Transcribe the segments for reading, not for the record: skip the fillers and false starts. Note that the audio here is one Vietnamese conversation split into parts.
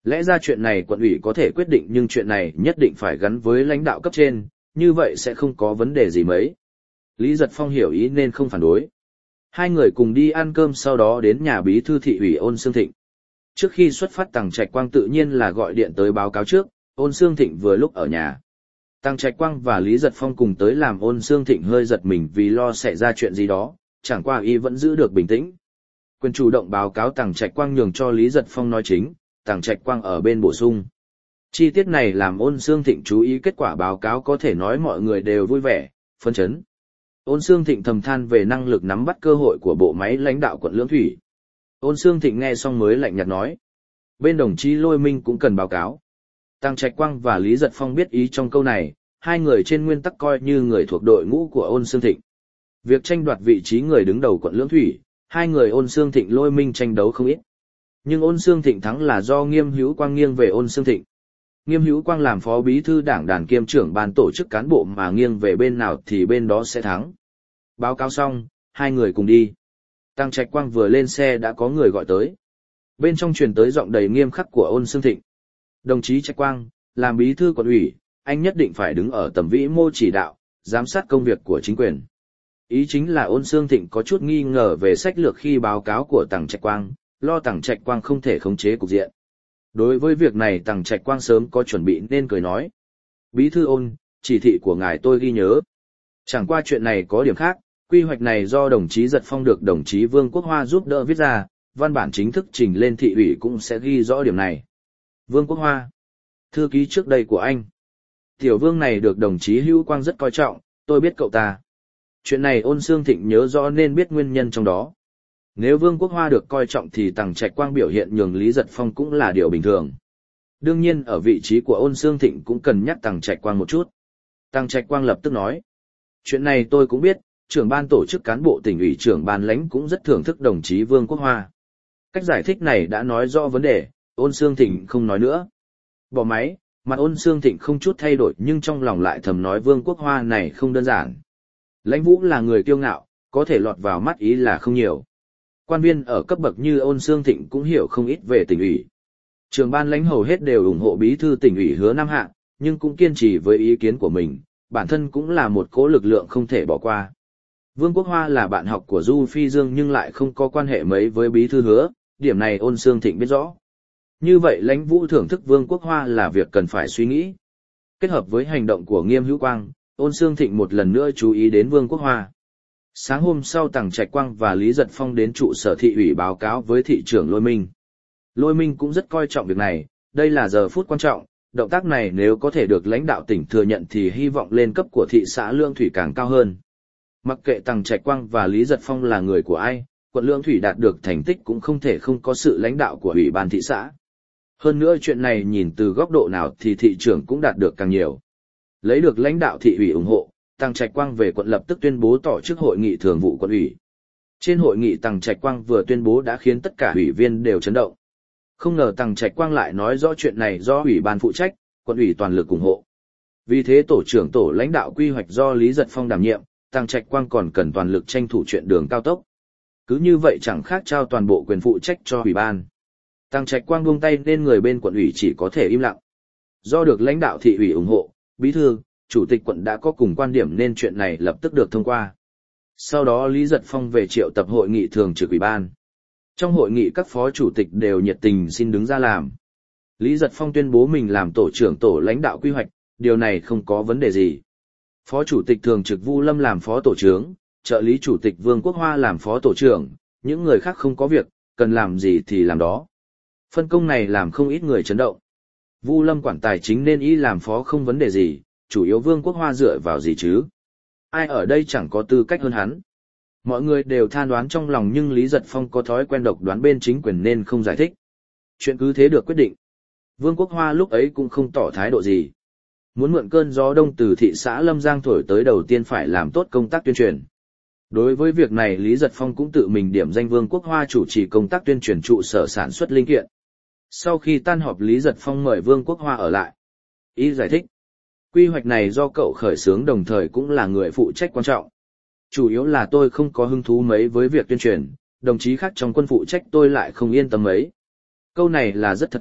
Lẽ ra chuyện này quận ủy có thể quyết định nhưng chuyện này nhất định phải gắn với lãnh đạo cấp trên, như vậy sẽ không có vấn đề gì mấy. Lý Giật Phong hiểu ý nên không phản đối. Hai người cùng đi ăn cơm sau đó đến nhà bí thư thị ủy Ôn Xương Thịnh. Trước khi xuất phát Tằng Trạch Quang tự nhiên là gọi điện tới báo cáo trước, Ôn Xương Thịnh vừa lúc ở nhà. Tằng Trạch Quang và Lý Giật Phong cùng tới làm Ôn Xương Thịnh hơi giật mình vì lo xảy ra chuyện gì đó, chẳng qua y vẫn giữ được bình tĩnh. Quyền chủ động báo cáo Tằng Trạch Quang nhường cho Lý Giật Phong nói chính, Tằng Trạch Quang ở bên bổ sung. Chi tiết này làm Ôn Xương Thịnh chú ý kết quả báo cáo có thể nói mọi người đều vui vẻ, phấn chấn. Ôn Xương Thịnh thầm than về năng lực nắm bắt cơ hội của bộ máy lãnh đạo quận Lưỡng Thủy. Ôn Xương Thịnh nghe xong mới lạnh nhạt nói. Bên đồng chí Lôi Minh cũng cần báo cáo. Tằng Trạch Quang và Lý Giật Phong biết ý trong câu này, hai người trên nguyên tắc coi như người thuộc đội ngũ của Ôn Xương Thịnh. Việc tranh đoạt vị trí người đứng đầu quận Lưỡng Thủy, hai người Ôn Xương Thịnh Lôi Minh tranh đấu không ít. Nhưng Ôn Xương Thịnh thắng là do Nghiêm Hữu Quang nghiêng về Ôn Xương Thịnh. Nghiêm Hữu Quang làm phó bí thư đảng đoàn kiêm trưởng ban tổ chức cán bộ mà nghiêng về bên nào thì bên đó sẽ thắng. Báo cáo xong, hai người cùng đi. Tằng Trạch Quang vừa lên xe đã có người gọi tới. Bên trong truyền tới giọng đầy nghiêm khắc của Ôn Xương Thịnh. Đồng chí Trạch Quang, làm bí thư quận ủy, anh nhất định phải đứng ở tầm vĩ mô chỉ đạo, giám sát công việc của chính quyền. Ý chính là Ôn Xương Thịnh có chút nghi ngờ về sách lược khi báo cáo của Tằng Trạch Quang, lo Tằng Trạch Quang không thể khống chế cục diện. Đối với việc này Tằng Trạch Quang sớm có chuẩn bị nên cười nói. Bí thư Ôn, chỉ thị của ngài tôi ghi nhớ. Chẳng qua chuyện này có điểm khác, quy hoạch này do đồng chí Giật Phong được đồng chí Vương Quốc Hoa giúp đỡ viết ra, văn bản chính thức trình lên thị ủy cũng sẽ ghi rõ điểm này. Vương Quốc Hoa, thư ký trước đây của anh. Tiểu Vương này được đồng chí Hữu Quang rất coi trọng, tôi biết cậu ta. Chuyện này Ôn Xương Thịnh nhớ rõ nên biết nguyên nhân trong đó. Nếu Vương Quốc Hoa được coi trọng thì Tằng Trạch Quang biểu hiện nhường Lý Giật Phong cũng là điều bình thường. Đương nhiên ở vị trí của Ôn Xương Thịnh cũng cần nhắc Tằng Trạch Quang một chút. Tằng Trạch Quang lập tức nói. Chuyện này tôi cũng biết, trưởng ban tổ chức cán bộ tỉnh ủy trưởng ban lãnh cũng rất thưởng thức đồng chí Vương Quốc Hoa. Cách giải thích này đã nói rõ vấn đề, Ôn Xương Thịnh không nói nữa. Bỏ máy, mặt Ôn Xương Thịnh không chút thay đổi nhưng trong lòng lại thầm nói Vương Quốc Hoa này không đơn giản. Lãnh Vũ là người kiêu ngạo, có thể lọt vào mắt ý là không nhiều. Quan viên ở cấp bậc như Ôn Xương Thịnh cũng hiểu không ít về tỉnh ủy. Trưởng ban lãnh hầu hết đều ủng hộ bí thư tỉnh ủy Hứa Nam Hạ, nhưng cũng kiên trì với ý kiến của mình, bản thân cũng là một cỗ lực lượng không thể bỏ qua. Vương Quốc Hoa là bạn học của Du Phi Dương nhưng lại không có quan hệ mấy với bí thư Hứa, điểm này Ôn Xương Thịnh biết rõ. Như vậy Lãnh Vũ thưởng thức Vương Quốc Hoa là việc cần phải suy nghĩ. Kết hợp với hành động của Nghiêm Hữu Quang, Ôn Xương Thịnh một lần nữa chú ý đến Vương Quốc Hoa. Sáng hôm sau Tằng Trạch Quang và Lý Giật Phong đến trụ sở thị ủy báo cáo với thị trưởng Lôi Minh. Lôi Minh cũng rất coi trọng việc này, đây là giờ phút quan trọng, động tác này nếu có thể được lãnh đạo tỉnh thừa nhận thì hy vọng lên cấp của thị xã Lương Thủy càng cao hơn. Mặc kệ Tằng Trạch Quang và Lý Giật Phong là người của ai, quận Lương Thủy đạt được thành tích cũng không thể không có sự lãnh đạo của ủy ban thị xã. Hơn nữa chuyện này nhìn từ góc độ nào thì thị trưởng cũng đạt được càng nhiều. Lấy được lãnh đạo thị ủy ủng hộ, Tằng Trạch Quang về quận lập tức tuyên bố tổ chức hội nghị thường vụ quận ủy. Trên hội nghị Tằng Trạch Quang vừa tuyên bố đã khiến tất cả ủy viên đều chấn động. Không ngờ Tằng Trạch Quang lại nói rõ chuyện này do ủy ban phụ trách, quận ủy toàn lực ủng hộ. Vì thế tổ trưởng tổ lãnh đạo quy hoạch do Lý Giật Phong đảm nhiệm, Tằng Trạch Quang còn cần toàn lực tranh thủ chuyện đường cao tốc. Cứ như vậy chẳng khác trao toàn bộ quyền phụ trách cho ủy ban. Tằng Trạch Quang buông tay nên người bên quận ủy chỉ có thể im lặng. Do được lãnh đạo thị ủy ủng hộ, bí thư, chủ tịch quận đã có cùng quan điểm nên chuyện này lập tức được thông qua. Sau đó Lý Giật Phong về triệu tập hội nghị thường trực ủy ban. Trong hội nghị các phó chủ tịch đều nhiệt tình xin đứng ra làm. Lý Giật Phong tuyên bố mình làm tổ trưởng tổ lãnh đạo quy hoạch, điều này không có vấn đề gì. Phó chủ tịch thường trực Vu Lâm làm phó tổ trưởng, trợ lý chủ tịch Vương Quốc Hoa làm phó tổ trưởng, những người khác không có việc, cần làm gì thì làm đó. Phân công này làm không ít người chấn động. Vu Lâm quản tài chính nên y làm phó không vấn đề gì, chủ yếu Vương Quốc Hoa dựa vào gì chứ? Ai ở đây chẳng có tư cách hơn hắn. Mọi người đều than đoán trong lòng nhưng Lý Giật Phong có thói quen độc đoán bên chính quyền nên không giải thích. Chuyện cứ thế được quyết định. Vương Quốc Hoa lúc ấy cũng không tỏ thái độ gì. Muốn mượn cơn gió đông từ thị xã Lâm Giang thổi tới đầu tiên phải làm tốt công tác tuyên truyền. Đối với việc này Lý Giật Phong cũng tự mình điểm danh Vương Quốc Hoa chủ trì công tác tuyên truyền trụ sở sản xuất linh kiện. Sau khi tan họp Lý Giật Phong mời Vương Quốc Hoa ở lại. Ý giải thích. Quy hoạch này do cậu khởi xướng đồng thời cũng là người phụ trách quan trọng. Chủ yếu là tôi không có hứng thú mấy với việc tuyên truyền, đồng chí khác trong quân phụ trách tôi lại không yên tâm mấy. Câu này là rất thật tâm,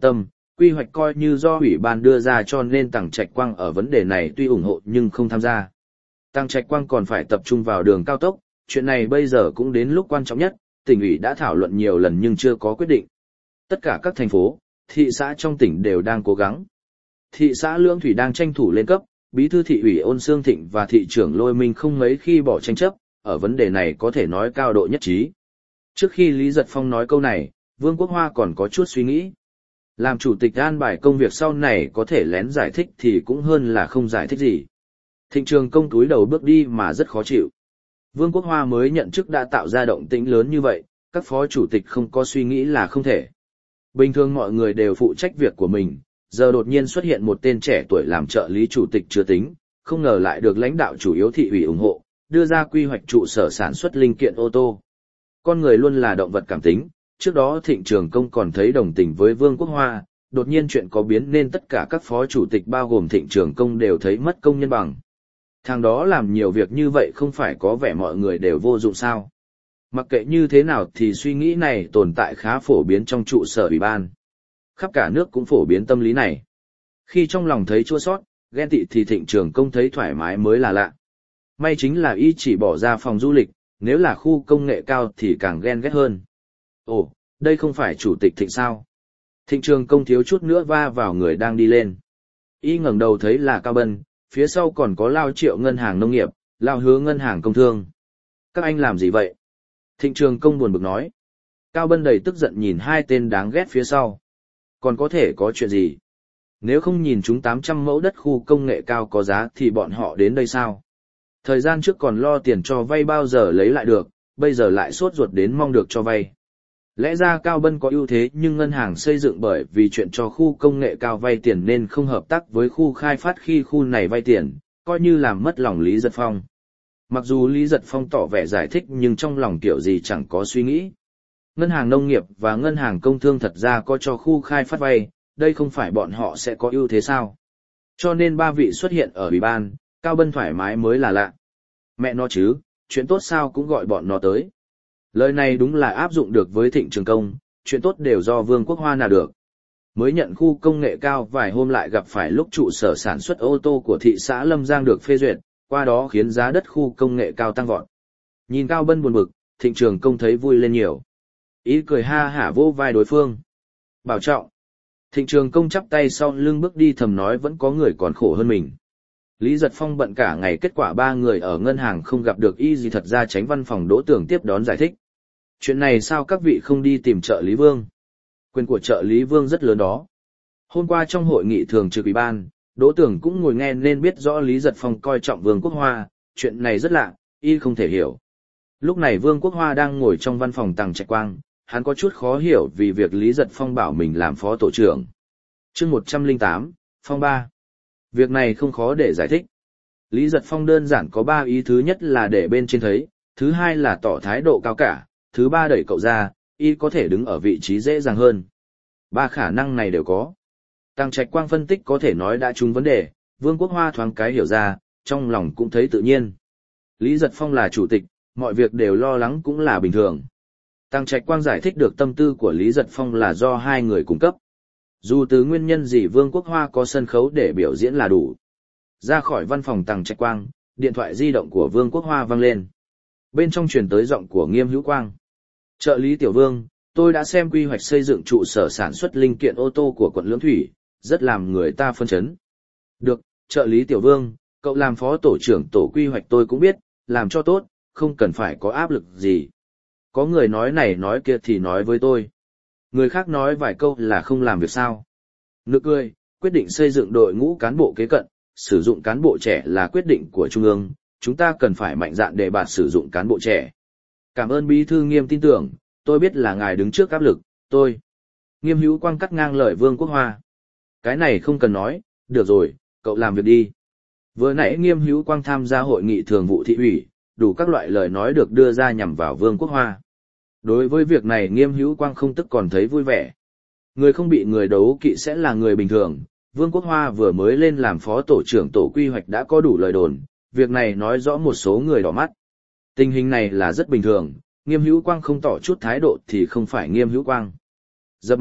quy hoạch coi như do ủy ban đưa ra cho nên Tăng Trạch Quang ở vấn đề này tuy ủng hộ nhưng không tham gia. Tăng Trạch Quang còn phải tập trung vào đường cao tốc, chuyện này bây giờ cũng đến lúc quan trọng nhất, tỉnh ủy đã thảo luận nhiều lần nhưng chưa có quyết định. Tất cả các thành phố, thị xã trong tỉnh đều đang cố gắng. Thị xã Lương Thủy đang tranh thủ lên cấp, bí thư thị ủy Ôn Xương Thịnh và thị trưởng Lôi Minh không mấy khi bỏ tranh chấp, ở vấn đề này có thể nói cao độ nhất trí. Trước khi Lý Giật Phong nói câu này, Vương Quốc Hoa còn có chút suy nghĩ. Làm chủ tịch an bài công việc sau này có thể lén giải thích thì cũng hơn là không giải thích gì. Thịnh Trường Công túi đầu bước đi mà rất khó chịu. Vương Quốc Hoa mới nhận chức đã tạo ra động tĩnh lớn như vậy, các phó chủ tịch không có suy nghĩ là không thể. Bình thường mọi người đều phụ trách việc của mình, giờ đột nhiên xuất hiện một tên trẻ tuổi làm trợ lý chủ tịch chưa tính, không ngờ lại được lãnh đạo chủ yếu thị ủy ủng hộ, đưa ra quy hoạch trụ sở sản xuất linh kiện ô tô. Con người luôn là động vật cảm tính, trước đó Thịnh Trường Công còn thấy đồng tình với Vương Quốc Hoa, đột nhiên chuyện có biến nên tất cả các phó chủ tịch bao gồm Thịnh Trường Công đều thấy mất công nhân bằng. Thằng đó làm nhiều việc như vậy không phải có vẻ mọi người đều vô dụng sao. Mặc kệ như thế nào thì suy nghĩ này tồn tại khá phổ biến trong trụ sở ủy ban. Khắp cả nước cũng phổ biến tâm lý này. Khi trong lòng thấy chua sót, ghen tị thì Thịnh Trường Công thấy thoải mái mới là lạ. May chính là y chỉ bỏ ra phòng du lịch, nếu là khu công nghệ cao thì càng ghen ghét hơn. Ồ, đây không phải chủ tịch Thịnh sao? Thịnh Trường Công thiếu chút nữa va vào người đang đi lên. Y ngẩng đầu thấy là Cao Bân, phía sau còn có Lao Triệu ngân hàng nông nghiệp, Lao Hứa ngân hàng công thương. Các anh làm gì vậy? Thịnh Trường Công buồn bực nói. Cao Bân đầy tức giận nhìn hai tên đáng ghét phía sau. Còn có thể có chuyện gì? Nếu không nhìn chúng 800 mẫu đất khu công nghệ cao có giá thì bọn họ đến đây sao? Thời gian trước còn lo tiền cho vay bao giờ lấy lại được, bây giờ lại sốt ruột đến mong được cho vay. Lẽ ra Cao Bân có ưu thế nhưng ngân hàng xây dựng bởi vì chuyện cho khu công nghệ cao vay tiền nên không hợp tác với khu khai phát khi khu này vay tiền, coi như làm mất lòng Lý Giật Phong. Mặc dù Lý Giật Phong tỏ vẻ giải thích nhưng trong lòng kiểu gì chẳng có suy nghĩ. Ngân hàng nông nghiệp và ngân hàng công thương thật ra có cho khu khai phát vay, đây không phải bọn họ sẽ có ưu thế sao? Cho nên ba vị xuất hiện ở ủy ban, Cao Bân thoải mái mới là lạ. Mẹ nó chứ, chuyện tốt sao cũng gọi bọn nó tới. Lời này đúng là áp dụng được với Thịnh Trường Công, chuyện tốt đều do Vương Quốc Hoa nào được. Mới nhận khu công nghệ cao vài hôm lại gặp phải lúc trụ sở sản xuất ô tô của thị xã Lâm Giang được phê duyệt, qua đó khiến giá đất khu công nghệ cao tăng vọt. Nhìn Cao Bân buồn bực, Thịnh Trường Công thấy vui lên nhiều. Ý cười ha hả vỗ vai đối phương. Bảo trọng. Thịnh Trường Công chắp tay sau lưng bước đi thầm nói vẫn có người còn khổ hơn mình. Lý Giật Phong bận cả ngày kết quả ba người ở ngân hàng không gặp được y gì thật ra tránh văn phòng Đỗ Tưởng tiếp đón giải thích. Chuyện này sao các vị không đi tìm trợ lý Vương? Quyền của trợ lý Vương rất lớn đó. Hôm qua trong hội nghị thường trực ủy ban, Đỗ Tưởng cũng ngồi nghe nên biết rõ Lý Giật Phong coi trọng Vương Quốc Hoa, chuyện này rất lạ, y không thể hiểu. Lúc này Vương Quốc Hoa đang ngồi trong văn phòng Tăng Trạch Quang, hắn có chút khó hiểu vì việc Lý Giật Phong bảo mình làm phó tổ trưởng. Chương 108, Phong 3. Việc này không khó để giải thích. Lý Giật Phong đơn giản có 3 ý, thứ nhất là để bên trên thấy, thứ hai là tỏ thái độ cao cả, thứ ba đẩy cậu ra, y có thể đứng ở vị trí dễ dàng hơn. 3 khả năng này đều có. Tăng Trạch Quang phân tích có thể nói đã trúng vấn đề, Vương Quốc Hoa thoáng cái hiểu ra, trong lòng cũng thấy tự nhiên. Lý Giật Phong là chủ tịch, mọi việc đều lo lắng cũng là bình thường. Tăng Trạch Quang giải thích được tâm tư của Lý Giật Phong là do hai người cung cấp. Dù từ nguyên nhân gì Vương Quốc Hoa có sân khấu để biểu diễn là đủ. Ra khỏi văn phòng Tăng Trạch Quang, điện thoại di động của Vương Quốc Hoa vang lên. Bên trong truyền tới giọng của Nghiêm Hữu Quang. Trợ lý Tiểu Vương, tôi đã xem quy hoạch xây dựng trụ sở sản xuất linh kiện ô tô của quận Lương Thủy, rất làm người ta phân chấn. Được, trợ lý Tiểu Vương, cậu làm phó tổ trưởng tổ quy hoạch tôi cũng biết, làm cho tốt, không cần phải có áp lực gì. Có người nói này nói kia thì nói với tôi. Người khác nói vài câu là không làm việc sao. Nực cười, quyết định xây dựng đội ngũ cán bộ kế cận, sử dụng cán bộ trẻ là quyết định của Trung ương, chúng ta cần phải mạnh dạn đề bạt sử dụng cán bộ trẻ. Cảm ơn Bí thư Nghiêm tin tưởng, tôi biết là ngài đứng trước áp lực, tôi. Nghiêm Hữu Quang cắt ngang lời Vương Quốc Hoa. Cái này không cần nói, được rồi, cậu làm việc đi. Vừa nãy Nghiêm Hữu Quang tham gia hội nghị thường vụ thị ủy, đủ các loại lời nói được đưa ra nhằm vào Vương Quốc Hoa. Đối với việc này Nghiêm Hữu Quang không tức còn thấy vui vẻ. Người không bị người đấu kỵ sẽ là người bình thường. Vương Quốc Hoa vừa mới lên làm phó tổ trưởng tổ quy hoạch đã có đủ lời đồn, việc này nói rõ một số người đỏ mắt. Tình hình này là rất bình thường, Nghiêm Hữu Quang không tỏ chút thái độ thì không phải Nghiêm Hữu Quang. Dập máy,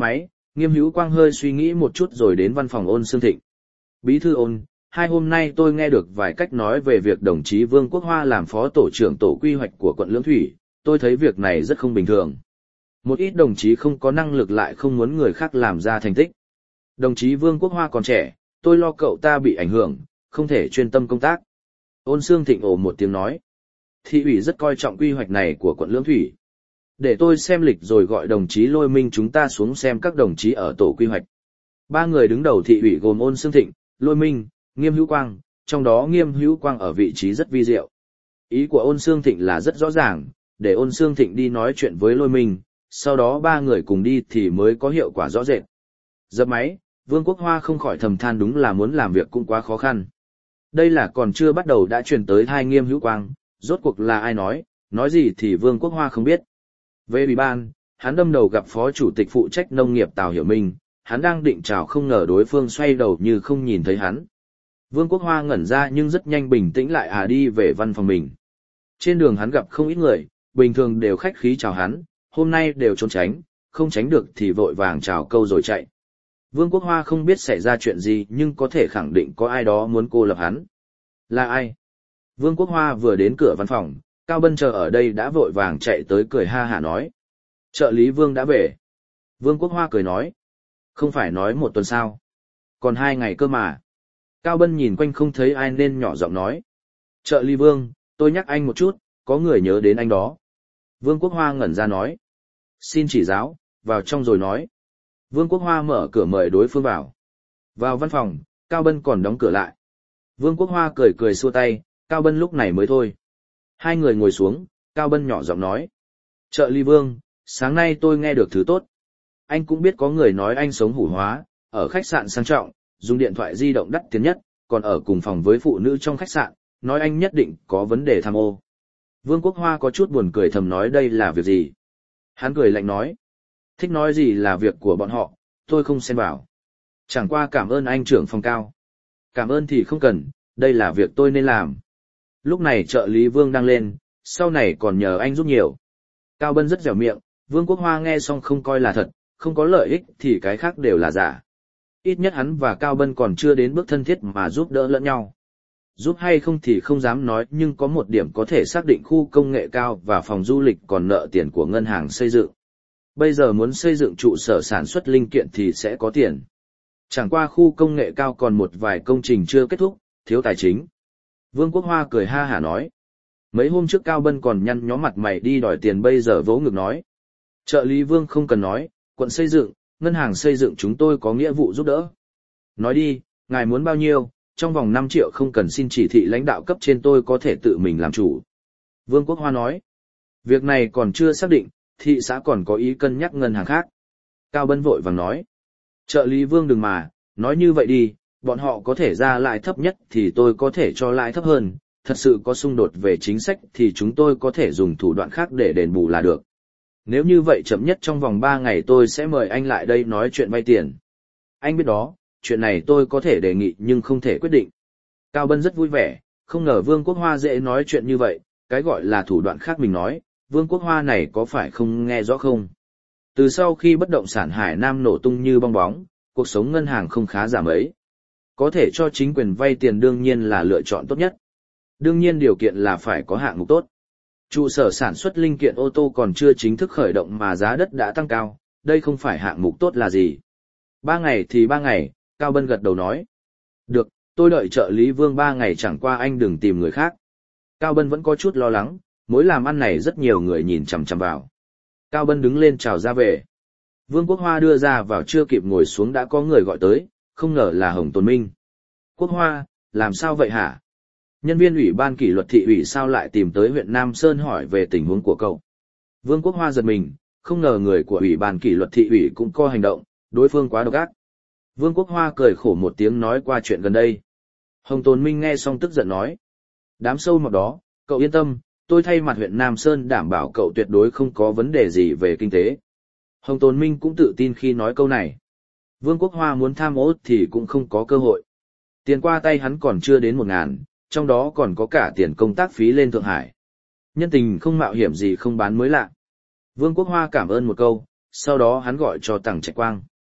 Nghiêm Hữu Quang hơi suy nghĩ một chút rồi đến văn phòng Ôn Xương Thịnh. Bí thư Ôn, hai hôm nay tôi nghe được vài cách nói về việc đồng chí Vương Quốc Hoa làm phó tổ trưởng tổ quy hoạch của quận Lương Thủy, tôi thấy việc này rất không bình thường. Một ít đồng chí không có năng lực lại không muốn người khác làm ra thành tích. Đồng chí Vương Quốc Hoa còn trẻ, tôi lo cậu ta bị ảnh hưởng, không thể chuyên tâm công tác. Ôn Xương Thịnh ồ một tiếng nói. Thị ủy rất coi trọng quy hoạch này của quận Lương Thủy. Để tôi xem lịch rồi gọi đồng chí Lôi Minh chúng ta xuống xem các đồng chí ở tổ quy hoạch. Ba người đứng đầu thị ủy gồm Ôn Xương Thịnh, Lôi Minh, Nghiêm Hữu Quang, trong đó Nghiêm Hữu Quang ở vị trí rất vi diệu. Ý của Ôn Xương Thịnh là rất rõ ràng, để Ôn Xương Thịnh đi nói chuyện với Lôi Minh, sau đó ba người cùng đi thì mới có hiệu quả rõ rệt. Dập máy, Vương Quốc Hoa không khỏi thầm than đúng là muốn làm việc cũng quá khó khăn. Đây là còn chưa bắt đầu đã truyền tới tai Nghiêm Hữu Quang, rốt cuộc là ai nói gì thì Vương Quốc Hoa không biết. Về ủy ban, hắn đâm đầu gặp phó chủ tịch phụ trách nông nghiệp Tào Hiểu Minh, hắn đang định chào không ngờ đối phương xoay đầu như không nhìn thấy hắn. Vương Quốc Hoa ngẩn ra nhưng rất nhanh bình tĩnh lại đi về văn phòng mình. Trên đường hắn gặp không ít người, bình thường đều khách khí chào hắn, hôm nay đều trốn tránh, không tránh được thì vội vàng chào câu rồi chạy. Vương Quốc Hoa không biết xảy ra chuyện gì nhưng có thể khẳng định có ai đó muốn cô lập hắn. Là ai? Vương Quốc Hoa vừa đến cửa văn phòng, Cao Bân chờ ở đây đã vội vàng chạy tới cười ha hả nói. Trợ lý Vương đã về. Vương Quốc Hoa cười nói. Không phải nói 1 tuần sao? Còn 2 ngày cơ mà. Cao Bân nhìn quanh không thấy ai nên nhỏ giọng nói. Trợ lý Vương, tôi nhắc anh một chút, có người nhớ đến anh đó. Vương Quốc Hoa ngẩn ra nói. Xin chỉ giáo, vào trong rồi nói. Vương Quốc Hoa mở cửa mời đối phương vào. Vào văn phòng, Cao Bân còn đóng cửa lại. Vương Quốc Hoa cười cười xua tay, Cao Bân lúc này mới thôi. Hai người ngồi xuống, Cao Bân nhỏ giọng nói. Trợ lý Vương, sáng nay tôi nghe được thứ tốt. Anh cũng biết có người nói anh sống hủ hóa, ở khách sạn sang trọng, dùng điện thoại di động đắt tiền nhất, còn ở cùng phòng với phụ nữ trong khách sạn, nói anh nhất định có vấn đề tham ô. Vương Quốc Hoa có chút buồn cười thầm nói đây là việc gì. Hắn cười lạnh nói. Thích nói gì là việc của bọn họ, tôi không xen vào. Chẳng qua cảm ơn anh trưởng phòng Cao. Cảm ơn thì không cần, đây là việc tôi nên làm. Lúc này trợ lý Vương đang lên, sau này còn nhờ anh giúp nhiều. Cao Bân rất dẻo miệng, Vương Quốc Hoa nghe xong không coi là thật, không có lợi ích thì cái khác đều là giả. Ít nhất hắn và Cao Bân còn chưa đến bước thân thiết mà giúp đỡ lẫn nhau. Giúp hay không thì không dám nói nhưng có một điểm có thể xác định khu công nghệ cao và phòng du lịch còn nợ tiền của ngân hàng xây dựng. Bây giờ muốn xây dựng trụ sở sản xuất linh kiện thì sẽ có tiền. Chẳng qua khu công nghệ cao còn một vài công trình chưa kết thúc, thiếu tài chính. Vương Quốc Hoa cười ha hả nói. Mấy hôm trước Cao Bân còn nhăn nhó mặt mày đi đòi tiền bây giờ vỗ ngực nói. Trợ lý Vương không cần nói, quận xây dựng, ngân hàng xây dựng chúng tôi có nghĩa vụ giúp đỡ. Nói đi, ngài muốn bao nhiêu, trong vòng 5 triệu không cần xin chỉ thị lãnh đạo cấp trên tôi có thể tự mình làm chủ. Vương Quốc Hoa nói. Việc này còn chưa xác định, thị xã còn có ý cân nhắc ngân hàng khác. Cao Bân vội vàng nói. Trợ lý Vương đừng mà, nói như vậy đi, bọn họ có thể ra lãi thấp nhất thì tôi có thể cho lãi thấp hơn, thật sự có xung đột về chính sách thì chúng tôi có thể dùng thủ đoạn khác để đền bù là được. Nếu như vậy chậm nhất trong vòng 3 ngày tôi sẽ mời anh lại đây nói chuyện vay tiền. Anh biết đó, chuyện này tôi có thể đề nghị nhưng không thể quyết định. Cao Bân rất vui vẻ, không ngờ Vương Quốc Hoa dễ nói chuyện như vậy, cái gọi là thủ đoạn khác mình nói, Vương Quốc Hoa này có phải không nghe rõ không? Từ sau khi bất động sản Hải Nam nổ tung như bong bóng, cuộc sống ngân hàng không khá giả mấy. Có thể cho chính quyền vay tiền đương nhiên là lựa chọn tốt nhất. Đương nhiên điều kiện là phải có hạng mục tốt. Trụ sở sản xuất linh kiện ô tô còn chưa chính thức khởi động mà giá đất đã tăng cao, đây không phải hạng mục tốt là gì. 3 ngày thì 3 ngày, Cao Bân gật đầu nói. Được, tôi đợi trợ lý Vương 3 ngày chẳng qua anh đừng tìm người khác. Cao Bân vẫn có chút lo lắng, mối làm ăn này rất nhiều người nhìn chằm chằm vào. Cao Bân đứng lên chào ra về. Vương Quốc Hoa đưa ra vào chưa kịp ngồi xuống đã có người gọi tới, không ngờ là Hồng Tồn Minh. Quốc Hoa, làm sao vậy hả? Nhân viên ủy ban kỷ luật thị ủy sao lại tìm tới huyện Nam Sơn hỏi về tình huống của cậu? Vương Quốc Hoa giật mình, không ngờ người của ủy ban kỷ luật thị ủy cũng có hành động, đối phương quá độc ác. Vương Quốc Hoa cười khổ một tiếng nói qua chuyện gần đây. Hồng Tồn Minh nghe xong tức giận nói. Đám sâu mọt đó, cậu yên tâm, tôi thay mặt huyện Nam Sơn đảm bảo cậu tuyệt đối không có vấn đề gì về kinh tế. Hồng Tồn Minh cũng tự tin khi nói câu này. Vương Quốc Hoa muốn tham ô thì cũng không có cơ hội. Tiền qua tay hắn còn chưa đến 1.000, trong đó còn có cả tiền công tác phí lên Thượng Hải. Nhân tình không mạo hiểm gì không bán mới lạ. Vương Quốc Hoa cảm ơn một câu, sau đó hắn gọi cho Tằng Trạch Quang.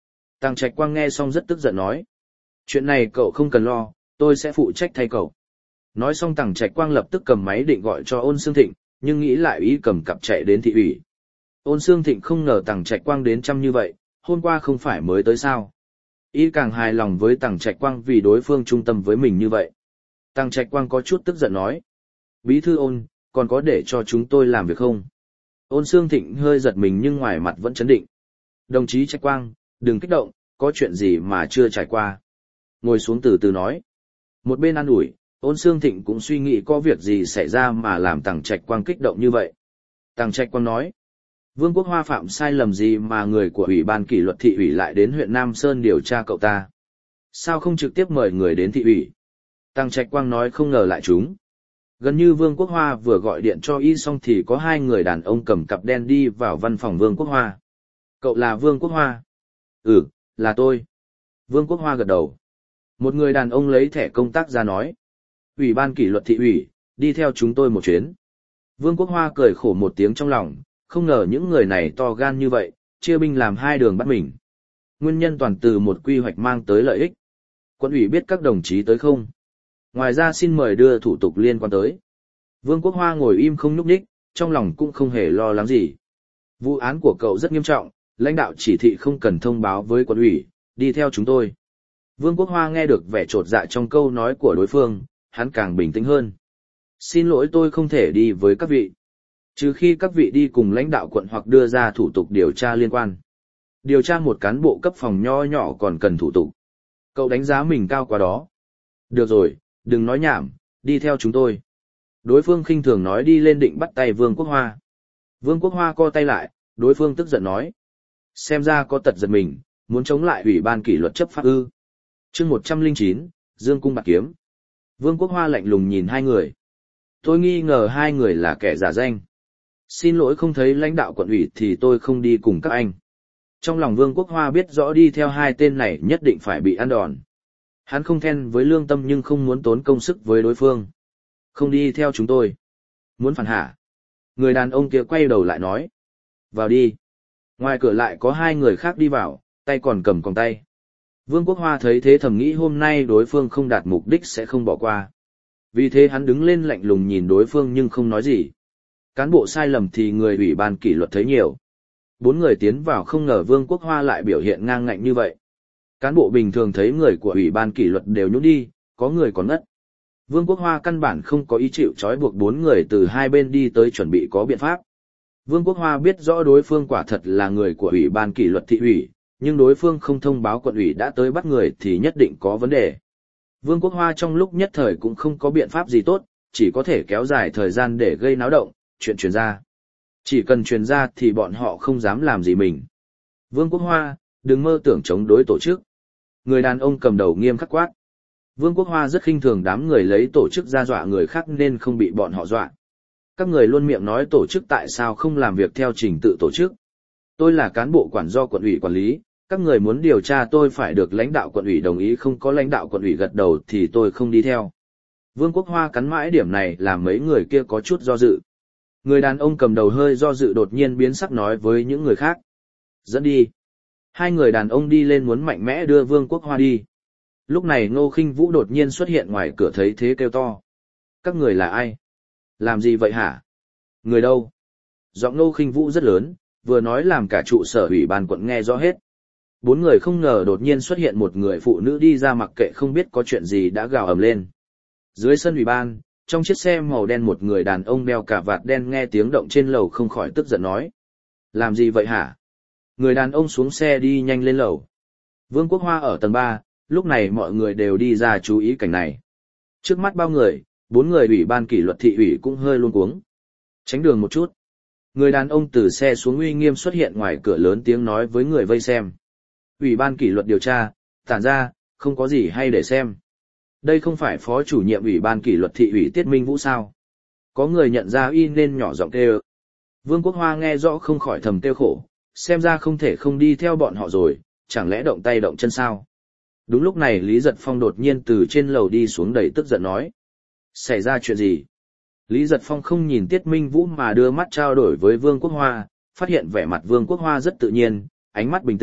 Tằng Trạch Quang nghe xong rất tức giận nói. Chuyện này cậu không cần lo, tôi sẽ phụ trách thay cậu. Nói xong Tằng Trạch Quang lập tức cầm máy định gọi cho Ôn Xương Thịnh, nhưng nghĩ lại ý cầm cặp chạy đến thị ủy. Ôn Xương Thịnh không ngờ Tằng Trạch Quang đến chăm như vậy, hôm qua không phải mới tới sao. Ý càng hài lòng với Tằng Trạch Quang vì đối phương trung tâm với mình như vậy. Tằng Trạch Quang có chút tức giận nói. Bí thư Ôn, còn có để cho chúng tôi làm việc không? Ôn Xương Thịnh hơi giật mình nhưng ngoài mặt vẫn chấn định. Đồng chí Trạch Quang, đừng kích động, có chuyện gì mà chưa trải qua. Ngồi xuống từ từ nói. Một bên an ủi, Ôn Xương Thịnh cũng suy nghĩ có việc gì xảy ra mà làm Tằng Trạch Quang kích động như vậy. Tằng Trạch Quang nói. Vương Quốc Hoa phạm sai lầm gì mà người của Ủy ban kỷ luật thị ủy lại đến huyện Nam Sơn điều tra cậu ta? Sao không trực tiếp mời người đến thị ủy? Tằng Trạch Quang nói không ngờ lại chúng. Gần như Vương Quốc Hoa vừa gọi điện cho y xong thì có hai người đàn ông cầm cặp đen đi vào văn phòng Vương Quốc Hoa. Cậu là Vương Quốc Hoa? Ừ, là tôi. Vương Quốc Hoa gật đầu. Một người đàn ông lấy thẻ công tác ra nói. Ủy ban kỷ luật thị ủy, đi theo chúng tôi một chuyến. Vương Quốc Hoa cười khổ một tiếng trong lòng, không ngờ những người này to gan như vậy, chia binh làm hai đường bắt mình. Nguyên nhân toàn từ một quy hoạch mang tới lợi ích. Quận ủy biết các đồng chí tới không? Ngoài ra xin mời đưa thủ tục liên quan tới. Vương Quốc Hoa ngồi im không nhúc nhích, trong lòng cũng không hề lo lắng gì. Vụ án của cậu rất nghiêm trọng, lãnh đạo chỉ thị không cần thông báo với quận ủy, đi theo chúng tôi. Vương Quốc Hoa nghe được vẻ chột dạ trong câu nói của đối phương, hắn càng bình tĩnh hơn. Xin lỗi tôi không thể đi với các vị. Trừ khi các vị đi cùng lãnh đạo quận hoặc đưa ra thủ tục điều tra liên quan. Điều tra một cán bộ cấp phòng nho nhỏ còn cần thủ tục. Cậu đánh giá mình cao quá đó. Được rồi, đừng nói nhảm, đi theo chúng tôi. Đối phương khinh thường nói đi lên định bắt tay Vương Quốc Hoa. Vương Quốc Hoa co tay lại, đối phương tức giận nói. Xem ra có tật giật mình, muốn chống lại ủy ban kỷ luật chấp pháp ư. Chương 109, Dương Cung Bạt Kiếm. Vương Quốc Hoa lạnh lùng nhìn hai người. Tôi nghi ngờ hai người là kẻ giả danh. Xin lỗi không thấy lãnh đạo quận ủy thì tôi không đi cùng các anh. Trong lòng Vương Quốc Hoa biết rõ đi theo hai tên này nhất định phải bị ăn đòn. Hắn không thẹn với lương tâm nhưng không muốn tốn công sức với đối phương. Không đi theo chúng tôi. Muốn phản hả? Người đàn ông kia quay đầu lại nói. Vào đi. Ngoài cửa lại có hai người khác đi vào, tay còn cầm còng tay. Vương Quốc Hoa thấy thế thầm nghĩ hôm nay đối phương không đạt mục đích sẽ không bỏ qua. Vì thế hắn đứng lên lạnh lùng nhìn đối phương nhưng không nói gì. Cán bộ sai lầm thì người ủy ban kỷ luật thấy nhiều. Bốn người tiến vào không ngờ Vương Quốc Hoa lại biểu hiện ngang ngạnh như vậy. Cán bộ bình thường thấy người của ủy ban kỷ luật đều nhún đi, có người còn ngất. Vương Quốc Hoa căn bản không có ý chịu trói buộc bốn người từ hai bên đi tới chuẩn bị có biện pháp. Vương Quốc Hoa biết rõ đối phương quả thật là người của ủy ban kỷ luật thị ủy, nhưng đối phương không thông báo quận ủy đã tới bắt người thì nhất định có vấn đề. Vương Quốc Hoa trong lúc nhất thời cũng không có biện pháp gì tốt, chỉ có thể kéo dài thời gian để gây náo động, chuyện truyền ra. Chỉ cần truyền ra thì bọn họ không dám làm gì mình. Vương Quốc Hoa, đừng mơ tưởng chống đối tổ chức. Người đàn ông cầm đầu nghiêm khắc quát. Vương Quốc Hoa rất khinh thường đám người lấy tổ chức ra dọa người khác nên không bị bọn họ dọa. Các người luôn miệng nói tổ chức tại sao không làm việc theo trình tự tổ chức. Tôi là cán bộ quản do quận ủy quản lý, các người muốn điều tra tôi phải được lãnh đạo quận ủy đồng ý, không có lãnh đạo quận ủy gật đầu thì tôi không đi theo. Vương Quốc Hoa cắn mãi điểm này làm mấy người kia có chút do dự. Người đàn ông cầm đầu hơi do dự đột nhiên biến sắc nói với những người khác. Dẫn đi. Hai người đàn ông đi lên muốn mạnh mẽ đưa Vương Quốc Hoa đi. Lúc này Ngô Khinh Vũ đột nhiên xuất hiện ngoài cửa thấy thế kêu to. Các người là ai? Làm gì vậy hả? Người đâu? Giọng Ngô Khinh Vũ rất lớn, vừa nói làm cả trụ sở ủy ban quận nghe rõ hết. Bốn người không ngờ đột nhiên xuất hiện một người phụ nữ đi ra mặc kệ không biết có chuyện gì đã gào ầm lên. Dưới sân ủy ban, trong chiếc xe màu đen một người đàn ông đeo cà vạt đen nghe tiếng động trên lầu không khỏi tức giận nói. Làm gì vậy hả? Người đàn ông xuống xe đi nhanh lên lầu. Vương Quốc Hoa ở tầng 3, lúc này mọi người đều đi ra chú ý cảnh này. Trước mắt bao người, bốn người ủy ban kỷ luật thị ủy cũng hơi luống cuống. Tránh đường một chút. Người đàn ông từ xe xuống uy nghiêm xuất hiện ngoài cửa lớn tiếng nói với người vây xem. Ủy ban kỷ luật điều tra, tản ra, không có gì hay để xem. Đây không phải phó chủ nhiệm ủy ban kỷ luật thị ủy Tiết Minh Vũ sao? Có người nhận ra y nên nhỏ giọng kêu. Vương Quốc Hoa nghe rõ không khỏi thầm kêu khổ, xem ra không thể không đi theo bọn họ rồi, chẳng lẽ động tay động chân sao? Đúng lúc này Lý Giật Phong đột nhiên từ trên lầu đi xuống đầy tức giận nói. Xảy ra chuyện gì? Lý Giật Phong không nhìn Tiết Minh Vũ mà đưa mắt trao đổi với Vương Quốc Hoa, phát hiện vẻ mặt Vương Quốc Hoa rất tự nhiên, ánh mắt bình tĩnh,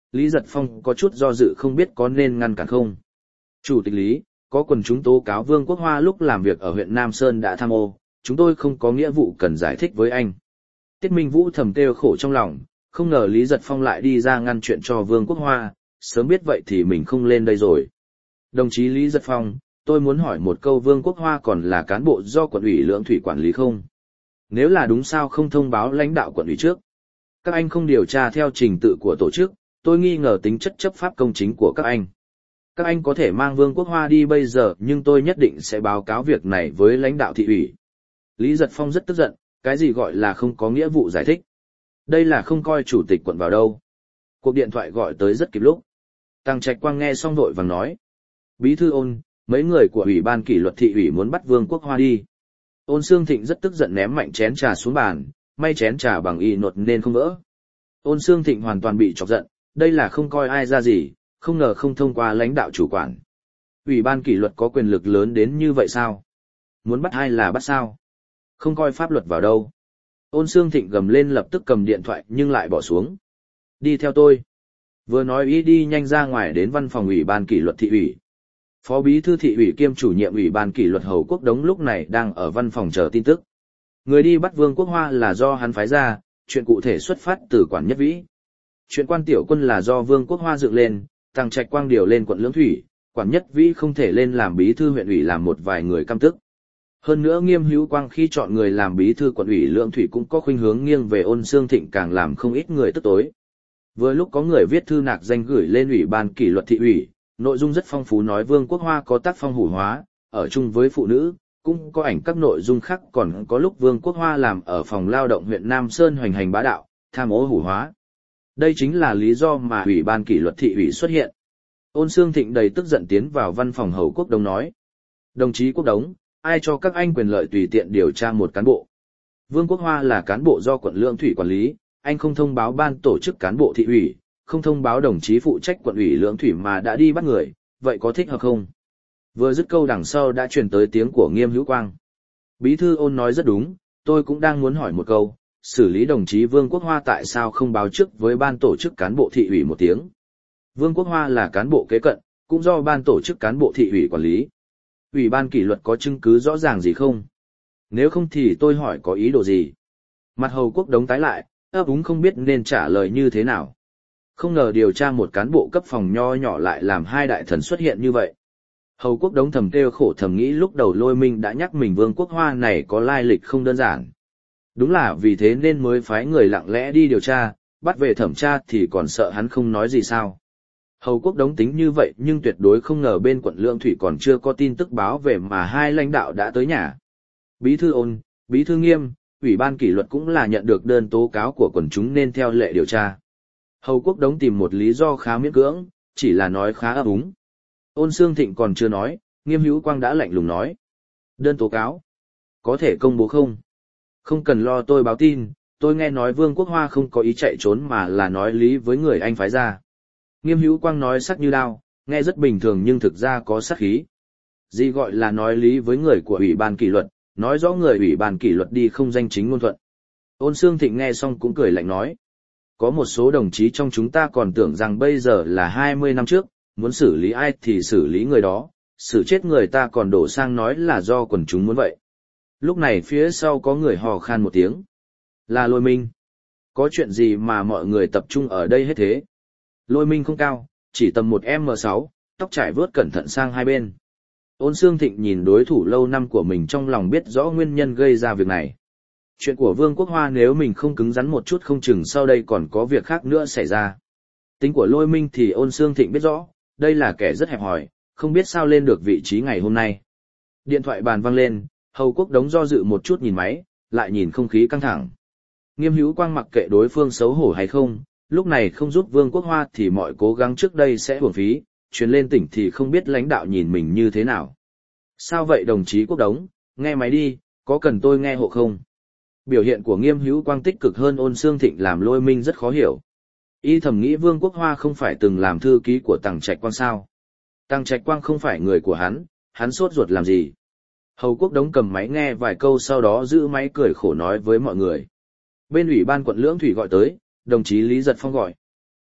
Lý Giật Phong có chút do dự không biết có nên ngăn cản không. Chủ tịch Lý, có quần chúng tố cáo Vương Quốc Hoa lúc làm việc ở huyện Nam Sơn đã tham ô, chúng tôi không có nghĩa vụ cần giải thích với anh. Tiết Minh Vũ thầm kêu khổ trong lòng, không ngờ Lý Giật Phong lại đi ra ngăn chuyện cho Vương Quốc Hoa, sớm biết vậy thì mình không lên đây rồi. Đồng chí Lý Giật Phong, tôi muốn hỏi một câu, Vương Quốc Hoa còn là cán bộ do quận ủy Lưỡng Thủy quản lý không? Nếu là đúng sao không thông báo lãnh đạo quận ủy trước? Các anh không điều tra theo trình tự của tổ chức, tôi nghi ngờ tính chất chấp pháp công chính của các anh. Các anh có thể mang Vương Quốc Hoa đi bây giờ, nhưng tôi nhất định sẽ báo cáo việc này với lãnh đạo thị ủy. Lý Giật Phong rất tức giận, cái gì gọi là không có nghĩa vụ giải thích? Đây là không coi chủ tịch quận vào đâu. Cuộc điện thoại gọi tới rất kịp lúc. Tăng Trạch Quang nghe xong vội vàng nói. Bí thư Ôn, mấy người của ủy ban kỷ luật thị ủy muốn bắt Vương Quốc Hoa đi. Ôn Xương Thịnh rất tức giận ném mạnh chén trà xuống bàn, may chén trà bằng y nột nên không vỡ. Ôn Xương Thịnh hoàn toàn bị chọc giận, đây là không coi ai ra gì, không ngờ không thông qua lãnh đạo chủ quản. Ủy ban kỷ luật có quyền lực lớn đến như vậy sao? Muốn bắt ai là bắt sao? Không coi pháp luật vào đâu. Ôn Xương Thịnh gầm lên lập tức cầm điện thoại nhưng lại bỏ xuống. Đi theo tôi. Vừa nói ý đi nhanh ra ngoài đến văn phòng ủy ban kỷ luật thị ủy. Phó bí thư thị ủy kiêm chủ nhiệm ủy ban kỷ luật Hầu Quốc Đống lúc này đang ở văn phòng chờ tin tức. Người đi bắt Vương Quốc Hoa là do hắn phái ra, chuyện cụ thể xuất phát từ Quản Nhất Vĩ. Chuyện quan tiểu quân là do Vương Quốc Hoa dựng lên, Tăng Trạch Quang điều lên quận Lưỡng Thủy, Quản Nhất Vĩ không thể lên làm bí thư huyện ủy làm một vài người căm tức. Hơn nữa Nghiêm Hữu Quang khi chọn người làm bí thư quận ủy Lưỡng Thủy cũng có khuynh hướng nghiêng về Ôn Xương Thịnh, càng làm không ít người tức tối. Vừa lúc có người viết thư nạc danh gửi lên ủy ban kỷ luật thị ủy, nội dung rất phong phú, nói Vương Quốc Hoa có tác phong hủ hóa, ở chung với phụ nữ, cũng có ảnh các nội dung khác, còn có lúc Vương Quốc Hoa làm ở phòng lao động huyện Nam Sơn hoành hành bá đạo, tham ô hủ hóa. Đây chính là lý do mà ủy ban kỷ luật thị ủy xuất hiện. Ôn Xương Thịnh đầy tức giận tiến vào văn phòng Hầu Quốc Đống nói. Đồng chí Quốc Đống, ai cho các anh quyền lợi tùy tiện điều tra một cán bộ? Vương Quốc Hoa là cán bộ do quận Lưỡng Thủy quản lý, anh không thông báo ban tổ chức cán bộ thị ủy, không thông báo đồng chí phụ trách quận ủy Lưỡng Thủy mà đã đi bắt người, vậy có thích hợp không? Vừa dứt câu đằng sau đã truyền tới tiếng của Nghiêm Hữu Quang. Bí thư Ôn nói rất đúng, tôi cũng đang muốn hỏi một câu, xử lý đồng chí Vương Quốc Hoa tại sao không báo trước với ban tổ chức cán bộ thị ủy một tiếng? Vương Quốc Hoa là cán bộ kế cận, cũng do ban tổ chức cán bộ thị ủy quản lý. Ủy ban kỷ luật có chứng cứ rõ ràng gì không? Nếu không thì tôi hỏi có ý đồ gì? Mặt Hầu Quốc Đống tái lại, ấp úng không biết nên trả lời như thế nào. Không ngờ điều tra một cán bộ cấp phòng nho nhỏ lại làm hai đại thần xuất hiện như vậy. Hầu Quốc Đống thầm kêu khổ, thầm nghĩ lúc đầu Lôi Minh đã nhắc mình Vương Quốc Hoa này có lai lịch không đơn giản. Đúng là vì thế nên mới phái người lặng lẽ đi điều tra, bắt về thẩm tra thì còn sợ hắn không nói gì sao. Hầu Quốc Đống tính như vậy nhưng tuyệt đối không ngờ bên quận Lưỡng Thủy còn chưa có tin tức báo về mà hai lãnh đạo đã tới nhà. Bí thư Ôn, Bí thư Nghiêm, ủy ban kỷ luật cũng là nhận được đơn tố cáo của quần chúng nên theo lệ điều tra. Hầu Quốc Đống tìm một lý do khá miễn cưỡng, chỉ là nói khá ấp úng. Ôn Xương Thịnh còn chưa nói, Nghiêm Hữu Quang đã lạnh lùng nói. Đơn tố cáo? Có thể công bố không? Không cần lo tôi báo tin, tôi nghe nói Vương Quốc Hoa không có ý chạy trốn mà là nói lý với người anh phái ra. Nghiêm Hữu Quang nói sắc như đao, nghe rất bình thường nhưng thực ra có sát khí. Gì gọi là nói lý với người của ủy ban kỷ luật, nói rõ người ủy ban kỷ luật đi không danh chính ngôn thuận. Ôn Xương Thịnh nghe xong cũng cười lạnh nói. Có một số đồng chí trong chúng ta còn tưởng rằng bây giờ là 20 năm trước, muốn xử lý ai thì xử lý người đó, xử chết người ta còn đổ sang nói là do quần chúng muốn vậy. Lúc này phía sau có người hò khan một tiếng. Là Lôi Minh. Có chuyện gì mà mọi người tập trung ở đây hết thế? Lôi Minh không cao, chỉ tầm 1m6, tóc trải vớt cẩn thận sang hai bên. Ôn Xương Thịnh nhìn đối thủ lâu năm của mình trong lòng biết rõ nguyên nhân gây ra việc này. Chuyện của Vương Quốc Hoa nếu mình không cứng rắn một chút không chừng sau đây còn có việc khác nữa xảy ra. Tính của Lôi Minh thì Ôn Xương Thịnh biết rõ, đây là kẻ rất hẹp hòi, không biết sao lên được vị trí ngày hôm nay. Điện thoại bàn vang lên, Hầu Quốc Đống do dự một chút nhìn máy, lại nhìn không khí căng thẳng. Nghiêm Hữu Quang mặc kệ đối phương xấu hổ hay không, lúc này không giúp Vương Quốc Hoa thì mọi cố gắng trước đây sẽ uổng phí, truyền lên tỉnh thì không biết lãnh đạo nhìn mình như thế nào. Sao vậy đồng chí Quốc Đống, nghe máy đi, có cần tôi nghe hộ không? Biểu hiện của Nghiêm Hữu Quang tích cực hơn Ôn Xương Thịnh làm Lôi Minh rất khó hiểu. Y thầm nghĩ Vương Quốc Hoa không phải từng làm thư ký của Tăng Trạch Quang sao? Tăng Trạch Quang không phải người của hắn sốt ruột làm gì? Hầu Quốc Đống cầm máy nghe vài câu sau đó giữ máy cười khổ nói với mọi người. Bên ủy ban quận Lưỡng Thủy gọi tới, đồng chí Lý Giật Phong gọi.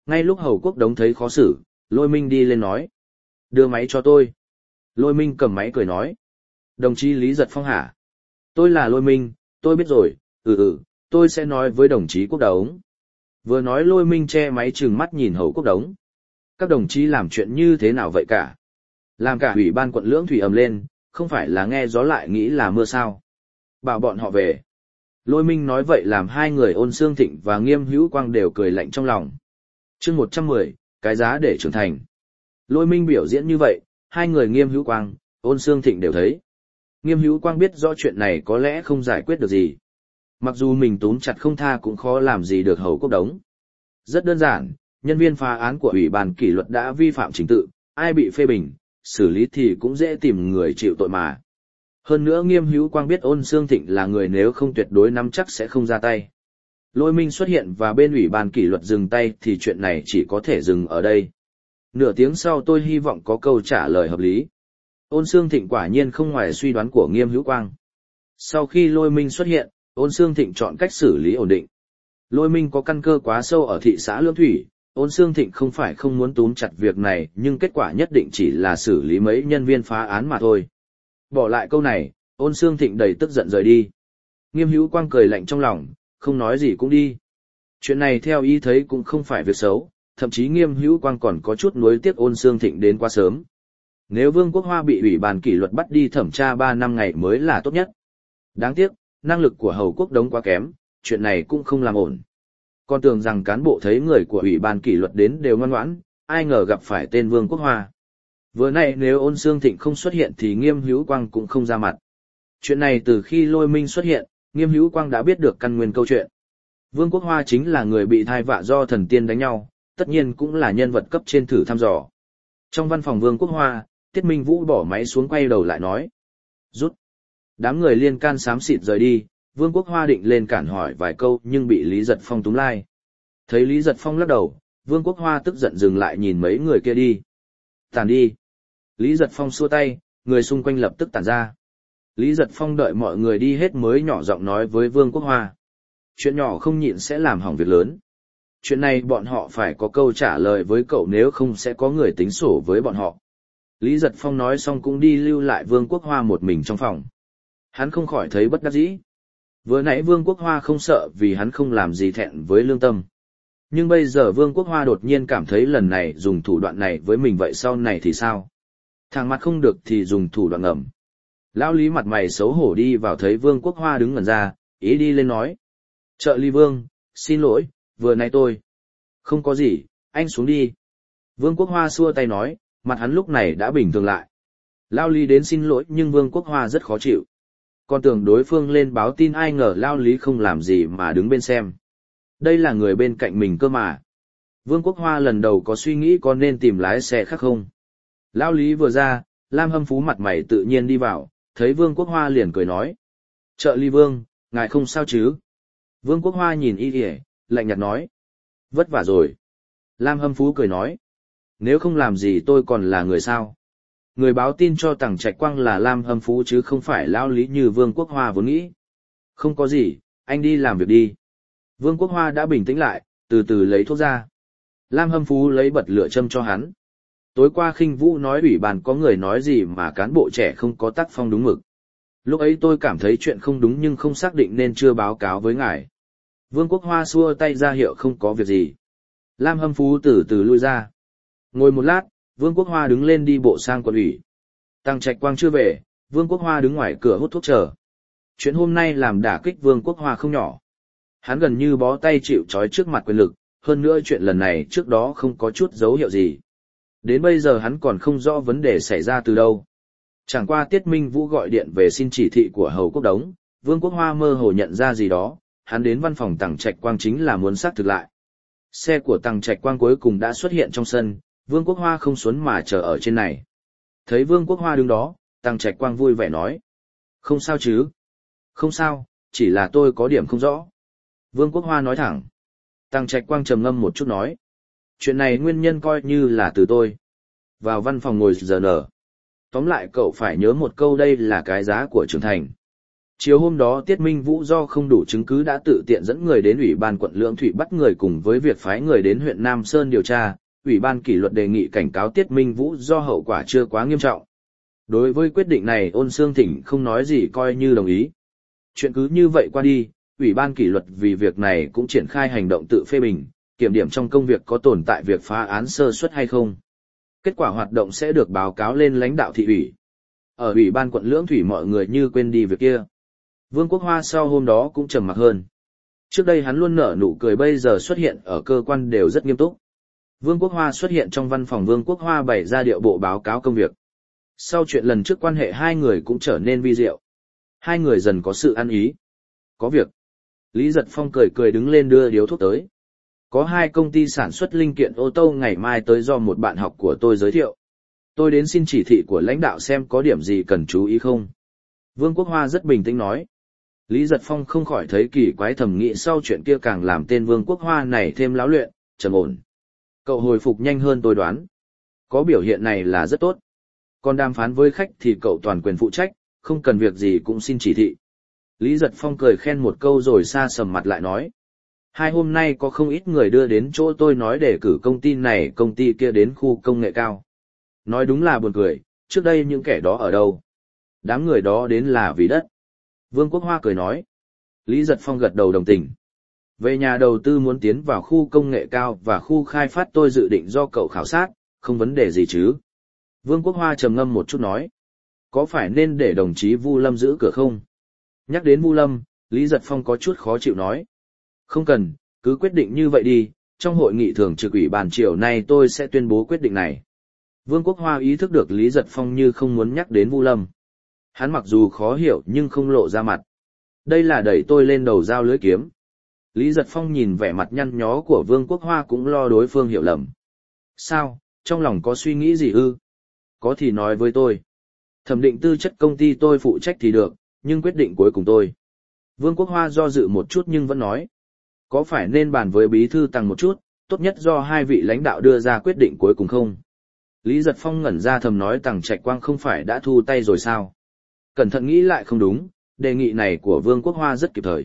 Ngay lúc Hầu Quốc Đống thấy khó xử, Lôi Minh đi lên nói. Đưa máy cho tôi. Lôi Minh cầm máy cười nói. Đồng chí Lý Giật Phong hả? Tôi là Lôi Minh, tôi biết rồi, tôi sẽ nói với đồng chí Quốc Đống. Vừa nói Lôi Minh che máy trừng mắt nhìn Hầu Quốc Đống. Các đồng chí làm chuyện như thế nào vậy cả? Làm cả ủy ban quận Lưỡng Thủy ầm lên, không phải là nghe gió lại nghĩ là mưa sao? Bảo bọn họ về. Lôi Minh nói vậy làm hai người Ôn Xương Thịnh và Nghiêm Hữu Quang đều cười lạnh trong lòng. Chương 110, cái giá để trưởng thành. Lôi Minh biểu diễn như vậy, hai người Nghiêm Hữu Quang, Ôn Xương Thịnh đều thấy. Nghiêm Hữu Quang biết rõ chuyện này có lẽ không giải quyết được gì. Mặc dù mình túm chặt không tha cũng khó làm gì được Hầu Quốc Đống. Rất đơn giản, nhân viên phá án của Ủy ban kỷ luật đã vi phạm trình tự, ai bị phê bình, xử lý thì cũng dễ tìm người chịu tội mà. Hơn nữa Nghiêm Hữu Quang biết Ôn Xương Thịnh là người nếu không tuyệt đối nắm chắc sẽ không ra tay. Lôi Minh xuất hiện và bên Ủy ban kỷ luật dừng tay thì chuyện này chỉ có thể dừng ở đây. Nửa tiếng sau tôi hy vọng có câu trả lời hợp lý. Ôn Xương Thịnh quả nhiên không ngoài suy đoán của Nghiêm Hữu Quang. Sau khi Lôi Minh xuất hiện, Ôn Xương Thịnh chọn cách xử lý ổn định. Lôi Minh có căn cơ quá sâu ở thị xã Lương Thủy, Ôn Xương Thịnh không phải không muốn túm chặt việc này nhưng kết quả nhất định chỉ là xử lý mấy nhân viên phá án mà thôi. Bỏ lại câu này, Ôn Xương Thịnh đầy tức giận rời đi. Nghiêm Hữu Quang cười lạnh trong lòng, không nói gì cũng đi. Chuyện này theo ý thấy cũng không phải việc xấu, thậm chí Nghiêm Hữu Quang còn có chút nuối tiếc Ôn Xương Thịnh đến quá sớm. Nếu Vương Quốc Hoa bị Ủy ban kỷ luật bắt đi thẩm tra 3 năm ngày mới là tốt nhất. Đáng tiếc, năng lực của Hầu Quốc Đống quá kém, chuyện này cũng không làm ổn. Còn tưởng rằng cán bộ thấy người của Ủy ban kỷ luật đến đều ngoan ngoãn, ai ngờ gặp phải tên Vương Quốc Hoa. Vừa nãy nếu Ôn Xương Thịnh không xuất hiện thì Nghiêm Hữu Quang cũng không ra mặt. Chuyện này từ khi Lôi Minh xuất hiện, Nghiêm Hữu Quang đã biết được căn nguyên câu chuyện. Vương Quốc Hoa chính là người bị thai vạ do thần tiên đánh nhau, tất nhiên cũng là nhân vật cấp trên thử thăm dò. Trong văn phòng Vương Quốc Hoa, Tiết Minh Vũ bỏ máy xuống quay đầu lại nói. Rút. Đám người liên can xám xịt rời đi, Vương Quốc Hoa định lên cản hỏi vài câu nhưng bị Lý Giật Phong túm lai. Thấy Lý Giật Phong lắc đầu, Vương Quốc Hoa tức giận dừng lại nhìn mấy người kia đi. Tản đi. Lý Giật Phong xua tay, người xung quanh lập tức tản ra. Lý Giật Phong đợi mọi người đi hết mới nhỏ giọng nói với Vương Quốc Hoa. Chuyện nhỏ không nhịn sẽ làm hỏng việc lớn. Chuyện này bọn họ phải có câu trả lời với cậu nếu không sẽ có người tính sổ với bọn họ. Lý Giật Phong nói xong cũng đi lưu lại Vương Quốc Hoa một mình trong phòng. Hắn không khỏi thấy bất đắc dĩ. Vừa nãy Vương Quốc Hoa không sợ vì hắn không làm gì thẹn với lương tâm. Nhưng bây giờ Vương Quốc Hoa đột nhiên cảm thấy lần này dùng thủ đoạn này với mình vậy sau này thì sao? Thằng mặt không được thì dùng thủ đoạn ngầm. Lão Lý mặt mày xấu hổ đi vào thấy Vương Quốc Hoa đứng ngẩn ra, ý đi lên nói. Trợ lý Vương, xin lỗi, vừa nãy tôi. Không có gì, anh xuống đi. Vương Quốc Hoa xua tay nói, mặt hắn lúc này đã bình thường lại. Lão Lý đến xin lỗi nhưng Vương Quốc Hoa rất khó chịu. Còn tưởng đối phương lên báo tin ai ngờ Lão Lý không làm gì mà đứng bên xem. Đây là người bên cạnh mình cơ mà. Vương Quốc Hoa lần đầu có suy nghĩ có nên tìm lái xe khác không. Lão Lý vừa ra, Lam Hâm Phú mặt mày tự nhiên đi vào, thấy Vương Quốc Hoa liền cười nói. Trợ lý Vương, ngài không sao chứ? Vương Quốc Hoa nhìn y kìa, lạnh nhạt nói. Vất vả rồi. Lam Hâm Phú cười nói. Nếu không làm gì tôi còn là người sao? Người báo tin cho Tằng Trạch Quang là Lam Hâm Phú chứ không phải Lão Lý như Vương Quốc Hoa vốn nghĩ. Không có gì, anh đi làm việc đi. Vương Quốc Hoa đã bình tĩnh lại, từ từ lấy thuốc ra. Lam Hâm Phú lấy bật lửa châm cho hắn. Tối qua Khinh Vũ nói ủy ban có người nói gì mà cán bộ trẻ không có tác phong đúng mực. Lúc ấy tôi cảm thấy chuyện không đúng nhưng không xác định nên chưa báo cáo với ngài. Vương Quốc Hoa xua tay ra hiệu không có việc gì. Lam Hâm Phú từ từ lui ra. Ngồi một lát, Vương Quốc Hoa đứng lên đi bộ sang quận ủy. Tằng Trạch Quang chưa về, Vương Quốc Hoa đứng ngoài cửa hút thuốc chờ. Chuyện hôm nay làm đả kích Vương Quốc Hoa không nhỏ. Hắn gần như bó tay chịu trói trước mặt quyền lực, hơn nữa chuyện lần này trước đó không có chút dấu hiệu gì. Đến bây giờ hắn còn không rõ vấn đề xảy ra từ đâu. Chẳng qua Tiết Minh Vũ gọi điện về xin chỉ thị của Hầu Quốc Đống, Vương Quốc Hoa mơ hồ nhận ra gì đó, hắn đến văn phòng Tằng Trạch Quang chính là muốn xác thực lại. Xe của Tằng Trạch Quang cuối cùng đã xuất hiện trong sân, Vương Quốc Hoa không xuống mà chờ ở trên này. Thấy Vương Quốc Hoa đứng đó, Tằng Trạch Quang vui vẻ nói. Không sao chứ? Không sao, chỉ là tôi có điểm không rõ. Vương Quốc Hoa nói thẳng. Tằng Trạch Quang trầm ngâm một chút nói. Chuyện này nguyên nhân coi như là từ tôi. Vào văn phòng ngồi giờ nở. Tóm lại cậu phải nhớ một câu đây là cái giá của trưởng thành. Chiều hôm đó Tiết Minh Vũ do không đủ chứng cứ đã tự tiện dẫn người đến Ủy ban quận Lưỡng Thủy bắt người cùng với việc phái người đến huyện Nam Sơn điều tra, Ủy ban kỷ luật đề nghị cảnh cáo Tiết Minh Vũ do hậu quả chưa quá nghiêm trọng. Đối với quyết định này Ôn Xương Thịnh không nói gì coi như đồng ý. Chuyện cứ như vậy qua đi, Ủy ban kỷ luật vì việc này cũng triển khai hành động tự phê bình, kiểm điểm trong công việc có tồn tại việc phá án sơ suất hay không. Kết quả hoạt động sẽ được báo cáo lên lãnh đạo thị ủy. Ở Ủy ban quận Lưỡng Thủy mọi người như quên đi việc kia. Vương Quốc Hoa sau hôm đó cũng trầm mặc hơn. Trước đây hắn luôn nở nụ cười bây giờ xuất hiện ở cơ quan đều rất nghiêm túc. Vương Quốc Hoa xuất hiện trong văn phòng Vương Quốc Hoa bày ra điệu bộ báo cáo công việc. Sau chuyện lần trước quan hệ hai người cũng trở nên vi diệu. Hai người dần có sự ăn ý. Có việc. Lý Giật Phong cười cười đứng lên đưa điếu thuốc tới. Có 2 công ty sản xuất linh kiện ô tô ngày mai tới do một bạn học của tôi giới thiệu. Tôi đến xin chỉ thị của lãnh đạo xem có điểm gì cần chú ý không. Vương Quốc Hoa rất bình tĩnh nói. Lý Giật Phong không khỏi thấy kỳ quái, thầm nghĩ sau chuyện kia càng làm tên Vương Quốc Hoa này thêm láo luyện, trầm ổn. Cậu hồi phục nhanh hơn tôi đoán. Có biểu hiện này là rất tốt. Còn đàm phán với khách thì cậu toàn quyền phụ trách, không cần việc gì cũng xin chỉ thị. Lý Giật Phong cười khen một câu rồi xa sầm mặt lại nói. 2 hôm nay có không ít người đưa đến chỗ tôi nói để cử công ty này công ty kia đến khu công nghệ cao. Nói đúng là buồn cười, trước đây những kẻ đó ở đâu? Đám người đó đến là vì đất. Vương Quốc Hoa cười nói. Lý Giật Phong gật đầu đồng tình. Về nhà đầu tư muốn tiến vào khu công nghệ cao và khu khai phát tôi dự định do cậu khảo sát, không vấn đề gì chứ? Vương Quốc Hoa trầm ngâm một chút nói. Có phải nên để đồng chí Vu Lâm giữ cửa không? Nhắc đến Vu Lâm, Lý Giật Phong có chút khó chịu nói. Không cần, cứ quyết định như vậy đi, trong hội nghị thường trực ủy ban chiều nay tôi sẽ tuyên bố quyết định này. Vương Quốc Hoa ý thức được Lý Giật Phong như không muốn nhắc đến Vu Lâm. Hắn mặc dù khó hiểu nhưng không lộ ra mặt. Đây là đẩy tôi lên đầu dao lưới kiếm. Lý Giật Phong nhìn vẻ mặt nhăn nhó của Vương Quốc Hoa cũng lo đối phương hiểu lầm. Sao, trong lòng có suy nghĩ gì ư? Có thì nói với tôi. Thẩm định tư chất công ty tôi phụ trách thì được, nhưng quyết định cuối cùng tôi. Vương Quốc Hoa do dự một chút nhưng vẫn nói. Có phải nên bàn với bí thư Tằng một chút, tốt nhất do 2 vị lãnh đạo đưa ra quyết định cuối cùng không? Lý Giật Phong ngẩn ra thầm nói Tằng Trạch Quang không phải đã thu tay rồi sao? Cẩn thận nghĩ lại không đúng, đề nghị này của Vương Quốc Hoa rất kịp thời.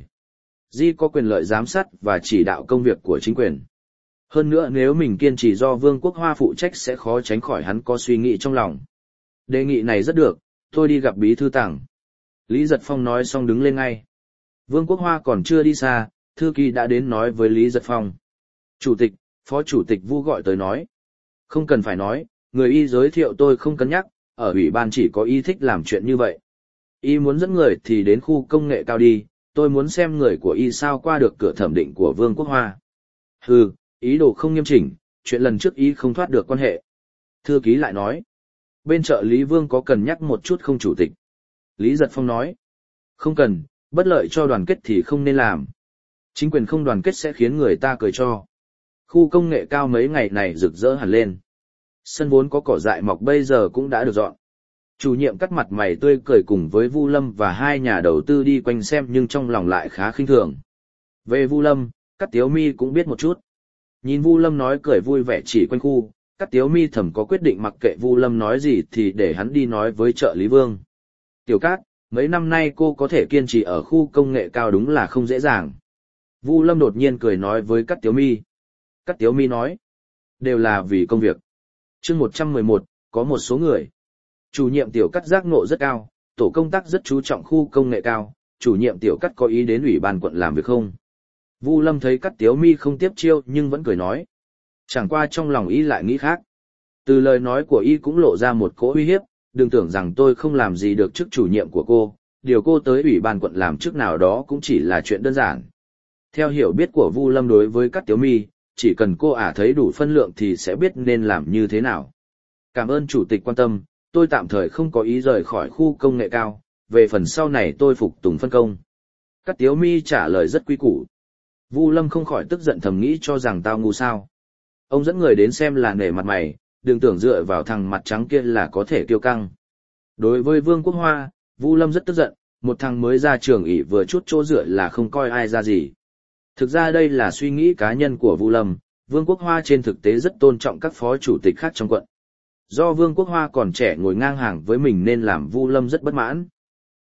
Di có quyền lợi giám sát và chỉ đạo công việc của chính quyền. Hơn nữa nếu mình kiên trì do Vương Quốc Hoa phụ trách sẽ khó tránh khỏi hắn có suy nghĩ trong lòng. Đề nghị này rất được, tôi đi gặp bí thư Tằng. Lý Giật Phong nói xong đứng lên ngay. Vương Quốc Hoa còn chưa đi xa, thư ký đã đến nói với Lý Giật Phong. Chủ tịch, Phó Chủ tịch Vu gọi tới nói. Không cần phải nói, người y giới thiệu tôi không cân nhắc, ở ủy ban chỉ có y thích làm chuyện như vậy. Y muốn dẫn người thì đến khu công nghệ cao đi, tôi muốn xem người của y sao qua được cửa thẩm định của Vương Quốc Hoa. Hừ, ý đồ không nghiêm chỉnh, chuyện lần trước y không thoát được quan hệ. Thư ký lại nói. Bên trợ lý Vương có cần nhắc một chút không chủ tịch? Lý Giật Phong nói. Không cần, bất lợi cho đoàn kết thì không nên làm. Chính quyền không đoàn kết sẽ khiến người ta cười cho. Khu công nghệ cao mấy ngày này rực rỡ hẳn lên. Sân vốn có cỏ dại mọc bây giờ cũng đã được dọn. Chủ nhiệm cắt mặt mày tươi cười cùng với Vu Lâm và 2 nhà đầu tư đi quanh xem nhưng trong lòng lại khá khinh thường. Về Vu Lâm, Cát Tiếu Mi cũng biết một chút. Nhìn Vu Lâm nói cười vui vẻ chỉ quanh khu, Cát Tiếu Mi thầm có quyết định mặc kệ Vu Lâm nói gì thì để hắn đi nói với trợ lý Vương. Tiểu Cát, mấy năm nay cô có thể kiên trì ở khu công nghệ cao đúng là không dễ dàng. Vu Lâm đột nhiên cười nói với Cát Tiếu Mi. Cát Tiếu Mi nói, đều là vì công việc. Chương 111, có một số người. Chủ nhiệm Tiểu Cát giác ngộ rất cao, tổ công tác rất chú trọng khu công nghệ cao, chủ nhiệm Tiểu Cát có ý đến ủy ban quận làm việc không? Vu Lâm thấy Cát Tiếu Mi không tiếp chiêu nhưng vẫn cười nói. Chẳng qua trong lòng y lại nghĩ khác. Từ lời nói của y cũng lộ ra một cỗ uy hiếp, đừng tưởng rằng tôi không làm gì được chức chủ nhiệm của cô, điều cô tới ủy ban quận làm chức nào đó cũng chỉ là chuyện đơn giản. Theo hiểu biết của Vu Lâm đối với Cát Tiếu Mi, chỉ cần cô thấy đủ phân lượng thì sẽ biết nên làm như thế nào. Cảm ơn chủ tịch quan tâm, tôi tạm thời không có ý rời khỏi khu công nghệ cao, về phần sau này tôi phục tùng phân công. Cát Tiếu Mi trả lời rất quý củ. Vu Lâm không khỏi tức giận thầm nghĩ cho rằng tao ngu sao. Ông dẫn người đến xem là nể mặt mày, đừng tưởng dựa vào thằng mặt trắng kia là có thể kiêu căng. Đối với Vương Quốc Hoa, Vu Lâm rất tức giận, một thằng mới ra trường ỷ vừa chút chỗ dựa là không coi ai ra gì. Thực ra đây là suy nghĩ cá nhân của Vu Lâm, Vương Quốc Hoa trên thực tế rất tôn trọng các phó chủ tịch khác trong quận. Do Vương Quốc Hoa còn trẻ ngồi ngang hàng với mình nên làm Vu Lâm rất bất mãn.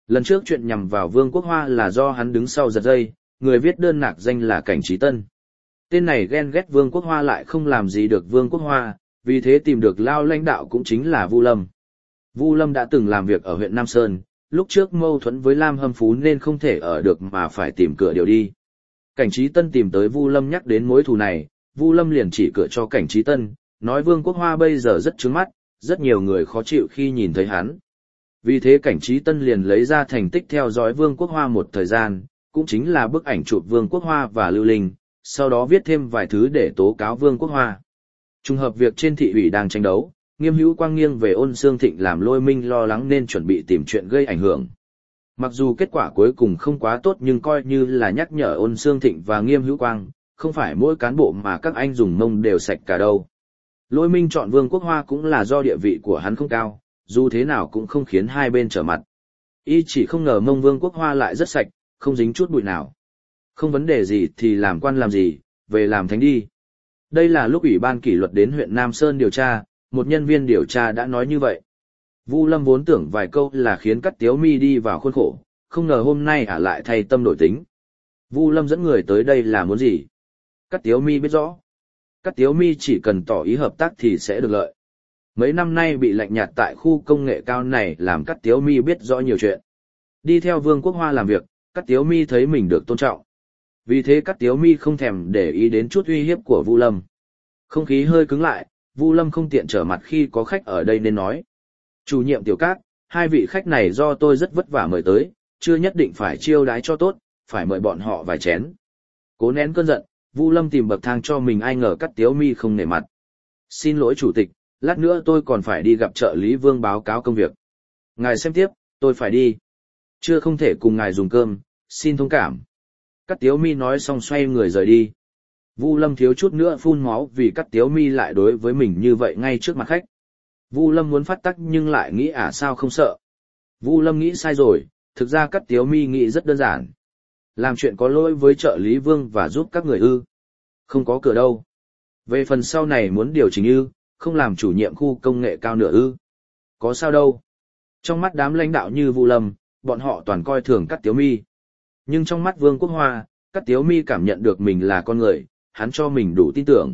Lần trước chuyện nhằm vào Vương Quốc Hoa là do hắn đứng sau giật dây, người viết đơn nạc danh là Cảnh Trí Tân. Tên này ghen ghét Vương Quốc Hoa lại không làm gì được Vương Quốc Hoa, vì thế tìm được lao lãnh đạo cũng chính là Vu Lâm. Vu Lâm đã từng làm việc ở huyện Nam Sơn, lúc trước mâu thuẫn với Lam Hâm Phú nên không thể ở được mà phải tìm cửa điều đi. Cảnh Trí Tân tìm tới Vu Lâm nhắc đến mối thù này, Vu Lâm liền chỉ cửa cho Cảnh Trí Tân, nói Vương Quốc Hoa bây giờ rất trướng mắt, rất nhiều người khó chịu khi nhìn thấy hắn. Vì thế Cảnh Trí Tân liền lấy ra thành tích theo dõi Vương Quốc Hoa một thời gian, cũng chính là bức ảnh chụp Vương Quốc Hoa và Lưu Linh, sau đó viết thêm vài thứ để tố cáo Vương Quốc Hoa. Trùng hợp việc trên thị ủy đang tranh đấu, Nghiêm Hữu Quang nghiêng về Ôn Xương Thịnh làm Lôi Minh lo lắng nên chuẩn bị tìm chuyện gây ảnh hưởng. Mặc dù kết quả cuối cùng không quá tốt nhưng coi như là nhắc nhở Ôn Xương Thịnh và Nghiêm Hữu Quang, không phải mỗi cán bộ mà các anh dùng mông đều sạch cả đâu. Lôi Minh chọn Vương Quốc Hoa cũng là do địa vị của hắn không cao, dù thế nào cũng không khiến hai bên trở mặt. Y chỉ không ngờ mông Vương Quốc Hoa lại rất sạch, không dính chút bụi nào. Không vấn đề gì thì làm quan làm gì, về làm thánh đi. Đây là lúc Ủy ban kỷ luật đến huyện Nam Sơn điều tra, một nhân viên điều tra đã nói như vậy. Vu Lâm vốn tưởng vài câu là khiến Cát Tiếu Mi đi vào khuôn khổ, không ngờ hôm nay lại thay tâm đổi tính. Vu Lâm dẫn người tới đây là muốn gì? Cát Tiếu Mi biết rõ. Cát Tiếu Mi chỉ cần tỏ ý hợp tác thì sẽ được lợi. Mấy năm nay bị lạnh nhạt tại khu công nghệ cao này làm Cát Tiếu Mi biết rõ nhiều chuyện. Đi theo Vương Quốc Hoa làm việc, Cát Tiếu Mi thấy mình được tôn trọng. Vì thế Cát Tiếu Mi không thèm để ý đến chút uy hiếp của Vu Lâm. Không khí hơi cứng lại, Vu Lâm không tiện trở mặt khi có khách ở đây nên nói. Chủ nhiệm Tiểu Cát, hai vị khách này do tôi rất vất vả mời tới, chưa nhất định phải chiêu đãi cho tốt, phải mời bọn họ vài chén. Cố nén cơn giận, Vu Lâm tìm bậc thang cho mình, ai ngờ Cát Tiếu Mi không nể mặt. Xin lỗi chủ tịch, lát nữa tôi còn phải đi gặp trợ lý Vương báo cáo công việc. Ngài xem tiếp, tôi phải đi. Chưa không thể cùng ngài dùng cơm, xin thông cảm. Cát Tiếu Mi nói xong xoay người rời đi. Vu Lâm thiếu chút nữa phun máu vì Cát Tiếu Mi lại đối với mình như vậy ngay trước mặt khách. Vu Lâm muốn phát tắc nhưng lại nghĩ sao không sợ. Vu Lâm nghĩ sai rồi, thực ra Cát Tiếu Mi nghĩ rất đơn giản. Làm chuyện có lỗi với trợ lý Vương và giúp các người ư. Không có cửa đâu. Về phần sau này muốn điều chỉnh ư, không làm chủ nhiệm khu công nghệ cao nữa ư. Có sao đâu. Trong mắt đám lãnh đạo như Vu Lâm, bọn họ toàn coi thường Cát Tiếu Mi. Nhưng trong mắt Vương Quốc Hoa, Cát Tiếu Mi cảm nhận được mình là con người, hắn cho mình đủ tin tưởng.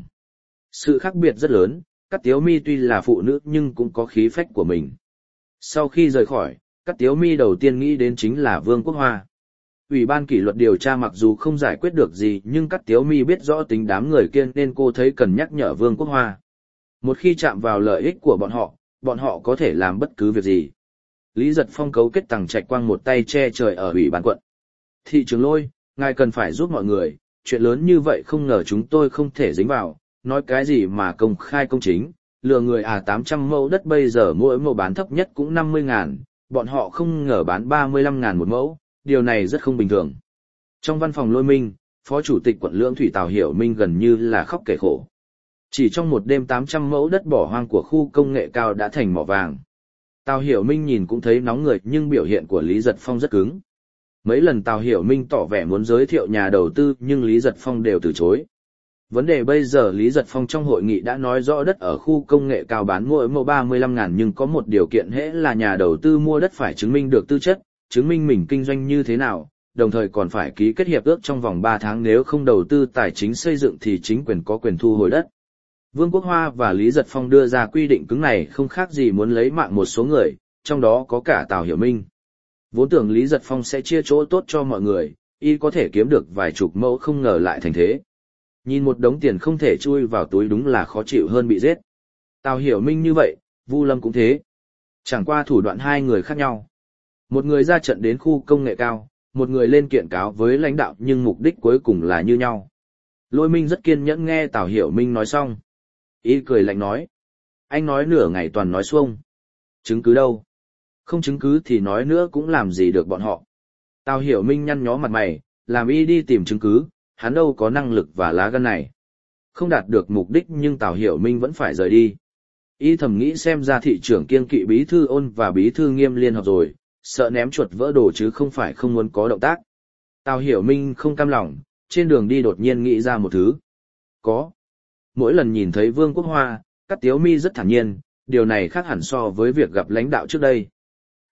Sự khác biệt rất lớn, Cát Tiếu Mi tuy là phụ nữ nhưng cũng có khí phách của mình. Sau khi rời khỏi, Cát Tiếu Mi đầu tiên nghĩ đến chính là Vương Quốc Hoa. Ủy ban kỷ luật điều tra mặc dù không giải quyết được gì nhưng Cát Tiếu Mi biết rõ tính đám người kia nên cô thấy cần nhắc nhở Vương Quốc Hoa. Một khi chạm vào lợi ích của bọn họ có thể làm bất cứ việc gì. Lý Giật Phong cấu kết Tằng Trạch Quang một tay che trời ở ủy ban quận. Thị trưởng Lôi, ngài cần phải giúp mọi người, chuyện lớn như vậy không ngờ chúng tôi không thể dính vào, nói cái gì mà công khai công chính, lừa người 800 mẫu đất bây giờ mỗi mẫu bán thấp nhất cũng 50.000, bọn họ không ngờ bán 35.000 một mẫu, điều này rất không bình thường. Trong văn phòng Lôi Minh, Phó Chủ tịch quận Lương Thủy Tào Hiểu Minh gần như là khóc kể khổ. Chỉ trong một đêm 800 mẫu đất bỏ hoang của khu công nghệ cao đã thành mỏ vàng. Tào Hiểu Minh nhìn cũng thấy nóng người nhưng biểu hiện của Lý Giật Phong rất cứng. Mấy lần Tào Hiểu Minh tỏ vẻ muốn giới thiệu nhà đầu tư nhưng Lý Giật Phong đều từ chối. Vấn đề bây giờ Lý Giật Phong trong hội nghị đã nói rõ đất ở khu công nghệ cao bán mỗi mẫu 35.000 nhưng có một điều kiện hễ là nhà đầu tư mua đất phải chứng minh được tư chất, chứng minh mình kinh doanh như thế nào, đồng thời còn phải ký kết hiệp ước trong vòng 3 tháng nếu không đầu tư tài chính xây dựng thì chính quyền có quyền thu hồi đất. Vương Quốc Hoa và Lý Giật Phong đưa ra quy định cứng này không khác gì muốn lấy mạng một số người, trong đó có cả Tào Hiểu Minh. Vốn tưởng Lý Giật Phong sẽ chia chỗ tốt cho mọi người, y có thể kiếm được vài chục mẫu không ngờ lại thành thế. Nhìn một đống tiền không thể chui vào túi đúng là khó chịu hơn bị giết. Tào Hiểu Minh như vậy, Vu Lâm cũng thế. Chẳng qua thủ đoạn hai người khác nhau. Một người ra trận đến khu công nghệ cao, một người lên kiện cáo với lãnh đạo nhưng mục đích cuối cùng là như nhau. Lôi Minh rất kiên nhẫn nghe Tào Hiểu Minh nói xong. Y cười lạnh nói. Anh nói nửa ngày toàn nói xuông. Chứng cứ đâu? Không chứng cứ thì nói nữa cũng làm gì được bọn họ. Tào Hiểu Minh nhăn nhó mặt mày, làm y đi tìm chứng cứ, hắn đâu có năng lực và lá gan này. Không đạt được mục đích nhưng Tào Hiểu Minh vẫn phải rời đi. Y thầm nghĩ xem ra thị trưởng kiêng kỵ bí thư Ôn và bí thư Nghiêm liên hợp rồi, sợ ném chuột vỡ đồ chứ không phải không muốn có động tác. Tào Hiểu Minh không cam lòng, trên đường đi đột nhiên nghĩ ra một thứ. Có. Mỗi lần nhìn thấy Vương Quốc Hoa, Cát Tiếu Mi rất thản nhiên, điều này khác hẳn so với việc gặp lãnh đạo trước đây.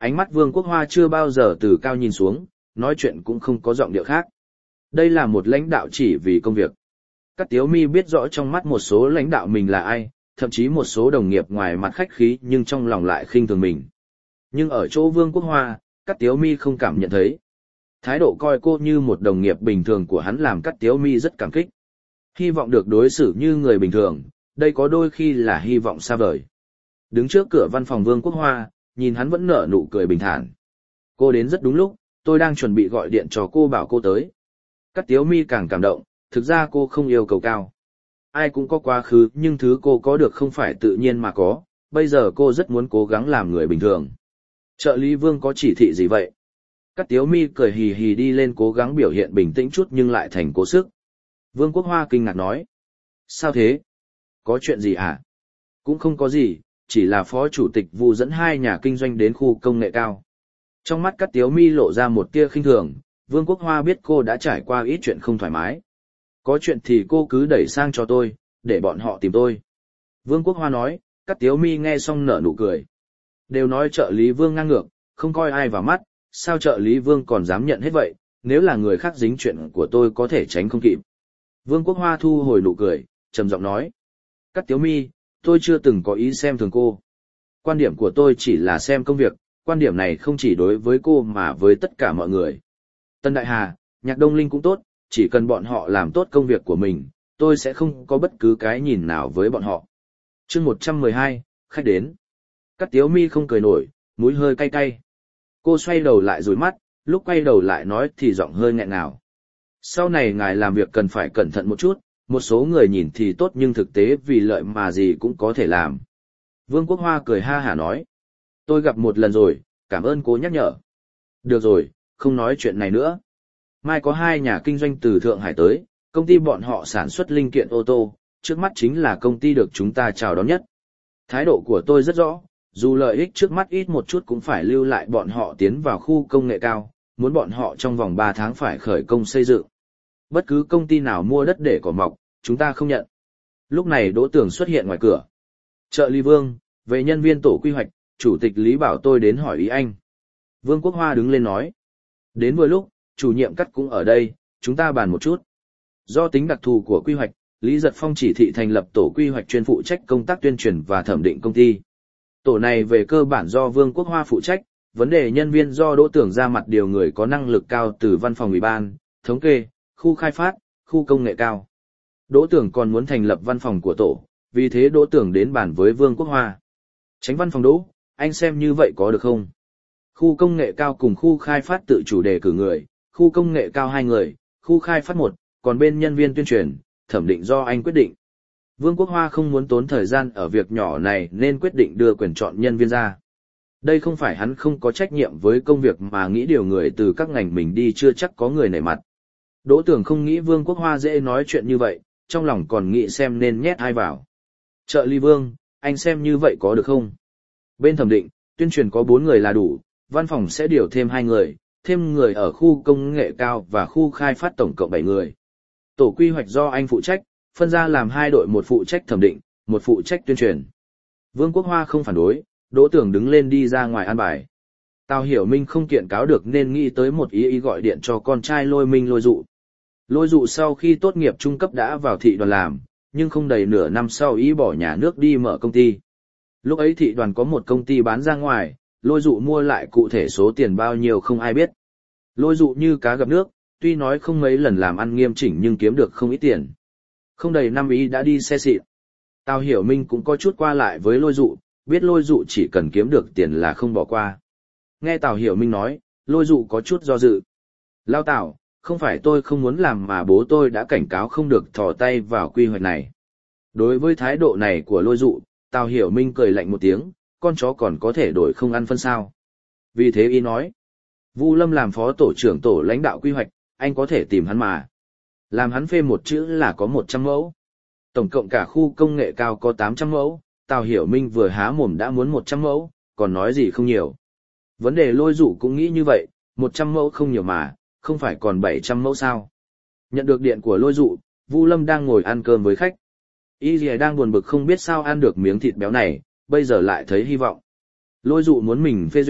Ánh mắt Vương Quốc Hoa chưa bao giờ từ cao nhìn xuống, nói chuyện cũng không có giọng điệu khác. Đây là một lãnh đạo chỉ vì công việc. Cát Tiếu Mi biết rõ trong mắt một số lãnh đạo mình là ai, thậm chí một số đồng nghiệp ngoài mặt khách khí nhưng trong lòng lại khinh thường mình. Nhưng ở chỗ Vương Quốc Hoa, Cát Tiếu Mi không cảm nhận thấy. Thái độ coi cô như một đồng nghiệp bình thường của hắn làm Cát Tiếu Mi rất cảm kích. Hy vọng được đối xử như người bình thường, đây có đôi khi là hy vọng xa vời. Đứng trước cửa văn phòng Vương Quốc Hoa, nhìn hắn vẫn nở nụ cười bình thản. Cô đến rất đúng lúc, tôi đang chuẩn bị gọi điện cho cô bảo cô tới. Cát Tiếu Mi càng cảm động, thực ra cô không yêu cầu cao. Ai cũng có quá khứ nhưng thứ cô có được không phải tự nhiên mà có, bây giờ cô rất muốn cố gắng làm người bình thường. Trợ lý Vương có chỉ thị gì vậy? Cát Tiếu Mi cười hì hì đi lên cố gắng biểu hiện bình tĩnh chút nhưng lại thành cố sức. Vương Quốc Hoa kinh ngạc nói. Sao thế? Có chuyện gì hả? Cũng không có gì, chỉ là phó chủ tịch Vu dẫn 2 nhà kinh doanh đến khu công nghệ cao. Trong mắt Cát Tiếu Mi lộ ra một tia khinh thường, Vương Quốc Hoa biết cô đã trải qua ít chuyện không thoải mái. Có chuyện thì cô cứ đẩy sang cho tôi, để bọn họ tìm tôi. Vương Quốc Hoa nói, Cát Tiếu Mi nghe xong nở nụ cười. Đều nói trợ lý Vương ngang ngược, không coi ai vào mắt, sao trợ lý Vương còn dám nhận hết vậy, nếu là người khác dính chuyện của tôi có thể tránh không kịp. Vương Quốc Hoa thu hồi nụ cười, trầm giọng nói. Cát Tiếu Mi, tôi chưa từng có ý xem thường cô. Quan điểm của tôi chỉ là xem công việc, quan điểm này không chỉ đối với cô mà với tất cả mọi người. Tân Đại Hà, Nhạc Đông Linh cũng tốt, chỉ cần bọn họ làm tốt công việc của mình, tôi sẽ không có bất cứ cái nhìn nào với bọn họ. Chương 112, khách đến. Cát Tiếu Mi không cười nổi, mũi hơi cay cay. Cô xoay đầu lại rủi mắt, lúc quay đầu lại nói thì giọng hơi nghẹn ngào. Sau này ngài làm việc cần phải cẩn thận một chút, một số người nhìn thì tốt nhưng thực tế vì lợi mà gì cũng có thể làm. Vương Quốc Hoa cười ha hả nói. Tôi gặp một lần rồi, cảm ơn cô nhắc nhở. Được rồi, không nói chuyện này nữa. Mai có 2 nhà kinh doanh từ Thượng Hải tới, công ty bọn họ sản xuất linh kiện ô tô, trước mắt chính là công ty được chúng ta chào đón nhất. Thái độ của tôi rất rõ, dù lợi ích trước mắt ít một chút cũng phải lưu lại bọn họ tiến vào khu công nghệ cao, muốn bọn họ trong vòng 3 tháng phải khởi công xây dựng. Bất cứ công ty nào mua đất để cỏ mọc, chúng ta không nhận. Lúc này Đỗ Tường xuất hiện ngoài cửa. Trợ lý Vương, về nhân viên tổ quy hoạch, chủ tịch Lý bảo tôi đến hỏi ý anh. Vương Quốc Hoa đứng lên nói. Đến vừa lúc, chủ nhiệm Cát cũng ở đây, chúng ta bàn một chút. Do tính đặc thù của quy hoạch, Lý Giật Phong chỉ thị thành lập tổ quy hoạch chuyên phụ trách công tác tuyên truyền và thẩm định công ty. Tổ này về cơ bản do Vương Quốc Hoa phụ trách, vấn đề nhân viên do Đỗ Tường ra mặt điều người có năng lực cao từ văn phòng ủy ban, thống kê, khu khai phát, khu công nghệ cao. Đỗ Tường còn muốn thành lập văn phòng của tổ, vì thế Đỗ Tường đến bàn với Vương Quốc Hoa. Tránh văn phòng Đỗ, anh xem như vậy có được không? Khu công nghệ cao cùng khu khai phát tự chủ đề cử người, khu công nghệ cao 2 người, khu khai phát 1, còn bên nhân viên tuyên truyền, thẩm định do anh quyết định. Vương Quốc Hoa không muốn tốn thời gian ở việc nhỏ này nên quyết định đưa quyền chọn nhân viên ra. Đây không phải hắn không có trách nhiệm với công việc mà nghĩ điều người từ các ngành mình đi chưa chắc có người nể mặt. Đỗ Tường không nghĩ Vương Quốc Hoa dễ nói chuyện như vậy, trong lòng còn nghĩ xem nên nhét ai vào. Trợ lý Vương, anh xem như vậy có được không? Bên thẩm định, tuyên truyền có 4 người là đủ, văn phòng sẽ điều thêm 2 người, thêm người ở khu công nghệ cao và khu khai phát tổng cộng 7 người. Tổ quy hoạch do anh phụ trách, phân ra làm 2 đội, một phụ trách thẩm định, một phụ trách tuyên truyền. Vương Quốc Hoa không phản đối, Đỗ Tường đứng lên đi ra ngoài an bài. Tào Hiểu Minh không kiện cáo được nên nghĩ tới một ý gọi điện cho con trai Lôi Minh Lôi Dụ. Lôi Dụ sau khi tốt nghiệp trung cấp đã vào thị đoàn làm, nhưng không đầy nửa năm sau ý bỏ nhà nước đi mở công ty. Lúc ấy thị đoàn có một công ty bán ra ngoài, Lôi Dụ mua lại, cụ thể số tiền bao nhiêu không ai biết. Lôi Dụ như cá gặp nước, tuy nói không mấy lần làm ăn nghiêm chỉnh nhưng kiếm được không ít tiền. Không đầy năm ý đã đi xe xịn. Tào Hiểu Minh cũng có chút qua lại với Lôi Dụ, biết Lôi Dụ chỉ cần kiếm được tiền là không bỏ qua. Nghe Tào Hiểu Minh nói, Lôi Dụ có chút do dự. Lao Tào, không phải tôi không muốn làm mà bố tôi đã cảnh cáo không được thò tay vào quy hoạch này. Đối với thái độ này của Lôi Dụ, Tào Hiểu Minh cười lạnh một tiếng, con chó còn có thể đổi không ăn phân sao. Vì thế ý nói, Vu Lâm làm phó tổ trưởng tổ lãnh đạo quy hoạch, anh có thể tìm hắn mà. Làm hắn phê một chữ là có 100 mẫu. Tổng cộng cả khu công nghệ cao có 800 mẫu, Tào Hiểu Minh vừa há mồm đã muốn 100 mẫu, còn nói gì không nhiều. Vấn đề Lôi Dụ cũng nghĩ như vậy, 100 mẫu không nhiều mà, không phải còn 700 mẫu sao. Nhận được điện của Lôi Dụ, Vu Lâm đang ngồi ăn cơm với khách. Y Lìa đang buồn bực không biết sao ăn được miếng thịt béo này, bây giờ lại thấy hy vọng. Lôi Dụ muốn mình phê duyệt,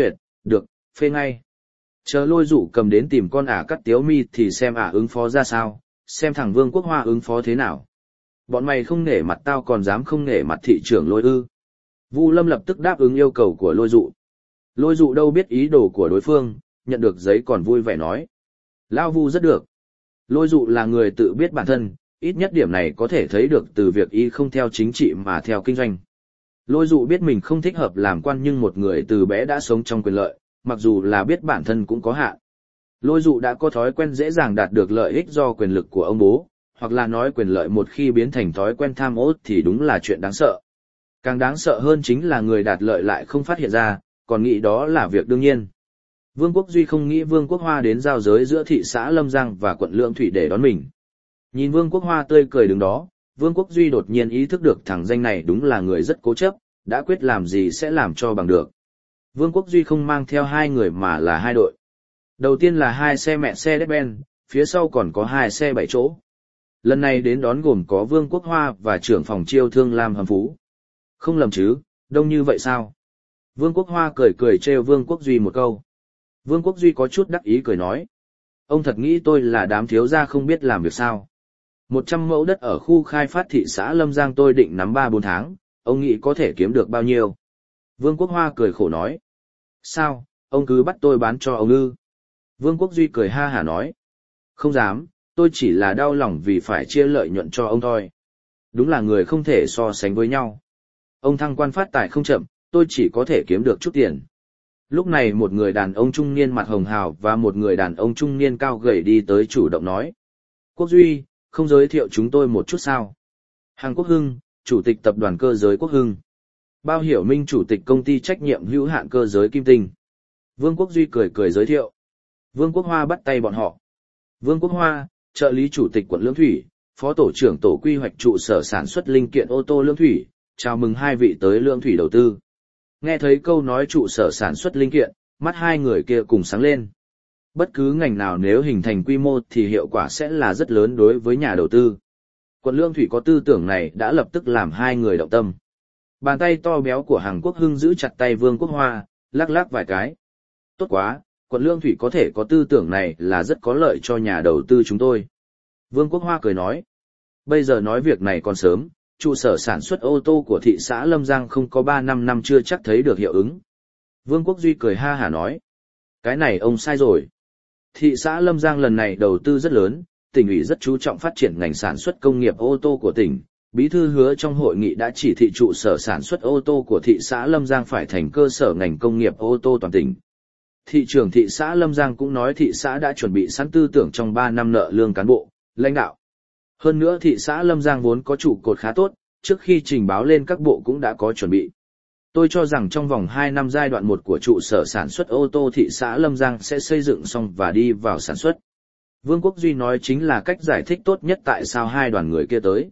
được, phê ngay. Chờ Lôi Dụ cầm đến tìm con ả cắt tiếu mi thì xem ả ứng phó ra sao, xem thằng Vương Quốc Hoa ứng phó thế nào. Bọn mày không nể mặt tao còn dám không nể mặt thị trưởng Lôi ư. Vu Lâm lập tức đáp ứng yêu cầu của Lôi Dụ. Lôi Dụ đâu biết ý đồ của đối phương, nhận được giấy còn vui vẻ nói. Lao Vu rất được. Lôi Dụ là người tự biết bản thân, ít nhất điểm này có thể thấy được từ việc y không theo chính trị mà theo kinh doanh. Lôi Dụ biết mình không thích hợp làm quan nhưng một người từ bé đã sống trong quyền lợi, mặc dù là biết bản thân cũng có hạn. Lôi Dụ đã có thói quen dễ dàng đạt được lợi ích do quyền lực của ông bố, hoặc là nói quyền lợi một khi biến thành thói quen tham ô thì đúng là chuyện đáng sợ. Càng đáng sợ hơn chính là người đạt lợi lại không phát hiện ra, còn nghĩ đó là việc đương nhiên. Vương Quốc Duy không nghĩ Vương Quốc Hoa đến giao giới giữa thị xã Lâm Giang và quận Lương Thủy để đón mình. Nhìn Vương Quốc Hoa tươi cười đứng đó, Vương Quốc Duy đột nhiên ý thức được thằng danh này đúng là người rất cố chấp, đã quyết làm gì sẽ làm cho bằng được. Vương Quốc Duy không mang theo hai người mà là hai đội. Đầu tiên là hai xe mẹ xe Mercedes-Benz, phía sau còn có hai xe 7 chỗ. Lần này đến đón gồm có Vương Quốc Hoa và trưởng phòng chiêu thương Lam Hầm Phú. Không lầm chứ, đông như vậy sao? Vương Quốc Hoa cười cười trêu Vương Quốc Duy một câu. Vương Quốc Duy có chút đắc ý cười nói. Ông thật nghĩ tôi là đám thiếu gia không biết làm việc sao? 100 mẫu đất ở khu khai phát thị xã Lâm Giang tôi định nắm 3-4 tháng, ông nghĩ có thể kiếm được bao nhiêu? Vương Quốc Hoa cười khổ nói. Sao, ông cứ bắt tôi bán cho ông ư? Vương Quốc Duy cười ha hả nói. Không dám, tôi chỉ là đau lòng vì phải chia lợi nhuận cho ông thôi. Đúng là người không thể so sánh với nhau. Ông thăng quan phát tài không chậm, tôi chỉ có thể kiếm được chút tiền. Lúc này một người đàn ông trung niên mặt hồng hào và một người đàn ông trung niên cao gầy đi tới chủ động nói. Quốc Duy, không giới thiệu chúng tôi một chút sao? Hàng Quốc Hưng, Chủ tịch Tập đoàn Cơ giới Quốc Hưng. Bao Hiểu Minh, Chủ tịch Công ty Trách nhiệm hữu hạn Cơ giới Kim Tinh. Vương Quốc Duy cười cười giới thiệu. Vương Quốc Hoa bắt tay bọn họ. Vương Quốc Hoa, trợ lý Chủ tịch quận Lương Thủy, Phó tổ trưởng tổ quy hoạch trụ sở sản xuất linh kiện ô tô Lương Thủy, chào mừng hai vị tới Lương Thủy đầu tư. Nghe thấy câu nói trụ sở sản xuất linh kiện, mắt hai người kia cùng sáng lên. Bất cứ ngành nào nếu hình thành quy mô thì hiệu quả sẽ là rất lớn đối với nhà đầu tư. Quận Lương Thủy có tư tưởng này đã lập tức làm hai người động tâm. Bàn tay to béo của Hàng Quốc Hưng giữ chặt tay Vương Quốc Hoa, lắc lắc vài cái. Tốt quá, quận Lương Thủy có thể có tư tưởng này là rất có lợi cho nhà đầu tư chúng tôi. Vương Quốc Hoa cười nói. Bây giờ nói việc này còn sớm, trụ sở sản xuất ô tô của thị xã Lâm Giang không có 3-5 năm chưa chắc thấy được hiệu ứng. Vương Quốc Duy cười ha hả nói. Cái này ông sai rồi. Thị xã Lâm Giang lần này đầu tư rất lớn, tỉnh ủy rất chú trọng phát triển ngành sản xuất công nghiệp ô tô của tỉnh. Bí thư Hứa trong hội nghị đã chỉ thị trụ sở sản xuất ô tô của thị xã Lâm Giang phải thành cơ sở ngành công nghiệp ô tô toàn tỉnh. Thị trưởng thị xã Lâm Giang cũng nói thị xã đã chuẩn bị sẵn tư tưởng trong 3 năm nợ lương cán bộ, lãnh đạo. Hơn nữa thị xã Lâm Giang vốn có trụ cột khá tốt, trước khi trình báo lên các bộ cũng đã có chuẩn bị. Tôi cho rằng trong vòng 2 năm giai đoạn 1 của trụ sở sản xuất ô tô thị xã Lâm Giang sẽ xây dựng xong và đi vào sản xuất. Vương Quốc Duy nói chính là cách giải thích tốt nhất tại sao hai đoàn người kia tới.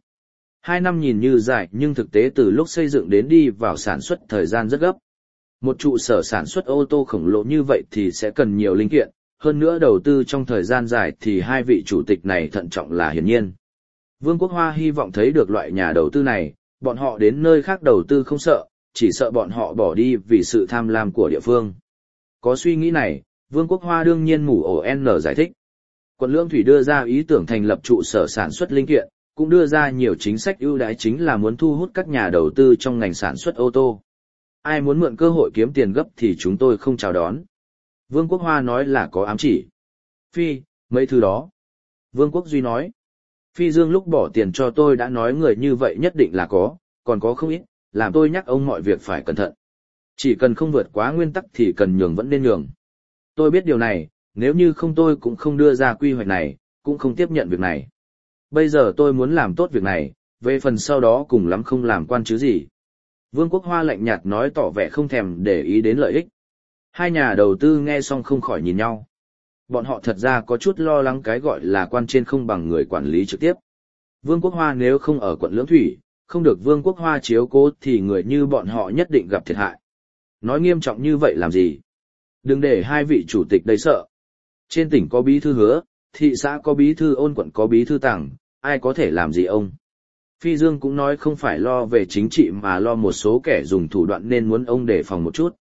2 năm nhìn như dài nhưng thực tế từ lúc xây dựng đến đi vào sản xuất thời gian rất gấp. Một trụ sở sản xuất ô tô khổng lồ như vậy thì sẽ cần nhiều linh kiện, hơn nữa đầu tư trong thời gian dài thì hai vị chủ tịch này thận trọng là hiển nhiên. Vương Quốc Hoa hy vọng thấy được loại nhà đầu tư này, bọn họ đến nơi khác đầu tư không sợ, chỉ sợ bọn họ bỏ đi vì sự tham lam của địa phương. Có suy nghĩ này, Vương Quốc Hoa đương nhiên mủ ổ N giải thích. Quận Lương Thủy đưa ra ý tưởng thành lập trụ sở sản xuất linh kiện, cũng đưa ra nhiều chính sách ưu đãi chính là muốn thu hút các nhà đầu tư trong ngành sản xuất ô tô. Ai muốn mượn cơ hội kiếm tiền gấp thì chúng tôi không chào đón. Vương Quốc Hoa nói là có ám chỉ. Phi, mấy thứ đó. Vương Quốc Duy nói. Phi Dương lúc bỏ tiền cho tôi đã nói người như vậy nhất định là có, còn có không ít, làm tôi nhắc ông mọi việc phải cẩn thận. Chỉ cần không vượt quá nguyên tắc thì cần nhường vẫn nên nhường. Tôi biết điều này, nếu như không tôi cũng không đưa ra quy hoạch này, cũng không tiếp nhận việc này. Bây giờ tôi muốn làm tốt việc này, về phần sau đó cùng lắm không làm quan chứ gì. Vương Quốc Hoa lạnh nhạt nói tỏ vẻ không thèm để ý đến lợi ích. Hai nhà đầu tư nghe xong không khỏi nhìn nhau. Bọn họ thật ra có chút lo lắng cái gọi là quan trên không bằng người quản lý trực tiếp. Vương Quốc Hoa nếu không ở quận Lương Thủy, không được Vương Quốc Hoa chiếu cố thì người như bọn họ nhất định gặp thiệt hại. Nói nghiêm trọng như vậy làm gì? Đừng để hai vị chủ tịch đây sợ. Trên tỉnh có bí thư Hứa, thị xã có bí thư Ôn, quận có bí thư Tằng, ai có thể làm gì ông? Phi Dương cũng nói không phải lo về chính trị mà lo một số kẻ dùng thủ đoạn nên muốn ông đề phòng một chút.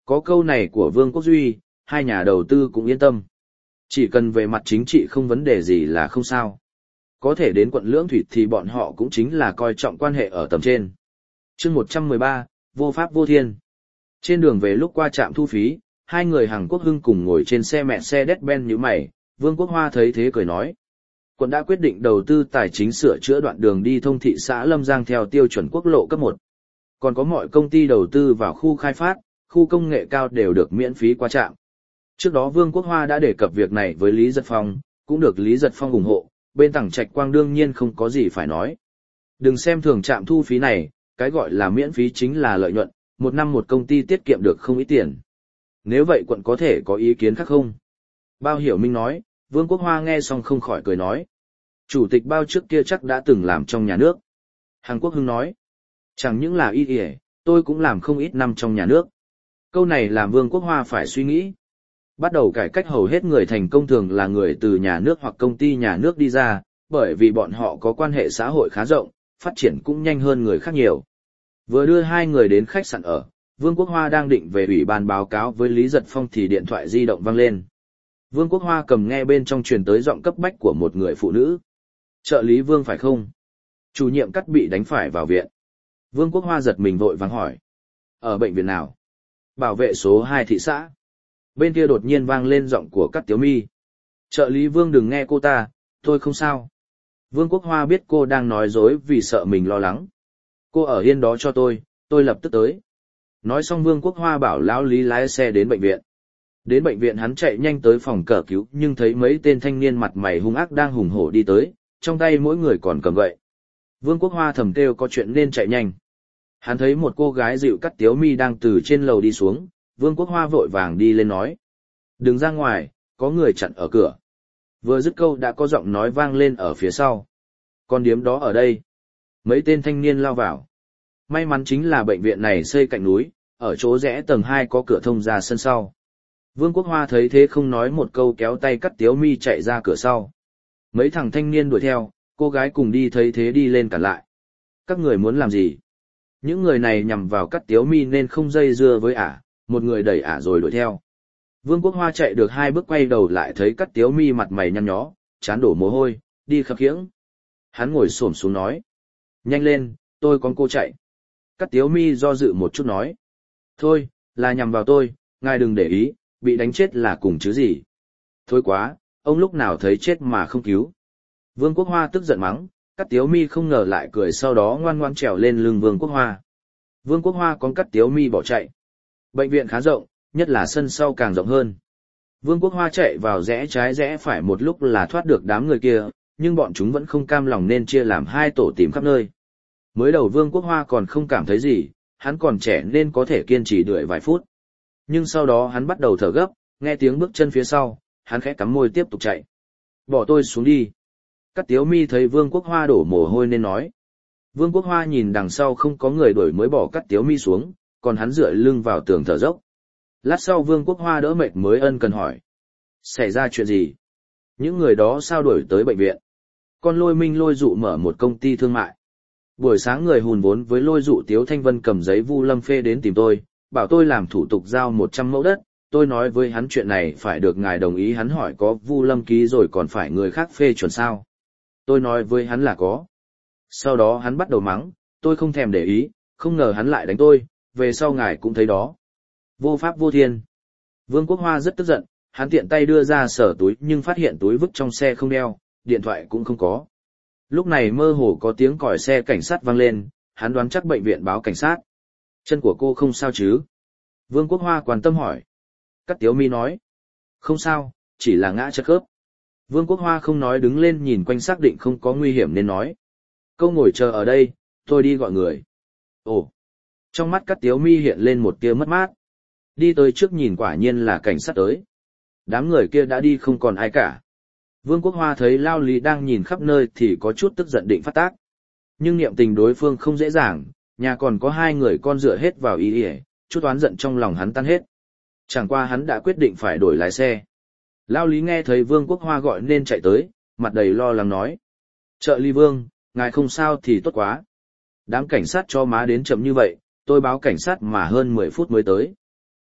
Có câu này của Vương Quốc Duy, hai nhà đầu tư cũng yên tâm. Chỉ cần về mặt chính trị không vấn đề gì là không sao. Có thể đến quận Lưỡng Thủy thì bọn họ cũng chính là coi trọng quan hệ ở tầm trên. Chương 113, Vô Pháp Vô Thiên. Trên đường về lúc qua trạm thu phí, hai người Hàn Quốc Hưng cùng ngồi trên xe Mercedes-Benz như mày, Vương Quốc Hoa thấy thế cười nói. Quận đã quyết định đầu tư tài chính sửa chữa đoạn đường đi thông thị xã Lâm Giang theo tiêu chuẩn quốc lộ cấp 1. Còn có mọi công ty đầu tư vào khu khai phát, khu công nghệ cao đều được miễn phí qua trạm. Trước đó Vương Quốc Hoa đã đề cập việc này với Lý Giật Phong, cũng được Lý Giật Phong ủng hộ, bên Tằng Trạch Quang đương nhiên không có gì phải nói. Đừng xem thường trạm thu phí này, cái gọi là miễn phí chính là lợi nhuận, một năm một công ty tiết kiệm được không ít tiền. Nếu vậy quận có thể có ý kiến khác không? Bao Hiểu Minh nói, Vương Quốc Hoa nghe xong không khỏi cười nói. Chủ tịch Bao trước kia chắc đã từng làm trong nhà nước. Hàn Quốc Hưng nói, chẳng những là y tôi cũng làm không ít năm trong nhà nước. Câu này làm Vương Quốc Hoa phải suy nghĩ. Bắt đầu cải cách hầu hết người thành công thường là người từ nhà nước hoặc công ty nhà nước đi ra, bởi vì bọn họ có quan hệ xã hội khá rộng, phát triển cũng nhanh hơn người khác nhiều. Vừa đưa hai người đến khách sạn ở, Vương Quốc Hoa đang định về ủy ban báo cáo với Lý Giật Phong thì điện thoại di động vang lên. Vương Quốc Hoa cầm nghe bên trong truyền tới giọng cấp bách của một người phụ nữ. Trợ lý Vương phải không? Chủ nhiệm Cắt bị đánh phải vào viện. Vương Quốc Hoa giật mình vội vàng hỏi. Ở bệnh viện nào? Bảo vệ số 2 thị xã. Bên kia đột nhiên vang lên giọng của Cắt Tiếu Mi. Trợ lý Vương đừng nghe cô ta, tôi không sao. Vương Quốc Hoa biết cô đang nói dối vì sợ mình lo lắng. Cô ở yên đó cho tôi lập tức tới. Nói xong Vương Quốc Hoa bảo lão Lý lái xe đến bệnh viện. Đến bệnh viện hắn chạy nhanh tới phòng cấp cứu nhưng thấy mấy tên thanh niên mặt mày hung ác đang hùng hổ đi tới, trong tay mỗi người còn cầm gậy. Vương Quốc Hoa thầm kêu có chuyện nên chạy nhanh. Hắn thấy một cô gái dịu Cắt Tiếu Mi đang từ trên lầu đi xuống, Vương Quốc Hoa vội vàng đi lên nói. Đừng ra ngoài, có người chặn ở cửa. Vừa dứt câu đã có giọng nói vang lên ở phía sau. Con điếm đó ở đây. Mấy tên thanh niên lao vào. May mắn chính là bệnh viện này xây cạnh núi, ở chỗ rẽ tầng 2 có cửa thông ra sân sau. Vương Quốc Hoa thấy thế không nói một câu kéo tay Cắt Tiếu Mi chạy ra cửa sau. Mấy thằng thanh niên đuổi theo, cô gái cùng đi thấy thế đi lên cản lại. Các người muốn làm gì? Những người này nhằm vào Cắt Tiếu Mi nên không dây dưa với ả, một người đẩy ả rồi đuổi theo. Vương Quốc Hoa chạy được 2 bước quay đầu lại thấy Cắt Tiếu Mi mặt mày nhăn nhó, trán đổ mồ hôi, đi khập khiễng. Hắn ngồi xổm xuống nói. Nhanh lên, tôi con cô chạy. Cắt Tiếu Mi do dự một chút nói. Thôi, là nhằm vào tôi, ngài đừng để ý, bị đánh chết là cùng chứ gì. Thôi quá, ông lúc nào thấy chết mà không cứu. Vương Quốc Hoa tức giận mắng, Cắt Tiếu Mi không ngờ lại cười sau đó ngoan ngoan trèo lên lưng Vương Quốc Hoa. Vương Quốc Hoa con Cắt Tiếu Mi bỏ chạy. Bệnh viện khá rộng, nhất là sân sau càng rộng hơn. Vương Quốc Hoa chạy vào rẽ trái rẽ phải một lúc là thoát được đám người kia, nhưng bọn chúng vẫn không cam lòng nên chia làm 2 tổ tìm khắp nơi. Mới đầu Vương Quốc Hoa còn không cảm thấy gì, hắn còn trẻ nên có thể kiên trì đợi vài phút. Nhưng sau đó hắn bắt đầu thở gấp, nghe tiếng bước chân phía sau, hắn khẽ cắn môi tiếp tục chạy. Bỏ tôi xuống đi. Cắt Tiếu Mi thấy Vương Quốc Hoa đổ mồ hôi nên nói. Vương Quốc Hoa nhìn đằng sau không có người đuổi mới bỏ Cắt Tiếu Mi xuống, còn hắn dựa lưng vào tường thở dốc. Lát sau Vương Quốc Hoa đỡ mệt mới ân cần hỏi. Xảy ra chuyện gì? Những người đó sao đuổi tới bệnh viện? Con Lôi Minh Lôi Dụ mở một công ty thương mại. Buổi sáng người hùn vốn với Lôi Dụ Tiếu Thanh Vân cầm giấy Vu Lâm phê đến tìm tôi, bảo tôi làm thủ tục giao 100 mẫu đất. Tôi nói với hắn chuyện này phải được ngài đồng ý, hắn hỏi có Vu Lâm ký rồi còn phải người khác phê chuẩn sao? Tôi nói với hắn là có. Sau đó hắn bắt đầu mắng, tôi không thèm để ý, không ngờ hắn lại đánh tôi, về sau ngài cũng thấy đó. Vô pháp vô thiên. Vương Quốc Hoa rất tức giận, hắn tiện tay đưa ra sở túi nhưng phát hiện túi vứt trong xe không đeo, điện thoại cũng không có. Lúc này mơ hồ có tiếng còi xe cảnh sát vang lên, hắn đoán chắc bệnh viện báo cảnh sát. Chân của cô không sao chứ? Vương Quốc Hoa quan tâm hỏi. Cắt Tiếu Mi nói. Không sao, chỉ là ngã chật khớp. Vương Quốc Hoa không nói đứng lên nhìn quanh xác định không có nguy hiểm nên nói. Câu ngồi chờ ở đây, tôi đi gọi người. Ồ. Trong mắt Cắt Tiếu Mi hiện lên một tia mất mát. Đi tới trước nhìn quả nhiên là cảnh sát tới. Đám người kia đã đi không còn ai cả. Vương Quốc Hoa thấy Lao Lý đang nhìn khắp nơi thì có chút tức giận định phát tác. Nhưng niệm tình đối phương không dễ dàng, nhà còn có 2 người con dựa hết vào ý ỉa, chút oán giận trong lòng hắn tan hết. Chẳng qua hắn đã quyết định phải đổi lái xe. Lao Lý nghe thấy Vương Quốc Hoa gọi nên chạy tới, mặt đầy lo lắng nói. Trợ lý Vương, ngài không sao thì tốt quá. Đám cảnh sát cho má đến chậm như vậy, tôi báo cảnh sát mà hơn 10 phút mới tới.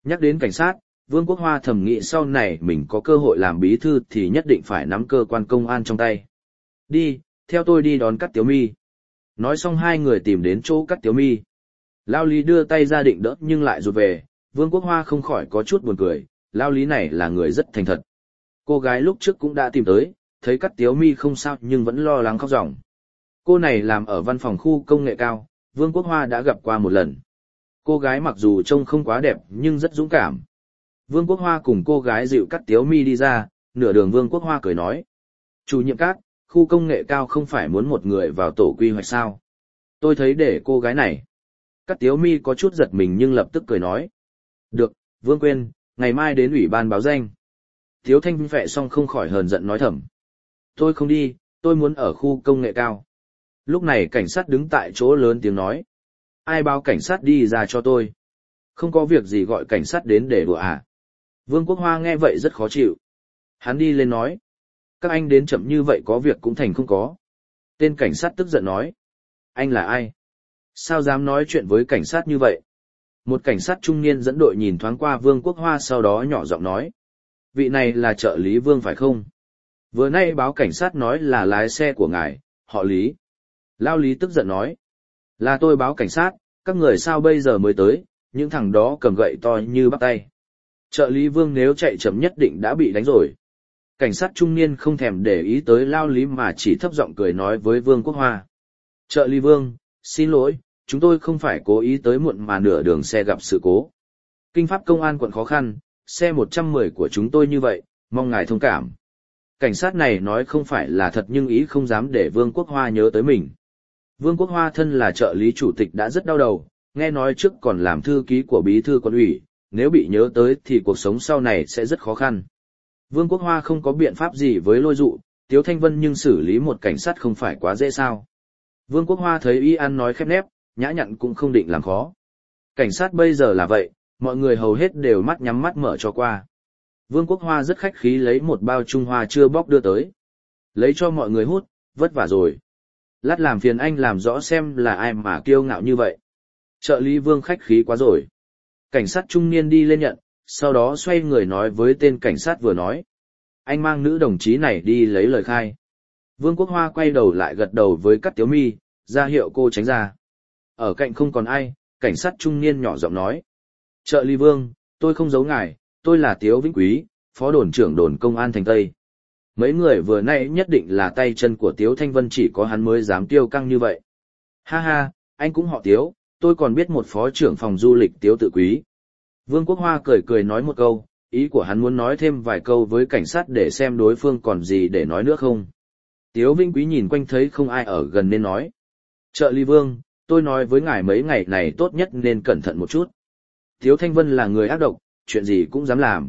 Nhắc đến cảnh sát, Vương Quốc Hoa thầm nghĩ sau này mình có cơ hội làm bí thư thì nhất định phải nắm cơ quan công an trong tay. Đi, theo tôi đi đón Cát Tiếu Mi. Nói xong hai người tìm đến chỗ Cát Tiếu Mi. Lao Lý đưa tay ra định đỡ nhưng lại rụt về, Vương Quốc Hoa không khỏi có chút buồn cười, Lao Lý này là người rất thành thật. Cô gái lúc trước cũng đã tìm tới, thấy Cát Tiếu Mi không sao nhưng vẫn lo lắng khóc ròng. Cô này làm ở văn phòng khu công nghệ cao, Vương Quốc Hoa đã gặp qua một lần. Cô gái mặc dù trông không quá đẹp nhưng rất dũng cảm. Vương Quốc Hoa cùng cô gái dịu Cát Tiếu Mi đi ra, nửa đường Vương Quốc Hoa cười nói. Chủ nhiệm Cát, khu công nghệ cao không phải muốn một người vào tổ quy hoạch sao? Tôi thấy để cô gái này. Cát Tiếu Mi có chút giật mình nhưng lập tức cười nói. Được, Vương quên, ngày mai đến ủy ban báo danh. Tiếu Thanh Vệ xong không khỏi hờn giận nói thầm. Tôi không đi, tôi muốn ở khu công nghệ cao. Lúc này cảnh sát đứng tại chỗ lớn tiếng nói. Ai báo cảnh sát đi ra cho tôi? Không có việc gì gọi cảnh sát đến để đùa à? Vương Quốc Hoa nghe vậy rất khó chịu. Hắn đi lên nói. Các anh đến chậm như vậy có việc cũng thành không có. Tên cảnh sát tức giận nói. Anh là ai? Sao dám nói chuyện với cảnh sát như vậy? Một cảnh sát trung niên dẫn đội nhìn thoáng qua Vương Quốc Hoa sau đó nhỏ giọng nói. Vị này là trợ lý Vương phải không? Vừa nay báo cảnh sát nói là lái xe của ngài, họ Lý. Lao Lý tức giận nói. Là tôi báo cảnh sát, các người sao bây giờ mới tới, những thằng đó cầm gậy to như bắp tay. Trợ lý Vương nếu chạy chậm nhất định đã bị đánh rồi. Cảnh sát trung niên không thèm để ý tới Lao Lý mà chỉ thấp giọng cười nói với Vương Quốc Hoa. Trợ lý Vương, xin lỗi, chúng tôi không phải cố ý tới muộn mà nửa đường xe gặp sự cố. Kinh pháp công an quận khó khăn, xe 110 của chúng tôi như vậy, mong ngài thông cảm. Cảnh sát này nói không phải là thật nhưng ý không dám để Vương Quốc Hoa nhớ tới mình. Vương Quốc Hoa thân là trợ lý chủ tịch đã rất đau đầu, nghe nói trước còn làm thư ký của bí thư quận ủy, nếu bị nhớ tới thì cuộc sống sau này sẽ rất khó khăn. Vương Quốc Hoa không có biện pháp gì với Lôi Dụ, Tiếu Thanh Vân nhưng xử lý một cảnh sát không phải quá dễ sao. Vương Quốc Hoa thấy y ăn nói khép nép, nhã nhặn cũng không định làm khó. Cảnh sát bây giờ là vậy, mọi người hầu hết đều mắt nhắm mắt mở cho qua. Vương Quốc Hoa rất khách khí lấy một bao Trung Hoa chưa bóc đưa tới. Lấy cho mọi người hút, vất vả rồi. Lát làm phiền anh làm rõ xem là ai mà kiêu ngạo như vậy. Trợ lý Vương khách khí quá rồi. Cảnh sát trung niên đi lên nhận, sau đó xoay người nói với tên cảnh sát vừa nói. Anh mang nữ đồng chí này đi lấy lời khai. Vương Quốc Hoa quay đầu lại gật đầu với Cát Tiếu Mi, ra hiệu cô tránh ra. Ở cạnh không còn ai, cảnh sát trung niên nhỏ giọng nói. Trợ lý Vương, tôi không giấu ngài, tôi là Tiếu Vĩnh Quý, phó đồn trưởng đồn công an thành Tây. Mấy người vừa nãy nhất định là tay chân của Tiếu Thanh Vân, chỉ có hắn mới dám tiêu căng như vậy. Ha ha, anh cũng họ Tiếu, tôi còn biết một phó trưởng phòng du lịch Tiếu Tự Quý. Vương Quốc Hoa cười cười nói một câu, ý của hắn muốn nói thêm vài câu với cảnh sát để xem đối phương còn gì để nói nữa không. Tiếu Vĩnh Quý nhìn quanh thấy không ai ở gần nên nói. Trợ lý Vương, tôi nói với ngài mấy ngày này tốt nhất nên cẩn thận một chút. Tiếu Thanh Vân là người ác độc, chuyện gì cũng dám làm.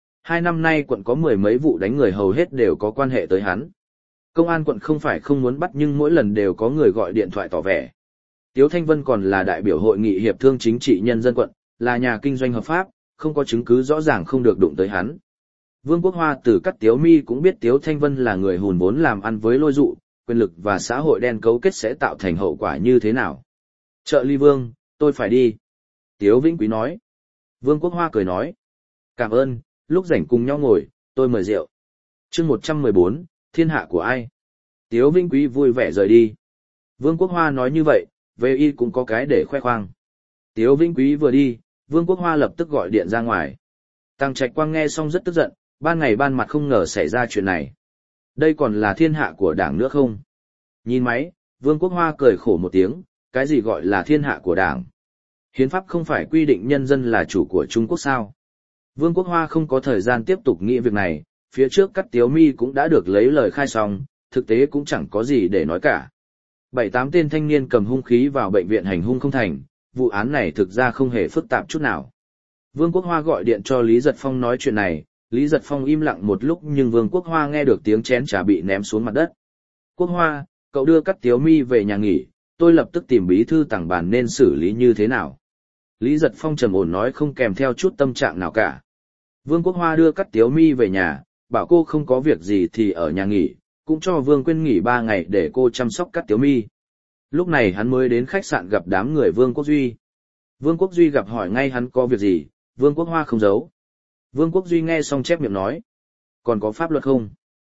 2 năm nay quận có 10 mấy vụ đánh người hầu hết đều có quan hệ tới hắn. Công an quận không phải không muốn bắt nhưng mỗi lần đều có người gọi điện thoại tỏ vẻ. Tiếu Thanh Vân còn là đại biểu hội nghị hiệp thương chính trị nhân dân quận, là nhà kinh doanh hợp pháp, không có chứng cứ rõ ràng không được đụng tới hắn. Vương Quốc Hoa từ Cát Tiếu Mi cũng biết Tiếu Thanh Vân là người hùn vốn làm ăn với Lôi Dụ, quyền lực và xã hội đen cấu kết sẽ tạo thành hậu quả như thế nào. Trợ lý Vương, tôi phải đi. Tiếu Vĩnh Quý nói. Vương Quốc Hoa cười nói. Cảm ơn, lúc rảnh cùng nhau ngồi, tôi mời rượu. Chương 114, thiên hạ của ai? Tiếu Vĩnh Quý vui vẻ rời đi. Vương Quốc Hoa nói như vậy, về y cũng có cái để khoe khoang. Tiếu Vĩnh Quý vừa đi, Vương Quốc Hoa lập tức gọi điện ra ngoài. Tăng Trạch Quang nghe xong rất tức giận, ban ngày ban mặt không ngờ xảy ra chuyện này. Đây còn là thiên hạ của đảng nữa không? Nhìn máy, Vương Quốc Hoa cười khổ một tiếng, cái gì gọi là thiên hạ của đảng? Hiến pháp không phải quy định nhân dân là chủ của Trung Quốc sao? Vương Quốc Hoa không có thời gian tiếp tục nghĩ việc này, phía trước Cát Tiếu Mi cũng đã được lấy lời khai xong, thực tế cũng chẳng có gì để nói cả. 7-8 tên thanh niên cầm hung khí vào bệnh viện hành hung không thành, vụ án này thực ra không hề phức tạp chút nào. Vương Quốc Hoa gọi điện cho Lý Giật Phong nói chuyện này, Lý Giật Phong im lặng một lúc nhưng Vương Quốc Hoa nghe được tiếng chén trà bị ném xuống mặt đất. Quốc Hoa, cậu đưa Cát Tiếu Mi về nhà nghỉ, tôi lập tức tìm bí thư tảng bàn nên xử lý như thế nào. Lý Giật Phong trầm ổn nói không kèm theo chút tâm trạng nào cả. Vương Quốc Hoa đưa Cát Tiếu Mi về nhà, bảo cô không có việc gì thì ở nhà nghỉ, cũng cho Vương Quyên nghỉ 3 ngày để cô chăm sóc Cát Tiếu Mi. Lúc này hắn mới đến khách sạn gặp đám người Vương Quốc Duy. Vương Quốc Duy gặp hỏi ngay hắn có việc gì, Vương Quốc Hoa không giấu. Vương Quốc Duy nghe xong chép miệng nói. Còn có pháp luật không?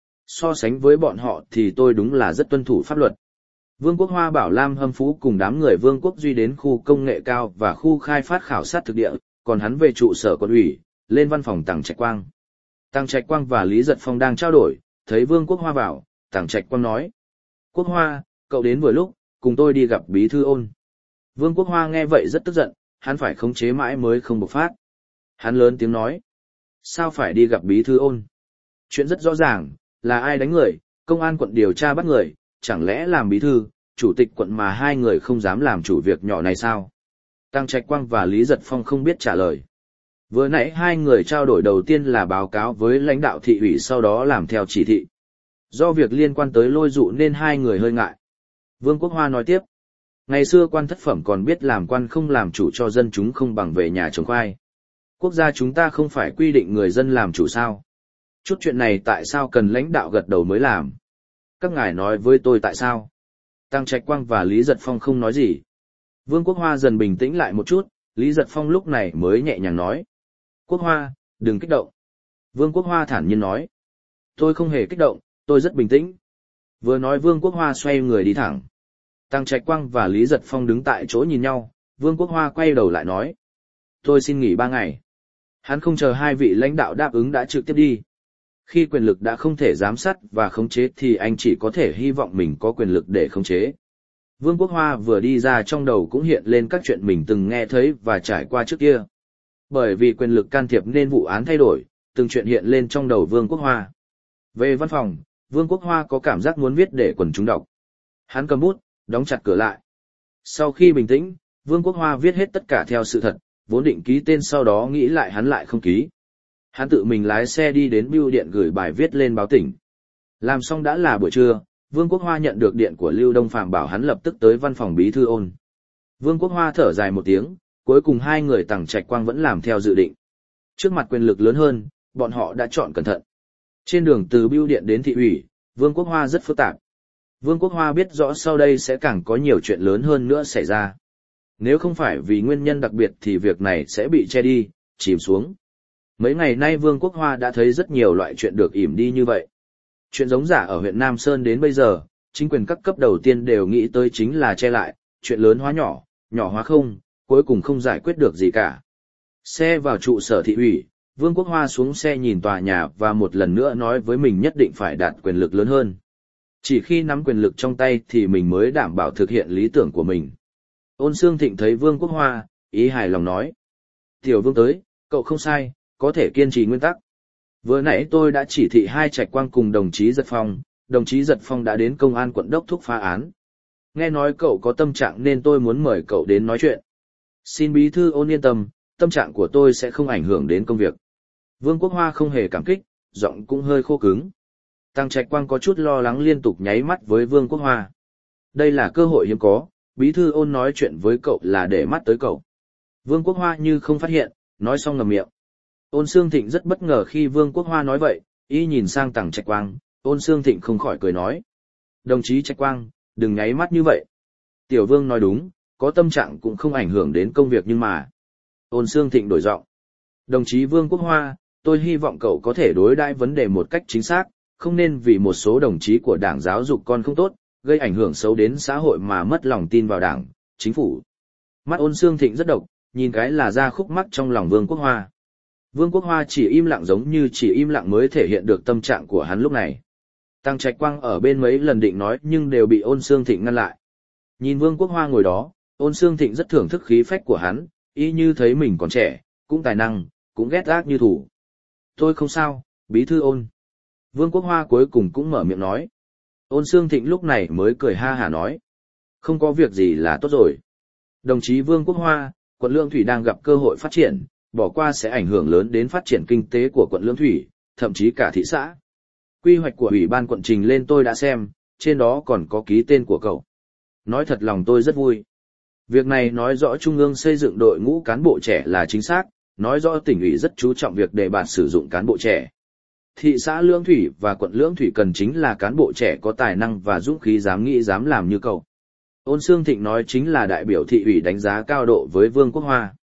So sánh với bọn họ thì tôi đúng là rất tuân thủ pháp luật. Vương Quốc Hoa bảo Lam Hâm Phú cùng đám người Vương Quốc Duy đến khu công nghệ cao và khu khai phát khảo sát thực địa, còn hắn về trụ sở quận ủy, lên văn phòng Tằng Trạch Quang. Tằng Trạch Quang và Lý Giật Phong đang trao đổi, thấy Vương Quốc Hoa vào, Tằng Trạch Quang nói. Quốc Hoa, cậu đến vừa lúc, cùng tôi đi gặp Bí thư Ôn. Vương Quốc Hoa nghe vậy rất tức giận, hắn phải khống chế mãi mới không bộc phát. Hắn lớn tiếng nói. Sao phải đi gặp Bí thư Ôn? Chuyện rất rõ ràng, là ai đánh người, công an quận điều tra bắt người, chẳng lẽ làm bí thư, chủ tịch quận mà hai người không dám làm chủ việc nhỏ này sao? Tằng Trạch Quang và Lý Giật Phong không biết trả lời. Vừa nãy hai người trao đổi đầu tiên là báo cáo với lãnh đạo thị ủy, sau đó làm theo chỉ thị. Do việc liên quan tới lôi dụ nên hai người hơi ngại. Vương Quốc Hoa nói tiếp. Ngày xưa quan thất phẩm còn biết làm quan không làm chủ cho dân chúng không bằng về nhà trồng khoai. Quốc gia chúng ta không phải quy định người dân làm chủ sao? Chút chuyện này tại sao cần lãnh đạo gật đầu mới làm? Các ngài nói với tôi tại sao? Tằng Trạch Quang và Lý Giật Phong không nói gì. Vương Quốc Hoa dần bình tĩnh lại một chút, Lý Giật Phong lúc này mới nhẹ nhàng nói. Quốc Hoa, đừng kích động. Vương Quốc Hoa thản nhiên nói. Tôi không hề kích động, tôi rất bình tĩnh. Vừa nói Vương Quốc Hoa xoay người đi thẳng. Tằng Trạch Quang và Lý Giật Phong đứng tại chỗ nhìn nhau, Vương Quốc Hoa quay đầu lại nói. Tôi xin nghỉ 3 ngày. Hắn không chờ hai vị lãnh đạo đáp ứng đã trực tiếp đi. Khi quyền lực đã không thể giám sát và khống chế thì anh chỉ có thể hy vọng mình có quyền lực để khống chế. Vương Quốc Hoa vừa đi ra trong đầu cũng hiện lên các chuyện mình từng nghe thấy và trải qua trước kia. Bởi vì quyền lực can thiệp nên vụ án thay đổi, từng chuyện hiện lên trong đầu Vương Quốc Hoa. Về văn phòng, Vương Quốc Hoa có cảm giác muốn viết để quần chúng đọc. Hắn cầm bút, đóng chặt cửa lại. Sau khi bình tĩnh, Vương Quốc Hoa viết hết tất cả theo sự thật, vốn định ký tên sau đó nghĩ lại hắn lại không ký. Hắn tự mình lái xe đi đến bưu điện gửi bài viết lên báo tỉnh. Làm xong đã là buổi trưa, Vương Quốc Hoa nhận được điện của Lưu Đông Phạm bảo hắn lập tức tới văn phòng Bí thư Ôn. Vương Quốc Hoa thở dài một tiếng, cuối cùng hai người Tằng Trạch Quang vẫn làm theo dự định. Trước mặt quyền lực lớn hơn, bọn họ đã chọn cẩn thận. Trên đường từ bưu điện đến thị ủy, Vương Quốc Hoa rất phức tạp. Vương Quốc Hoa biết rõ sau đây sẽ càng có nhiều chuyện lớn hơn nữa xảy ra. Nếu không phải vì nguyên nhân đặc biệt thì việc này sẽ bị che đi, chìm xuống. Mấy ngày nay Vương Quốc Hoa đã thấy rất nhiều loại chuyện được ỉm đi như vậy. Chuyện giống giả ở huyện Nam Sơn đến bây giờ, chính quyền các cấp đầu tiên đều nghĩ tới chính là che lại, chuyện lớn hóa nhỏ, nhỏ hóa không, cuối cùng không giải quyết được gì cả. Xe vào trụ sở thị ủy, Vương Quốc Hoa xuống xe nhìn tòa nhà và một lần nữa nói với mình nhất định phải đạt quyền lực lớn hơn. Chỉ khi nắm quyền lực trong tay thì mình mới đảm bảo thực hiện lý tưởng của mình. Ôn Xương Thịnh thấy Vương Quốc Hoa, ý hài lòng nói. Tiểu Vương tới, cậu không sai, có thể kiên trì nguyên tắc. Vừa nãy tôi đã chỉ thị hai Trạch Quang cùng đồng chí Giật Phong, đồng chí Giật Phong đã đến công an quận đốc thúc phá án. Nghe nói cậu có tâm trạng nên tôi muốn mời cậu đến nói chuyện. Xin Bí thư Ôn yên tâm, tâm trạng của tôi sẽ không ảnh hưởng đến công việc. Vương Quốc Hoa không hề cảm kích, giọng cũng hơi khô cứng. Tằng Trạch Quang có chút lo lắng liên tục nháy mắt với Vương Quốc Hoa. Đây là cơ hội hiếm có, Bí thư Ôn nói chuyện với cậu là để mắt tới cậu. Vương Quốc Hoa như không phát hiện, nói xong ngậm miệng. Ôn Xương Thịnh rất bất ngờ khi Vương Quốc Hoa nói vậy, y nhìn sang Tằng Trạch Quang, Ôn Xương Thịnh không khỏi cười nói. Đồng chí Trạch Quang, đừng nháy mắt như vậy. Tiểu Vương nói đúng, có tâm trạng cũng không ảnh hưởng đến công việc nhưng mà. Ôn Xương Thịnh đổi giọng. Đồng chí Vương Quốc Hoa, tôi hy vọng cậu có thể đối đãi vấn đề một cách chính xác, không nên vì một số đồng chí của đảng giáo dục con không tốt, gây ảnh hưởng xấu đến xã hội mà mất lòng tin vào đảng, chính phủ. Mắt Ôn Xương Thịnh rất độc, nhìn cái là ra khúc mắc trong lòng Vương Quốc Hoa. Vương Quốc Hoa chỉ im lặng giống như chỉ im lặng mới thể hiện được tâm trạng của hắn lúc này. Tằng Trạch Quang ở bên mấy lần định nói nhưng đều bị Ôn Xương Thịnh ngăn lại. Nhìn Vương Quốc Hoa ngồi đó, Ôn Xương Thịnh rất thưởng thức khí phách của hắn, y như thấy mình còn trẻ, cũng tài năng, cũng ghét ác như thủ. Tôi không sao, Bí thư Ôn. Vương Quốc Hoa cuối cùng cũng mở miệng nói. Ôn Xương Thịnh lúc này mới cười ha hả nói. Không có việc gì là tốt rồi. Đồng chí Vương Quốc Hoa, quận Lương Thủy đang gặp cơ hội phát triển, bỏ qua sẽ ảnh hưởng lớn đến phát triển kinh tế của quận Lương Thủy, thậm chí cả thị xã. Quy hoạch của Ủy ban quận trình lên tôi đã xem, trên đó còn có ký tên của cậu. Nói thật lòng tôi rất vui. Việc này nói rõ Trung ương xây dựng đội ngũ cán bộ trẻ là chính xác, nói rõ tỉnh ủy rất chú trọng việc đề bạt sử dụng cán bộ trẻ. Thị xã Lương Thủy và quận Lương Thủy cần chính là cán bộ trẻ có tài năng và dũng khí dám nghĩ dám làm như cậu. Ôn Xương Thịnh nói chính là đại biểu thị ủy đánh giá cao độ với Vương Quốc Hoa.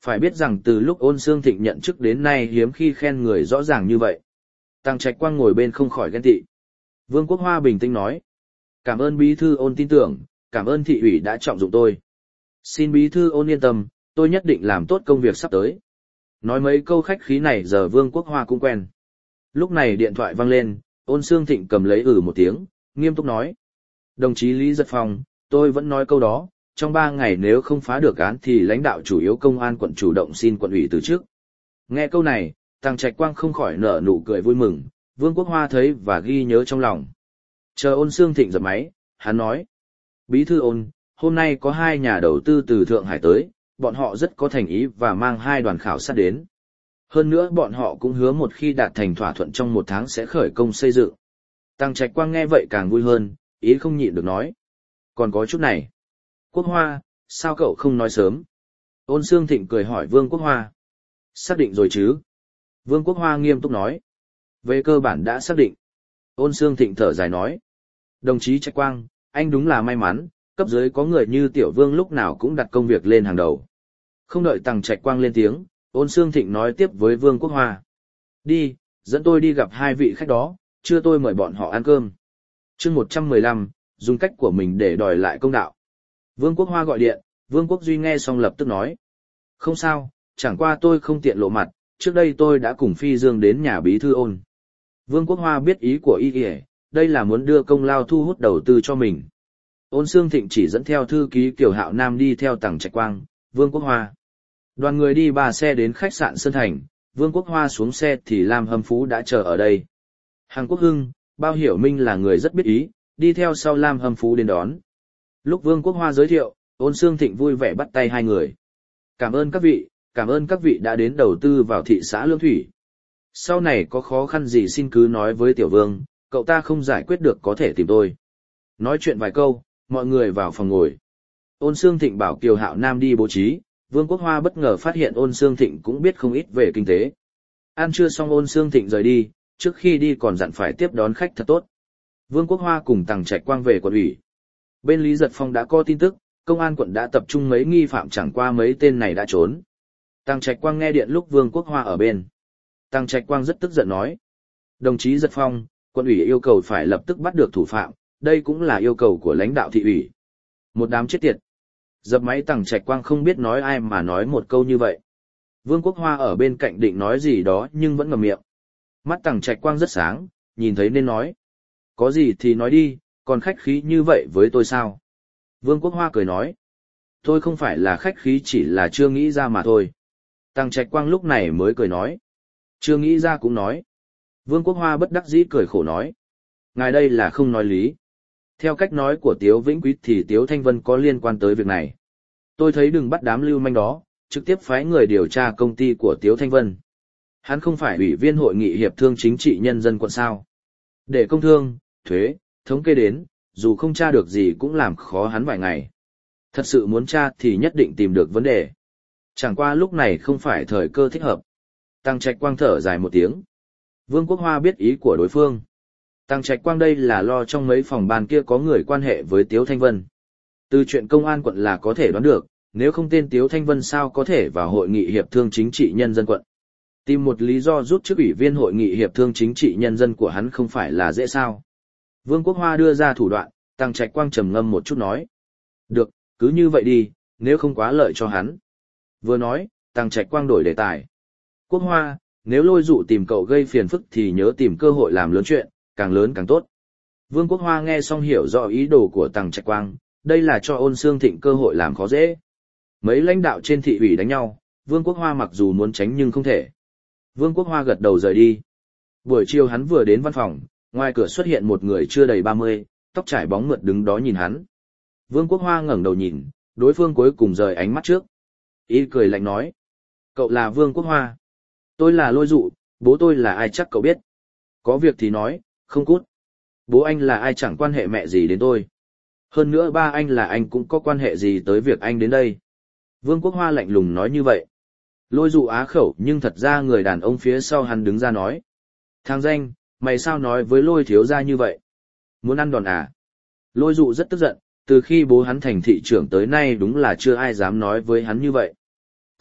Phải biết rằng từ lúc Ôn Xương Thịnh nhận chức đến nay hiếm khi khen người rõ ràng như vậy. Tăng Trạch Quang ngồi bên không khỏi ghen tị. Vương Quốc Hoa bình tĩnh nói. Cảm ơn bí thư Ôn tin tưởng, cảm ơn thị ủy đã trọng dụng tôi. Xin bí thư Ôn yên tâm, tôi nhất định làm tốt công việc sắp tới. Nói mấy câu khách khí này giờ Vương Quốc Hoa cũng quen. Lúc này điện thoại vang lên, Ôn Xương Thịnh cầm lấy một tiếng, nghiêm túc nói. Đồng chí Lý Giật Phong, tôi vẫn nói câu đó, trong 3 ngày nếu không phá được án thì lãnh đạo chủ yếu công an quận chủ động xin quận ủy từ chức. Nghe câu này, Tăng Trạch Quang không khỏi nở nụ cười vui mừng, Vương Quốc Hoa thấy và ghi nhớ trong lòng. Chờ Ôn Xương Thịnh dập máy, hắn nói. Bí thư Ôn, hôm nay có 2 nhà đầu tư từ Thượng Hải tới, bọn họ rất có thành ý và mang 2 đoàn khảo sát đến. Hơn nữa bọn họ cũng hứa một khi đạt thành thỏa thuận trong 1 tháng sẽ khởi công xây dựng. Tăng Trạch Quang nghe vậy càng vui hơn, ý không nhịn được nói. Còn có chút này. Quốc Hoa, sao cậu không nói sớm? Ôn Xương Thịnh cười hỏi Vương Quốc Hoa. Xác định rồi chứ? Vương Quốc Hoa nghiêm túc nói. Về cơ bản đã xác định. Ôn Xương Thịnh thở dài nói. Đồng chí Trạch Quang, anh đúng là may mắn, cấp dưới có người như Tiểu Vương lúc nào cũng đặt công việc lên hàng đầu. Không đợi Tăng Trạch Quang lên tiếng, Ôn Xương Thịnh nói tiếp với Vương Quốc Hoa. Đi, dẫn tôi đi gặp 2 vị khách đó, trưa tôi mời bọn họ ăn cơm. Chương 115, dùng cách của mình để đòi lại công đạo. Vương Quốc Hoa gọi điện, Vương Quốc Duy nghe xong lập tức nói. Không sao, chẳng qua tôi không tiện lộ mặt, trước đây tôi đã cùng Phi Dương đến nhà bí thư Ôn. Vương Quốc Hoa biết ý của y kìa, đây là muốn đưa công lao thu hút đầu tư cho mình. Ôn Xương Thịnh chỉ dẫn theo thư ký Kiều Hạo Nam đi theo Tăng Trạch Quang, Vương Quốc Hoa. Đoàn người đi 3 xe đến khách sạn Sơn Thành, Vương Quốc Hoa xuống xe thì Lam Hâm Phú đã chờ ở đây. Hàng Quốc Hưng, Bao Hiểu Minh là người rất biết ý, đi theo sau Lam Hâm Phú đến đón. Lúc Vương Quốc Hoa giới thiệu, Ôn Xương Thịnh vui vẻ bắt tay 2 người. Cảm ơn các vị đã đến đầu tư vào thị xã Lương Thủy. Sau này có khó khăn gì xin cứ nói với Tiểu Vương, cậu ta không giải quyết được có thể tìm tôi. Nói chuyện vài câu, mọi người vào phòng ngồi. Ôn Xương Thịnh bảo Kiều Hạo Nam đi bố trí, Vương Quốc Hoa bất ngờ phát hiện Ôn Xương Thịnh cũng biết không ít về kinh tế. Ăn trưa xong Ôn Xương Thịnh rời đi, trước khi đi còn dặn phải tiếp đón khách thật tốt. Vương Quốc Hoa cùng Tăng Trạch Quang về quận ủy. Bên Lý Giật Phong đã có tin tức, công an quận đã tập trung mấy nghi phạm chẳng qua mấy tên này đã trốn. Tăng Trạch Quang nghe điện lúc Vương Quốc Hoa ở bên. Tăng Trạch Quang rất tức giận nói. Đồng chí Giật Phong, quận ủy yêu cầu phải lập tức bắt được thủ phạm, đây cũng là yêu cầu của lãnh đạo thị ủy. Một đám chết tiệt. Dập máy Tăng Trạch Quang không biết nói ai mà nói một câu như vậy. Vương Quốc Hoa ở bên cạnh định nói gì đó nhưng vẫn ngậm miệng. Mắt Tăng Trạch Quang rất sáng, nhìn thấy nên nói. Có gì thì nói đi, còn khách khí như vậy với tôi sao? Vương Quốc Hoa cười nói. Tôi không phải là khách khí, chỉ là chưa nghĩ ra mà thôi. Tăng Trạch Quang lúc này mới cười nói. Chưa nghĩ ra cũng nói. Vương Quốc Hoa bất đắc dĩ cười khổ nói. Ngài đây là không nói lý. Theo cách nói của Tiếu Vĩnh Quý thì Tiếu Thanh Vân có liên quan tới việc này. Tôi thấy đừng bắt đám lưu manh đó, trực tiếp phái người điều tra công ty của Tiếu Thanh Vân. Hắn không phải ủy viên hội nghị hiệp thương chính trị nhân dân quận sao. Để công thương, thuế, thống kê đến, dù không tra được gì cũng làm khó hắn vài ngày. Thật sự muốn tra thì nhất định tìm được vấn đề. Chẳng qua lúc này không phải thời cơ thích hợp. Tăng Trạch Quang thở dài một tiếng. Vương Quốc Hoa biết ý của đối phương. Tăng Trạch Quang đây là lo trong mấy phòng ban kia có người quan hệ với Tiếu Thanh Vân. Từ chuyện công an quận là có thể đoán được, nếu không tên Tiếu Thanh Vân sao có thể vào hội nghị hiệp thương chính trị nhân dân quận. Tìm một lý do rút chức ủy viên hội nghị hiệp thương chính trị nhân dân của hắn không phải là dễ sao. Vương Quốc Hoa đưa ra thủ đoạn, Tăng Trạch Quang trầm ngâm một chút nói. Được, cứ như vậy đi, nếu không quá lợi cho hắn. Vừa nói, Tăng Trạch Quang đổi đề tài. Quốc Hoa, nếu Lôi Dụ tìm cậu gây phiền phức thì nhớ tìm cơ hội làm lớn chuyện, càng lớn càng tốt. Vương Quốc Hoa nghe xong hiểu rõ ý đồ của Tăng Trạch Quang, đây là cho Ôn Xương Thịnh cơ hội làm khó dễ. Mấy lãnh đạo trên thị ủy đánh nhau, Vương Quốc Hoa mặc dù muốn tránh nhưng không thể. Vương Quốc Hoa gật đầu rời đi. Buổi chiều hắn vừa đến văn phòng, ngoài cửa xuất hiện một người chưa đầy 30, tóc trải bóng mượt đứng đó nhìn hắn. Vương Quốc Hoa ngẩng đầu nhìn, đối phương cuối cùng rời ánh mắt trước. Y cười lạnh nói. Cậu là Vương Quốc Hoa. Tôi là Lôi Dụ, bố tôi là ai chắc cậu biết. Có việc thì nói, không cút. Bố anh là ai chẳng quan hệ mẹ gì đến tôi. Hơn nữa ba anh là anh cũng có quan hệ gì tới việc anh đến đây. Vương Quốc Hoa lạnh lùng nói như vậy. Lôi Dụ á khẩu nhưng thật ra người đàn ông phía sau hắn đứng ra nói. Thằng danh, mày sao nói với Lôi thiếu gia như vậy? Muốn ăn đòn à? Lôi Dụ rất tức giận, từ khi bố hắn thành thị trưởng tới nay đúng là chưa ai dám nói với hắn như vậy.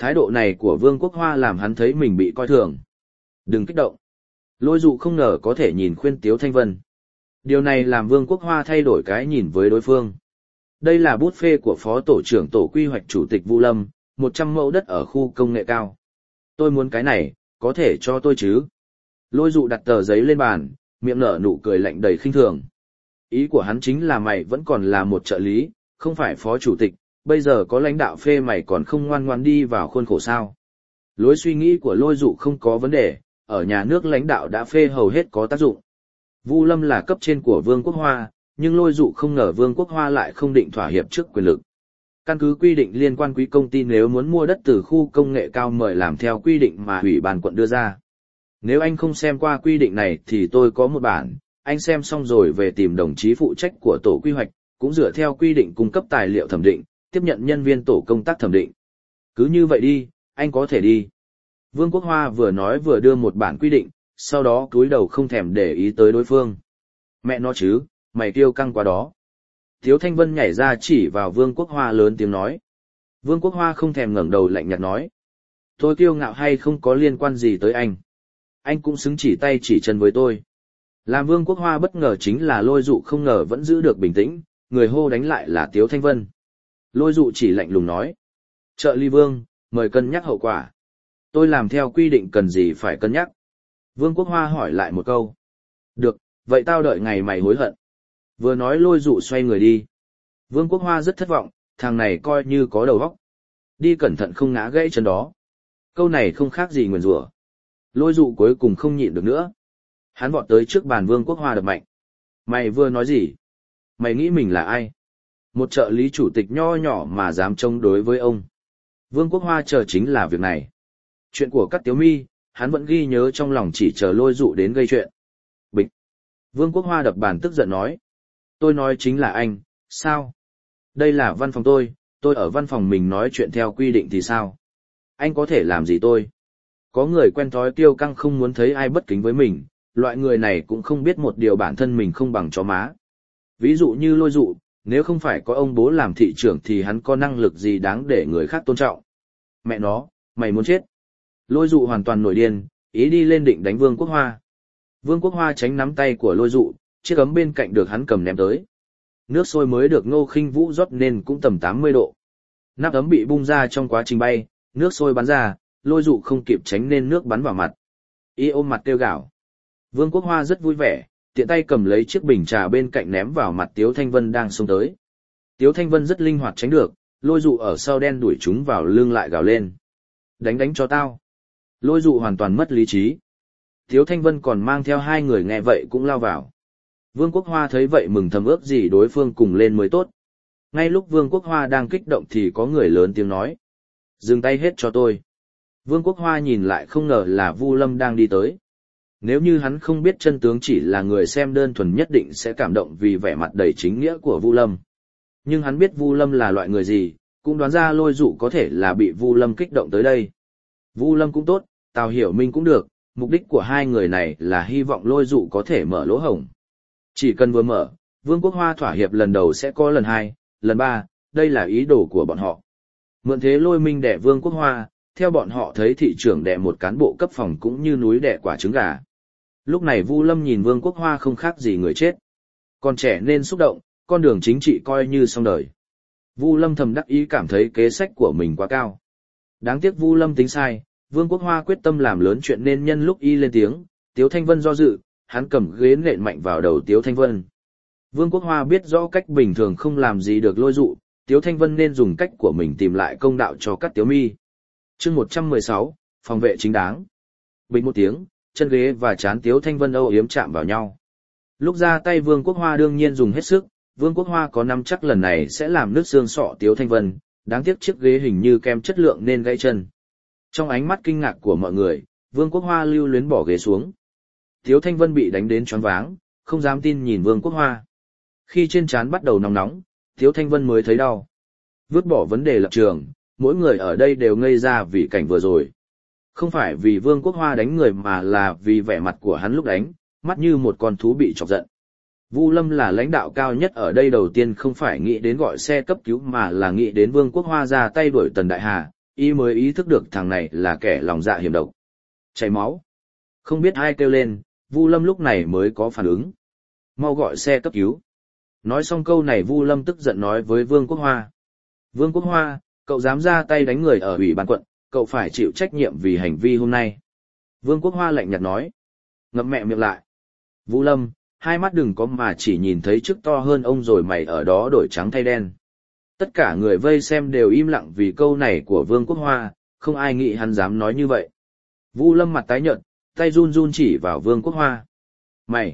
Thái độ này của Vương Quốc Hoa làm hắn thấy mình bị coi thường. Đừng kích động. Lôi dụ không ngờ có thể nhìn khuyên Tiếu Thanh Vân. Điều này làm Vương Quốc Hoa thay đổi cái nhìn với đối phương. Đây là bút phê của Phó Tổ trưởng Tổ quy hoạch Chủ tịch Vu Lâm, 100 mẫu đất ở khu công nghệ cao. Tôi muốn cái này, có thể cho tôi chứ? Lôi dụ đặt tờ giấy lên bàn, miệng nở nụ cười lạnh đầy khinh thường. Ý của hắn chính là mày vẫn còn là một trợ lý, không phải phó chủ tịch, bây giờ có lãnh đạo phê mày còn không ngoan ngoan đi vào khuôn khổ sao. Lối suy nghĩ của lôi dụ không có vấn đề, ở nhà nước lãnh đạo đã phê hầu hết có tác dụng. Vu Lâm là cấp trên của Vương Quốc Hoa, nhưng lôi dụ không ngờ Vương Quốc Hoa lại không định thỏa hiệp trước quyền lực. Căn cứ quy định liên quan quý công ty nếu muốn mua đất từ khu công nghệ cao mời làm theo quy định mà ủy ban quận đưa ra. Nếu anh không xem qua quy định này thì tôi có một bản, anh xem xong rồi về tìm đồng chí phụ trách của tổ quy hoạch, cũng dựa theo quy định cung cấp tài liệu thẩm định, tiếp nhận nhân viên tổ công tác thẩm định. Cứ như vậy đi, anh có thể đi. Vương Quốc Hoa vừa nói vừa đưa một bản quy định, sau đó cúi đầu không thèm để ý tới đối phương. Mẹ nó chứ, mày kiêu căng quá đó. Tiếu Thanh Vân nhảy ra chỉ vào Vương Quốc Hoa lớn tiếng nói. Vương Quốc Hoa không thèm ngẩng đầu lạnh nhạt nói. Tôi kiêu ngạo hay không có liên quan gì tới anh. Anh cũng xứng chỉ tay chỉ chân với tôi. Làm Vương Quốc Hoa bất ngờ chính là lôi dụ không ngờ vẫn giữ được bình tĩnh, người hô đánh lại là Tiếu Thanh Vân. Lôi dụ chỉ lạnh lùng nói. Trợ lý Vương, mời cân nhắc hậu quả. Tôi làm theo quy định cần gì phải cân nhắc. Vương Quốc Hoa hỏi lại một câu. Được, vậy tao đợi ngày mày hối hận. Vừa nói lôi dụ xoay người đi. Vương Quốc Hoa rất thất vọng, thằng này coi như có đầu óc. Đi cẩn thận không ngã gãy chân đó. Câu này không khác gì nguyền rủa. Lôi dụ cuối cùng không nhịn được nữa. Hắn vọt tới trước bàn Vương Quốc Hoa đập mạnh. Mày vừa nói gì? Mày nghĩ mình là ai? Một trợ lý chủ tịch nho nhỏ mà dám chống đối với ông. Vương Quốc Hoa chờ chính là việc này. Chuyện của các Tiếu Mi, hắn vẫn ghi nhớ trong lòng chỉ chờ lôi dụ đến gây chuyện. Bịch. Vương Quốc Hoa đập bàn tức giận nói. Tôi nói chính là anh, sao? Đây là văn phòng tôi ở văn phòng mình nói chuyện theo quy định thì sao? Anh có thể làm gì tôi? Có người quen thói kiêu căng không muốn thấy ai bất kính với mình, loại người này cũng không biết một điều bản thân mình không bằng chó má. Ví dụ như lôi dụ, nếu không phải có ông bố làm thị trưởng thì hắn có năng lực gì đáng để người khác tôn trọng. Mẹ nó, mày muốn chết. Lôi dụ hoàn toàn nổi điên, ý đi lên định đánh Vương Quốc Hoa. Vương Quốc Hoa tránh nắm tay của lôi dụ, chiếc ấm bên cạnh được hắn cầm ném tới. Nước sôi mới được Ngô Khinh Vũ rót nên cũng tầm 80 độ. Nắp ấm bị bung ra trong quá trình bay, nước sôi bắn ra, lôi dụ không kịp tránh nên nước bắn vào mặt. Y ôm mặt kêu gào. Vương Quốc Hoa rất vui vẻ, tiện tay cầm lấy chiếc bình trà bên cạnh ném vào mặt Tiếu Thanh Vân đang xông tới. Tiếu Thanh Vân rất linh hoạt tránh được, lôi dụ ở sau đen đuổi chúng vào lưng lại gào lên. Đánh cho tao. Lôi dụ hoàn toàn mất lý trí. Tiếu Thanh Vân còn mang theo hai người nghe vậy cũng lao vào. Vương Quốc Hoa thấy vậy mừng thầm ước gì đối phương cùng lên mới tốt. Ngay lúc Vương Quốc Hoa đang kích động thì có người lớn tiếng nói. Dừng tay hết cho tôi. Vương Quốc Hoa nhìn lại không ngờ là Vu Lâm đang đi tới. Nếu như hắn không biết chân tướng chỉ là người xem đơn thuần nhất định sẽ cảm động vì vẻ mặt đầy chính nghĩa của Vu Lâm. Nhưng hắn biết Vu Lâm là loại người gì, cũng đoán ra lôi dụ có thể là bị Vu Lâm kích động tới đây. Vu Lâm cũng tốt, Tào Hiểu Minh cũng được, mục đích của hai người này là hy vọng lôi dụ có thể mở lỗ hổng. Chỉ cần vừa mở, Vương Quốc Hoa thỏa hiệp lần đầu sẽ có lần hai, lần ba, đây là ý đồ của bọn họ. Mượn thế lôi minh đẻ Vương Quốc Hoa, theo bọn họ thấy thị trưởng đẻ một cán bộ cấp phòng cũng như núi đẻ quả trứng gà. Lúc này Vu Lâm nhìn Vương Quốc Hoa không khác gì người chết. Còn trẻ nên xúc động, con đường chính trị coi như xong đời. Vu Lâm thầm đắc ý cảm thấy kế sách của mình quá cao. Đáng tiếc Vu Lâm tính sai, Vương Quốc Hoa quyết tâm làm lớn chuyện nên nhân lúc y lên tiếng, Tiếu Thanh Vân do dự, hắn cầm ghế nện mạnh vào đầu Tiếu Thanh Vân. Vương Quốc Hoa biết rõ cách bình thường không làm gì được lôi dụ, Tiếu Thanh Vân nên dùng cách của mình tìm lại công đạo cho các Tiếu Mi. Chương 116, phòng vệ chính đáng. Bình một tiếng, chân ghế và trán Tiếu Thanh Vân âu yếm chạm vào nhau. Lúc ra tay Vương Quốc Hoa đương nhiên dùng hết sức, Vương Quốc Hoa có nắm chắc lần này sẽ làm nứt xương sọ Tiếu Thanh Vân, đáng tiếc chiếc ghế hình như kem chất lượng nên gãy chân. Trong ánh mắt kinh ngạc của mọi người, Vương Quốc Hoa lưu luyến bỏ ghế xuống. Tiếu Thanh Vân bị đánh đến choáng váng, không dám tin nhìn Vương Quốc Hoa. Khi trên trán bắt đầu nóng nóng, Tiếu Thanh Vân mới thấy đau. Vứt bỏ vấn đề lập trường, mỗi người ở đây đều ngây ra vì cảnh vừa rồi. Không phải vì Vương Quốc Hoa đánh người mà là vì vẻ mặt của hắn lúc đánh, mắt như một con thú bị chọc giận. Vu Lâm là lãnh đạo cao nhất ở đây đầu tiên không phải nghĩ đến gọi xe cấp cứu mà là nghĩ đến Vương Quốc Hoa ra tay đuổi Tần Đại Hà, y mới ý thức được thằng này là kẻ lòng dạ hiểm độc. Chảy máu. Không biết ai kêu lên, Vu Lâm lúc này mới có phản ứng. Mau gọi xe cấp cứu. Nói xong câu này Vu Lâm tức giận nói với Vương Quốc Hoa. Vương Quốc Hoa, cậu dám ra tay đánh người ở ủy ban quận, cậu phải chịu trách nhiệm vì hành vi hôm nay. Vương Quốc Hoa lạnh nhạt nói. Ngậm mẹ miệng lại. Vu Lâm, hai mắt đừng có mà chỉ nhìn thấy chức to hơn ông rồi mày ở đó đổi trắng thay đen. Tất cả người vây xem đều im lặng vì câu này của Vương Quốc Hoa, không ai nghĩ hắn dám nói như vậy. Vu Lâm mặt tái nhợt, tay run run chỉ vào Vương Quốc Hoa. Mày.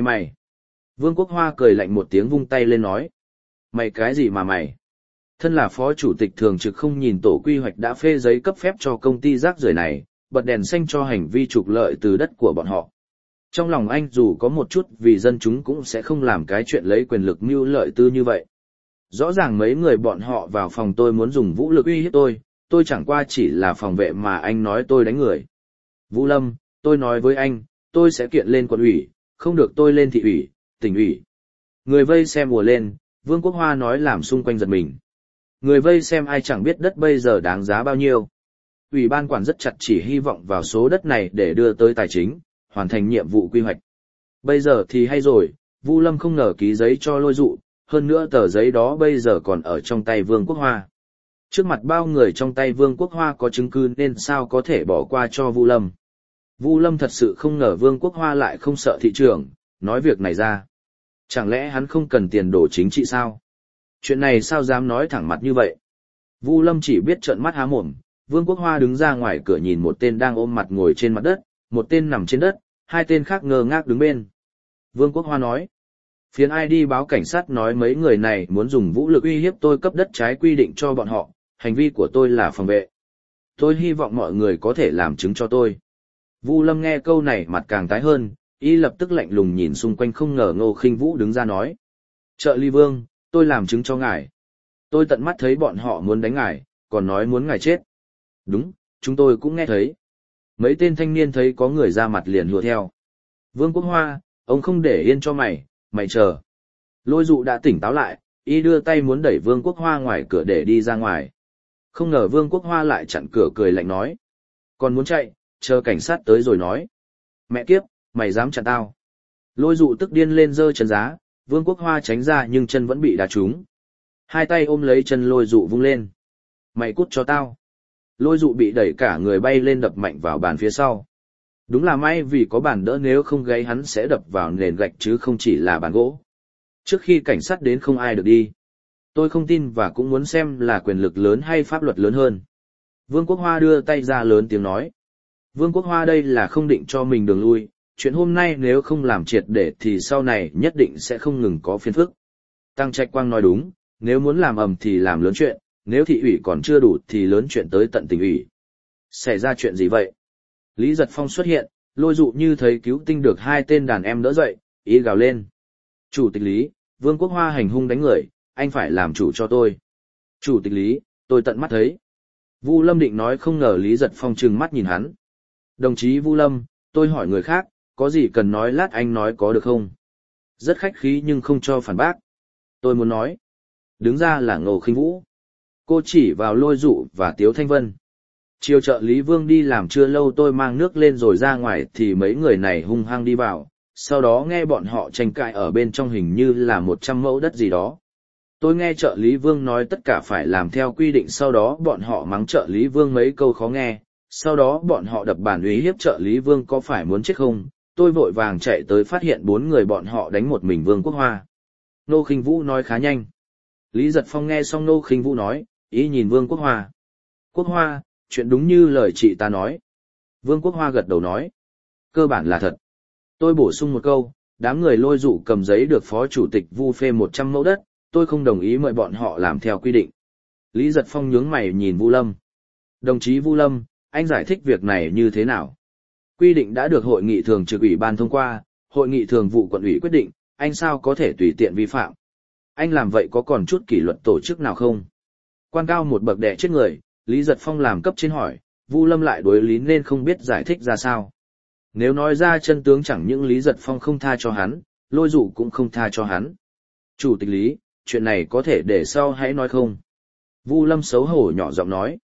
Vương Quốc Hoa cười lạnh một tiếng vung tay lên nói. Mày cái gì mà mày? Thân là phó chủ tịch thường trực không nhìn tổ quy hoạch đã phê giấy cấp phép cho công ty rác rưởi này, bật đèn xanh cho hành vi trục lợi từ đất của bọn họ. Trong lòng anh dù có một chút vì dân chúng cũng sẽ không làm cái chuyện lấy quyền lực mưu lợi tư như vậy. Rõ ràng mấy người bọn họ vào phòng tôi muốn dùng vũ lực uy hiếp tôi chẳng qua chỉ là phòng vệ mà anh nói tôi đánh người. Vũ Lâm, tôi nói với anh, tôi sẽ kiện lên quận ủy, không được tôi lên thị ủy, tỉnh ủy. Người vây xem ùa lên, Vương Quốc Hoa nói làm xung quanh giật mình. Người vây xem ai chẳng biết đất bây giờ đáng giá bao nhiêu. Ủy ban quản rất chặt chỉ hy vọng vào số đất này để đưa tới tài chính, hoàn thành nhiệm vụ quy hoạch. Bây giờ thì hay rồi, Vu Lâm không ngờ ký giấy cho Lôi Dụ, hơn nữa tờ giấy đó bây giờ còn ở trong tay Vương Quốc Hoa. Trước mặt bao người trong tay Vương Quốc Hoa có chứng cứ nên sao có thể bỏ qua cho Vu Lâm. Vu Lâm thật sự không ngờ Vương Quốc Hoa lại không sợ thị trường, nói việc này ra. Chẳng lẽ hắn không cần tiền đồ chính trị sao? Chuyện này sao dám nói thẳng mặt như vậy? Vu Lâm chỉ biết trợn mắt há mồm, Vương Quốc Hoa đứng ra ngoài cửa nhìn một tên đang ôm mặt ngồi trên mặt đất, một tên nằm trên đất, hai tên khác ngơ ngác đứng bên. Vương Quốc Hoa nói, phiền ai đi báo cảnh sát nói mấy người này muốn dùng vũ lực uy hiếp tôi cấp đất trái quy định cho bọn họ, hành vi của tôi là phòng vệ. Tôi hy vọng mọi người có thể làm chứng cho tôi. Vu Lâm nghe câu này mặt càng tái hơn, y lập tức lạnh lùng nhìn xung quanh không ngờ Ngô Khinh Vũ đứng ra nói. Trợ lý Vương, tôi làm chứng cho ngài. Tôi tận mắt thấy bọn họ muốn đánh ngài, còn nói muốn ngài chết. Đúng, chúng tôi cũng nghe thấy. Mấy tên thanh niên thấy có người ra mặt liền hùa theo. Vương Quốc Hoa, ông không để yên cho mày, mày chờ. Lôi Dụ đã tỉnh táo lại, y đưa tay muốn đẩy Vương Quốc Hoa ngoài cửa để đi ra ngoài. Không ngờ Vương Quốc Hoa lại chặn cửa cười lạnh nói. Còn muốn chạy, chờ cảnh sát tới rồi nói. Mẹ kiếp, mày dám chặn tao. Lôi Dụ tức điên lên giơ chân giá, Vương Quốc Hoa tránh ra nhưng chân vẫn bị đá trúng. Hai tay ôm lấy chân Lôi Dụ vung lên. Mày cút cho tao. Lôi Dụ bị đẩy cả người bay lên đập mạnh vào bàn phía sau. Đúng là may vì có bàn đỡ nếu không gáy hắn sẽ đập vào nền gạch chứ không chỉ là bàn gỗ. Trước khi cảnh sát đến không ai được đi. Tôi không tin và cũng muốn xem là quyền lực lớn hay pháp luật lớn hơn. Vương Quốc Hoa đưa tay ra lớn tiếng nói. Vương Quốc Hoa đây là không định cho mình đường lui, chuyện hôm nay nếu không làm triệt để thì sau này nhất định sẽ không ngừng có phiền phức. Tăng Trạch Quang nói đúng, nếu muốn làm ầm thì làm lớn chuyện, nếu thị ủy còn chưa đủ thì lớn chuyện tới tận tỉnh ủy. Xảy ra chuyện gì vậy? Lý Giật Phong xuất hiện, Lôi Dụ như thấy cứu tinh được hai tên đàn em đỡ dậy, ý gào lên. Chủ tịch Lý, Vương Quốc Hoa hành hung đánh người, anh phải làm chủ cho tôi. Chủ tịch Lý, tôi tận mắt thấy. Vu Lâm định nói không ngờ Lý Giật Phong trừng mắt nhìn hắn. Đồng chí Vu Lâm, tôi hỏi người khác, có gì cần nói lát anh nói có được không? Rất khách khí nhưng không cho phản bác. Tôi muốn nói. Đứng ra là Ngô Khinh Vũ. Cô chỉ vào Lôi Dụ và Tiếu Thanh Vân. Chiều trợ lý Vương đi làm chưa lâu tôi mang nước lên rồi ra ngoài thì mấy người này hung hăng đi vào, sau đó nghe bọn họ tranh cãi ở bên trong hình như là 100 mẫu đất gì đó. Tôi nghe trợ lý Vương nói tất cả phải làm theo quy định sau đó bọn họ mắng trợ lý Vương mấy câu khó nghe, sau đó bọn họ đập bàn uy hiếp trợ lý Vương có phải muốn chết không, tôi vội vàng chạy tới phát hiện 4 người bọn họ đánh một mình Vương Quốc Hoa. Nô Khinh Vũ nói khá nhanh. Lý Giật Phong nghe xong Nô Khinh Vũ nói, ý nhìn Vương Quốc Hoa. Quốc Hoa, chuyện đúng như lời chị ta nói. Vương Quốc Hoa gật đầu nói. Cơ bản là thật. Tôi bổ sung một câu, đám người Lôi Dụ cầm giấy được phó chủ tịch Vu phê 100 mẫu đất, tôi không đồng ý mời bọn họ làm theo quy định. Lý Giật Phong nhướng mày nhìn Vu Lâm. Đồng chí Vu Lâm, anh giải thích việc này như thế nào? Quy định đã được hội nghị thường trực ủy ban thông qua, hội nghị thường vụ quận ủy quyết định, anh sao có thể tùy tiện vi phạm? Anh làm vậy có còn chút kỷ luật tổ chức nào không? Quan cao một bậc đè chết người, Lý Giật Phong làm cấp trên hỏi, Vu Lâm lại đối lý nên không biết giải thích ra sao. Nếu nói ra chân tướng chẳng những Lý Giật Phong không tha cho hắn, Lôi Dụ cũng không tha cho hắn. Chủ tịch Lý, chuyện này có thể để sau hãy nói không? Vu Lâm xấu hổ nhỏ giọng nói.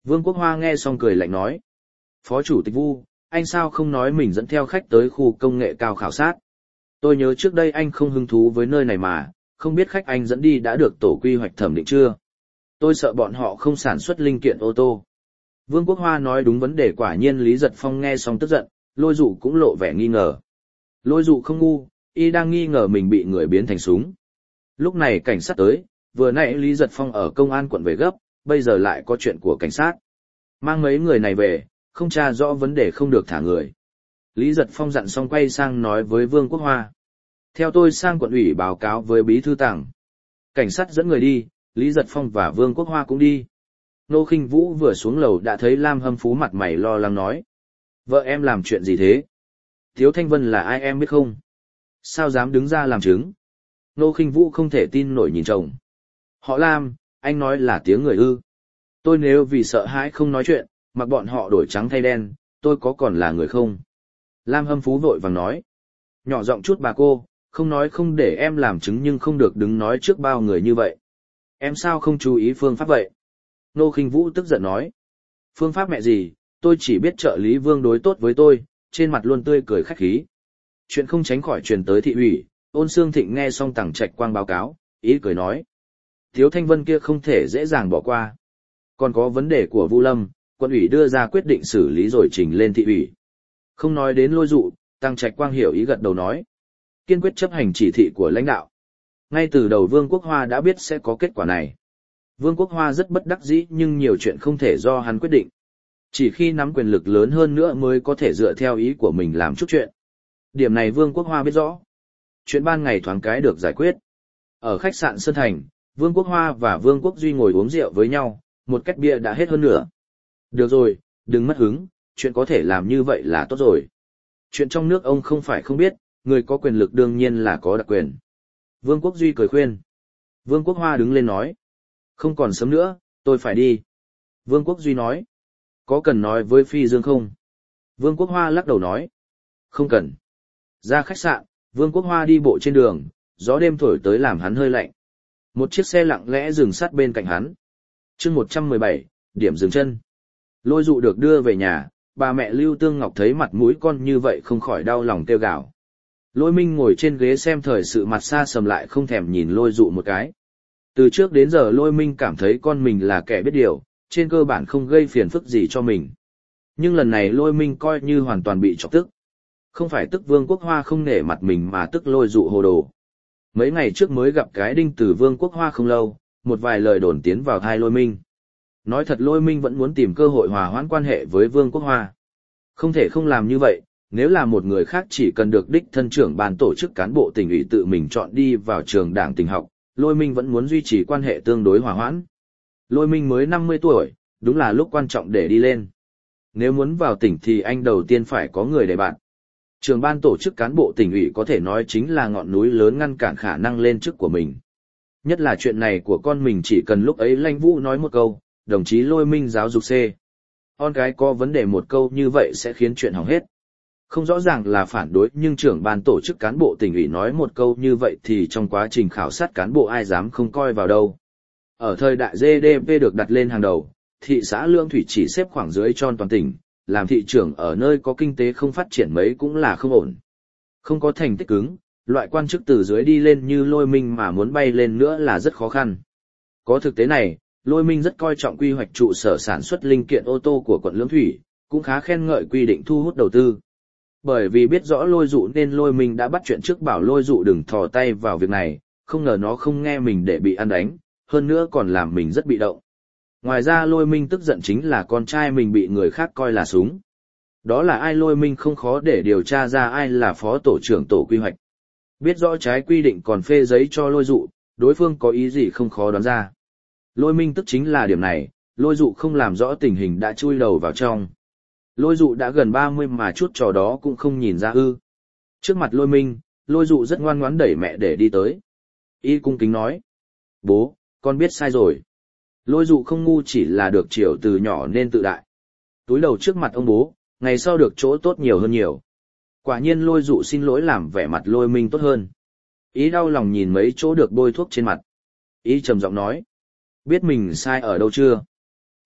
Vương Quốc Hoa nghe xong cười lạnh nói. Phó chủ tịch Vu, anh sao không nói mình dẫn theo khách tới khu công nghệ cao khảo sát? Tôi nhớ trước đây anh không hứng thú với nơi này mà, không biết khách anh dẫn đi đã được tổ quy hoạch thẩm định chưa? Tôi sợ bọn họ không sản xuất linh kiện ô tô. Vương Quốc Hoa nói đúng vấn đề, quả nhiên Lý Giật Phong nghe xong tức giận, Lôi Dụ cũng lộ vẻ nghi ngờ. Lôi Dụ không ngu, y đang nghi ngờ mình bị người biến thành súng. Lúc này cảnh sát tới, vừa nãy Lý Giật Phong ở công an quận về gấp, bây giờ lại có chuyện của cảnh sát. Mang mấy người này về, không tra rõ vấn đề không được thả người. Lý Giật Phong dặn xong quay sang nói với Vương Quốc Hoa. Theo tôi sang quận ủy báo cáo với bí thư Tằng. Cảnh sát dẫn người đi, Lý Giật Phong và Vương Quốc Hoa cũng đi. Nô Khinh Vũ vừa xuống lầu đã thấy Lam Hâm Phú mặt mày lo lắng nói. Vợ em làm chuyện gì thế? Tiếu Thanh Vân là ai em biết không? Sao dám đứng ra làm chứng? Nô Khinh Vũ không thể tin nổi nhìn chồng. Họ Lam, anh nói là tiếng người ư? Tôi nếu vì sợ hãi không nói chuyện, mặc bọn họ đổi trắng thay đen, tôi có còn là người không? Lam Hâm Phú vội vàng nói. Nhỏ giọng chút bà cô, không nói không để em làm chứng nhưng không được đứng nói trước bao người như vậy. Em sao không chú ý phương pháp vậy? Nô Khinh Vũ tức giận nói. Phương pháp mẹ gì, tôi chỉ biết trợ lý Vương đối tốt với tôi, trên mặt luôn tươi cười khách khí. Chuyện không tránh khỏi truyền tới thị ủy, Ôn Xương Thịnh nghe xong Tằng Trạch Quang báo cáo, ý cười nói. Tiếu Thanh Vân kia không thể dễ dàng bỏ qua. Còn có vấn đề của Vu Lâm, quận ủy đưa ra quyết định xử lý rồi trình lên thị ủy. Không nói đến Lôi Dụ, Tằng Trạch Quang hiểu ý gật đầu nói. Kiên quyết chấp hành chỉ thị của lãnh đạo. Ngay từ đầu Vương Quốc Hoa đã biết sẽ có kết quả này. Vương Quốc Hoa rất bất đắc dĩ nhưng nhiều chuyện không thể do hắn quyết định. Chỉ khi nắm quyền lực lớn hơn nữa mới có thể dựa theo ý của mình làm chút chuyện. Điểm này Vương Quốc Hoa biết rõ. Chuyện ban ngày thoáng cái được giải quyết. Ở khách sạn Sơn Thành, Vương Quốc Hoa và Vương Quốc Duy ngồi uống rượu với nhau, một két bia đã hết hơn nửa. Được rồi, đừng mất hứng, chuyện có thể làm như vậy là tốt rồi. Chuyện trong nước ông không phải không biết, người có quyền lực đương nhiên là có đặc quyền. Vương Quốc Duy cười khuyên. Vương Quốc Hoa đứng lên nói. Không còn sớm nữa, tôi phải đi. Vương Quốc Duy nói. Có cần nói với Phi Dương không? Vương Quốc Hoa lắc đầu nói. Không cần. Ra khách sạn, Vương Quốc Hoa đi bộ trên đường, gió đêm thổi tới làm hắn hơi lạnh. Một chiếc xe lặng lẽ dừng sát bên cạnh hắn. Chương 117, điểm dừng chân. Lôi Dụ được đưa về nhà, bà mẹ Lưu Tương Ngọc thấy mặt mũi con như vậy không khỏi đau lòng kêu gào. Lôi Minh ngồi trên ghế xem thời sự mặt xa sầm lại không thèm nhìn Lôi Dụ một cái. Từ trước đến giờ Lôi Minh cảm thấy con mình là kẻ biết điều, trên cơ bản không gây phiền phức gì cho mình. Nhưng lần này Lôi Minh coi như hoàn toàn bị chọc tức. Không phải tức Vương Quốc Hoa không nể mặt mình mà tức Lôi Dụ hồ đồ. Mấy ngày trước mới gặp cái đinh từ Vương Quốc Hoa không lâu, một vài lời đồn tiến vào tai Lôi Minh. Nói thật Lôi Minh vẫn muốn tìm cơ hội hòa hoãn quan hệ với Vương Quốc Hoa. Không thể không làm như vậy, nếu là một người khác chỉ cần được đích thân trưởng ban tổ chức cán bộ tỉnh ủy tự mình chọn đi vào trường đảng tỉnh học, Lôi Minh vẫn muốn duy trì quan hệ tương đối hòa hoãn. Lôi Minh mới 50 tuổi, đúng là lúc quan trọng để đi lên. Nếu muốn vào tỉnh thì anh đầu tiên phải có người để bạn. Trường ban tổ chức cán bộ tỉnh ủy có thể nói chính là ngọn núi lớn ngăn cản khả năng lên chức của mình. Nhất là chuyện này của con mình chỉ cần lúc ấy Lanh Vũ nói một câu, đồng chí Lôi Minh giáo dục C. Con gái có vấn đề một câu như vậy sẽ khiến chuyện hỏng hết. Không rõ ràng là phản đối nhưng trưởng ban tổ chức cán bộ tỉnh ủy nói một câu như vậy thì trong quá trình khảo sát cán bộ ai dám không coi vào đâu. Ở thời đại GDP được đặt lên hàng đầu, thị xã Lương Thủy chỉ xếp khoảng dưới tròn toàn tỉnh, làm thị trưởng ở nơi có kinh tế không phát triển mấy cũng là không ổn. Không có thành tích cứng, loại quan chức từ dưới đi lên như Lôi Minh mà muốn bay lên nữa là rất khó khăn. Có thực tế này, Lôi Minh rất coi trọng quy hoạch trụ sở sản xuất linh kiện ô tô của quận Lương Thủy, cũng khá khen ngợi quy định thu hút đầu tư. Bởi vì biết rõ Lôi Dụ nên Lôi Minh đã bắt chuyện trước bảo Lôi Dụ đừng thò tay vào việc này, không ngờ nó không nghe mình để bị ăn đánh, hơn nữa còn làm mình rất bị động. Ngoài ra Lôi Minh tức giận chính là con trai mình bị người khác coi là súng. Đó là ai Lôi Minh không khó để điều tra ra ai là phó tổ trưởng tổ quy hoạch. Biết rõ trái quy định còn phê giấy cho Lôi Dụ, đối phương có ý gì không khó đoán ra. Lôi Minh tức chính là điểm này, Lôi Dụ không làm rõ tình hình đã chui đầu vào trong. Lôi Dụ đã gần 30 mà chút trò đó cũng không nhìn ra ư. Trước mặt Lôi Minh, Lôi Dụ rất ngoan ngoãn đẩy mẹ để đi tới. Y cung kính nói. Bố, con biết sai rồi. Lôi Dụ không ngu chỉ là được chiều từ nhỏ nên tự đại. Túi đầu trước mặt ông bố, ngày sau được chỗ tốt nhiều hơn nhiều. Quả nhiên Lôi Dụ xin lỗi làm vẻ mặt Lôi Minh tốt hơn. Ý đau lòng nhìn mấy chỗ được bôi thuốc trên mặt. Ý trầm giọng nói. Biết mình sai ở đâu chưa?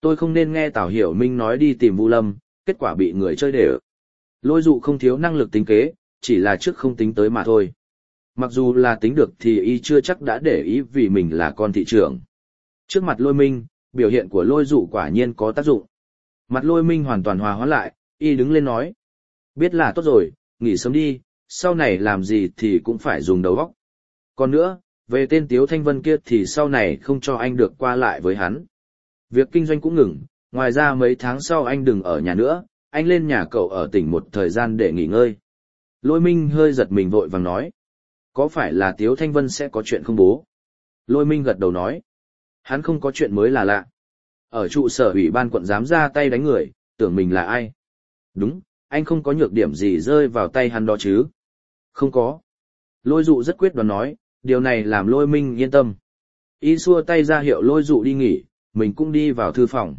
Tôi không nên nghe Tào Hiểu Minh nói đi tìm Vu Lâm, kết quả bị người chơi đều. Lôi dụ không thiếu năng lực tính kế, chỉ là trước không tính tới mà thôi. Mặc dù là tính được thì y chưa chắc đã để ý vì mình là con thị trưởng. Trước mặt Lôi Minh, biểu hiện của Lôi dụ quả nhiên có tác dụng. Mặt Lôi Minh hoàn toàn hòa hoãn lại, y đứng lên nói. Biết là tốt rồi, nghỉ sớm đi, sau này làm gì thì cũng phải dùng đầu óc. Còn nữa, về tên Tiếu Thanh Vân kia thì sau này không cho anh được qua lại với hắn. Việc kinh doanh cũng ngừng, ngoài ra mấy tháng sau anh đừng ở nhà nữa, anh lên nhà cậu ở tỉnh một thời gian để nghỉ ngơi. Lôi Minh hơi giật mình vội vàng nói. Có phải là Tiếu Thanh Vân sẽ có chuyện không bố? Lôi Minh gật đầu nói. Hắn không có chuyện mới là lạ. Ở trụ sở ủy ban quận dám ra tay đánh người, tưởng mình là ai? Đúng, anh không có nhược điểm gì rơi vào tay hắn đó chứ? Không có. Lôi dụ rất quyết đoán nói, điều này làm Lôi Minh yên tâm. Y xua tay ra hiệu Lôi dụ đi nghỉ, mình cũng đi vào thư phòng.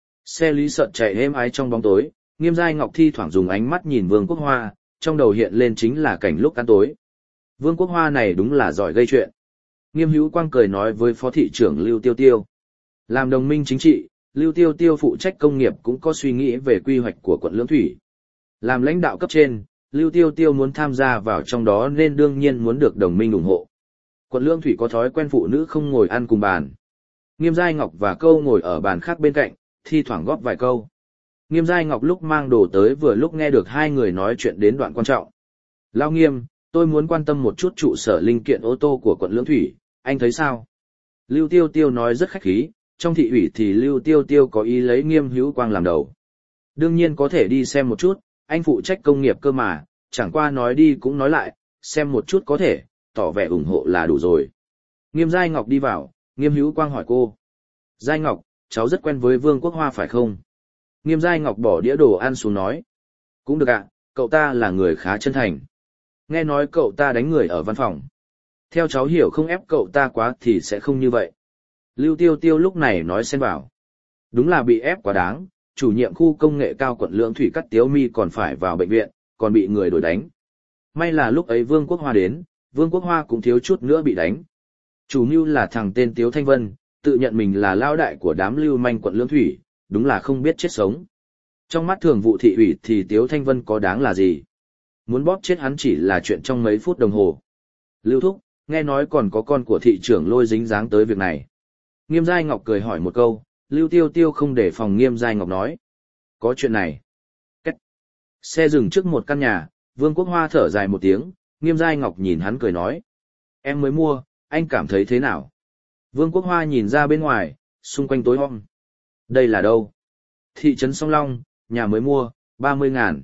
Xe Lý Sợn chạy êm ái trong bóng tối, Nghiêm Giai Ngọc thi thoảng dùng ánh mắt nhìn Vương Quốc Hoa, trong đầu hiện lên chính là cảnh lúc ăn tối. Vương Quốc Hoa này đúng là giỏi gây chuyện. Nghiêm Hữu Quang cười nói với Phó thị trưởng Lưu Tiêu Tiêu. Làm đồng minh chính trị, Lưu Tiêu Tiêu phụ trách công nghiệp cũng có suy nghĩ về quy hoạch của quận Lưỡng Thủy. Làm lãnh đạo cấp trên, Lưu Tiêu Tiêu muốn tham gia vào trong đó nên đương nhiên muốn được đồng minh ủng hộ. Quận Lưỡng Thủy có thói quen phụ nữ không ngồi ăn cùng bàn. Nghiêm Giai Ngọc và Câu ngồi ở bàn khác bên cạnh, thi thoảng góp vài câu. Nghiêm Giai Ngọc lúc mang đồ tới vừa lúc nghe được hai người nói chuyện đến đoạn quan trọng. Lao Nghiêm, tôi muốn quan tâm một chút trụ sở linh kiện ô tô của quận Lưỡng Thủy, anh thấy sao? Lưu Tiêu Tiêu nói rất khách khí, trong thị ủy thì Lưu Tiêu Tiêu có ý lấy Nghiêm Hữu Quang làm đầu. Đương nhiên có thể đi xem một chút, anh phụ trách công nghiệp cơ mà, chẳng qua nói đi cũng nói lại, xem một chút có thể, tỏ vẻ ủng hộ là đủ rồi. Nghiêm Giai Ngọc đi vào, Nghiêm Hữu Quang hỏi cô. Giai Ngọc, cháu rất quen với Vương Quốc Hoa phải không? Nghiêm Giai Ngọc bỏ đĩa đồ ăn xuống nói. Cũng được ạ, cậu ta là người khá chân thành. Nghe nói cậu ta đánh người ở văn phòng. Theo cháu hiểu không ép cậu ta quá thì sẽ không như vậy. Lưu Tiêu Tiêu lúc này nói xen vào. Đúng là bị ép quá đáng, chủ nhiệm khu công nghệ cao quận Lưỡng Thủy Cắt Tiếu Mi còn phải vào bệnh viện, còn bị người đuổi đánh. May là lúc ấy Vương Quốc Hoa đến, Vương Quốc Hoa cũng thiếu chút nữa bị đánh. Chủ mưu là thằng tên Tiếu Thanh Vân, tự nhận mình là lao đại của đám lưu manh quận Lưỡng Thủy, đúng là không biết chết sống. Trong mắt thường vụ thị ủy thì Tiếu Thanh Vân có đáng là gì? Muốn bóp chết hắn chỉ là chuyện trong mấy phút đồng hồ. Lưu Thúc, nghe nói còn có con của thị trưởng Lôi dính dáng tới việc này. Nghiêm Giai Ngọc cười hỏi một câu, Lưu Tiêu Tiêu không để phòng Nghiêm Giai Ngọc nói. Có chuyện này. Cách. Xe dừng trước một căn nhà, Vương Quốc Hoa thở dài một tiếng, Nghiêm Giai Ngọc nhìn hắn cười nói. Em mới mua, anh cảm thấy thế nào? Vương Quốc Hoa nhìn ra bên ngoài, xung quanh tối om. Đây là đâu? Thị trấn Song Long, nhà mới mua, 30.000.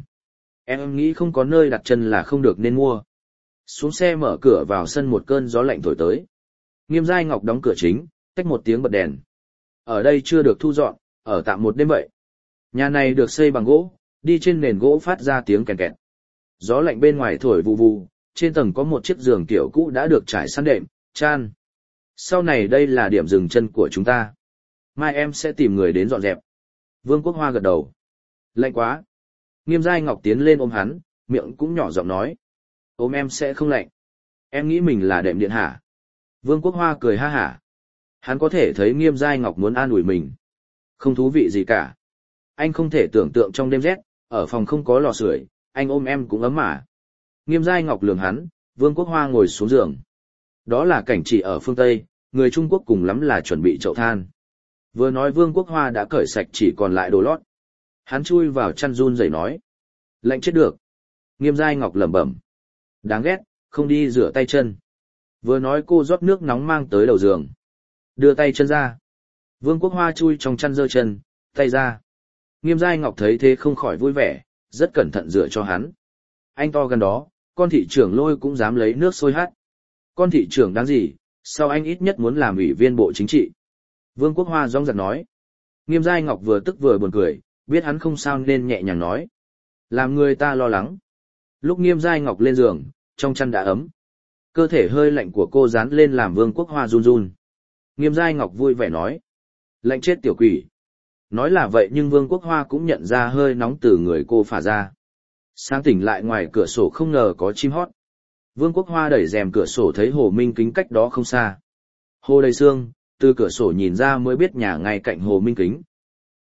Em nghĩ không có nơi đặt chân là không được nên mua. Xuống xe mở cửa vào sân một cơn gió lạnh thổi tới. Nghiêm Giai Ngọc đóng cửa chính, tách một tiếng bật đèn. Ở đây chưa được thu dọn, ở tạm một đêm vậy. Nhà này được xây bằng gỗ, đi trên nền gỗ phát ra tiếng kèn kẹt. Gió lạnh bên ngoài thổi vù vù, trên tầng có một chiếc giường kiểu cũ đã được trải săn đệm, chan. Sau này đây là điểm dừng chân của chúng ta. Mai em sẽ tìm người đến dọn dẹp. Vương Quốc Hoa gật đầu. Lạnh quá. Nghiêm Giai Ngọc tiến lên ôm hắn, miệng cũng nhỏ giọng nói. Ôm em sẽ không lạnh. Em nghĩ mình là đệm điện hả? Vương Quốc Hoa cười ha hả. Hắn có thể thấy Nghiêm Giai Ngọc muốn an ủi mình. Không thú vị gì cả. Anh không thể tưởng tượng trong đêm rét, ở phòng không có lò sưởi, anh ôm em cũng ấm mà. Nghiêm Giai Ngọc lườm hắn, Vương Quốc Hoa ngồi xuống giường. Đó là cảnh chỉ ở phương Tây, người Trung Quốc cùng lắm là chuẩn bị chậu than. Vừa nói Vương Quốc Hoa đã cởi sạch chỉ còn lại đồ lót. Hắn chui vào chăn run rẩy nói. Lạnh chết được. Nghiêm Giai Ngọc lẩm bẩm. Đáng ghét, không đi rửa tay chân. Vừa nói cô rót nước nóng mang tới đầu giường. Đưa tay chân ra. Vương Quốc Hoa chui trong chăn giơ chân, tay ra. Nghiêm Giai Ngọc thấy thế không khỏi vui vẻ, rất cẩn thận rửa cho hắn. Anh to gần đó, con thị trưởng Lôi cũng dám lấy nước sôi hắt. Con thị trưởng đáng gì, sao anh ít nhất muốn làm ủy viên bộ chính trị? Vương Quốc Hoa rong rạc nói. Nghiêm Giai Ngọc vừa tức vừa buồn cười, biết hắn không sao nên nhẹ nhàng nói. Làm người ta lo lắng. Lúc Nghiêm Giai Ngọc lên giường, trong chăn đã ấm. Cơ thể hơi lạnh của cô dán lên làm Vương Quốc Hoa run run. Nghiêm Giai Ngọc vui vẻ nói. Lạnh chết tiểu quỷ. Nói là vậy nhưng Vương Quốc Hoa cũng nhận ra hơi nóng từ người cô phả ra. Sáng tỉnh lại ngoài cửa sổ không ngờ có chim hót. Vương Quốc Hoa đẩy rèm cửa sổ thấy Hồ Minh Kính cách đó không xa. Hồ đầy sương, từ cửa sổ nhìn ra mới biết nhà ngay cạnh Hồ Minh Kính.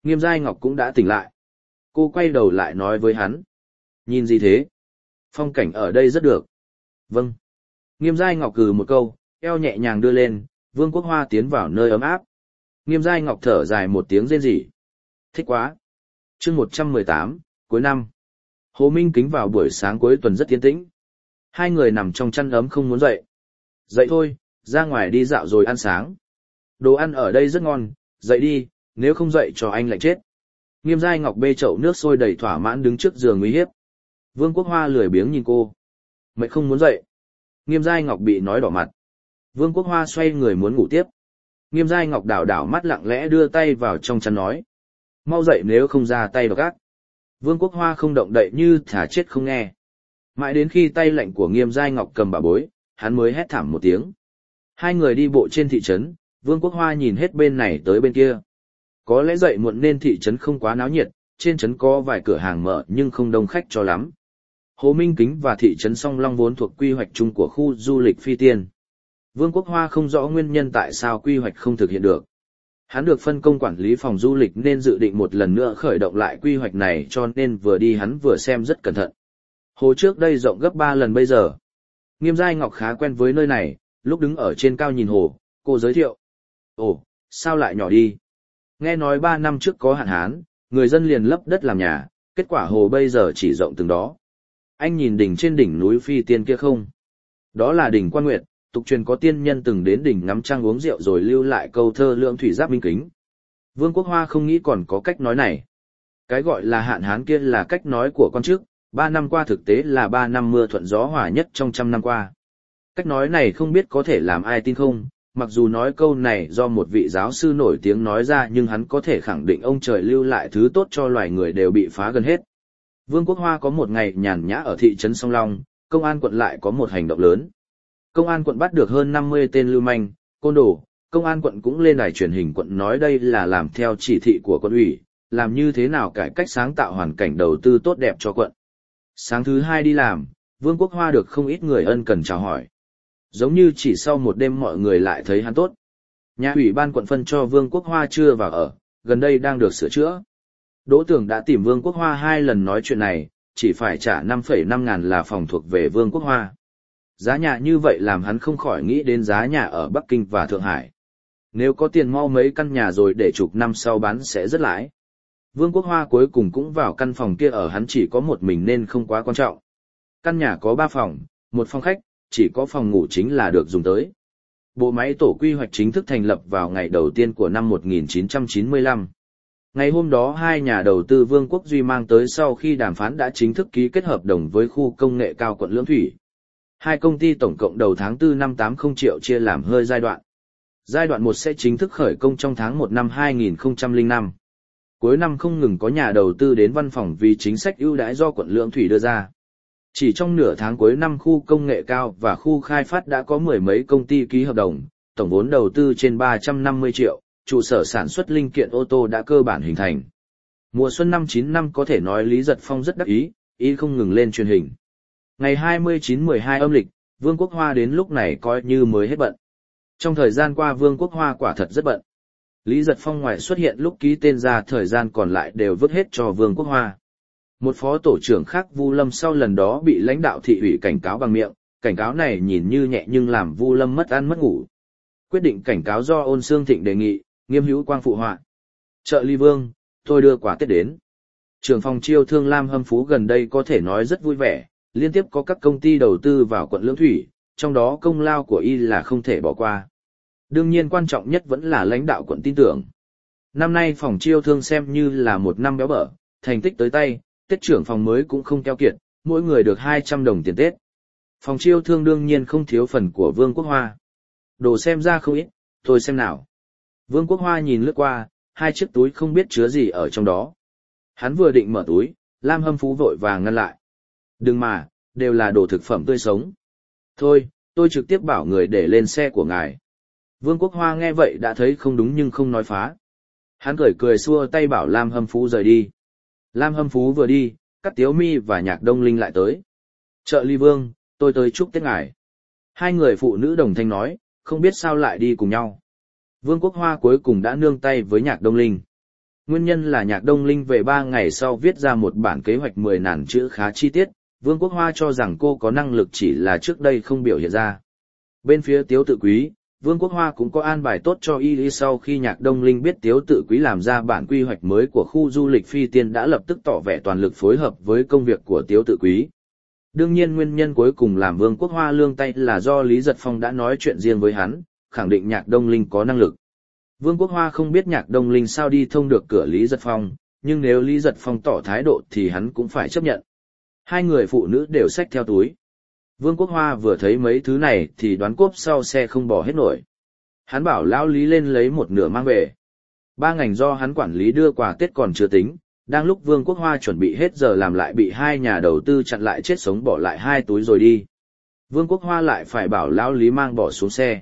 Nghiêm Giai Ngọc cũng đã tỉnh lại. Cô quay đầu lại nói với hắn. Nhìn gì thế? Phong cảnh ở đây rất được. Vâng. Nghiêm Giai Ngọc cừ một câu, eo nhẹ nhàng đưa lên, Vương Quốc Hoa tiến vào nơi ấm áp. Nghiêm Giai Ngọc thở dài một tiếng rên rỉ. Thích quá. chương 118, cuối năm. Hồ Minh Kính vào buổi sáng cuối tuần rất yên tĩnh. Hai người nằm trong chăn ấm không muốn dậy. Dậy thôi, ra ngoài đi dạo rồi ăn sáng. Đồ ăn ở đây rất ngon, dậy đi, nếu không dậy cho anh lạnh chết. Nghiêm Giai Ngọc bê chậu nước sôi đầy thỏa mãn đứng trước giường uy hiếp. Vương Quốc Hoa lười biếng nhìn cô. Mày không muốn dậy. Nghiêm Giai Ngọc bị nói đỏ mặt. Vương Quốc Hoa xoay người muốn ngủ tiếp. Nghiêm Giai Ngọc đảo đảo mắt lặng lẽ đưa tay vào trong chăn nói. Mau dậy nếu không ra tay độc ác. Vương Quốc Hoa không động đậy như thả chết không nghe. Mãi đến khi tay lạnh của Nghiêm Giai Ngọc cầm bà bối, hắn mới hét thảm một tiếng. Hai người đi bộ trên thị trấn, Vương Quốc Hoa nhìn hết bên này tới bên kia. Có lẽ dậy muộn nên thị trấn không quá náo nhiệt, trên trấn có vài cửa hàng mở nhưng không đông khách cho lắm. Hồ Minh Kính và thị trấn Song Long vốn thuộc quy hoạch chung của khu du lịch Phi Tiên. Vương Quốc Hoa không rõ nguyên nhân tại sao quy hoạch không thực hiện được. Hắn được phân công quản lý phòng du lịch nên dự định một lần nữa khởi động lại quy hoạch này cho nên vừa đi hắn vừa xem rất cẩn thận. Hồ trước đây rộng gấp 3 lần bây giờ. Nghiêm Giai Ngọc khá quen với nơi này, lúc đứng ở trên cao nhìn hồ, cô giới thiệu. Ồ, sao lại nhỏ đi? Nghe nói 3 năm trước có hạn hán, người dân liền lấp đất làm nhà, kết quả hồ bây giờ chỉ rộng từng đó. Anh nhìn đỉnh trên đỉnh núi Phi Tiên kia không? Đó là đỉnh Quan Nguyệt, tục truyền có tiên nhân từng đến đỉnh ngắm trăng uống rượu rồi lưu lại câu thơ Lượng Thủy Giáp Minh Kính. Vương Quốc Hoa không nghĩ còn có cách nói này. Cái gọi là hạn hán kia là cách nói của con trước, 3 năm qua thực tế là 3 năm mưa thuận gió hòa nhất trong 100 năm qua. Cách nói này không biết có thể làm ai tin không, mặc dù nói câu này do một vị giáo sư nổi tiếng nói ra nhưng hắn có thể khẳng định ông trời lưu lại thứ tốt cho loài người đều bị phá gần hết. Vương Quốc Hoa có một ngày nhàn nhã ở thị trấn Song Long, công an quận lại có một hành động lớn. Công an quận bắt được hơn 50 tên lưu manh, côn đồ, công an quận cũng lên đài truyền hình quận nói đây là làm theo chỉ thị của quận ủy, làm như thế nào cải cách sáng tạo hoàn cảnh đầu tư tốt đẹp cho quận. Sáng thứ 2 đi làm, Vương Quốc Hoa được không ít người ân cần chào hỏi. Giống như chỉ sau một đêm mọi người lại thấy hắn tốt. Nhà ủy ban quận phân cho Vương Quốc Hoa chưa vào ở, gần đây đang được sửa chữa. Đỗ Tưởng đã tìm Vương Quốc Hoa 2 lần nói chuyện này, chỉ phải trả 5,5 ngàn là phòng thuộc về Vương Quốc Hoa. Giá nhà như vậy làm hắn không khỏi nghĩ đến giá nhà ở Bắc Kinh và Thượng Hải. Nếu có tiền mau mấy căn nhà rồi để chục năm sau bán sẽ rất lãi. Vương Quốc Hoa cuối cùng cũng vào căn phòng kia ở, hắn chỉ có một mình nên không quá quan trọng. Căn nhà có 3 phòng, 1 phòng khách, chỉ có phòng ngủ chính là được dùng tới. Bộ máy tổ quy hoạch chính thức thành lập vào ngày đầu tiên của năm 1995. Ngày hôm đó 2 nhà đầu tư Vương Quốc Duy mang tới sau khi đàm phán đã chính thức ký kết hợp đồng với khu công nghệ cao quận Lưỡng Thủy. 2 công ty tổng cộng đầu tháng 4 năm 80 triệu chia làm hơi giai đoạn. Giai đoạn 1 sẽ chính thức khởi công trong tháng 1 năm 2005. Cuối năm không ngừng có nhà đầu tư đến văn phòng vì chính sách ưu đãi do quận Lưỡng Thủy đưa ra. Chỉ trong nửa tháng cuối năm khu công nghệ cao và khu khai phát đã có 10 mấy công ty ký hợp đồng, tổng vốn đầu tư trên 350 triệu, trụ sở sản xuất linh kiện ô tô đã cơ bản hình thành. Mùa xuân năm 9 năm có thể nói Lý Giật Phong rất đắc ý không ngừng lên truyền hình. Ngày 29/12 âm lịch, Vương Quốc Hoa đến lúc này coi như mới hết bận. Trong thời gian qua Vương Quốc Hoa quả thật rất bận. Lý Giật Phong ngoài xuất hiện lúc ký tên ra thời gian còn lại đều vứt hết cho Vương Quốc Hoa. Một phó tổ trưởng khác Vu Lâm sau lần đó bị lãnh đạo thị ủy cảnh cáo bằng miệng, cảnh cáo này nhìn như nhẹ nhưng làm Vu Lâm mất ăn mất ngủ. Quyết định cảnh cáo do Ôn Xương Thịnh đề nghị, Nghiêm Hữu Quang phụ họa. Trợ lý Vương, tôi đưa quà Tết đến. Trưởng phòng chiêu thương Lam Hâm Phú gần đây có thể nói rất vui vẻ, liên tiếp có các công ty đầu tư vào quận Lưỡng Thủy, trong đó công lao của y là không thể bỏ qua. Đương nhiên quan trọng nhất vẫn là lãnh đạo quận tin tưởng. Năm nay phòng chiêu thương xem như là một năm béo bở, thành tích tới tay, Tết trưởng phòng mới cũng không keo kiệt, mỗi người được 200 đồng tiền Tết. Phòng chiêu thương đương nhiên không thiếu phần của Vương Quốc Hoa. Đồ xem ra không ít, thôi xem nào. Vương Quốc Hoa nhìn lướt qua, 2 chiếc túi không biết chứa gì ở trong đó. Hắn vừa định mở túi, Lam Hâm Phú vội vàng ngăn lại. Đừng mà, đều là đồ thực phẩm tươi sống. Thôi, tôi trực tiếp bảo người để lên xe của ngài. Vương Quốc Hoa nghe vậy đã thấy không đúng nhưng không nói phá. Hắn cười xua tay bảo Lam Hâm Phú rời đi. Lam Hâm Phú vừa đi, Cát Tiếu Mi và Nhạc Đông Linh lại tới. Trợ lý Vương, tôi tới chúc Tết ngài. 2 người phụ nữ đồng thanh nói, không biết sao lại đi cùng nhau. Vương Quốc Hoa cuối cùng đã nương tay với Nhạc Đông Linh. Nguyên nhân là Nhạc Đông Linh về 3 ngày sau viết ra một bản kế hoạch 10.000 chữ khá chi tiết, Vương Quốc Hoa cho rằng cô có năng lực chỉ là trước đây không biểu hiện ra. Bên phía Tiếu Tự Quý, Vương Quốc Hoa cũng có an bài tốt cho y sau khi Nhạc Đông Linh biết Tiếu Tự Quý làm ra bản quy hoạch mới của khu du lịch Phi Tiên đã lập tức tỏ vẻ toàn lực phối hợp với công việc của Tiếu Tự Quý. Đương nhiên nguyên nhân cuối cùng làm Vương Quốc Hoa lương tay là do Lý Giật Phong đã nói chuyện riêng với hắn, khẳng định Nhạc Đông Linh có năng lực. Vương Quốc Hoa không biết Nhạc Đông Linh sao đi thông được cửa Lý Giật Phong, nhưng nếu Lý Giật Phong tỏ thái độ thì hắn cũng phải chấp nhận. Hai người phụ nữ đều xách theo túi. Vương Quốc Hoa vừa thấy mấy thứ này thì đoán cốp sau xe không bỏ hết nổi. Hắn bảo lão Lý lên lấy một nửa mang về. 3 ngành do hắn quản lý đưa quà Tết còn chưa tính, đang lúc Vương Quốc Hoa chuẩn bị hết giờ làm lại bị hai nhà đầu tư chặn lại chết sống bỏ lại 2 túi rồi đi. Vương Quốc Hoa lại phải bảo lão Lý mang bỏ xuống xe.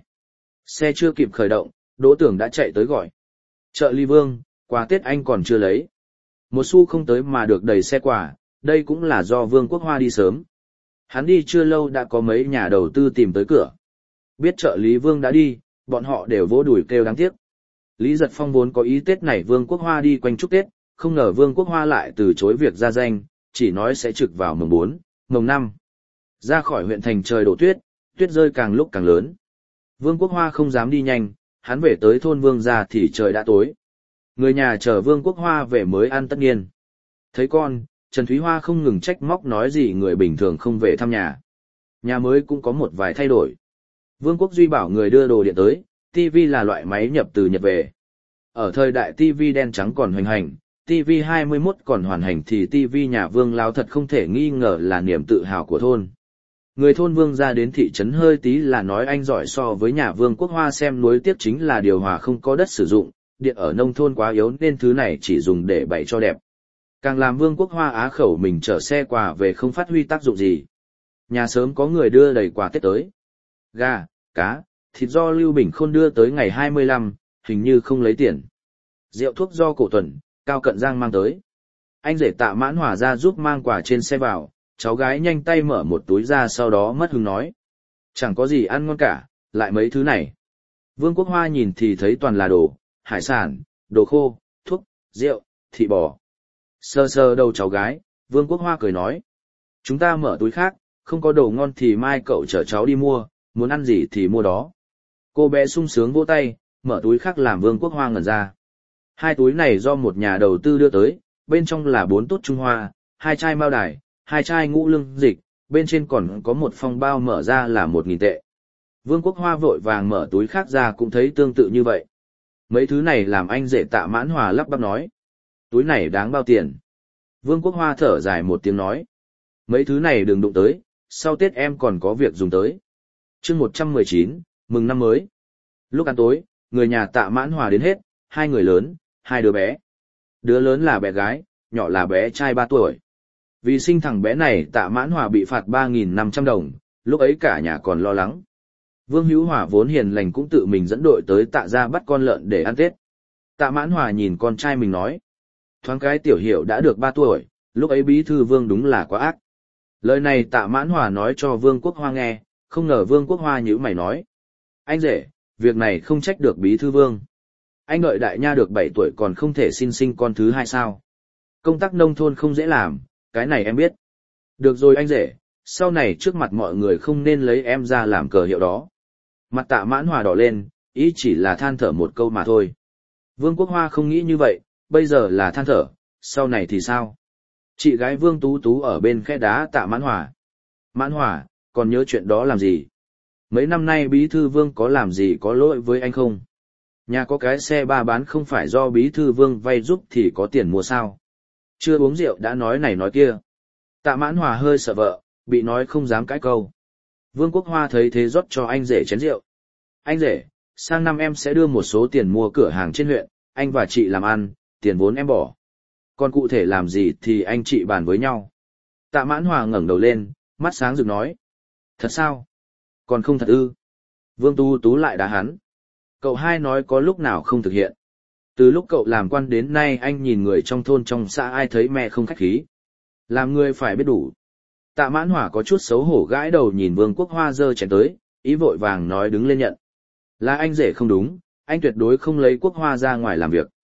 Xe chưa kịp khởi động, Đỗ Tưởng đã chạy tới gọi. Trợ lý Vương, quà Tết anh còn chưa lấy. Một xu không tới mà được đầy xe quà, đây cũng là do Vương Quốc Hoa đi sớm. Hắn đi chưa lâu đã có mấy nhà đầu tư tìm tới cửa. Biết trợ lý Vương đã đi, bọn họ đều vỗ đùi kêu đáng tiếc. Lý Giật Phong vốn có ý Tết này Vương Quốc Hoa đi quanh chúc Tết, không ngờ Vương Quốc Hoa lại từ chối việc ra danh, chỉ nói sẽ trực vào mùng 4, mùng 5. Ra khỏi huyện thành trời đổ tuyết, tuyết rơi càng lúc càng lớn. Vương Quốc Hoa không dám đi nhanh, hắn về tới thôn Vương gia thì trời đã tối. Người nhà chờ Vương Quốc Hoa về mới ăn tất niên. Thấy con, Trần Thúy Hoa không ngừng trách móc nói gì người bình thường không về thăm nhà. Nhà mới cũng có một vài thay đổi. Vương Quốc Duy bảo người đưa đồ điện tới, TV là loại máy nhập từ Nhật về. Ở thời đại TV đen trắng còn hoành hành, TV 21 còn hoàn hành thì TV nhà Vương Lão thật không thể nghi ngờ là niềm tự hào của thôn. Người thôn Vương ra đến thị trấn hơi tí là nói anh giỏi so với nhà Vương Quốc Hoa xem nuối tiếc chính là điều hòa không có đất sử dụng, điện ở nông thôn quá yếu nên thứ này chỉ dùng để bày cho đẹp. Càng làm Vương Quốc Hoa á khẩu mình chở xe quà về không phát huy tác dụng gì. Nhà sớm có người đưa đầy quà Tết tới. Gà, cá, thịt do Lưu Bình Khôn đưa tới ngày 25, hình như không lấy tiền. Rượu thuốc do Cổ Tuần, Cao Cận Giang mang tới. Anh rể Tạ Mãn Hòa ra giúp mang quà trên xe vào, cháu gái nhanh tay mở một túi ra sau đó mất hứng nói. Chẳng có gì ăn ngon cả, lại mấy thứ này. Vương Quốc Hoa nhìn thì thấy toàn là đồ, hải sản, đồ khô, thuốc, rượu, thịt bò. Sờ sờ đầu cháu gái, Vương Quốc Hoa cười nói. Chúng ta mở túi khác, không có đồ ngon thì mai cậu chở cháu đi mua, muốn ăn gì thì mua đó. Cô bé sung sướng vỗ tay, mở túi khác làm Vương Quốc Hoa ngẩn ra. 2 túi này do một nhà đầu tư đưa tới, bên trong là 4 tốt Trung Hoa, 2 chai mao đài, 2 chai ngũ lương dịch, bên trên còn có một phong bao mở ra là 1.000 tệ. Vương Quốc Hoa vội vàng mở túi khác ra cũng thấy tương tự như vậy. Mấy thứ này làm anh rể Tạ Mãn Hòa lắp bắp nói. Túi này đáng bao tiền? Vương Quốc Hoa thở dài một tiếng nói. Mấy thứ này đừng đụng tới, sau Tết em còn có việc dùng tới. Chương 119, mừng năm mới. Lúc ăn tối, người nhà Tạ Mãn Hòa đến hết, 2 người lớn, 2 đứa bé. Đứa lớn là bé gái, nhỏ là bé trai 3 tuổi. Vì sinh thằng bé này Tạ Mãn Hòa bị phạt 3.500 đồng, lúc ấy cả nhà còn lo lắng. Vương Hữu Hòa vốn hiền lành cũng tự mình dẫn đội tới Tạ gia bắt con lợn để ăn Tết. Tạ Mãn Hòa nhìn con trai mình nói. Thoáng cái Tiểu Hiểu đã được 3 tuổi, lúc ấy bí thư Vương đúng là quá ác. Lời này Tạ Mãn Hòa nói cho Vương Quốc Hoa nghe, không ngờ Vương Quốc Hoa nhíu mày nói. Anh rể, việc này không trách được bí thư Vương. Anh đợi đại nha được 7 tuổi còn không thể sinh con thứ 2 sao. Công tác nông thôn không dễ làm, cái này em biết. Được rồi anh rể, sau này trước mặt mọi người không nên lấy em ra làm cờ hiệu đó. Mặt Tạ Mãn Hòa đỏ lên, ý chỉ là than thở một câu mà thôi. Vương Quốc Hoa không nghĩ như vậy, bây giờ là than thở, sau này thì sao? Chị gái Vương Tú Tú ở bên khe đá Tạ Mãn Hòa. Mãn Hòa, còn nhớ chuyện đó làm gì? Mấy năm nay bí thư Vương có làm gì có lỗi với anh không? Nhà có cái xe ba bán không phải do bí thư Vương vay giúp thì có tiền mua sao? Chưa uống rượu đã nói này nói kia. Tạ Mãn Hòa hơi sợ vợ, bị nói không dám cãi câu. Vương Quốc Hoa thấy thế rót cho anh rể chén rượu. Anh rể, sang năm em sẽ đưa một số tiền mua cửa hàng trên huyện, anh và chị làm ăn, tiền vốn em bỏ. Còn cụ thể làm gì thì anh chị bàn với nhau. Tạ Mãn Hòa ngẩng đầu lên, mắt sáng rực nói. Thật sao? Còn không thật ư? Vương Tú Tú lại đá hắn. Cậu hai nói có lúc nào không thực hiện. Từ lúc cậu làm quan đến nay anh nhìn người trong thôn trong xã ai thấy mẹ không khách khí. Làm người phải biết đủ. Tạ Mãn Hòa có chút xấu hổ gãi đầu nhìn Vương Quốc Hoa giơ chén tới, ý vội vàng nói đứng lên nhận. Là anh rể không đúng, anh tuyệt đối không lấy Quốc Hoa ra ngoài làm việc.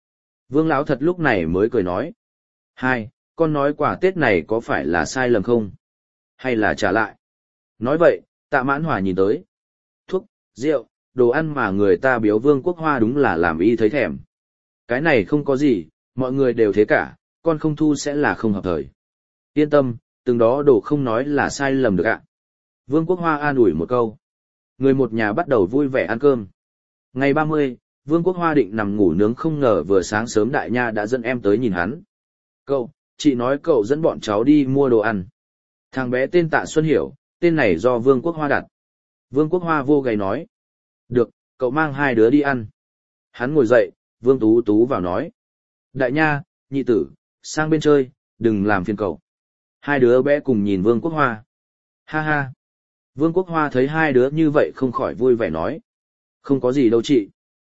Vương Lão thật lúc này mới cười nói. Hai, con nói quà Tết này có phải là sai lầm không? Hay là trả lại? Nói vậy, Tạ Mãn Hòa nhìn tới. Thuốc, rượu, đồ ăn mà người ta biếu Vương Quốc Hoa đúng là làm y thấy thèm. Cái này không có gì, mọi người đều thế cả, con không thu sẽ là không hợp thời. Yên tâm, từng đó đồ không nói là sai lầm được ạ. Vương Quốc Hoa an ủi một câu. Người một nhà bắt đầu vui vẻ ăn cơm. Ngày 30, Vương Quốc Hoa định nằm ngủ nướng không ngờ vừa sáng sớm Đại Nha đã dẫn em tới nhìn hắn. Cậu, chị nói cậu dẫn bọn cháu đi mua đồ ăn. Thằng bé tên Tạ Xuân Hiểu, tên này do Vương Quốc Hoa đặt. Vương Quốc Hoa vô gáy nói. Được, cậu mang hai đứa đi ăn. Hắn ngồi dậy, Vương Tú Tú vào nói. Đại Nha, nhị tử, sang bên chơi, đừng làm phiền cậu. Hai đứa bé cùng nhìn Vương Quốc Hoa. Ha ha. Vương Quốc Hoa thấy hai đứa như vậy không khỏi vui vẻ nói. Không có gì đâu chị.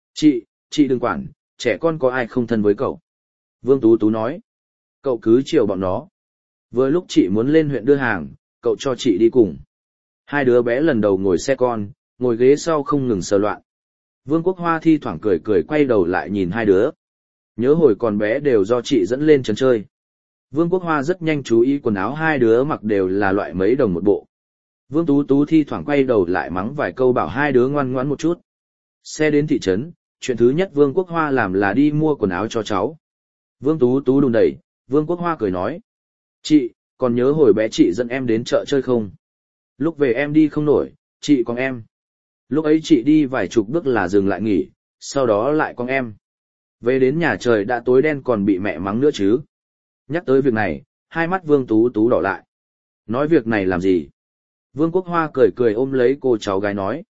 Chị đừng quản, trẻ con có ai không thân với cậu. Vương Tú Tú nói. Cậu cứ chiều bọn nó. Vừa lúc chị muốn lên huyện đưa hàng, cậu cho chị đi cùng. Hai đứa bé lần đầu ngồi xe con, ngồi ghế sau không ngừng sờ loạn. Vương Quốc Hoa thi thoảng cười cười quay đầu lại nhìn hai đứa. Nhớ hồi còn bé đều do chị dẫn lên trấn chơi. Vương Quốc Hoa rất nhanh chú ý quần áo hai đứa mặc đều là loại mấy đồng một bộ. Vương Tú Tú thi thoảng quay đầu lại mắng vài câu bảo hai đứa ngoan ngoãn một chút. Xe đến thị trấn, chuyện thứ nhất Vương Quốc Hoa làm là đi mua quần áo cho cháu. Vương Tú Tú đùn đẩy, Vương Quốc Hoa cười nói. Chị, còn nhớ hồi bé chị dẫn em đến chợ chơi không? Lúc về em đi không nổi, chị con em. Lúc ấy chị đi vài chục bước là dừng lại nghỉ, sau đó lại con em. Về đến nhà trời đã tối đen còn bị mẹ mắng nữa chứ. Nhắc tới việc này, hai mắt Vương Tú Tú đỏ lại. Nói việc này làm gì? Vương Quốc Hoa cười cười ôm lấy cô cháu gái nói.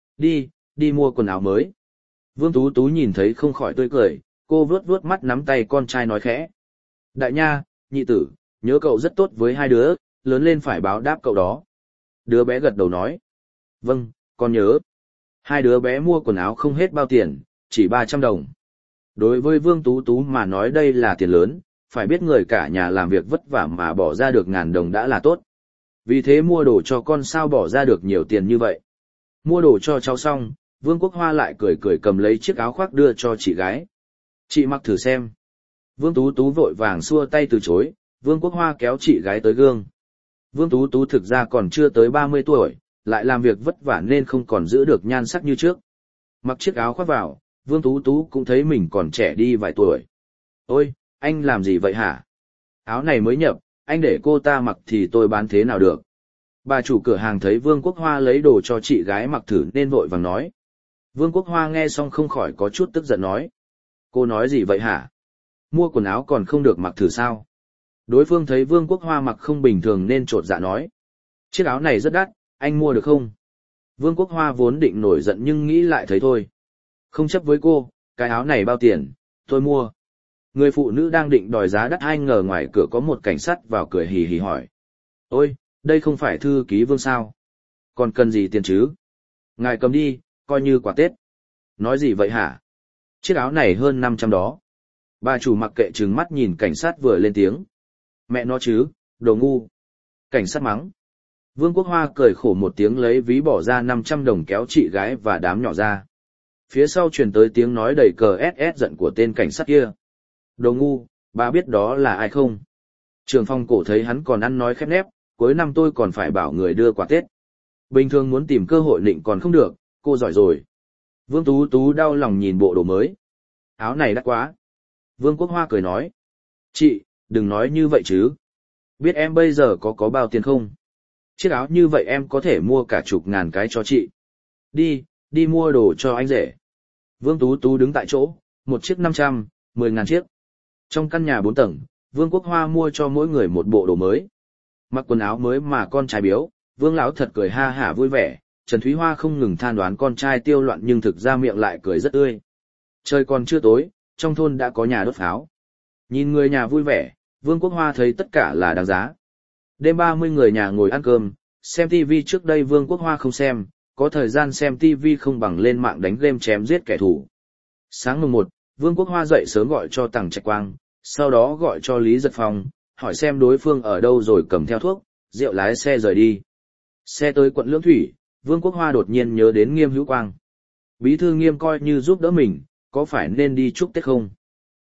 Đi mua quần áo mới. Vương Tú Tú nhìn thấy không khỏi tươi cười, cô vuốt vuốt mắt nắm tay con trai nói khẽ. Đại Nha, nhị tử, nhớ cậu rất tốt với hai đứa, lớn lên phải báo đáp cậu đó. Đứa bé gật đầu nói. Vâng, con nhớ. Hai đứa bé mua quần áo không hết bao tiền, chỉ 300 đồng. Đối với Vương Tú Tú mà nói đây là tiền lớn, phải biết người cả nhà làm việc vất vả mà bỏ ra được 1.000 đồng đã là tốt. Vì thế mua đồ cho con sao bỏ ra được nhiều tiền như vậy. Mua đồ cho cháu xong, Vương Quốc Hoa lại cười cười cầm lấy chiếc áo khoác đưa cho chị gái. Chị mặc thử xem. Vương Tú Tú vội vàng xua tay từ chối, Vương Quốc Hoa kéo chị gái tới gương. Vương Tú Tú thực ra còn chưa tới 30 tuổi, lại làm việc vất vả nên không còn giữ được nhan sắc như trước. Mặc chiếc áo khoác vào, Vương Tú Tú cũng thấy mình còn trẻ đi vài tuổi. Ôi, anh làm gì vậy hả? Áo này mới nhập, anh để cô ta mặc thì tôi bán thế nào được? Bà chủ cửa hàng thấy Vương Quốc Hoa lấy đồ cho chị gái mặc thử nên vội vàng nói. Vương Quốc Hoa nghe xong không khỏi có chút tức giận nói. Cô nói gì vậy hả? Mua quần áo còn không được mặc thử sao? Đối phương thấy Vương Quốc Hoa mặc không bình thường nên chột dạ nói. Chiếc áo này rất đắt, anh mua được không? Vương Quốc Hoa vốn định nổi giận nhưng nghĩ lại thấy thôi. Không chấp với cô, cái áo này bao tiền, tôi mua. Người phụ nữ đang định đòi giá đắt ai ngờ ngoài cửa có một cảnh sát vào cười hì hì hỏi. Ôi, đây không phải thư ký Vương sao? Còn cần gì tiền chứ? Ngài cầm đi, coi như quà Tết. Nói gì vậy hả? Chiếc áo này hơn 500 đó. Bà chủ mặc kệ trừng mắt nhìn cảnh sát vừa lên tiếng. Mẹ nó chứ, đồ ngu. Cảnh sát mắng. Vương Quốc Hoa cười khổ một tiếng lấy ví bỏ ra 500 đồng kéo chị gái và đám nhỏ ra. Phía sau truyền tới tiếng nói đầy cờ SS giận của tên cảnh sát kia. Đồ ngu, bà biết đó là ai không? Trường Phong cổ thấy hắn còn ăn nói khép nép, cuối năm tôi còn phải bảo người đưa quà Tết. Bình thường muốn tìm cơ hội định còn không được, cô giỏi rồi. Vương Tú Tú đau lòng nhìn bộ đồ mới. Áo này đắt quá. Vương Quốc Hoa cười nói. Chị, đừng nói như vậy chứ. Biết em bây giờ có bao tiền không? Chiếc áo như vậy em có thể mua cả chục ngàn cái cho chị. Đi mua đồ cho anh rể. Vương Tú Tú đứng tại chỗ, một chiếc 500, 10.000 chiếc. Trong căn nhà 4 tầng, Vương Quốc Hoa mua cho mỗi người một bộ đồ mới. Mặc quần áo mới mà con trai biếu, Vương lão thật cười ha hả vui vẻ, Trần Thúy Hoa không ngừng than đoán con trai tiêu loạn nhưng thực ra miệng lại cười rất tươi. Trời còn chưa tối, trong thôn đã có nhà đốt pháo. Nhìn người nhà vui vẻ, Vương Quốc Hoa thấy tất cả là đáng giá. Đêm 30 người nhà ngồi ăn cơm, xem TV trước đây Vương Quốc Hoa không xem, có thời gian xem TV không bằng lên mạng đánh game chém giết kẻ thù. Sáng mùng 1, Vương Quốc Hoa dậy sớm gọi cho Tằng Trạch Quang, sau đó gọi cho Lý Giật Phong, hỏi xem đối phương ở đâu rồi cầm theo thuốc, rượu lái xe rời đi. Xe tới quận Lưỡng Thủy, Vương Quốc Hoa đột nhiên nhớ đến Nghiêm Hữu Quang. Bí thư Nghiêm coi như giúp đỡ mình, có phải nên đi chúc Tết không?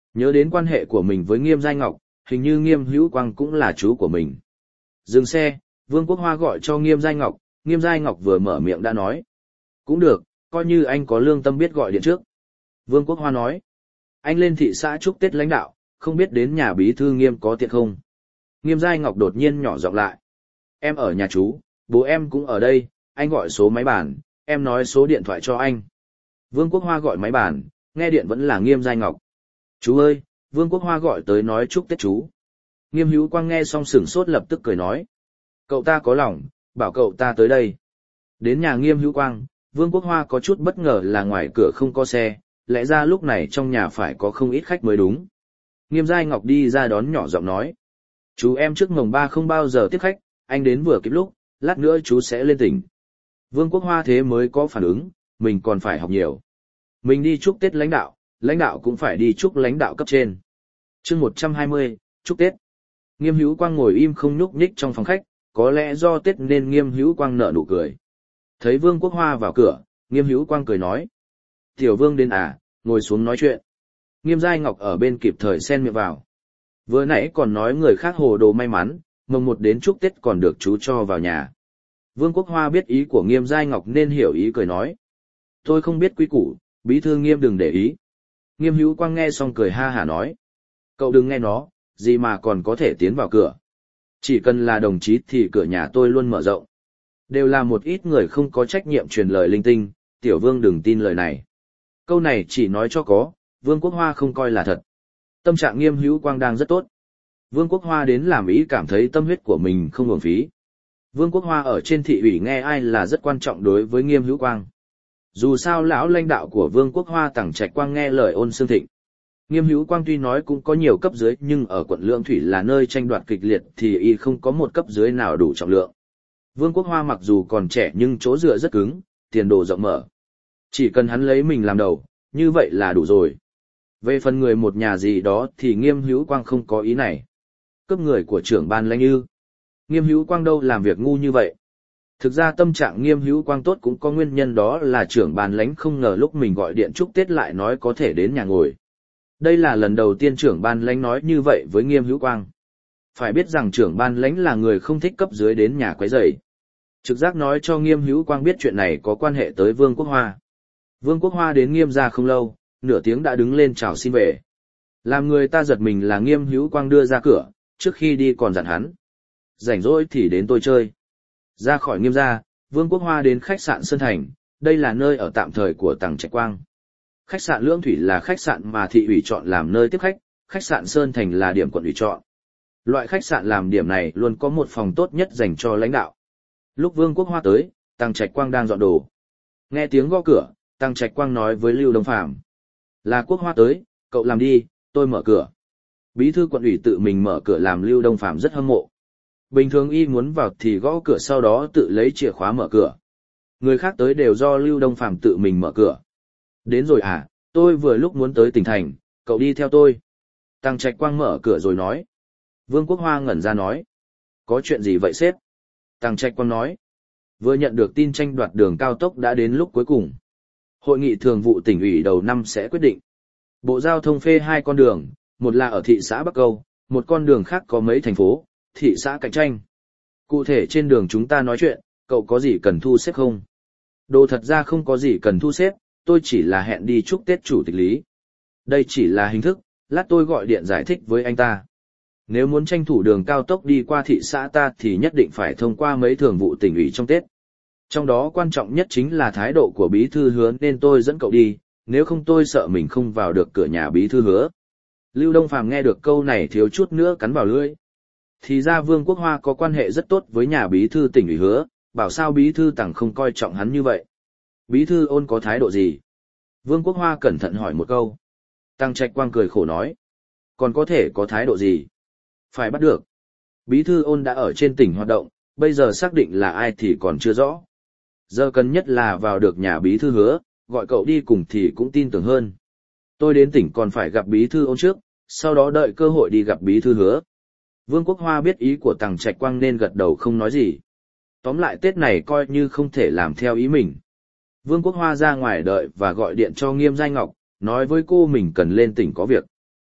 Nhớ đến quan hệ của mình với Nghiêm Giai Ngọc, hình như Nghiêm Hữu Quang cũng là chú của mình. Dừng xe, Vương Quốc Hoa gọi cho Nghiêm Giai Ngọc vừa mở miệng đã nói. Cũng được, coi như anh có lương tâm biết gọi điện trước. Vương Quốc Hoa nói. Anh lên thị xã chúc Tết lãnh đạo, không biết đến nhà bí thư Nghiêm có tiện không? Nghiêm Giai Ngọc đột nhiên nhỏ giọng lại. Em ở nhà chú, bố em cũng ở đây, anh gọi số máy bàn, em nói số điện thoại cho anh. Vương Quốc Hoa gọi máy bàn, nghe điện vẫn là Nghiêm Giai Ngọc. Chú ơi, Vương Quốc Hoa gọi tới nói chúc Tết chú. Nghiêm Hữu Quang nghe xong sửng sốt lập tức cười nói. Cậu ta có lòng, bảo cậu ta tới đây. Đến nhà Nghiêm Hữu Quang, Vương Quốc Hoa có chút bất ngờ là ngoài cửa không có xe, lẽ ra lúc này trong nhà phải có không ít khách mới đúng. Nghiêm Giai Ngọc đi ra đón nhỏ giọng nói. Chú em trước mồng 3 không bao giờ tiếp khách, anh đến vừa kịp lúc, lát nữa chú sẽ lên tỉnh. Vương Quốc Hoa thế mới có phản ứng, mình còn phải học nhiều. Mình đi chúc Tết lãnh đạo cũng phải đi chúc lãnh đạo cấp trên. Chương 120, chúc Tết. Nghiêm Hữu Quang ngồi im không nhúc nhích trong phòng khách, có lẽ do Tết nên Nghiêm Hữu Quang nở nụ cười. Thấy Vương Quốc Hoa vào cửa, Nghiêm Hữu Quang cười nói. Tiểu Vương đến à, ngồi xuống nói chuyện. Nghiêm Giai Ngọc ở bên kịp thời xen miệng vào. Vừa nãy còn nói người khác hồ đồ may mắn, mồng 1 đến chúc Tết còn được chú cho vào nhà. Vương Quốc Hoa biết ý của Nghiêm Giai Ngọc nên hiểu ý cười nói. Tôi không biết quý củ, bí thư Nghiêm đừng để ý. Nghiêm Hữu Quang nghe xong cười ha hả nói. Cậu đừng nghe nó, gì mà còn có thể tiến vào cửa. Chỉ cần là đồng chí thì cửa nhà tôi luôn mở rộng. Đều là một ít người không có trách nhiệm truyền lời linh tinh, Tiểu Vương đừng tin lời này. Câu này chỉ nói cho có, Vương Quốc Hoa không coi là thật. Tâm trạng Nghiêm Hữu Quang đang rất tốt. Vương Quốc Hoa đến làm ý cảm thấy tâm huyết của mình không uổng phí. Vương Quốc Hoa ở trên thị ủy nghe ai là rất quan trọng đối với Nghiêm Hữu Quang. Dù sao lão lãnh đạo của Vương Quốc Hoa Tằng Trạch Quang nghe lời ôn xương thịnh. Nghiêm Hữu Quang tuy nói cũng có nhiều cấp dưới nhưng ở quận Lương Thủy là nơi tranh đoạt kịch liệt thì y không có một cấp dưới nào đủ trọng lượng. Vương Quốc Hoa mặc dù còn trẻ nhưng chỗ dựa rất cứng, tiền đồ rộng mở. Chỉ cần hắn lấy mình làm đầu, như vậy là đủ rồi. Về phần người một nhà gì đó thì Nghiêm Hữu Quang không có ý này. Cấp người của trưởng ban lãnh ư. Nghiêm Hữu Quang đâu làm việc ngu như vậy. Thực ra tâm trạng Nghiêm Hữu Quang tốt cũng có nguyên nhân, đó là trưởng ban lãnh không ngờ lúc mình gọi điện chúc Tết lại nói có thể đến nhà ngồi. Đây là lần đầu tiên trưởng ban lãnh nói như vậy với Nghiêm Hữu Quang. Phải biết rằng trưởng ban lãnh là người không thích cấp dưới đến nhà quấy rầy. Trực giác nói cho Nghiêm Hữu Quang biết chuyện này có quan hệ tới Vương Quốc Hoa. Vương Quốc Hoa đến Nghiêm gia không lâu, nửa tiếng đã đứng lên chào xin về. Làm người ta giật mình là Nghiêm Hữu Quang đưa ra cửa, trước khi đi còn dặn hắn. Rảnh rỗi thì đến tôi chơi. Ra khỏi Nghiêm gia, Vương Quốc Hoa đến khách sạn Sơn Thành, đây là nơi ở tạm thời của Tằng Trạch Quang. Khách sạn Lưỡng Thủy là khách sạn mà thị ủy chọn làm nơi tiếp khách sạn Sơn Thành là điểm quận ủy chọn. Loại khách sạn làm điểm này luôn có một phòng tốt nhất dành cho lãnh đạo. Lúc Vương Quốc Hoa tới, Tằng Trạch Quang đang dọn đồ. Nghe tiếng gõ cửa, Tằng Trạch Quang nói với Lưu Đông Phàm: "Là Quốc Hoa tới, cậu làm đi, tôi mở cửa." Bí thư quận ủy tự mình mở cửa làm Lưu Đông Phàm rất hâm mộ. Bình thường y muốn vào thì gõ cửa sau đó tự lấy chìa khóa mở cửa. Người khác tới đều do Lưu Đông Phàm tự mình mở cửa. "Đến rồi à, tôi vừa lúc muốn tới tỉnh thành, cậu đi theo tôi." Tằng Trạch Quang mở cửa rồi nói. Vương Quốc Hoa ngẩn ra nói: "Có chuyện gì vậy sếp?" Tằng Trạch Quang nói: "Vừa nhận được tin tranh đoạt đường cao tốc đã đến lúc cuối cùng. Hội nghị thường vụ tỉnh ủy đầu năm sẽ quyết định. Bộ Giao thông phê 2 con đường, một là ở thị xã Bắc Câu, một con đường khác có mấy thành phố, thị xã cạnh tranh. Cụ thể trên đường chúng ta nói chuyện, cậu có gì cần thu xếp không?" Đồ thật ra không có gì cần thu xếp, tôi chỉ là hẹn đi chúc Tết chủ tịch Lý. Đây chỉ là hình thức, lát tôi gọi điện giải thích với anh ta. Nếu muốn tranh thủ đường cao tốc đi qua thị xã ta thì nhất định phải thông qua mấy thường vụ tỉnh ủy trong Tết. Trong đó quan trọng nhất chính là thái độ của bí thư Hứa nên tôi dẫn cậu đi, nếu không tôi sợ mình không vào được cửa nhà bí thư Hứa. Lưu Đông Phàm nghe được câu này thiếu chút nữa cắn vào lưỡi. Thì ra Vương Quốc Hoa có quan hệ rất tốt với nhà bí thư tỉnh ủy Hứa, bảo sao bí thư Tằng không coi trọng hắn như vậy. Bí thư Ôn có thái độ gì? Vương Quốc Hoa cẩn thận hỏi một câu. Tằng Trạch Quang cười khổ nói. Còn có thể có thái độ gì? Phải bắt được. Bí thư Ôn đã ở trên tỉnh hoạt động, bây giờ xác định là ai thì còn chưa rõ. Giờ cần nhất là vào được nhà bí thư Hứa, gọi cậu đi cùng thì cũng tin tưởng hơn. Tôi đến tỉnh còn phải gặp bí thư Ôn trước, sau đó đợi cơ hội đi gặp bí thư Hứa. Vương Quốc Hoa biết ý của Tằng Trạch Quang nên gật đầu không nói gì. Tóm lại Tết này coi như không thể làm theo ý mình. Vương Quốc Hoa ra ngoài đợi và gọi điện cho Nghiêm Giai Ngọc, nói với cô mình cần lên tỉnh có việc.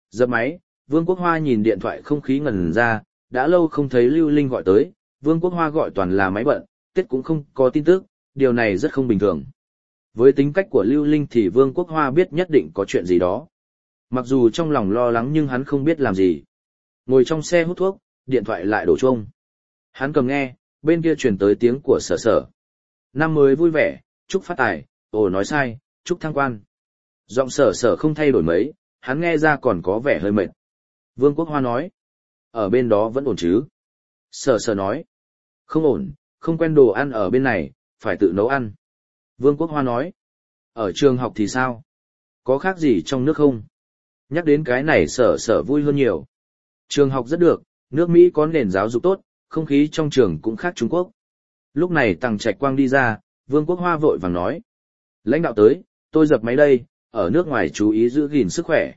Dập máy, Vương Quốc Hoa nhìn điện thoại không khí ngẩn ra, đã lâu không thấy Lưu Linh gọi tới, Vương Quốc Hoa gọi toàn là máy bận, Tết cũng không có tin tức, điều này rất không bình thường. Với tính cách của Lưu Linh thì Vương Quốc Hoa biết nhất định có chuyện gì đó. Mặc dù trong lòng lo lắng nhưng hắn không biết làm gì. Ngồi trong xe hút thuốc, điện thoại lại đổ chuông. Hắn cầm nghe, bên kia truyền tới tiếng của Sở Sở. Năm mới vui vẻ, chúc phát tài, nói sai, chúc thăng quan. Giọng Sở Sở không thay đổi mấy, hắn nghe ra còn có vẻ hơi mệt. Vương Quốc Hoa nói, ở bên đó vẫn ổn chứ? Sở Sở nói, không ổn, không quen đồ ăn ở bên này, phải tự nấu ăn. Vương Quốc Hoa nói, ở trường học thì sao? Có khác gì trong nước không? Nhắc đến cái này Sở Sở vui hơn nhiều. Trường học rất được, nước Mỹ có nền giáo dục tốt, không khí trong trường cũng khác Trung Quốc. Lúc này Tằng Trạch Quang đi ra, Vương Quốc Hoa vội vàng nói. Lãnh đạo tới, tôi dập máy đây, ở nước ngoài chú ý giữ gìn sức khỏe.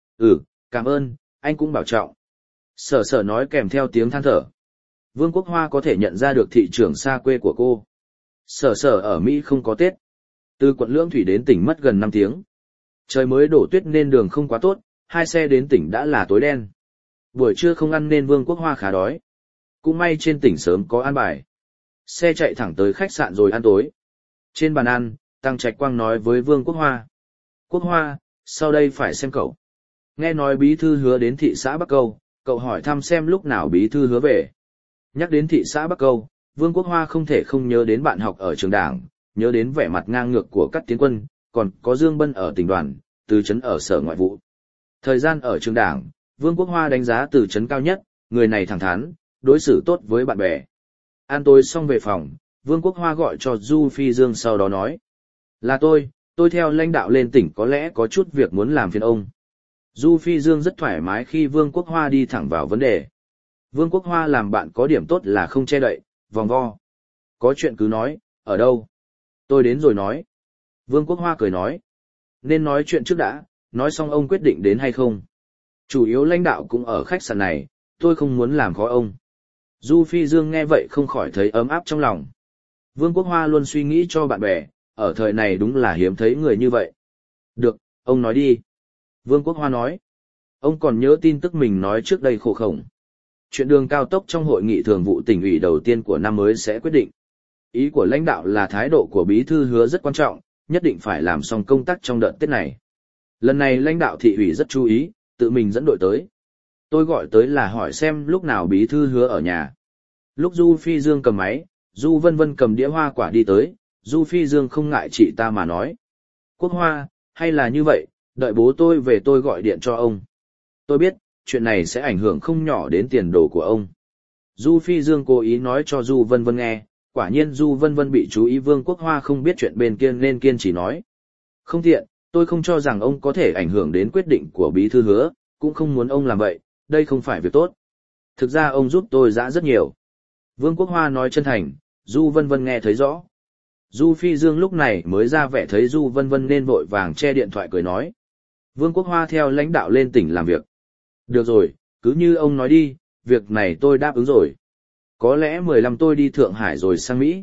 Cảm ơn, anh cũng bảo trọng. Sở Sở nói kèm theo tiếng than thở. Vương Quốc Hoa có thể nhận ra được thị trường xa quê của cô. Sở Sở ở Mỹ không có Tết. Từ quận Lưỡng Thủy đến tỉnh mất gần 5 tiếng. Trời mới đổ tuyết nên đường không quá tốt, 2 xe đến tỉnh đã là tối đen. Buổi trưa không ăn nên Vương Quốc Hoa khá đói. Cũng may trên tỉnh sớm có ăn bài. Xe chạy thẳng tới khách sạn rồi ăn tối. Trên bàn ăn, Tằng Trạch Quang nói với Vương Quốc Hoa. Quốc Hoa, sau đây phải xem cậu. Nghe nói bí thư Hứa đến thị xã Bắc Câu, cậu hỏi thăm xem lúc nào bí thư Hứa về. Nhắc đến thị xã Bắc Câu, Vương Quốc Hoa không thể không nhớ đến bạn học ở trường đảng, nhớ đến vẻ mặt ngang ngược của các tiến quân, còn có Dương Bân ở tỉnh đoàn, Từ Chấn ở sở ngoại vụ. Thời gian ở trường đảng, Vương Quốc Hoa đánh giá Từ Chấn cao nhất, người này thẳng thắn, đối xử tốt với bạn bè. Ăn tối xong về phòng, Vương Quốc Hoa gọi cho Du Phi Dương sau đó nói. Là tôi theo lãnh đạo lên tỉnh có lẽ có chút việc muốn làm phiền ông. Du Phi Dương rất thoải mái khi Vương Quốc Hoa đi thẳng vào vấn đề. Vương Quốc Hoa làm bạn có điểm tốt là không che đậy, vòng vo. Có chuyện cứ nói, ở đâu? Tôi đến rồi nói. Vương Quốc Hoa cười nói. Nên nói chuyện trước đã, nói xong ông quyết định đến hay không. Chủ yếu lãnh đạo cũng ở khách sạn này, tôi không muốn làm khó ông. Du Phi Dương nghe vậy không khỏi thấy ấm áp trong lòng. Vương Quốc Hoa luôn suy nghĩ cho bạn bè, ở thời này đúng là hiếm thấy người như vậy. Được, ông nói đi. Vương Quốc Hoa nói. Ông còn nhớ tin tức mình nói trước đây khổ khổng. Chuyện đường cao tốc trong hội nghị thường vụ tỉnh ủy đầu tiên của năm mới sẽ quyết định. Ý của lãnh đạo là thái độ của bí thư Hứa rất quan trọng, nhất định phải làm xong công tác trong đợt Tết này. Lần này lãnh đạo thị ủy rất chú ý, tự mình dẫn đội tới. Tôi gọi tới là hỏi xem lúc nào bí thư Hứa ở nhà. Lúc Du Phi Dương cầm máy, Du Vân Vân cầm đĩa hoa quả đi tới, Du Phi Dương không ngại chị ta mà nói. Quốc Hoa, hay là như vậy, đợi bố tôi về tôi gọi điện cho ông. Tôi biết, chuyện này sẽ ảnh hưởng không nhỏ đến tiền đồ của ông. Du Phi Dương cố ý nói cho Du Vân Vân nghe, quả nhiên Du Vân Vân bị chú ý Vương Quốc Hoa không biết chuyện bên kia nên kiên trì nói. Không tiện, tôi không cho rằng ông có thể ảnh hưởng đến quyết định của bí thư Hứa, cũng không muốn ông làm vậy, đây không phải việc tốt. Thực ra ông giúp tôi dã rất nhiều. Vương Quốc Hoa nói chân thành, Du Vân Vân nghe thấy rõ. Du Phi Dương lúc này mới ra vẻ thấy Du Vân Vân nên vội vàng che điện thoại cười nói. Vương Quốc Hoa theo lãnh đạo lên tỉnh làm việc. Được rồi, cứ như ông nói đi, việc này tôi đáp ứng rồi. Có lẽ 15 tôi đi Thượng Hải rồi sang Mỹ.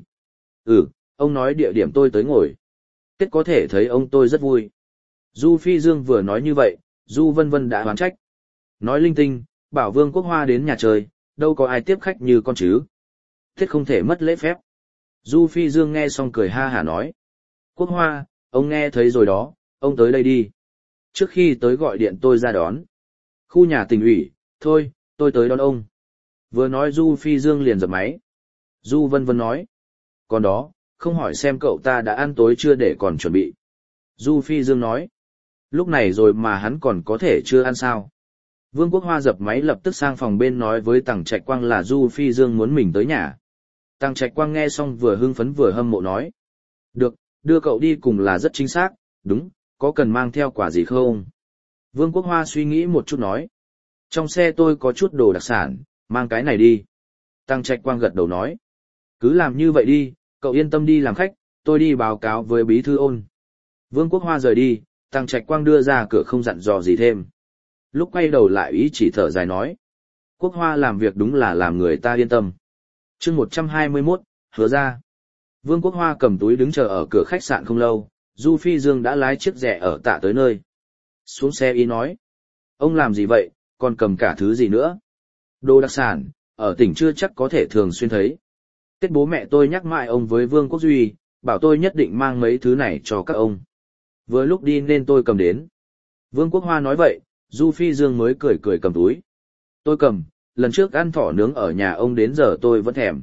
Ông nói địa điểm tôi tới ngồi. Tết có thể thấy ông tôi rất vui. Du Phi Dương vừa nói như vậy, Du Vân Vân đã oán trách. Nói linh tinh, bảo Vương Quốc Hoa đến nhà chơi, đâu có ai tiếp khách như con chứ. Tết không thể mất lễ phép. Du Phi Dương nghe xong cười ha hả nói. Quốc Hoa, ông nghe thấy rồi đó, ông tới đây đi. Trước khi tới gọi điện tôi ra đón. Khu nhà tỉnh ủy, thôi, tôi tới đón ông. Vừa nói Du Phi Dương liền dập máy. Du Vân Vân nói. Còn đó, không hỏi xem cậu ta đã ăn tối chưa để còn chuẩn bị. Du Phi Dương nói. Lúc này rồi mà hắn còn có thể chưa ăn sao. Vương Quốc Hoa dập máy lập tức sang phòng bên nói với Tằng Trạch Quang là Du Phi Dương muốn mình tới nhà. Tằng Trạch Quang nghe xong vừa hưng phấn vừa hâm mộ nói. Được, đưa cậu đi cùng là rất chính xác, đúng, có cần mang theo quả gì không? Vương Quốc Hoa suy nghĩ một chút nói. Trong xe tôi có chút đồ đặc sản, mang cái này đi. Tằng Trạch Quang gật đầu nói. Cứ làm như vậy đi, cậu yên tâm đi làm khách, tôi đi báo cáo với bí thư Ôn. Vương Quốc Hoa rời đi, Tằng Trạch Quang đưa ra cửa không dặn dò gì thêm. Lúc quay đầu lại ý chỉ thở dài nói. Quốc Hoa làm việc đúng là làm người ta yên tâm. Chương 121, Hứa ra. Vương Quốc Hoa cầm túi đứng chờ ở cửa khách sạn không lâu, Du Phi Dương đã lái chiếc rẻ ở tạ tới nơi. Xuống xe ý nói. Ông làm gì vậy, còn cầm cả thứ gì nữa? Đồ đặc sản, ở tỉnh chưa chắc có thể thường xuyên thấy. Tết bố mẹ tôi nhắc mãi ông với Vương Quốc Duy, bảo tôi nhất định mang mấy thứ này cho các ông. Vừa lúc đi nên tôi cầm đến. Vương Quốc Hoa nói vậy, Du Phi Dương mới cười cười cầm túi. Tôi cầm, lần trước ăn thỏ nướng ở nhà ông đến giờ tôi vẫn thèm.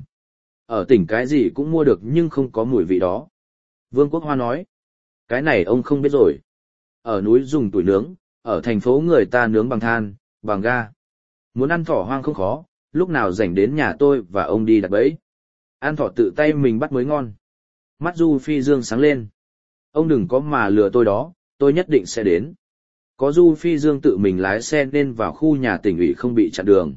Ở tỉnh cái gì cũng mua được nhưng không có mùi vị đó. Vương Quốc Hoa nói, cái này ông không biết rồi. Ở núi dùng tuổi nướng, ở thành phố người ta nướng bằng than, bằng ga. Muốn ăn thỏ hoang không khó, lúc nào rảnh đến nhà tôi và ông đi đặt bẫy. Ăn thỏ tự tay mình bắt mới ngon. Mắt Du Phi Dương sáng lên. Ông đừng có mà lừa tôi đó, tôi nhất định sẽ đến. Có Du Phi Dương tự mình lái xe nên vào khu nhà tỉnh ủy không bị chặn đường.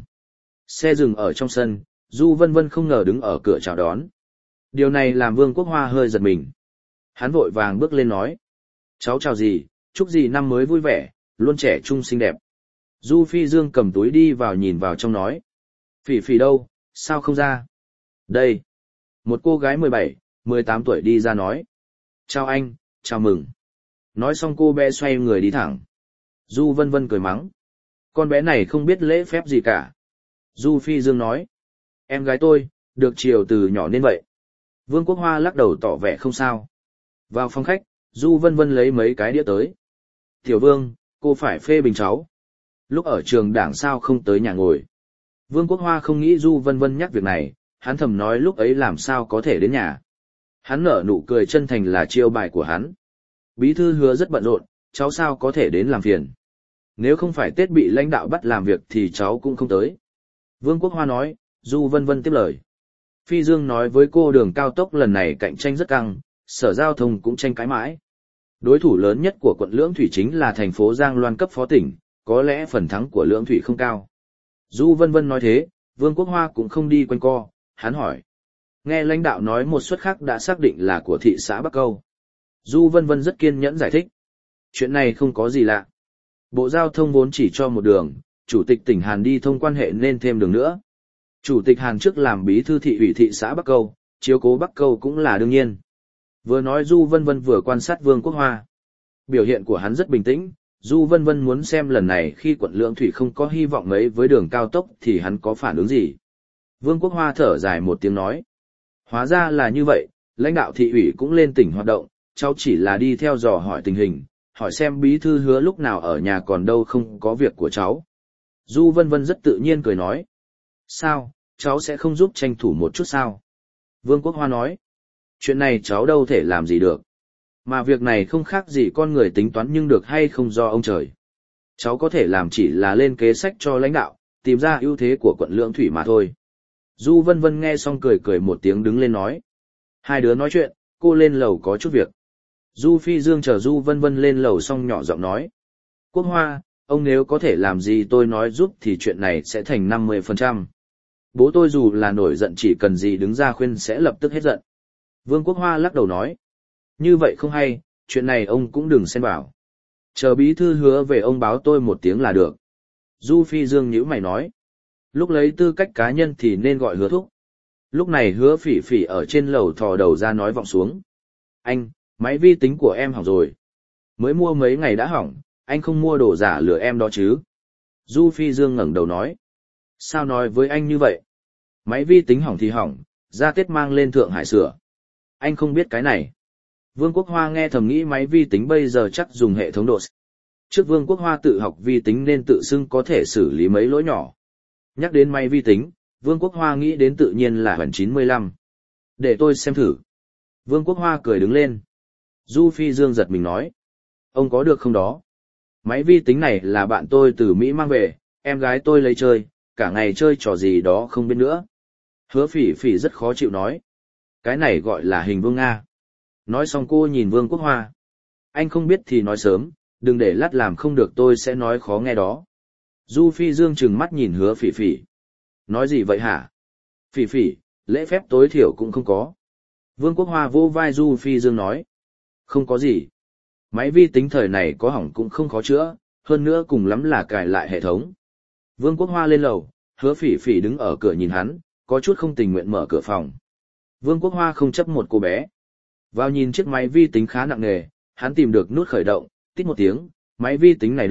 Xe dừng ở trong sân, Du Vân Vân không ngờ đứng ở cửa chào đón. Điều này làm Vương Quốc Hoa hơi giật mình. Hắn vội vàng bước lên nói. Cháu chào dì, chúc dì năm mới vui vẻ, luôn trẻ trung xinh đẹp. Du Phi Dương cầm túi đi vào nhìn vào trong nói. Phỉ Phỉ đâu, sao không ra? Đây. Một cô gái 17, 18 tuổi đi ra nói. Chào anh, chào mừng. Nói xong cô bé xoay người đi thẳng. Du Vân Vân cười mắng. Con bé này không biết lễ phép gì cả. Du Phi Dương nói. Em gái tôi, được chiều từ nhỏ nên vậy. Vương Quốc Hoa lắc đầu tỏ vẻ không sao. Vào phòng khách, Du Vân Vân lấy mấy cái đĩa tới. Tiểu Vương, cô phải phê bình cháu. Lúc ở trường đảng sao không tới nhà ngồi. Vương Quốc Hoa không nghĩ Du Vân Vân nhắc việc này, hắn thầm nói lúc ấy làm sao có thể đến nhà. Hắn nở nụ cười chân thành là chiêu bài của hắn. Bí thư Hứa rất bận rộn, cháu sao có thể đến làm phiền. Nếu không phải Tết bị lãnh đạo bắt làm việc thì cháu cũng không tới. Vương Quốc Hoa nói, Du Vân Vân tiếp lời. Phi Dương nói với cô đường cao tốc lần này cạnh tranh rất căng, Sở Giao thông cũng tranh cãi mãi. Đối thủ lớn nhất của quận Lưỡng Thủy chính là thành phố Giang Loan cấp phó tỉnh, có lẽ phần thắng của Lưỡng Thủy không cao. Du Vân Vân nói thế, Vương Quốc Hoa cũng không đi quanh co, hắn hỏi. Nghe lãnh đạo nói một suất khác đã xác định là của thị xã Bắc Câu. Du Vân Vân rất kiên nhẫn giải thích. Chuyện này không có gì lạ. Bộ Giao thông vốn chỉ cho một đường, Chủ tịch tỉnh Hàn đi thông quan hệ nên thêm đường nữa. Chủ tịch Hàn trước làm bí thư thị ủy thị xã Bắc Câu, chiếu cố Bắc Câu cũng là đương nhiên. Vừa nói Du Vân Vân vừa quan sát Vương Quốc Hoa. Biểu hiện của hắn rất bình tĩnh, Du Vân Vân muốn xem lần này khi quận Lưỡng Thủy không có hy vọng mấy với đường cao tốc thì hắn có phản ứng gì. Vương Quốc Hoa thở dài một tiếng nói. Hóa ra là như vậy, lãnh đạo thị ủy cũng lên tỉnh hoạt động, cháu chỉ là đi theo dò hỏi tình hình, hỏi xem bí thư Hứa lúc nào ở nhà còn đâu không có việc của cháu. Du Vân Vân rất tự nhiên cười nói. Sao, cháu sẽ không giúp tranh thủ một chút sao? Vương Quốc Hoa nói. Chuyện này cháu đâu thể làm gì được. Mà việc này không khác gì con người tính toán nhưng được hay không do ông trời. Cháu có thể làm chỉ là lên kế sách cho lãnh đạo, tìm ra ưu thế của quận Lưỡng Thủy mà thôi. Du Vân Vân nghe xong cười cười một tiếng đứng lên nói. Hai đứa nói chuyện, cô lên lầu có chút việc. Du Phi Dương chờ Du Vân Vân lên lầu xong nhỏ giọng nói. Quốc Hoa, ông nếu có thể làm gì tôi nói giúp thì chuyện này sẽ thành 50%. Bố tôi dù là nổi giận chỉ cần gì đứng ra khuyên sẽ lập tức hết giận. Vương Quốc Hoa lắc đầu nói. Như vậy không hay, chuyện này ông cũng đừng xen vào. Chờ bí thư Hứa về ông báo tôi một tiếng là được. Du Phi Dương nhíu mày nói. Lúc lấy tư cách cá nhân thì nên gọi Hứa thúc. Lúc này Hứa Phỉ Phỉ ở trên lầu thò đầu ra nói vọng xuống. Anh, máy vi tính của em hỏng rồi. Mới mua mấy ngày đã hỏng, anh không mua đồ giả lừa em đó chứ. Du Phi Dương ngẩng đầu nói. Sao nói với anh như vậy? Máy vi tính hỏng thì hỏng, ra Tết mang lên Thượng Hải sửa. Anh không biết cái này. Vương Quốc Hoa nghe thầm nghĩ máy vi tính bây giờ chắc dùng hệ thống DOS. Trước Vương Quốc Hoa tự học vi tính nên tự xưng có thể xử lý mấy lỗi nhỏ. Nhắc đến máy vi tính, Vương Quốc Hoa nghĩ đến tự nhiên là bản 95. Để tôi xem thử. Vương Quốc Hoa cười đứng lên. Du Phi Dương giật mình nói. Ông có được không đó? Máy vi tính này là bạn tôi từ Mỹ mang về, em gái tôi lấy chơi, cả ngày chơi trò gì đó không biết nữa. Hứa Phỉ Phỉ rất khó chịu nói. Cái này gọi là hình vuông Nga. Nói xong cô nhìn Vương Quốc Hoa. Anh không biết thì nói sớm, đừng để lát làm không được tôi sẽ nói khó nghe đó. Du Phi Dương trừng mắt nhìn Hứa Phỉ Phỉ. Nói gì vậy hả? Phỉ Phỉ, lễ phép tối thiểu cũng không có. Vương Quốc Hoa vô vai Du Phi Dương nói. Không có gì. Máy vi tính thời này có hỏng cũng không khó chữa, hơn nữa cùng lắm là cài lại hệ thống. Vương Quốc Hoa lên lầu, Hứa Phỉ Phỉ đứng ở cửa nhìn hắn, có chút không tình nguyện mở cửa phòng. Vương Quốc Hoa không chấp một cô bé. Vào nhìn chiếc máy vi tính khá nặng nề, hắn tìm được nút khởi động, tít một tiếng, máy vi tính này được,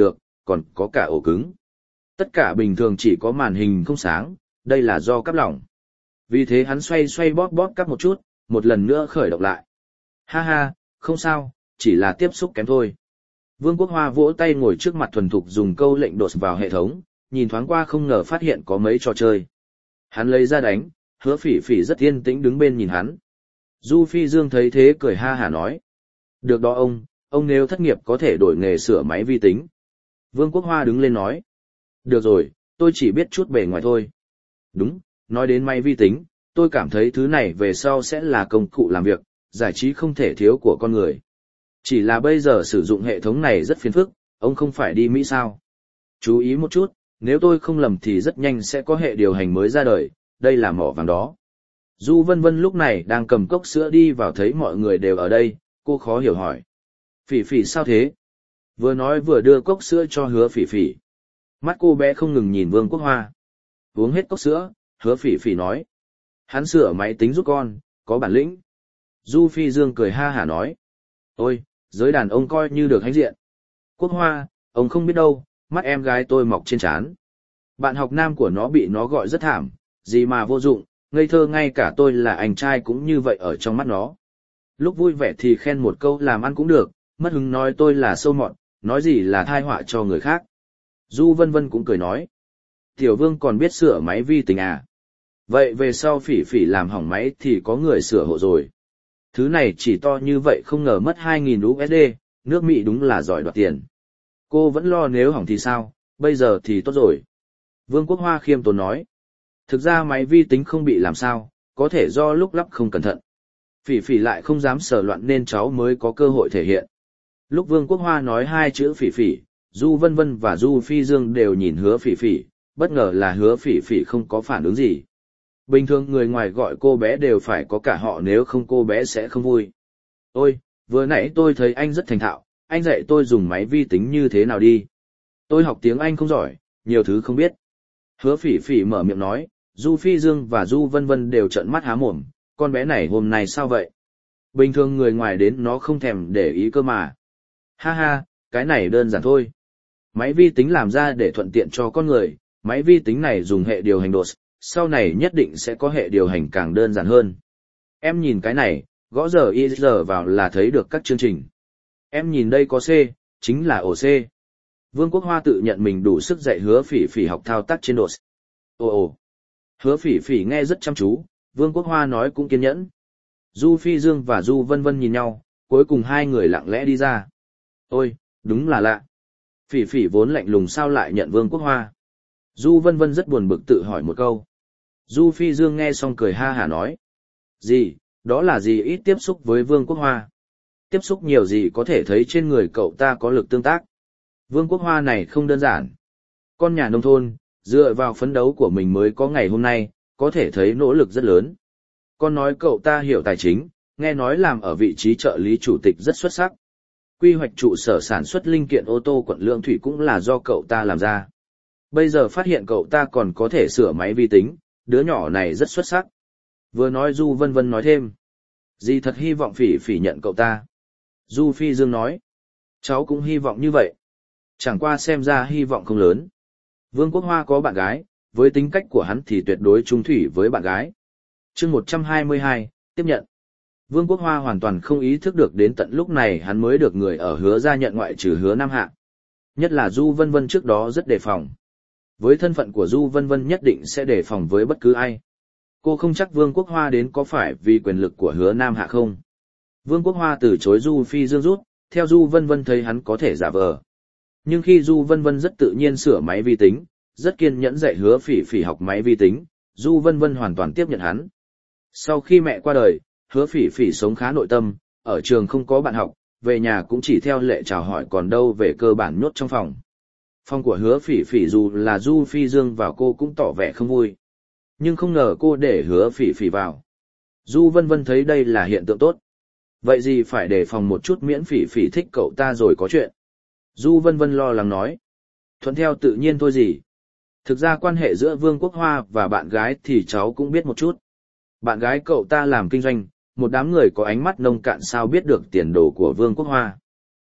còn có cả ổ cứng. Tất cả bình thường chỉ có màn hình không sáng, đây là do cáp lỏng. Vì thế hắn xoay xoay bóp bóp cáp một chút, một lần nữa khởi động lại. Ha ha, không sao, chỉ là tiếp xúc kém thôi. Vương Quốc Hoa vỗ tay ngồi trước mặt thuần thục dùng câu lệnh đột vào hệ thống, nhìn thoáng qua không ngờ phát hiện có mấy trò chơi. Hắn lấy ra đánh, Hứa Phỉ Phỉ rất yên tĩnh đứng bên nhìn hắn. Du Phi Dương thấy thế cười ha hả nói. Được đó ông nếu thất nghiệp có thể đổi nghề sửa máy vi tính. Vương Quốc Hoa đứng lên nói. Được rồi, tôi chỉ biết chút bề ngoài thôi. Đúng, nói đến máy vi tính, tôi cảm thấy thứ này về sau sẽ là công cụ làm việc, giải trí không thể thiếu của con người. Chỉ là bây giờ sử dụng hệ thống này rất phiền phức, ông không phải đi Mỹ sao? Chú ý một chút, nếu tôi không lầm thì rất nhanh sẽ có hệ điều hành mới ra đời, đây là mỏ vàng đó. Du Vân Vân lúc này đang cầm cốc sữa đi vào thấy mọi người đều ở đây, cô khó hiểu hỏi. Phỉ Phỉ sao thế? Vừa nói vừa đưa cốc sữa cho Hứa Phỉ Phỉ. Mắt cô bé không ngừng nhìn Vương Quốc Hoa. Uống hết cốc sữa, Hứa Phỉ Phỉ nói. Hắn sửa máy tính giúp con, có bản lĩnh. Du Phi Dương cười ha hả nói. Ôi, giới đàn ông coi như được hãnh diện. Quốc Hoa, ông không biết đâu, mắt em gái tôi mọc trên trán. Bạn học nam của nó bị nó gọi rất thảm, gì mà vô dụng, ngây thơ ngay cả tôi là anh trai cũng như vậy ở trong mắt nó. Lúc vui vẻ thì khen một câu làm ăn cũng được, mất hứng nói tôi là sâu mọt, nói gì là thai họa cho người khác. Du Vân Vân cũng cười nói. Tiểu Vương còn biết sửa máy vi tính à? Vậy về sau Phỉ Phỉ làm hỏng máy thì có người sửa hộ rồi. Thứ này chỉ to như vậy không ngờ mất 2.000 USD, nước Mỹ đúng là giỏi đoạt tiền. Cô vẫn lo nếu hỏng thì sao, bây giờ thì tốt rồi. Vương Quốc Hoa khiêm tốn nói. Thực ra máy vi tính không bị làm sao, có thể do lúc lắp không cẩn thận. Phỉ Phỉ lại không dám sờ loạn nên cháu mới có cơ hội thể hiện. Lúc Vương Quốc Hoa nói hai chữ Phỉ Phỉ, Du Vân Vân và Du Phi Dương đều nhìn Hứa Phỉ Phỉ, bất ngờ là Hứa Phỉ Phỉ không có phản ứng gì. Bình thường người ngoài gọi cô bé đều phải có cả họ nếu không cô bé sẽ không vui. Ôi, vừa nãy tôi thấy anh rất thành thạo, anh dạy tôi dùng máy vi tính như thế nào đi. Tôi học tiếng Anh không giỏi, nhiều thứ không biết. Hứa Phỉ Phỉ mở miệng nói, Du Phi Dương và Du Vân Vân đều trợn mắt há mồm, con bé này hôm nay sao vậy? Bình thường người ngoài đến nó không thèm để ý cơ mà. Ha ha, cái này đơn giản thôi. Máy vi tính làm ra để thuận tiện cho con người, máy vi tính này dùng hệ điều hành DOS, sau này nhất định sẽ có hệ điều hành càng đơn giản hơn. Em nhìn cái này, gõ giờ y giờ vào là thấy được các chương trình. Em nhìn đây có C, chính là ổ C. Vương Quốc Hoa tự nhận mình đủ sức dạy Hứa Phỉ Phỉ học thao tác trên DOS. Ồ. Hứa Phỉ Phỉ nghe rất chăm chú, Vương Quốc Hoa nói cũng kiên nhẫn. Du Phi Dương và Du Vân Vân nhìn nhau, cuối cùng hai người lặng lẽ đi ra. Ôi, đúng là lạ. Phỉ Phỉ vốn lạnh lùng sao lại nhận Vương Quốc Hoa. Du Vân Vân rất buồn bực tự hỏi một câu. Du Phi Dương nghe xong cười ha hả nói. Gì, đó là gì ít tiếp xúc với Vương Quốc Hoa. Tiếp xúc nhiều gì có thể thấy trên người cậu ta có lực tương tác. Vương Quốc Hoa này không đơn giản. Con nhà nông thôn, dựa vào phấn đấu của mình mới có ngày hôm nay, có thể thấy nỗ lực rất lớn. Con nói cậu ta hiểu tài chính, nghe nói làm ở vị trí trợ lý chủ tịch rất xuất sắc. Quy hoạch trụ sở sản xuất linh kiện ô tô quận Lương Thủy cũng là do cậu ta làm ra. Bây giờ phát hiện cậu ta còn có thể sửa máy vi tính, đứa nhỏ này rất xuất sắc. Vừa nói Du Vân Vân nói thêm. Dì thật hy vọng Phỉ Phỉ nhận cậu ta. Du Phi Dương nói. Cháu cũng hy vọng như vậy. Chẳng qua xem ra hy vọng không lớn. Vương Quốc Hoa có bạn gái, với tính cách của hắn thì tuyệt đối trung thủy với bạn gái. Chương 122, tiếp nhận. Vương Quốc Hoa hoàn toàn không ý thức được đến tận lúc này hắn mới được người ở Hứa gia nhận ngoại trừ Hứa Nam Hạ. Nhất là Du Vân Vân trước đó rất đề phòng. Với thân phận của Du Vân Vân nhất định sẽ đề phòng với bất cứ ai. Cô không chắc Vương Quốc Hoa đến có phải vì quyền lực của Hứa Nam Hạ không. Vương Quốc Hoa từ chối Du Phi Dương rút, theo Du Vân Vân thấy hắn có thể giả vờ. Nhưng khi Du Vân Vân rất tự nhiên sửa máy vi tính, rất kiên nhẫn dạy Hứa Phỉ Phỉ học máy vi tính, Du Vân Vân hoàn toàn tiếp nhận hắn. Sau khi mẹ qua đời, Hứa Phỉ Phỉ sống khá nội tâm, ở trường không có bạn học, về nhà cũng chỉ theo lệ chào hỏi còn đâu về cơ bản nhốt trong phòng. Phòng của Hứa Phỉ Phỉ dù là Du Phi Dương vào cô cũng tỏ vẻ không vui. Nhưng không ngờ cô để Hứa Phỉ Phỉ vào. Du Vân Vân thấy đây là hiện tượng tốt. Vậy gì phải đề phòng một chút miễn Phỉ Phỉ thích cậu ta rồi có chuyện. Du Vân Vân lo lắng nói. Thuận theo tự nhiên thôi gì. Thực ra quan hệ giữa Vương Quốc Hoa và bạn gái thì cháu cũng biết một chút. Bạn gái cậu ta làm kinh doanh, một đám người có ánh mắt nông cạn sao biết được tiền đồ của Vương Quốc Hoa.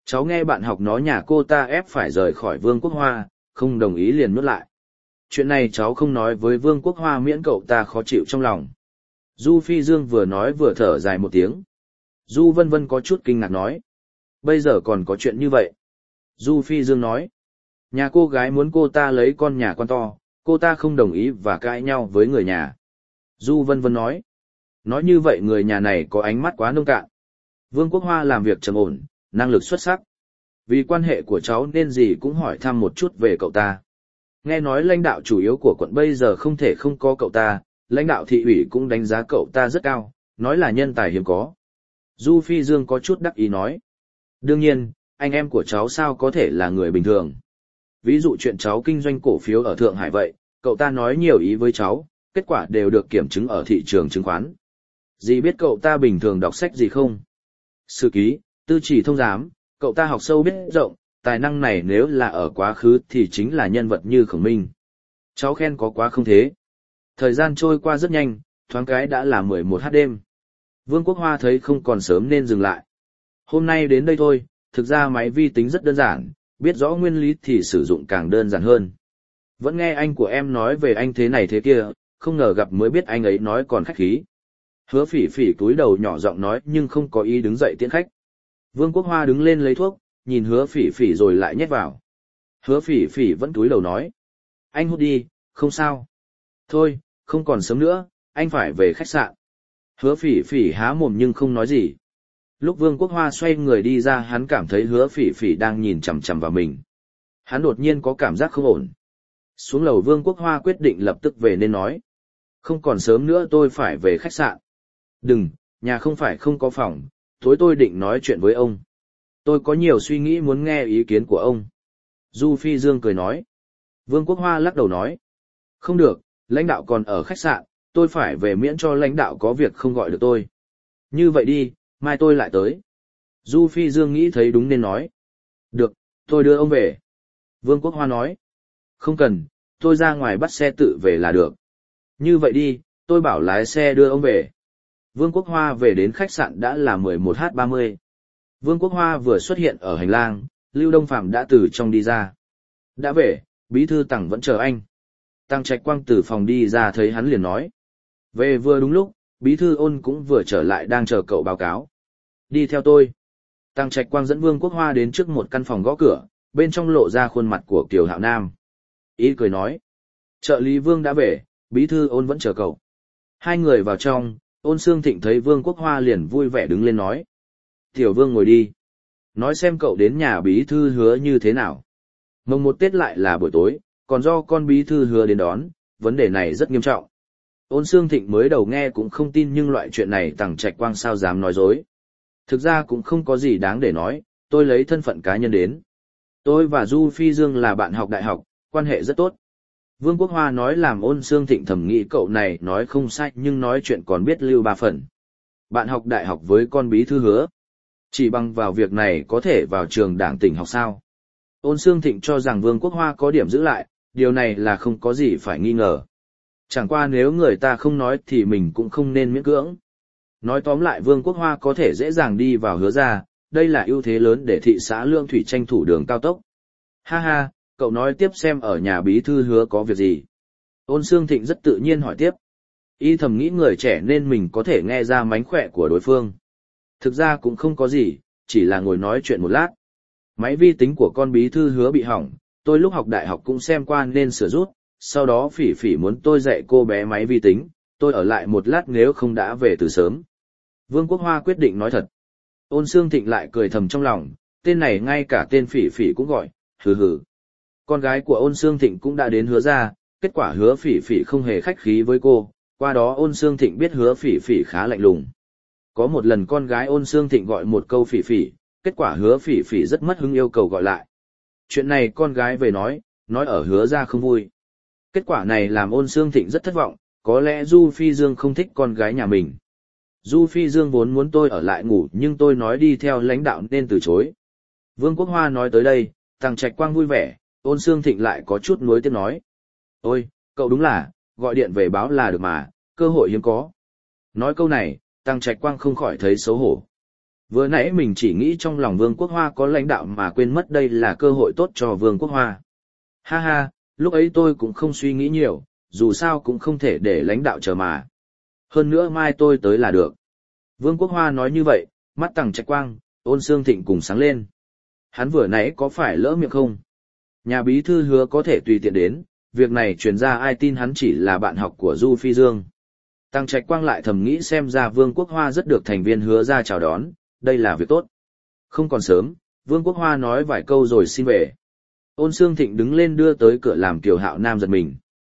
Cháu nghe bạn học nói nhà cô ta ép phải rời khỏi Vương Quốc Hoa, không đồng ý liền nuốt lại. Chuyện này cháu không nói với Vương Quốc Hoa miễn cậu ta khó chịu trong lòng. Du Phi Dương vừa nói vừa thở dài một tiếng. Du Vân Vân có chút kinh ngạc nói. Bây giờ còn có chuyện như vậy. Du Phi Dương nói. Nhà cô gái muốn cô ta lấy con nhà quan to, cô ta không đồng ý và cãi nhau với người nhà. Du Vân Vân nói. Nói như vậy người nhà này có ánh mắt quá nông cạn. Vương Quốc Hoa làm việc trầm ổn, năng lực xuất sắc. Vì quan hệ của cháu nên gì cũng hỏi thăm một chút về cậu ta. Nghe nói lãnh đạo chủ yếu của quận bây giờ không thể không có cậu ta, lãnh đạo thị ủy cũng đánh giá cậu ta rất cao, nói là nhân tài hiếm có. Du Phi Dương có chút đắc ý nói. Đương nhiên, anh em của cháu sao có thể là người bình thường. Ví dụ chuyện cháu kinh doanh cổ phiếu ở Thượng Hải vậy, cậu ta nói nhiều ý với cháu, kết quả đều được kiểm chứng ở thị trường chứng khoán. Dì biết cậu ta bình thường đọc sách gì không? Sử ký, tư chỉ thông giám, cậu ta học sâu biết rộng, tài năng này nếu là ở quá khứ thì chính là nhân vật như Khổng Minh. Cháu khen có quá không thế? Thời gian trôi qua rất nhanh, thoáng cái đã là 11h đêm. Vương Quốc Hoa thấy không còn sớm nên dừng lại. Hôm nay đến đây thôi, thực ra máy vi tính rất đơn giản, biết rõ nguyên lý thì sử dụng càng đơn giản hơn. Vẫn nghe anh của em nói về anh thế này thế kia, không ngờ gặp mới biết anh ấy nói còn khách khí. Hứa Phỉ Phỉ cúi đầu nhỏ giọng nói nhưng không có ý đứng dậy tiễn khách. Vương Quốc Hoa đứng lên lấy thuốc, nhìn Hứa Phỉ Phỉ rồi lại nhét vào. Hứa Phỉ Phỉ vẫn cúi đầu nói. Anh hút đi, không sao. Thôi, không còn sớm nữa, anh phải về khách sạn. Hứa Phỉ Phỉ há mồm nhưng không nói gì. Lúc Vương Quốc Hoa xoay người đi ra hắn cảm thấy Hứa Phỉ Phỉ đang nhìn chằm chằm vào mình. Hắn đột nhiên có cảm giác không ổn. Xuống lầu Vương Quốc Hoa quyết định lập tức về nên nói. Không còn sớm nữa tôi phải về khách sạn. Đừng, nhà không phải không có phòng, tối tôi định nói chuyện với ông. Tôi có nhiều suy nghĩ muốn nghe ý kiến của ông. Du Phi Dương cười nói. Vương Quốc Hoa lắc đầu nói. Không được, lãnh đạo còn ở khách sạn, tôi phải về miễn cho lãnh đạo có việc không gọi được tôi. Như vậy đi, mai tôi lại tới. Du Phi Dương nghĩ thấy đúng nên nói. Được, tôi đưa ông về. Vương Quốc Hoa nói. Không cần, tôi ra ngoài bắt xe tự về là được. Như vậy đi, tôi bảo lái xe đưa ông về. Vương Quốc Hoa về đến khách sạn đã là 11h30. Vương Quốc Hoa vừa xuất hiện ở hành lang, Lưu Đông Phạm đã từ trong đi ra. Đã về, bí thư Tằng vẫn chờ anh. Tằng Trạch Quang từ phòng đi ra thấy hắn liền nói. Về vừa đúng lúc, bí thư Ôn cũng vừa trở lại đang chờ cậu báo cáo. Đi theo tôi. Tằng Trạch Quang dẫn Vương Quốc Hoa đến trước một căn phòng gõ cửa, bên trong lộ ra khuôn mặt của Kiều Hạo Nam. Ý cười nói. Trợ lý Vương đã về, bí thư Ôn vẫn chờ cậu. Hai người vào trong, Ôn Xương Thịnh thấy Vương Quốc Hoa liền vui vẻ đứng lên nói. Tiểu Vương ngồi đi. Nói xem cậu đến nhà bí thư Hứa như thế nào. Mồng một Tết lại là buổi tối, còn do con bí thư Hứa đến đón, vấn đề này rất nghiêm trọng. Ôn Xương Thịnh mới đầu nghe cũng không tin nhưng loại chuyện này Tằng Trạch Quang sao dám nói dối. Thực ra cũng không có gì đáng để nói, tôi lấy thân phận cá nhân đến. Tôi và Du Phi Dương là bạn học đại học, quan hệ rất tốt. Vương Quốc Hoa nói làm Ôn Xương Thịnh thầm nghĩ cậu này nói không sai nhưng nói chuyện còn biết lưu ba phần. Bạn học đại học với con bí thư Hứa. Chỉ bằng vào việc này có thể vào trường đảng tỉnh học sao. Ôn Xương Thịnh cho rằng Vương Quốc Hoa có điểm giữ lại, điều này là không có gì phải nghi ngờ. Chẳng qua nếu người ta không nói thì mình cũng không nên miễn cưỡng. Nói tóm lại Vương Quốc Hoa có thể dễ dàng đi vào Hứa ra, đây là ưu thế lớn để thị xã Lương Thủy tranh thủ đường cao tốc. Ha ha, cậu nói tiếp xem ở nhà bí thư Hứa có việc gì. Ôn Xương Thịnh rất tự nhiên hỏi tiếp. Y thầm nghĩ người trẻ nên mình có thể nghe ra mánh khỏe của đối phương. Thực ra cũng không có gì, chỉ là ngồi nói chuyện một lát. Máy vi tính của con bí thư Hứa bị hỏng, tôi lúc học đại học cũng xem qua nên sửa rút, sau đó Phỉ Phỉ muốn tôi dạy cô bé máy vi tính, tôi ở lại một lát nếu không đã về từ sớm. Vương Quốc Hoa quyết định nói thật. Ôn Xương Thịnh lại cười thầm trong lòng, tên này ngay cả tên Phỉ Phỉ cũng gọi, hừ hừ. Con gái của Ôn Xương Thịnh cũng đã đến Hứa ra, kết quả Hứa Phỉ Phỉ không hề khách khí với cô, qua đó Ôn Xương Thịnh biết Hứa Phỉ Phỉ khá lạnh lùng. Có một lần con gái Ôn Xương Thịnh gọi một câu Phỉ Phỉ, kết quả Hứa Phỉ Phỉ rất mất hứng yêu cầu gọi lại. Chuyện này con gái về nói ở Hứa ra không vui. Kết quả này làm Ôn Xương Thịnh rất thất vọng, có lẽ Du Phi Dương không thích con gái nhà mình. Du Phi Dương vốn muốn tôi ở lại ngủ nhưng tôi nói đi theo lãnh đạo nên từ chối. Vương Quốc Hoa nói tới đây, Tằng Trạch Quang vui vẻ, Ôn Xương Thịnh lại có chút nuối tiếc nói. Ôi, cậu đúng là, gọi điện về báo là được mà, cơ hội hiếm có. Nói câu này, Tằng Trạch Quang không khỏi thấy xấu hổ. Vừa nãy mình chỉ nghĩ trong lòng Vương Quốc Hoa có lãnh đạo mà quên mất đây là cơ hội tốt cho Vương Quốc Hoa. Ha ha, lúc ấy tôi cũng không suy nghĩ nhiều, dù sao cũng không thể để lãnh đạo chờ mà. Hơn nữa mai tôi tới là được. Vương Quốc Hoa nói như vậy, mắt Tằng Trạch Quang, Ôn Xương Thịnh cùng sáng lên. Hắn vừa nãy có phải lỡ miệng không? Nhà bí thư Hứa có thể tùy tiện đến, việc này truyền ra ai tin hắn chỉ là bạn học của Du Phi Dương. Tằng Trạch Quang lại thầm nghĩ xem ra Vương Quốc Hoa rất được thành viên Hứa ra chào đón, đây là việc tốt. Không còn sớm, Vương Quốc Hoa nói vài câu rồi xin về. Ôn Xương Thịnh đứng lên đưa tới cửa làm Kiều Hạo Nam giật mình.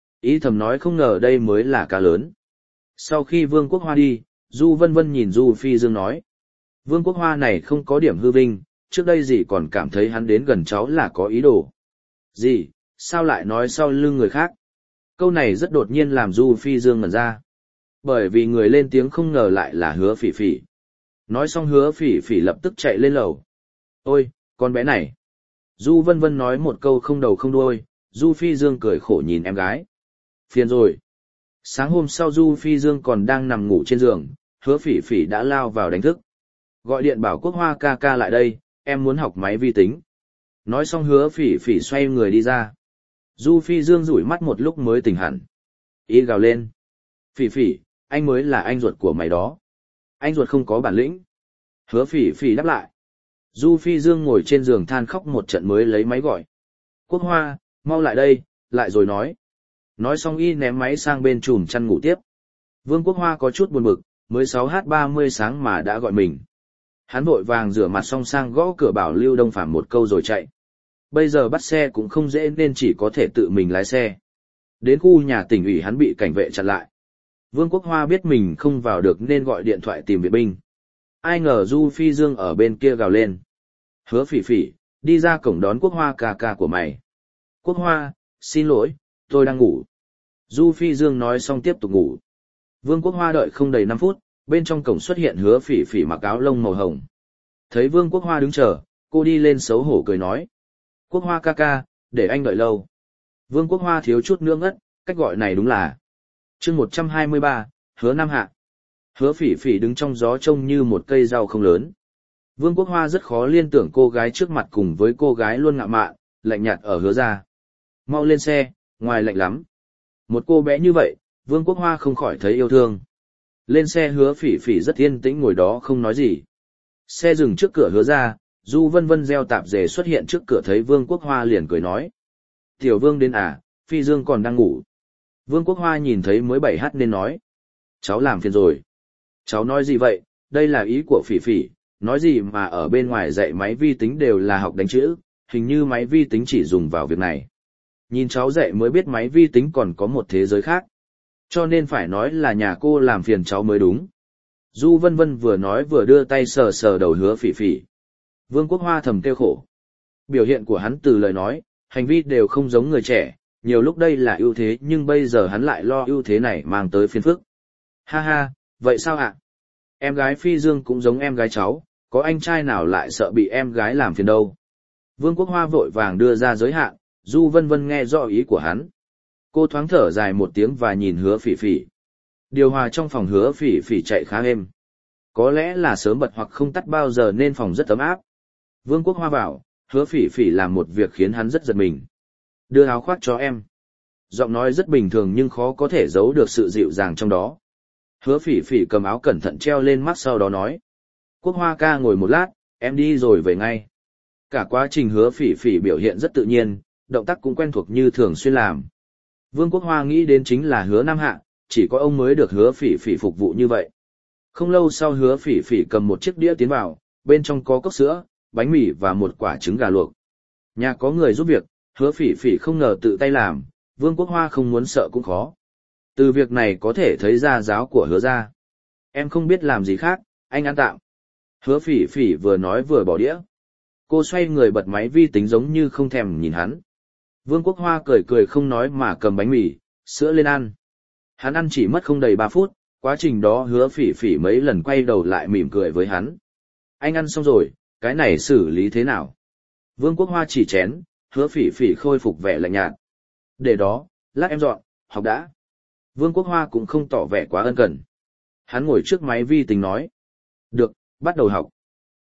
Ý thầm nói không ngờ đây mới là cá lớn. Sau khi Vương Quốc Hoa đi, Du Vân Vân nhìn Du Phi Dương nói. Vương Quốc Hoa này không có điểm hư vinh, trước đây dì còn cảm thấy hắn đến gần cháu là có ý đồ. Dì, sao lại nói sau lưng người khác? Câu này rất đột nhiên làm Du Phi Dương ngẩn ra. Bởi vì người lên tiếng không ngờ lại là Hứa Phỉ Phỉ. Nói xong Hứa Phỉ Phỉ lập tức chạy lên lầu. Ôi, con bé này. Du Vân Vân nói một câu không đầu không đuôi, Du Phi Dương cười khổ nhìn em gái. Phiền rồi. Sáng hôm sau Du Phi Dương còn đang nằm ngủ trên giường, Hứa Phỉ Phỉ đã lao vào đánh thức. Gọi điện bảo Quốc Hoa ca ca lại đây, em muốn học máy vi tính. Nói xong Hứa Phỉ Phỉ xoay người đi ra. Du Phi Dương rủi mắt một lúc mới tỉnh hẳn. Ý gào lên. Phỉ Phỉ, anh mới là anh ruột của mày đó. Anh ruột không có bản lĩnh. Hứa Phỉ Phỉ đáp lại. Du Phi Dương ngồi trên giường than khóc một trận mới lấy máy gọi. Quốc Hoa, mau lại đây, lại rồi nói. Nói xong y ném máy sang bên chùm chăn ngủ tiếp. Vương Quốc Hoa có chút buồn bực, mới 6h30 sáng mà đã gọi mình. Hắn vội vàng rửa mặt xong sang gõ cửa bảo Lưu Đông Phàm một câu rồi chạy. Bây giờ bắt xe cũng không dễ nên chỉ có thể tự mình lái xe. Đến khu nhà tỉnh ủy hắn bị cảnh vệ chặn lại. Vương Quốc Hoa biết mình không vào được nên gọi điện thoại tìm viện binh. Ai ngờ Du Phi Dương ở bên kia gào lên. Hứa Phỉ Phỉ, đi ra cổng đón Quốc Hoa ca ca của mày. Quốc Hoa, xin lỗi, tôi đang ngủ. Du Phi Dương nói xong tiếp tục ngủ. Vương Quốc Hoa đợi không đầy 5 phút, bên trong cổng xuất hiện Hứa Phỉ Phỉ mặc áo lông màu hồng. Thấy Vương Quốc Hoa đứng chờ, cô đi lên xấu hổ cười nói. Quốc Hoa ca ca, để anh đợi lâu. Vương Quốc Hoa thiếu chút nữa ngất, cách gọi này đúng là. Chương 123, Hứa Nam Hạ. Hứa Phỉ Phỉ đứng trong gió trông như một cây rau không lớn. Vương Quốc Hoa rất khó liên tưởng cô gái trước mặt cùng với cô gái luôn ngạo mạn, lạnh nhạt ở Hứa ra. Mau lên xe, ngoài lạnh lắm. Một cô bé như vậy, Vương Quốc Hoa không khỏi thấy yêu thương. Lên xe Hứa Phỉ Phỉ rất yên tĩnh ngồi đó không nói gì. Xe dừng trước cửa Hứa ra, Du Vân Vân gieo tạp dề xuất hiện trước cửa thấy Vương Quốc Hoa liền cười nói. Tiểu Vương đến à, Phi Dương còn đang ngủ. Vương Quốc Hoa nhìn thấy mới 7h nên nói. Cháu làm phiền rồi. Cháu nói gì vậy, đây là ý của Phỉ Phỉ, nói gì mà ở bên ngoài dạy máy vi tính đều là học đánh chữ, hình như máy vi tính chỉ dùng vào việc này. Nhìn cháu dạy mới biết máy vi tính còn có một thế giới khác. Cho nên phải nói là nhà cô làm phiền cháu mới đúng. Du Vân Vân vừa nói vừa đưa tay sờ sờ đầu Hứa Phỉ Phỉ. Vương Quốc Hoa thầm kêu khổ. Biểu hiện của hắn từ lời nói, hành vi đều không giống người trẻ, nhiều lúc đây là ưu thế nhưng bây giờ hắn lại lo ưu thế này mang tới phiền phức. Ha ha, vậy sao ạ? Em gái Phi Dương cũng giống em gái cháu, có anh trai nào lại sợ bị em gái làm phiền đâu. Vương Quốc Hoa vội vàng đưa ra giới hạn, Du Vân Vân nghe rõ ý của hắn. Cô thoáng thở dài một tiếng và nhìn Hứa Phỉ Phỉ. Điều hòa trong phòng Hứa Phỉ Phỉ chạy khá êm. Có lẽ là sớm bật hoặc không tắt bao giờ nên phòng rất ấm áp. Vương Quốc Hoa vào, Hứa Phỉ Phỉ làm một việc khiến hắn rất giật mình. Đưa áo khoác cho em. Giọng nói rất bình thường nhưng khó có thể giấu được sự dịu dàng trong đó. Hứa Phỉ Phỉ cầm áo cẩn thận treo lên mắt sau đó nói. Quốc Hoa ca ngồi một lát, em đi rồi về ngay. Cả quá trình Hứa Phỉ Phỉ biểu hiện rất tự nhiên, động tác cũng quen thuộc như thường xuyên làm. Vương Quốc Hoa nghĩ đến chính là Hứa Nam Hạ, chỉ có ông mới được Hứa Phỉ Phỉ phục vụ như vậy. Không lâu sau Hứa Phỉ Phỉ cầm một chiếc đĩa tiến vào, bên trong có cốc sữa, bánh mì và một quả trứng gà luộc. Nhà có người giúp việc, Hứa Phỉ Phỉ không ngờ tự tay làm, Vương Quốc Hoa không muốn sợ cũng khó. Từ việc này có thể thấy ra giáo của Hứa ra. Em không biết làm gì khác, anh ăn tạm. Hứa Phỉ Phỉ vừa nói vừa bỏ đĩa. Cô xoay người bật máy vi tính giống như không thèm nhìn hắn. Vương Quốc Hoa cười cười không nói mà cầm bánh mì, sữa lên ăn. Hắn ăn chỉ mất không đầy 3 phút, quá trình đó Hứa Phỉ Phỉ mấy lần quay đầu lại mỉm cười với hắn. Anh ăn xong rồi, cái này xử lý thế nào? Vương Quốc Hoa chỉ chén, Hứa Phỉ Phỉ khôi phục vẻ lạnh nhạt. Để đó, lát em dọn, học đã. Vương Quốc Hoa cũng không tỏ vẻ quá ân cần. Hắn ngồi trước máy vi tính nói. Được, bắt đầu học.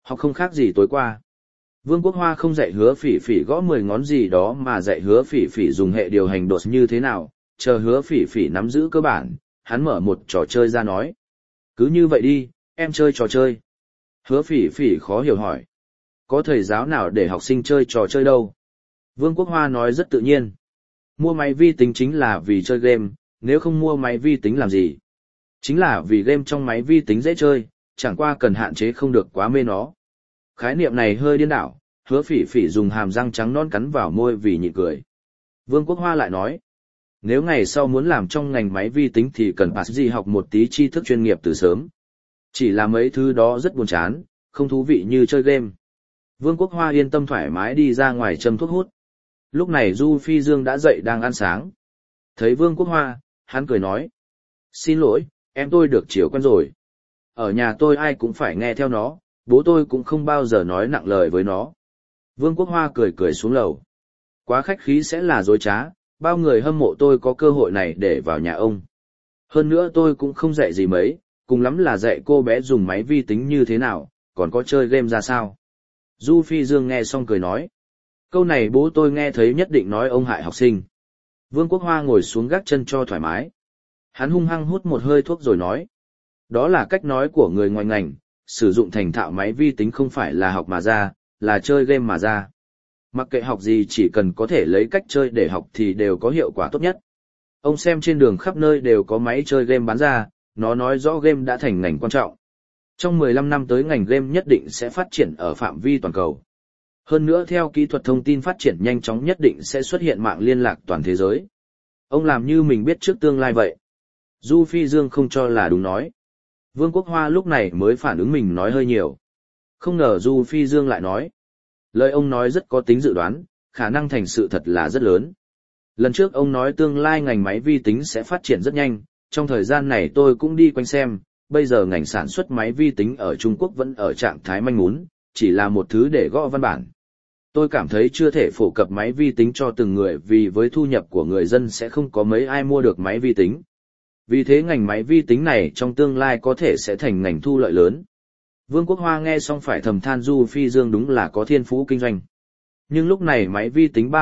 Học không khác gì tối qua. Vương Quốc Hoa không dạy Hứa Phỉ Phỉ gõ 10 ngón gì đó mà dạy Hứa Phỉ Phỉ dùng hệ điều hành đột như thế nào, chờ Hứa Phỉ Phỉ nắm giữ cơ bản, hắn mở một trò chơi ra nói. Cứ như vậy đi, em chơi trò chơi. Hứa Phỉ Phỉ khó hiểu hỏi. Có thầy giáo nào để học sinh chơi trò chơi đâu? Vương Quốc Hoa nói rất tự nhiên. Mua máy vi tính chính là vì chơi game, nếu không mua máy vi tính làm gì? Chính là vì game trong máy vi tính dễ chơi, chẳng qua cần hạn chế không được quá mê nó. Khái niệm này hơi điên đảo, Hứa Phỉ Phỉ dùng hàm răng trắng non cắn vào môi vì nhịn cười. Vương Quốc Hoa lại nói, nếu ngày sau muốn làm trong ngành máy vi tính thì cần bác gì học một tí tri thức chuyên nghiệp từ sớm. Chỉ là mấy thứ đó rất buồn chán, không thú vị như chơi game. Vương Quốc Hoa yên tâm thoải mái đi ra ngoài châm thuốc hút. Lúc này Du Phi Dương đã dậy đang ăn sáng. Thấy Vương Quốc Hoa, hắn cười nói, xin lỗi, em tôi được chiều quen rồi. Ở nhà tôi ai cũng phải nghe theo nó, bố tôi cũng không bao giờ nói nặng lời với nó. Vương Quốc Hoa cười cười xuống lầu. Quá khách khí sẽ là dối trá, bao người hâm mộ tôi có cơ hội này để vào nhà ông. Hơn nữa tôi cũng không dạy gì mấy, cùng lắm là dạy cô bé dùng máy vi tính như thế nào, còn có chơi game ra sao. Du Phi Dương nghe xong cười nói. Câu này bố tôi nghe thấy nhất định nói ông hại học sinh. Vương Quốc Hoa ngồi xuống gác chân cho thoải mái. Hắn hung hăng hút một hơi thuốc rồi nói. Đó là cách nói của người ngoài ngành, sử dụng thành thạo máy vi tính không phải là học mà ra, là chơi game mà ra. Mặc kệ học gì chỉ cần có thể lấy cách chơi để học thì đều có hiệu quả tốt nhất. Ông xem trên đường khắp nơi đều có máy chơi game bán ra, nó nói rõ game đã thành ngành quan trọng. Trong 15 năm tới ngành game nhất định sẽ phát triển ở phạm vi toàn cầu. Hơn nữa theo kỹ thuật thông tin phát triển nhanh chóng nhất định sẽ xuất hiện mạng liên lạc toàn thế giới. Ông làm như mình biết trước tương lai vậy. Du Phi Dương không cho là đúng nói. Vương Quốc Hoa lúc này mới phản ứng mình nói hơi nhiều. Không ngờ Du Phi Dương lại nói. Lời ông nói rất có tính dự đoán, khả năng thành sự thật là rất lớn. Lần trước ông nói tương lai ngành máy vi tính sẽ phát triển rất nhanh, trong thời gian này tôi cũng đi quanh xem, bây giờ ngành sản xuất máy vi tính ở Trung Quốc vẫn ở trạng thái manh mún, chỉ là một thứ để gõ văn bản. Tôi cảm thấy chưa thể phổ cập máy vi tính cho từng người vì với thu nhập của người dân sẽ không có mấy ai mua được máy vi tính. Vì thế ngành máy vi tính này trong tương lai có thể sẽ thành ngành thu lợi lớn. Vương Quốc Hoa nghe xong phải thầm than Du Phi Dương đúng là có thiên phú kinh doanh. Nhưng lúc này máy vi tính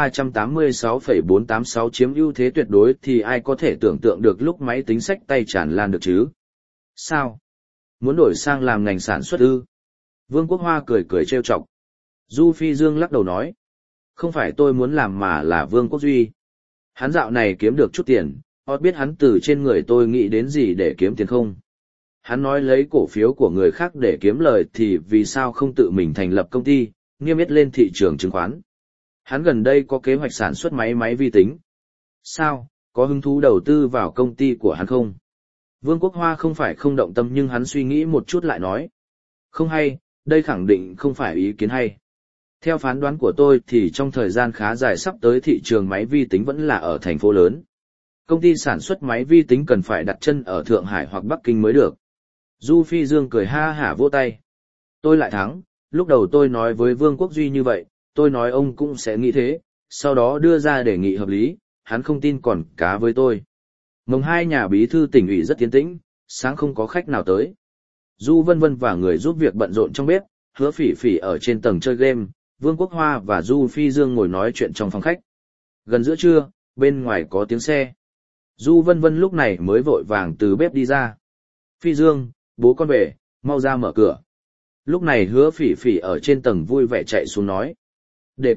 386,486 chiếm ưu thế tuyệt đối thì ai có thể tưởng tượng được lúc máy tính xách tay tràn lan được chứ? Sao? Muốn đổi sang làm ngành sản xuất ư? Vương Quốc Hoa cười cười trêu chọc. Du Phi Dương lắc đầu nói. Không phải tôi muốn làm mà là Vương Quốc Duy. Hắn dạo này kiếm được chút tiền, hoặc biết hắn từ trên người tôi nghĩ đến gì để kiếm tiền không? Hắn nói lấy cổ phiếu của người khác để kiếm lời thì vì sao không tự mình thành lập công ty, niêm yết lên thị trường chứng khoán. Hắn gần đây có kế hoạch sản xuất máy vi tính. Sao, có hứng thú đầu tư vào công ty của hắn không? Vương Quốc Hoa không phải không động tâm nhưng hắn suy nghĩ một chút lại nói. Không hay, đây khẳng định không phải ý kiến hay. Theo phán đoán của tôi thì trong thời gian khá dài sắp tới thị trường máy vi tính vẫn là ở thành phố lớn. Công ty sản xuất máy vi tính cần phải đặt chân ở Thượng Hải hoặc Bắc Kinh mới được. Du Phi Dương cười ha hả vỗ tay. Tôi lại thắng, lúc đầu tôi nói với Vương Quốc Duy như vậy, tôi nói ông cũng sẽ nghĩ thế, sau đó đưa ra đề nghị hợp lý, hắn không tin còn cá với tôi. Mồng 2 nhà bí thư tỉnh ủy rất tiến tĩnh, sáng không có khách nào tới. Du Vân Vân và người giúp việc bận rộn trong bếp, Hứa Phỉ Phỉ ở trên tầng chơi game, Vương Quốc Hoa và Du Phi Dương ngồi nói chuyện trong phòng khách. Gần giữa trưa, bên ngoài có tiếng xe. Du Vân Vân lúc này mới vội vàng từ bếp đi ra. Phi Dương, bố con về, mau ra mở cửa. Lúc này Hứa Phỉ Phỉ ở trên tầng vui vẻ chạy xuống nói. Để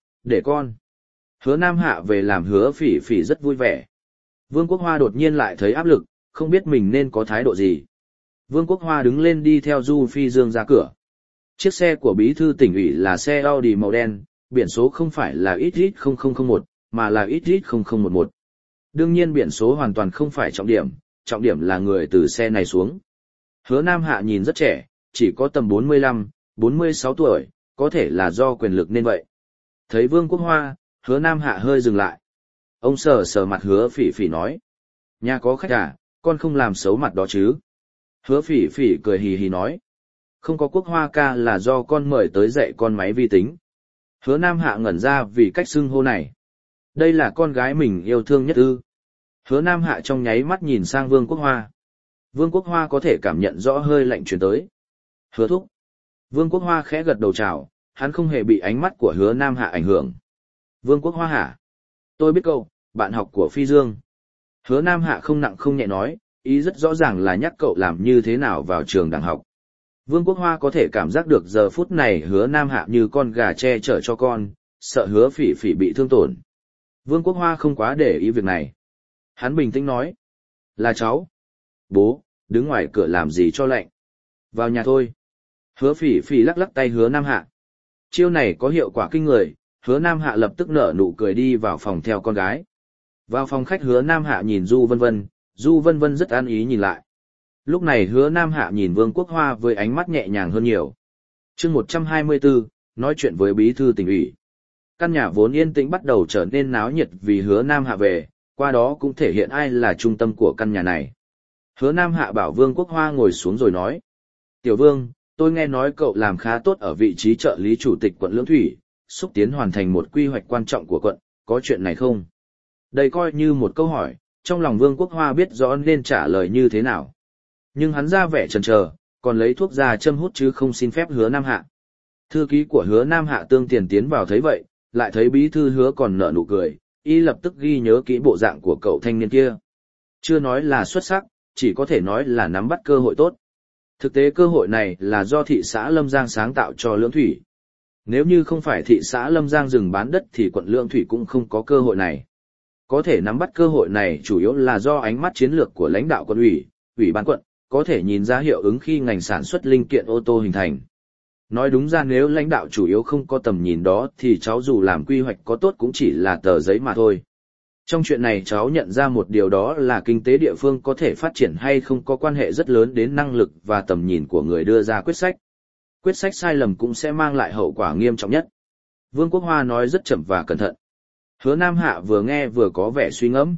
con. Hứa Nam Hạ về làm Hứa Phỉ Phỉ rất vui vẻ. Vương Quốc Hoa đột nhiên lại thấy áp lực, không biết mình nên có thái độ gì. Vương Quốc Hoa đứng lên đi theo Du Phi Dương ra cửa. Chiếc xe của bí thư tỉnh ủy là xe Audi màu đen, biển số không phải là XX0001, mà là XX0011. Đương nhiên biển số hoàn toàn không phải trọng điểm là người từ xe này xuống. Hứa Nam Hạ nhìn rất trẻ, chỉ có tầm 45, 46 tuổi, có thể là do quyền lực nên vậy. Thấy Vương Quốc Hoa, Hứa Nam Hạ hơi dừng lại. Ông sờ sờ mặt Hứa Phỉ Phỉ nói. Nhà có khách à, con không làm xấu mặt đó chứ. Hứa Phỉ Phỉ cười hì hì nói. Không có Quốc Hoa ca là do con mời tới dạy con máy vi tính. Hứa Nam Hạ ngẩn ra vì cách xưng hô này. Đây là con gái mình yêu thương nhất ư. Hứa Nam Hạ trong nháy mắt nhìn sang Vương Quốc Hoa. Vương Quốc Hoa có thể cảm nhận rõ hơi lạnh truyền tới. Hứa thúc. Vương Quốc Hoa khẽ gật đầu chào, hắn không hề bị ánh mắt của Hứa Nam Hạ ảnh hưởng. Vương Quốc Hoa hả? Tôi biết cậu, bạn học của Phi Dương. Hứa Nam Hạ không nặng không nhẹ nói, ý rất rõ ràng là nhắc cậu làm như thế nào vào trường đẳng học. Vương Quốc Hoa có thể cảm giác được giờ phút này Hứa Nam Hạ như con gà che chở cho con, sợ Hứa Phỉ Phỉ bị thương tổn. Vương Quốc Hoa không quá để ý việc này. Hắn bình tĩnh nói, là cháu. Bố, đứng ngoài cửa làm gì cho lạnh. Vào nhà thôi. Hứa Phỉ Phỉ lắc lắc tay Hứa Nam Hạ. Chiêu này có hiệu quả kinh người, Hứa Nam Hạ lập tức nở nụ cười đi vào phòng theo con gái. Vào phòng khách Hứa Nam Hạ nhìn Du Vân Vân, Du Vân Vân rất an ý nhìn lại. Lúc này Hứa Nam Hạ nhìn Vương Quốc Hoa với ánh mắt nhẹ nhàng hơn nhiều. Chương 124, nói chuyện với bí thư tỉnh ủy. Căn nhà vốn yên tĩnh bắt đầu trở nên náo nhiệt vì Hứa Nam Hạ về, qua đó cũng thể hiện ai là trung tâm của căn nhà này. Hứa Nam Hạ bảo Vương Quốc Hoa ngồi xuống rồi nói. Tiểu Vương, tôi nghe nói cậu làm khá tốt ở vị trí trợ lý chủ tịch quận Lưỡng Thủy, xúc tiến hoàn thành một quy hoạch quan trọng của quận, có chuyện này không? Đây coi như một câu hỏi, trong lòng Vương Quốc Hoa biết rõ nên trả lời như thế nào. Nhưng hắn ra vẻ chần chờ, còn lấy thuốc ra châm hút chứ không xin phép Hứa Nam Hạ. Thư ký của Hứa Nam Hạ Tương Tiền tiến vào thấy vậy, lại thấy bí thư Hứa còn nở nụ cười, y lập tức ghi nhớ kỹ bộ dạng của cậu thanh niên kia. Chưa nói là xuất sắc, chỉ có thể nói là nắm bắt cơ hội tốt. Thực tế cơ hội này là do thị xã Lâm Giang sáng tạo cho Lưỡng Thủy. Nếu như không phải thị xã Lâm Giang dừng bán đất thì quận Lưỡng Thủy cũng không có cơ hội này. Có thể nắm bắt cơ hội này chủ yếu là do ánh mắt chiến lược của lãnh đạo quận ủy, ủy ban quận, có thể nhìn ra hiệu ứng khi ngành sản xuất linh kiện ô tô hình thành. Nói đúng ra nếu lãnh đạo chủ yếu không có tầm nhìn đó thì cháu dù làm quy hoạch có tốt cũng chỉ là tờ giấy mà thôi. Trong chuyện này cháu nhận ra một điều đó là kinh tế địa phương có thể phát triển hay không có quan hệ rất lớn đến năng lực và tầm nhìn của người đưa ra quyết sách. Quyết sách sai lầm cũng sẽ mang lại hậu quả nghiêm trọng nhất. Vương Quốc Hoa nói rất chậm và cẩn thận. Hứa Nam Hạ vừa nghe vừa có vẻ suy ngẫm.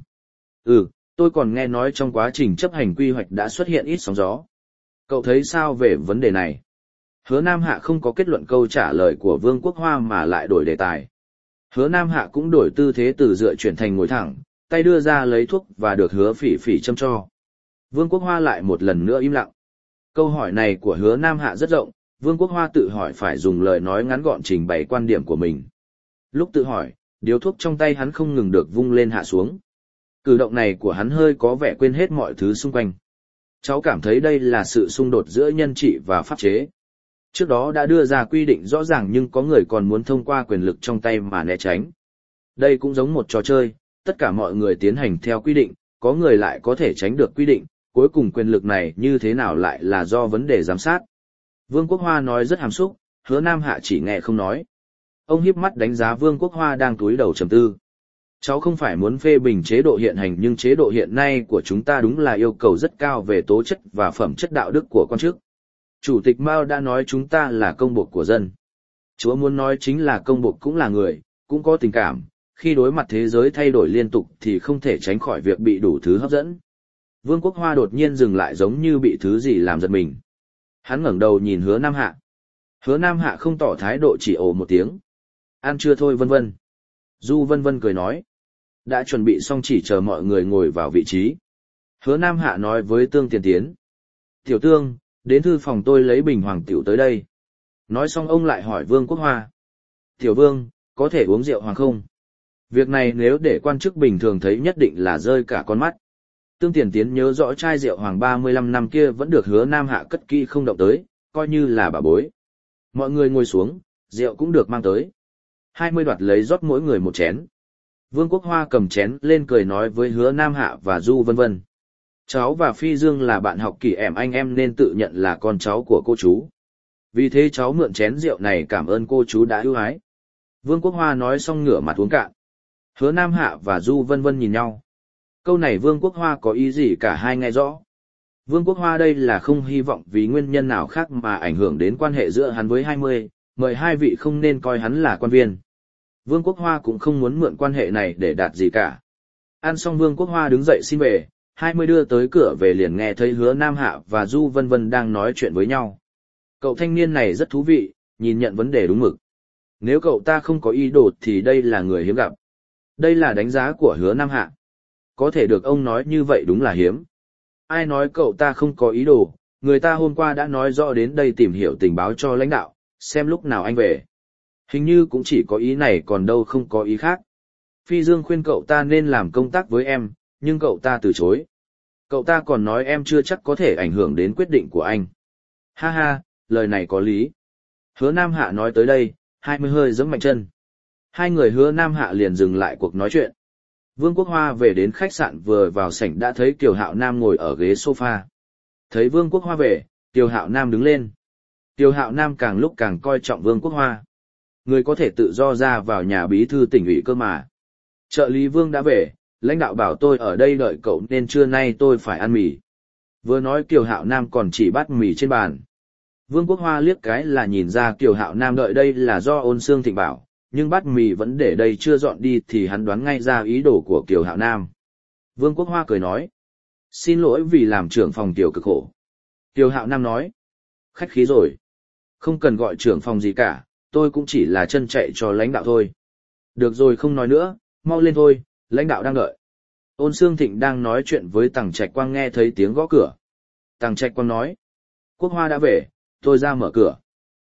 Tôi còn nghe nói trong quá trình chấp hành quy hoạch đã xuất hiện ít sóng gió. Cậu thấy sao về vấn đề này? Hứa Nam Hạ không có kết luận câu trả lời của Vương Quốc Hoa mà lại đổi đề tài. Hứa Nam Hạ cũng đổi tư thế từ dựa chuyển thành ngồi thẳng, tay đưa ra lấy thuốc và được Hứa Phỉ Phỉ châm cho. Vương Quốc Hoa lại một lần nữa im lặng. Câu hỏi này của Hứa Nam Hạ rất rộng, Vương Quốc Hoa tự hỏi phải dùng lời nói ngắn gọn trình bày quan điểm của mình. Lúc tự hỏi, điếu thuốc trong tay hắn không ngừng được vung lên hạ xuống. Cử động này của hắn hơi có vẻ quên hết mọi thứ xung quanh. Cháu cảm thấy đây là sự xung đột giữa nhân trị và pháp chế. Trước đó đã đưa ra quy định rõ ràng nhưng có người còn muốn thông qua quyền lực trong tay mà né tránh. Đây cũng giống một trò chơi, tất cả mọi người tiến hành theo quy định, có người lại có thể tránh được quy định, cuối cùng quyền lực này như thế nào lại là do vấn đề giám sát. Vương Quốc Hoa nói rất hàm xúc, Hứa Nam Hạ chỉ nghe không nói. Ông híp mắt đánh giá Vương Quốc Hoa đang cúi đầu trầm tư. Cháu không phải muốn phê bình chế độ hiện hành nhưng chế độ hiện nay của chúng ta đúng là yêu cầu rất cao về tố chất và phẩm chất đạo đức của quan chức. Chủ tịch Mao đã nói chúng ta là công bộc của dân. Chúa muốn nói chính là công bộc cũng là người, cũng có tình cảm, khi đối mặt thế giới thay đổi liên tục thì không thể tránh khỏi việc bị đủ thứ hấp dẫn. Vương Quốc Hoa đột nhiên dừng lại giống như bị thứ gì làm giật mình. Hắn ngẩng đầu nhìn Hứa Nam Hạ. Hứa Nam Hạ không tỏ thái độ chỉ ồ một tiếng. Ăn chưa thôi vân vân. Du Vân Vân cười nói. Đã chuẩn bị xong chỉ chờ mọi người ngồi vào vị trí. Hứa Nam Hạ nói với Tương Tiền Tiến. Tiểu Tương, đến thư phòng tôi lấy bình hoàng tiểu tới đây. Nói xong ông lại hỏi Vương Quốc Hoa. Tiểu Vương, có thể uống rượu hoàng không? Việc này nếu để quan chức bình thường thấy nhất định là rơi cả con mắt. Tương Tiền Tiến nhớ rõ chai rượu hoàng 35 năm kia vẫn được Hứa Nam Hạ cất kỹ không động tới, coi như là bảo bối. Mọi người ngồi xuống, rượu cũng được mang tới. 20 đoạt lấy rót mỗi người một chén. Vương Quốc Hoa cầm chén lên cười nói với Hứa Nam Hạ và Du Vân Vân. Cháu và Phi Dương là bạn học kỳ anh em nên tự nhận là con cháu của cô chú. Vì thế cháu mượn chén rượu này cảm ơn cô chú đã ưu ái. Vương Quốc Hoa nói xong ngửa mặt uống cạn. Hứa Nam Hạ và Du Vân Vân nhìn nhau. Câu này Vương Quốc Hoa có ý gì cả hai nghe rõ. Vương Quốc Hoa đây là không hy vọng vì nguyên nhân nào khác mà ảnh hưởng đến quan hệ giữa hắn với 20, mời hai vị không nên coi hắn là quan viên. Vương Quốc Hoa cũng không muốn mượn quan hệ này để đạt gì cả. Ăn xong Vương Quốc Hoa đứng dậy xin về, 20 đưa tới cửa về liền nghe thấy Hứa Nam Hạ và Du Vân Vân đang nói chuyện với nhau. Cậu thanh niên này rất thú vị, nhìn nhận vấn đề đúng mực. Nếu cậu ta không có ý đồ thì đây là người hiếm gặp. Đây là đánh giá của Hứa Nam Hạ. Có thể được ông nói như vậy đúng là hiếm. Ai nói cậu ta không có ý đồ, Người ta hôm qua đã nói rõ đến đây tìm hiểu tình báo cho lãnh đạo, xem lúc nào anh về. Hình như cũng chỉ có ý này còn đâu không có ý khác. Phi Dương khuyên cậu ta nên làm công tác với em, nhưng cậu ta từ chối. Cậu ta còn nói em chưa chắc có thể ảnh hưởng đến quyết định của anh. Ha ha, lời này có lý. Hứa Nam Hạ nói tới đây, 20 hơi giẫm mạnh chân. Hai người Hứa Nam Hạ liền dừng lại cuộc nói chuyện. Vương Quốc Hoa về đến khách sạn vừa vào sảnh đã thấy Kiều Hạo Nam ngồi ở ghế sofa. Thấy Vương Quốc Hoa về, Kiều Hạo Nam đứng lên. Kiều Hạo Nam càng lúc càng coi trọng Vương Quốc Hoa. Người có thể tự do ra vào nhà bí thư tỉnh ủy cơ mà. Trợ lý Vương đã về, lãnh đạo bảo tôi ở đây đợi cậu nên trưa nay tôi phải ăn mì. Vừa nói Kiều Hạo Nam còn chỉ bát mì trên bàn. Vương Quốc Hoa liếc cái là nhìn ra Kiều Hạo Nam đợi đây là do Ôn Xương Thịnh bảo, nhưng bát mì vẫn để đây chưa dọn đi thì hắn đoán ngay ra ý đồ của Kiều Hạo Nam. Vương Quốc Hoa cười nói, xin lỗi vì làm trưởng phòng Kiều cực khổ. Kiều Hạo Nam nói, khách khí rồi. Không cần gọi trưởng phòng gì cả, tôi cũng chỉ là chân chạy cho lãnh đạo thôi. Được rồi không nói nữa, mau lên thôi, lãnh đạo đang đợi. Ôn Xương Thịnh đang nói chuyện với Tằng Trạch Quang nghe thấy tiếng gõ cửa. Tằng Trạch Quang nói, Quốc Hoa đã về, tôi ra mở cửa.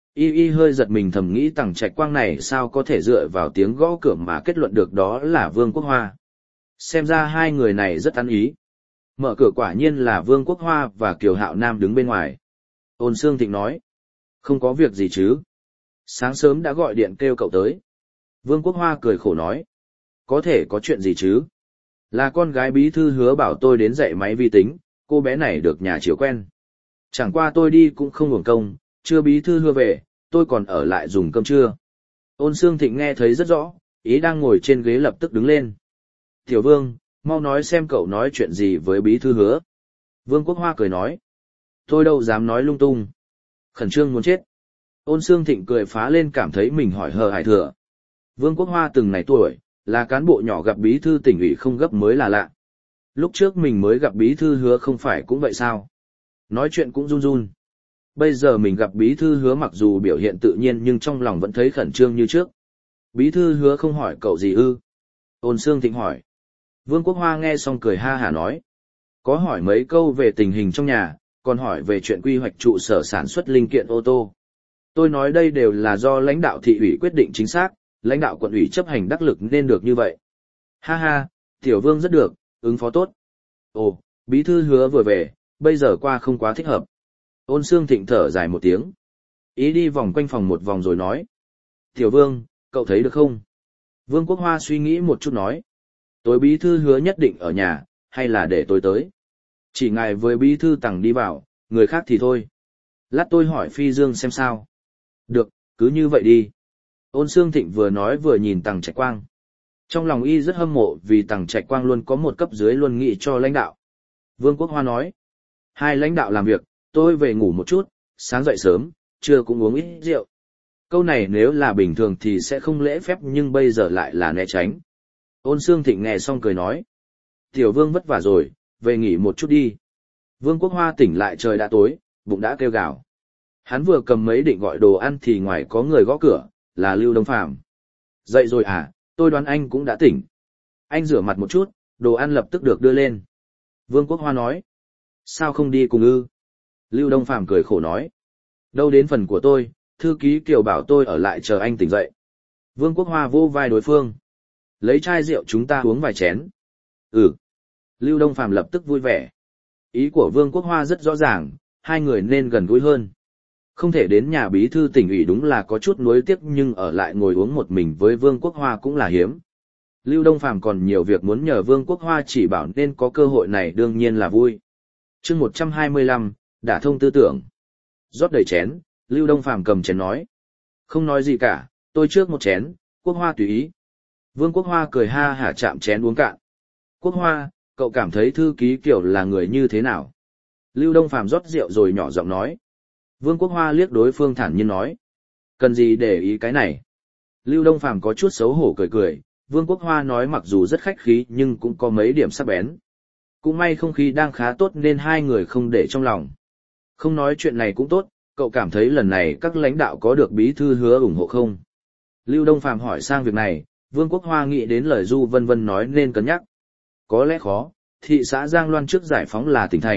Y hơi giật mình thầm nghĩ Tằng Trạch Quang này sao có thể dựa vào tiếng gõ cửa mà kết luận được đó là Vương Quốc Hoa. Xem ra hai người này rất ăn ý. Mở cửa quả nhiên là Vương Quốc Hoa và Kiều Hạo Nam đứng bên ngoài. Ôn Xương Thịnh nói, không có việc gì chứ. Sáng sớm đã gọi điện kêu cậu tới. Vương Quốc Hoa cười khổ nói, có thể có chuyện gì chứ. Là con gái bí thư Hứa bảo tôi đến dạy máy vi tính, cô bé này được nhà chiếu quen. Chẳng qua tôi đi cũng không uổng công, chưa bí thư Hứa về, tôi còn ở lại dùng cơm trưa. Ôn Xương Thịnh nghe thấy rất rõ, ý đang ngồi trên ghế lập tức đứng lên. Tiểu Vương, mau nói xem cậu nói chuyện gì với bí thư Hứa. Vương Quốc Hoa cười nói, tôi đâu dám nói lung tung. Khẩn trương muốn chết. Ôn Xương Thịnh cười phá lên cảm thấy mình hỏi hờ hải thừa. Vương Quốc Hoa từng này tuổi, là cán bộ nhỏ gặp bí thư tỉnh ủy không gấp mới là lạ. Lúc trước mình mới gặp bí thư Hứa không phải cũng vậy sao? Nói chuyện cũng run run. Bây giờ mình gặp bí thư Hứa mặc dù biểu hiện tự nhiên nhưng trong lòng vẫn thấy khẩn trương như trước. Bí thư Hứa không hỏi cậu gì ư? Ôn Xương Thịnh hỏi. Vương Quốc Hoa nghe xong cười ha hả nói. Có hỏi mấy câu về tình hình trong nhà, còn hỏi về chuyện quy hoạch trụ sở sản xuất linh kiện ô tô. Tôi nói đây đều là do lãnh đạo thị ủy quyết định chính xác, lãnh đạo quận ủy chấp hành đắc lực nên được như vậy. Ha ha, Tiểu Vương rất được, ứng phó tốt. Ồ, bí thư Hứa vừa về, bây giờ qua không quá thích hợp. Ôn Xương Thịnh thở dài một tiếng. Ý đi vòng quanh phòng một vòng rồi nói. Tiểu Vương, cậu thấy được không? Vương Quốc Hoa suy nghĩ một chút nói. Tối bí thư Hứa nhất định ở nhà, hay là để tôi tới? Chỉ ngài với bí thư Tằng đi vào, người khác thì thôi. Lát tôi hỏi Phi Dương xem sao. Được, cứ như vậy đi. Ôn Xương Thịnh vừa nói vừa nhìn Tằng Trạch Quang. Trong lòng y rất hâm mộ vì Tằng Trạch Quang luôn có một cấp dưới luôn nghĩ cho lãnh đạo. Vương Quốc Hoa nói. Hai lãnh đạo làm việc, tôi về ngủ một chút, sáng dậy sớm, trưa cũng uống ít rượu. Câu này nếu là bình thường thì sẽ không lễ phép nhưng bây giờ lại là né tránh. Ôn Xương Thịnh nghe xong cười nói. Tiểu Vương vất vả rồi, về nghỉ một chút đi. Vương Quốc Hoa tỉnh lại trời đã tối, bụng đã kêu gào. Hắn vừa cầm mấy định gọi đồ ăn thì ngoài có người gõ cửa, là Lưu Đông Phàm. Dậy rồi à, tôi đoán anh cũng đã tỉnh. Anh rửa mặt một chút, đồ ăn lập tức được đưa lên. Vương Quốc Hoa nói. Sao không đi cùng ư? Lưu Đông Phàm cười khổ nói. Đâu đến phần của tôi, thư ký Kiều bảo tôi ở lại chờ anh tỉnh dậy. Vương Quốc Hoa vô vai đối phương. Lấy chai rượu chúng ta uống vài chén. Ừ. Lưu Đông Phàm lập tức vui vẻ. Ý của Vương Quốc Hoa rất rõ ràng, hai người nên gần gũi hơn. Không thể đến nhà bí thư tỉnh ủy đúng là có chút nuối tiếc nhưng ở lại ngồi uống một mình với Vương Quốc Hoa cũng là hiếm. Lưu Đông Phàm còn nhiều việc muốn nhờ Vương Quốc Hoa chỉ bảo nên có cơ hội này đương nhiên là vui. Chương 125, đả thông tư tưởng. Rót đầy chén, Lưu Đông Phàm cầm chén nói. Không nói gì cả, tôi trước một chén, Quốc Hoa tùy ý. Vương Quốc Hoa cười ha hả chạm chén uống cạn. Quốc Hoa, cậu cảm thấy thư ký Kiều là người như thế nào? Lưu Đông Phàm rót rượu rồi nhỏ giọng nói. Vương Quốc Hoa liếc đối phương thản nhiên nói. Cần gì để ý cái này? Lưu Đông Phàm có chút xấu hổ cười cười, Vương Quốc Hoa nói mặc dù rất khách khí nhưng cũng có mấy điểm sắc bén. Cũng may không khí đang khá tốt nên hai người không để trong lòng. Không nói chuyện này cũng tốt, cậu cảm thấy lần này các lãnh đạo có được bí thư Hứa ủng hộ không? Lưu Đông Phàm hỏi sang việc này, Vương Quốc Hoa nghĩ đến lời Du Vân Vân nói nên cân nhắc. Có lẽ khó, thị xã Giang Loan trước giải phóng là tỉnh thành,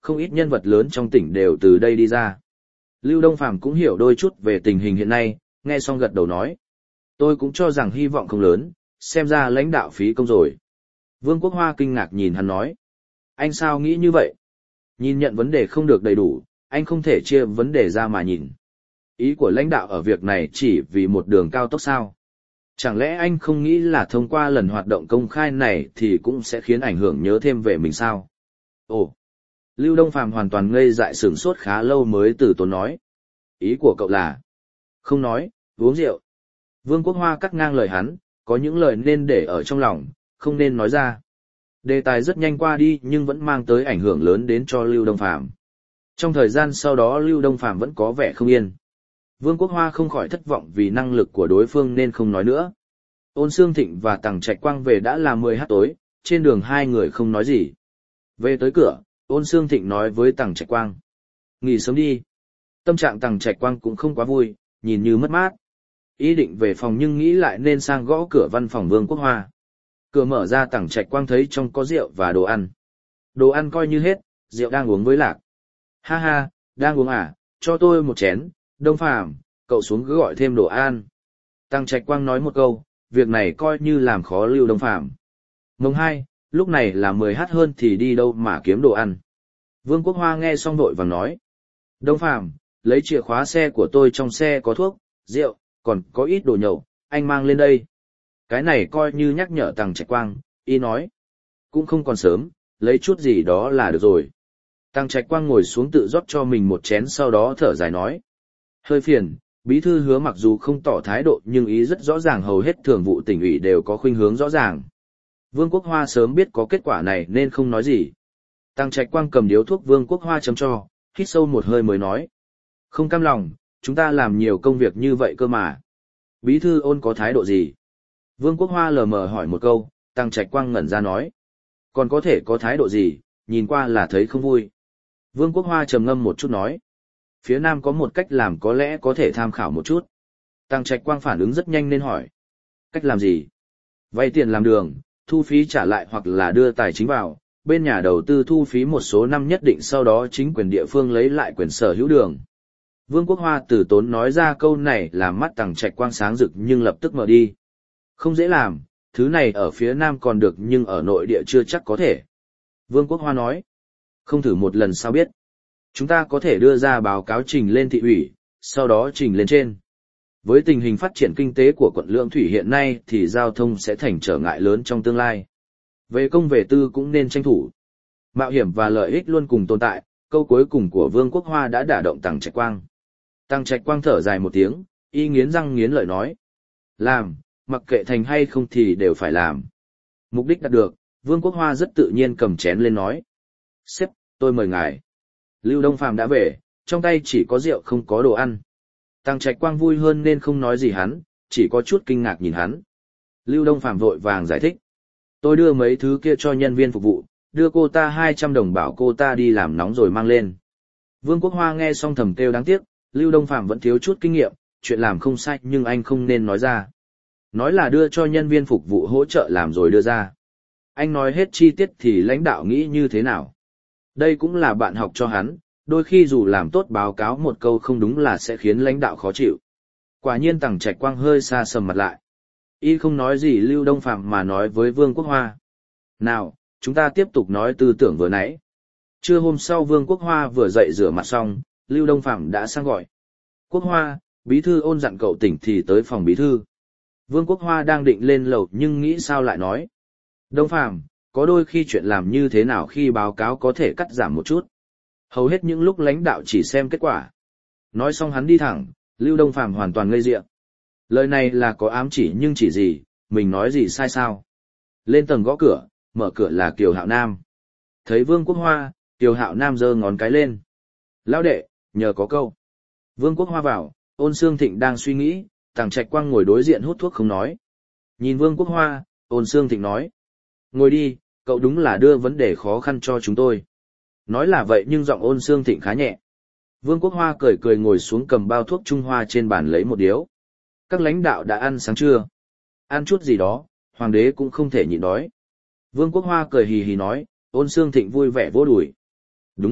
không ít nhân vật lớn trong tỉnh đều từ đây đi ra. Lưu Đông Phàm cũng hiểu đôi chút về tình hình hiện nay, nghe xong gật đầu nói. Tôi cũng cho rằng hy vọng không lớn, xem ra lãnh đạo phí công rồi. Vương Quốc Hoa kinh ngạc nhìn hắn nói. Anh sao nghĩ như vậy? Nhìn nhận vấn đề không được đầy đủ, anh không thể chia vấn đề ra mà nhìn. Ý của lãnh đạo ở việc này chỉ vì một đường cao tốc sao? Chẳng lẽ anh không nghĩ là thông qua lần hoạt động công khai này thì cũng sẽ khiến ảnh hưởng nhớ thêm về mình sao? Ồ! Lưu Đông Phàm hoàn toàn ngây dại sửng sốt khá lâu mới từ tốn nói. Ý của cậu là? Không nói, uống rượu. Vương Quốc Hoa cắt ngang lời hắn, có những lời nên để ở trong lòng, không nên nói ra. Đề tài rất nhanh qua đi nhưng vẫn mang tới ảnh hưởng lớn đến cho Lưu Đông Phàm. Trong thời gian sau đó Lưu Đông Phàm vẫn có vẻ không yên. Vương Quốc Hoa không khỏi thất vọng vì năng lực của đối phương nên không nói nữa. Ôn Xương Thịnh và Tằng Trạch Quang về đã là 10h tối, trên đường hai người không nói gì. Về tới cửa, Ôn Xương Thịnh nói với Tằng Trạch Quang. Nghỉ sớm đi. Tâm trạng Tằng Trạch Quang cũng không quá vui, nhìn như mất mát. Ý định về phòng nhưng nghĩ lại nên sang gõ cửa văn phòng Vương Quốc Hoa. Cửa mở ra Tằng Trạch Quang thấy trong có rượu và đồ ăn. Đồ ăn coi như hết, rượu đang uống với Lạc. Ha ha, đang uống à, cho tôi một chén, Đông Phàm, cậu xuống cứ gọi thêm đồ ăn. Tằng Trạch Quang nói một câu, việc này coi như làm khó Lưu Đông Phàm. Mùng 2, lúc này là 10h hơn thì đi đâu mà kiếm đồ ăn. Vương Quốc Hoa nghe xong vội vàng nói. Đông Phàm, lấy chìa khóa xe của tôi, trong xe có thuốc, rượu, còn có ít đồ nhậu, anh mang lên đây. Cái này coi như nhắc nhở Tằng Trạch Quang, y nói. Cũng không còn sớm, lấy chút gì đó là được rồi. Tằng Trạch Quang ngồi xuống tự rót cho mình một chén sau đó thở dài nói. Hơi phiền, bí thư Hứa mặc dù không tỏ thái độ nhưng ý rất rõ ràng, hầu hết thường vụ tỉnh ủy đều có khuynh hướng rõ ràng. Vương Quốc Hoa sớm biết có kết quả này nên không nói gì. Tằng Trạch Quang cầm điếu thuốc Vương Quốc Hoa châm cho, hít sâu một hơi mới nói. Không cam lòng, chúng ta làm nhiều công việc như vậy cơ mà. Bí thư Ôn có thái độ gì? Vương Quốc Hoa lờ mờ hỏi một câu, Tằng Trạch Quang ngẩn ra nói. Còn có thể có thái độ gì, nhìn qua là thấy không vui. Vương Quốc Hoa trầm ngâm một chút nói. Phía Nam có một cách làm có lẽ có thể tham khảo một chút. Tằng Trạch Quang phản ứng rất nhanh nên hỏi. Cách làm gì? Vay tiền làm đường, thu phí trả lại hoặc là đưa tài chính vào, bên nhà đầu tư thu phí một số năm nhất định sau đó chính quyền địa phương lấy lại quyền sở hữu đường. Vương Quốc Hoa từ tốn nói ra câu này làm mắt Tằng Trạch Quang sáng rực nhưng lập tức mở đi. Không dễ làm, thứ này ở phía Nam còn được nhưng ở nội địa chưa chắc có thể. Vương Quốc Hoa nói. Không thử một lần sao biết. Chúng ta có thể đưa ra báo cáo trình lên thị ủy, sau đó trình lên trên. Với tình hình phát triển kinh tế của quận Lương Thủy hiện nay thì giao thông sẽ thành trở ngại lớn trong tương lai. Về công về tư cũng nên tranh thủ. Mạo hiểm và lợi ích luôn cùng tồn tại, câu cuối cùng của Vương Quốc Hoa đã đả động Tằng Trạch Quang. Tằng Trạch Quang thở dài một tiếng, y nghiến răng nghiến lợi nói. Làm, mặc kệ thành hay không thì đều phải làm. Mục đích đạt được, Vương Quốc Hoa rất tự nhiên cầm chén lên nói. Sếp, tôi mời ngài. Lưu Đông Phàm đã về, trong tay chỉ có rượu không có đồ ăn. Tằng Trạch Quang vui hơn nên không nói gì hắn, chỉ có chút kinh ngạc nhìn hắn. Lưu Đông Phàm vội vàng giải thích. Tôi đưa mấy thứ kia cho nhân viên phục vụ, đưa cô ta 200 đồng bảo cô ta đi làm nóng rồi mang lên. Vương Quốc Hoa nghe xong thầm kêu đáng tiếc, Lưu Đông Phàm vẫn thiếu chút kinh nghiệm, chuyện làm không sai nhưng anh không nên nói ra. Nói là đưa cho nhân viên phục vụ hỗ trợ làm rồi đưa ra. Anh nói hết chi tiết thì lãnh đạo nghĩ như thế nào? Đây cũng là bạn học cho hắn, đôi khi dù làm tốt báo cáo một câu không đúng là sẽ khiến lãnh đạo khó chịu. Quả nhiên Tằng Trạch Quang hơi xa sầm mặt lại. Y không nói gì Lưu Đông Phàm mà nói với Vương Quốc Hoa. Nào, chúng ta tiếp tục nói tư tưởng vừa nãy. Trưa hôm sau Vương Quốc Hoa vừa dậy rửa mặt xong, Lưu Đông Phàm đã sang gọi. Quốc Hoa, bí thư Ôn dặn cậu tỉnh thì tới phòng bí thư. Vương Quốc Hoa đang định lên lầu nhưng nghĩ sao lại nói. Đông Phàm, có đôi khi chuyện làm như thế nào khi báo cáo có thể cắt giảm một chút. Hầu hết những lúc lãnh đạo chỉ xem kết quả. Nói xong hắn đi thẳng, Lưu Đông Phàm hoàn toàn ngây rịa. Lời này là có ám chỉ nhưng chỉ gì, mình nói gì sai sao. Lên tầng gõ cửa, mở cửa là Kiều Hạo Nam. Thấy Vương Quốc Hoa, Kiều Hạo Nam giơ ngón cái lên. Lão đệ, nhờ có câu. Vương Quốc Hoa vào, Ôn Xương Thịnh đang suy nghĩ, Tằng Trạch Quang ngồi đối diện hút thuốc không nói. Nhìn Vương Quốc Hoa, Ôn Xương Thịnh nói. Ngồi đi, cậu đúng là đưa vấn đề khó khăn cho chúng tôi. Nói là vậy nhưng giọng Ôn Xương Thịnh khá nhẹ. Vương Quốc Hoa cười cười ngồi xuống cầm bao thuốc Trung Hoa trên bàn lấy một điếu. Các lãnh đạo đã ăn sáng trưa. Ăn chút gì đó, hoàng đế cũng không thể nhịn đói. Vương Quốc Hoa cười hì hì nói, Ôn Xương Thịnh vui vẻ vỗ đùi. Đúng,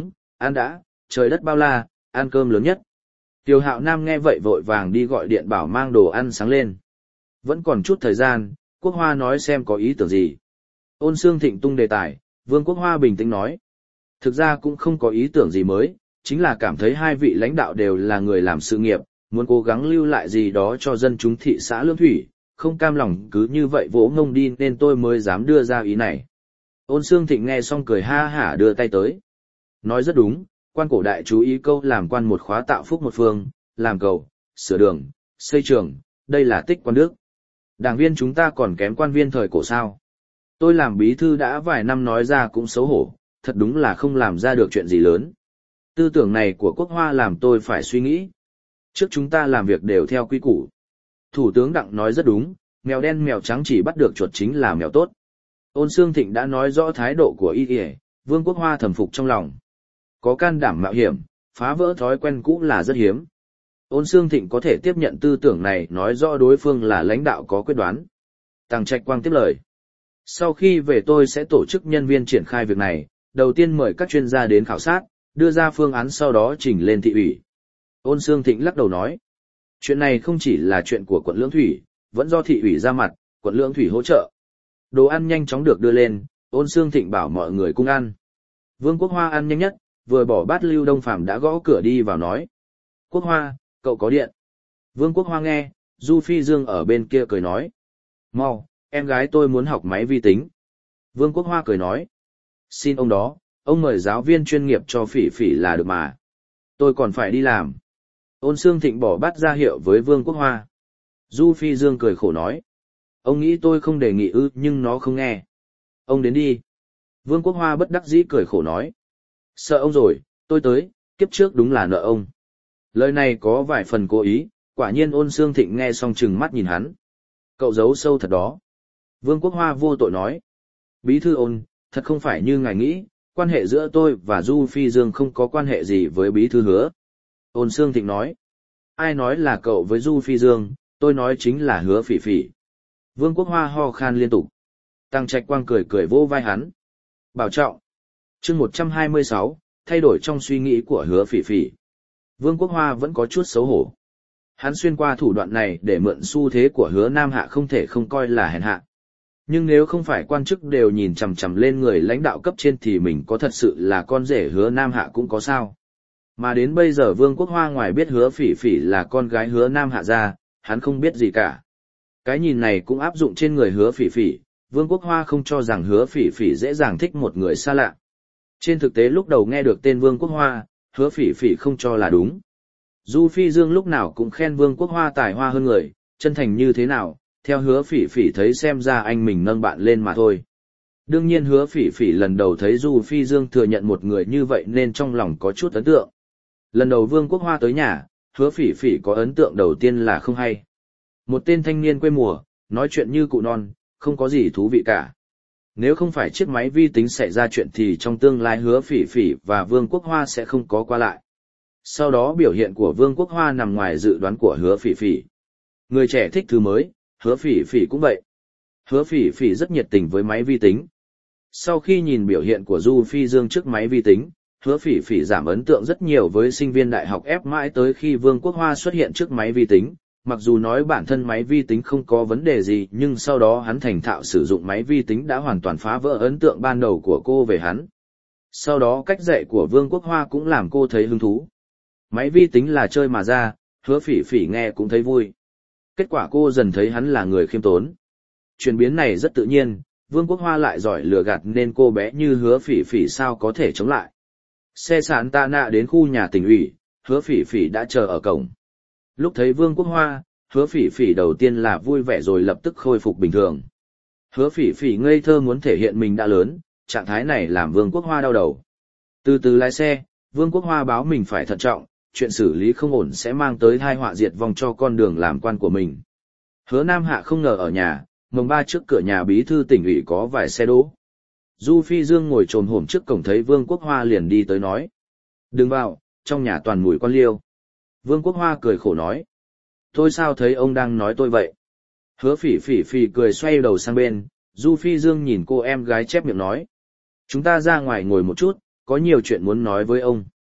Ăn đã, trời đất bao la, ăn cơm lớn nhất. Tiêu Hạo Nam nghe vậy vội vàng đi gọi điện bảo mang đồ ăn sáng lên. Vẫn còn chút thời gian, Quốc Hoa nói xem có ý tưởng gì. Ôn Xương Thịnh tung đề tài, Vương Quốc Hoa bình tĩnh nói. Thực ra cũng không có ý tưởng gì mới, chính là cảm thấy hai vị lãnh đạo đều là người làm sự nghiệp, muốn cố gắng lưu lại gì đó cho dân chúng thị xã Lương Thủy, không cam lòng cứ như vậy vỗ ngông đi nên tôi mới dám đưa ra ý này. Ôn Xương Thịnh nghe xong cười ha hả đưa tay tới. Nói rất đúng, quan cổ đại chú ý câu làm quan một khóa tạo phúc một phương, làm cầu, sửa đường, xây trường, đây là tích quan đức. Đảng viên chúng ta còn kém quan viên thời cổ sao. Tôi làm bí thư đã vài năm nói ra cũng xấu hổ, thật đúng là không làm ra được chuyện gì lớn. Tư tưởng này của Quốc Hoa làm tôi phải suy nghĩ. Trước chúng ta làm việc đều theo quy củ. Thủ tướng Đặng nói rất đúng, mèo đen mèo trắng chỉ bắt được chuột chính là mèo tốt. Ôn Xương Thịnh đã nói rõ thái độ của y, Vương Quốc Hoa thầm phục trong lòng. Có can đảm mạo hiểm, phá vỡ thói quen cũ là rất hiếm. Ôn Xương Thịnh có thể tiếp nhận tư tưởng này nói rõ đối phương là lãnh đạo có quyết đoán. Tằng Trạch Quang tiếp lời. Sau khi về tôi sẽ tổ chức nhân viên triển khai việc này, đầu tiên mời các chuyên gia đến khảo sát, đưa ra phương án sau đó trình lên thị ủy. Ôn Xương Thịnh lắc đầu nói. Chuyện này không chỉ là chuyện của quận Lương Thủy, vẫn do thị ủy ra mặt, quận Lương Thủy hỗ trợ. Đồ ăn nhanh chóng được đưa lên, Ôn Xương Thịnh bảo mọi người cùng ăn. Vương Quốc Hoa ăn nhanh nhất, vừa bỏ bát Lưu Đông Phàm đã gõ cửa đi vào nói. Quốc Hoa, cậu có điện. Vương Quốc Hoa nghe, Du Phi Dương ở bên kia cười nói. Mau, em gái tôi muốn học máy vi tính. Vương Quốc Hoa cười nói. Xin ông đó, ông mời giáo viên chuyên nghiệp cho Phỉ Phỉ là được mà. Tôi còn phải đi làm. Ôn Xương Thịnh bỏ bát ra hiệu với Vương Quốc Hoa. Du Phi Dương cười khổ nói. Ông nghĩ tôi không đề nghị ư, nhưng nó không nghe. Ông đến đi. Vương Quốc Hoa bất đắc dĩ cười khổ nói. Sợ ông rồi, tôi tới, kiếp trước đúng là nợ ông. Lời này có vài phần cố ý, quả nhiên Ôn Xương Thịnh nghe xong chừng mắt nhìn hắn. Cậu giấu sâu thật đó. Vương Quốc Hoa vô tội nói. Bí thư Ôn, thật không phải như ngài nghĩ, quan hệ giữa tôi và Du Phi Dương không có quan hệ gì với bí thư Hứa. Ôn Xương Thịnh nói. Ai nói là cậu với Du Phi Dương, tôi nói chính là Hứa Phỉ Phỉ. Vương Quốc Hoa ho khan liên tục. Tằng Trạch Quang cười cười vô vai hắn. Bảo trọng. Chương 126, thay đổi trong suy nghĩ của Hứa Phỉ Phỉ. Vương Quốc Hoa vẫn có chút xấu hổ. Hắn xuyên qua thủ đoạn này để mượn xu thế của Hứa Nam Hạ không thể không coi là hèn hạ. Nhưng nếu không phải quan chức đều nhìn chằm chằm lên người lãnh đạo cấp trên thì mình có thật sự là con rể Hứa Nam Hạ cũng có sao. Mà đến bây giờ Vương Quốc Hoa ngoài biết Hứa Phỉ Phỉ là con gái Hứa Nam Hạ ra, hắn không biết gì cả. Cái nhìn này cũng áp dụng trên người Hứa Phỉ Phỉ, Vương Quốc Hoa không cho rằng Hứa Phỉ Phỉ dễ dàng thích một người xa lạ. Trên thực tế lúc đầu nghe được tên Vương Quốc Hoa, Hứa Phỉ Phỉ không cho là đúng. Du Phi Dương lúc nào cũng khen Vương Quốc Hoa tài hoa hơn người, chân thành như thế nào, theo Hứa Phỉ Phỉ thấy xem ra anh mình nâng bạn lên mà thôi. Đương nhiên Hứa Phỉ Phỉ lần đầu thấy Du Phi Dương thừa nhận một người như vậy nên trong lòng có chút ấn tượng. Lần đầu Vương Quốc Hoa tới nhà, Hứa Phỉ Phỉ có ấn tượng đầu tiên là không hay. Một tên thanh niên quê mùa, nói chuyện như cụ non, không có gì thú vị cả. Nếu không phải chiếc máy vi tính xảy ra chuyện thì trong tương lai Hứa Phỉ Phỉ và Vương Quốc Hoa sẽ không có qua lại. Sau đó biểu hiện của Vương Quốc Hoa nằm ngoài dự đoán của Hứa Phỉ Phỉ. Người trẻ thích thứ mới, Hứa Phỉ Phỉ cũng vậy. Hứa Phỉ Phỉ rất nhiệt tình với máy vi tính. Sau khi nhìn biểu hiện của Du Phi Dương trước máy vi tính, Hứa Phỉ Phỉ giảm ấn tượng rất nhiều với sinh viên đại học ép mãi tới khi Vương Quốc Hoa xuất hiện trước máy vi tính. Mặc dù nói bản thân máy vi tính không có vấn đề gì nhưng sau đó hắn thành thạo sử dụng máy vi tính đã hoàn toàn phá vỡ ấn tượng ban đầu của cô về hắn. Sau đó cách dạy của Vương Quốc Hoa cũng làm cô thấy hứng thú. Máy vi tính là chơi mà ra, Hứa Phỉ Phỉ nghe cũng thấy vui. Kết quả cô dần thấy hắn là người khiêm tốn. Chuyển biến này rất tự nhiên, Vương Quốc Hoa lại giỏi lừa gạt nên cô bé như Hứa Phỉ Phỉ sao có thể chống lại. Xe sạn tạ nạ đến khu nhà tỉnh ủy, Hứa Phỉ Phỉ đã chờ ở cổng. Lúc thấy Vương Quốc Hoa, Hứa Phỉ Phỉ đầu tiên là vui vẻ rồi lập tức khôi phục bình thường. Hứa Phỉ Phỉ ngây thơ muốn thể hiện mình đã lớn, trạng thái này làm Vương Quốc Hoa đau đầu. Từ từ lái xe, Vương Quốc Hoa báo mình phải thận trọng, chuyện xử lý không ổn sẽ mang tới tai họa diệt vong cho con đường làm quan của mình. Hứa Nam Hạ không ngờ ở nhà, mồng 3 trước cửa nhà bí thư tỉnh ủy có vài xe đỗ. Du Phi Dương ngồi chồm hổm trước cổng thấy Vương Quốc Hoa liền đi tới nói. Đừng vào, trong nhà toàn mùi con liêu. Vương Quốc Hoa cười khổ nói. Tôi sao thấy ông đang nói tôi vậy? Hứa Phỉ Phỉ cười xoay đầu sang bên, Du Phi Dương nhìn cô em gái chép miệng nói. Chúng ta ra ngoài ngồi một chút, có nhiều chuyện muốn nói với ông.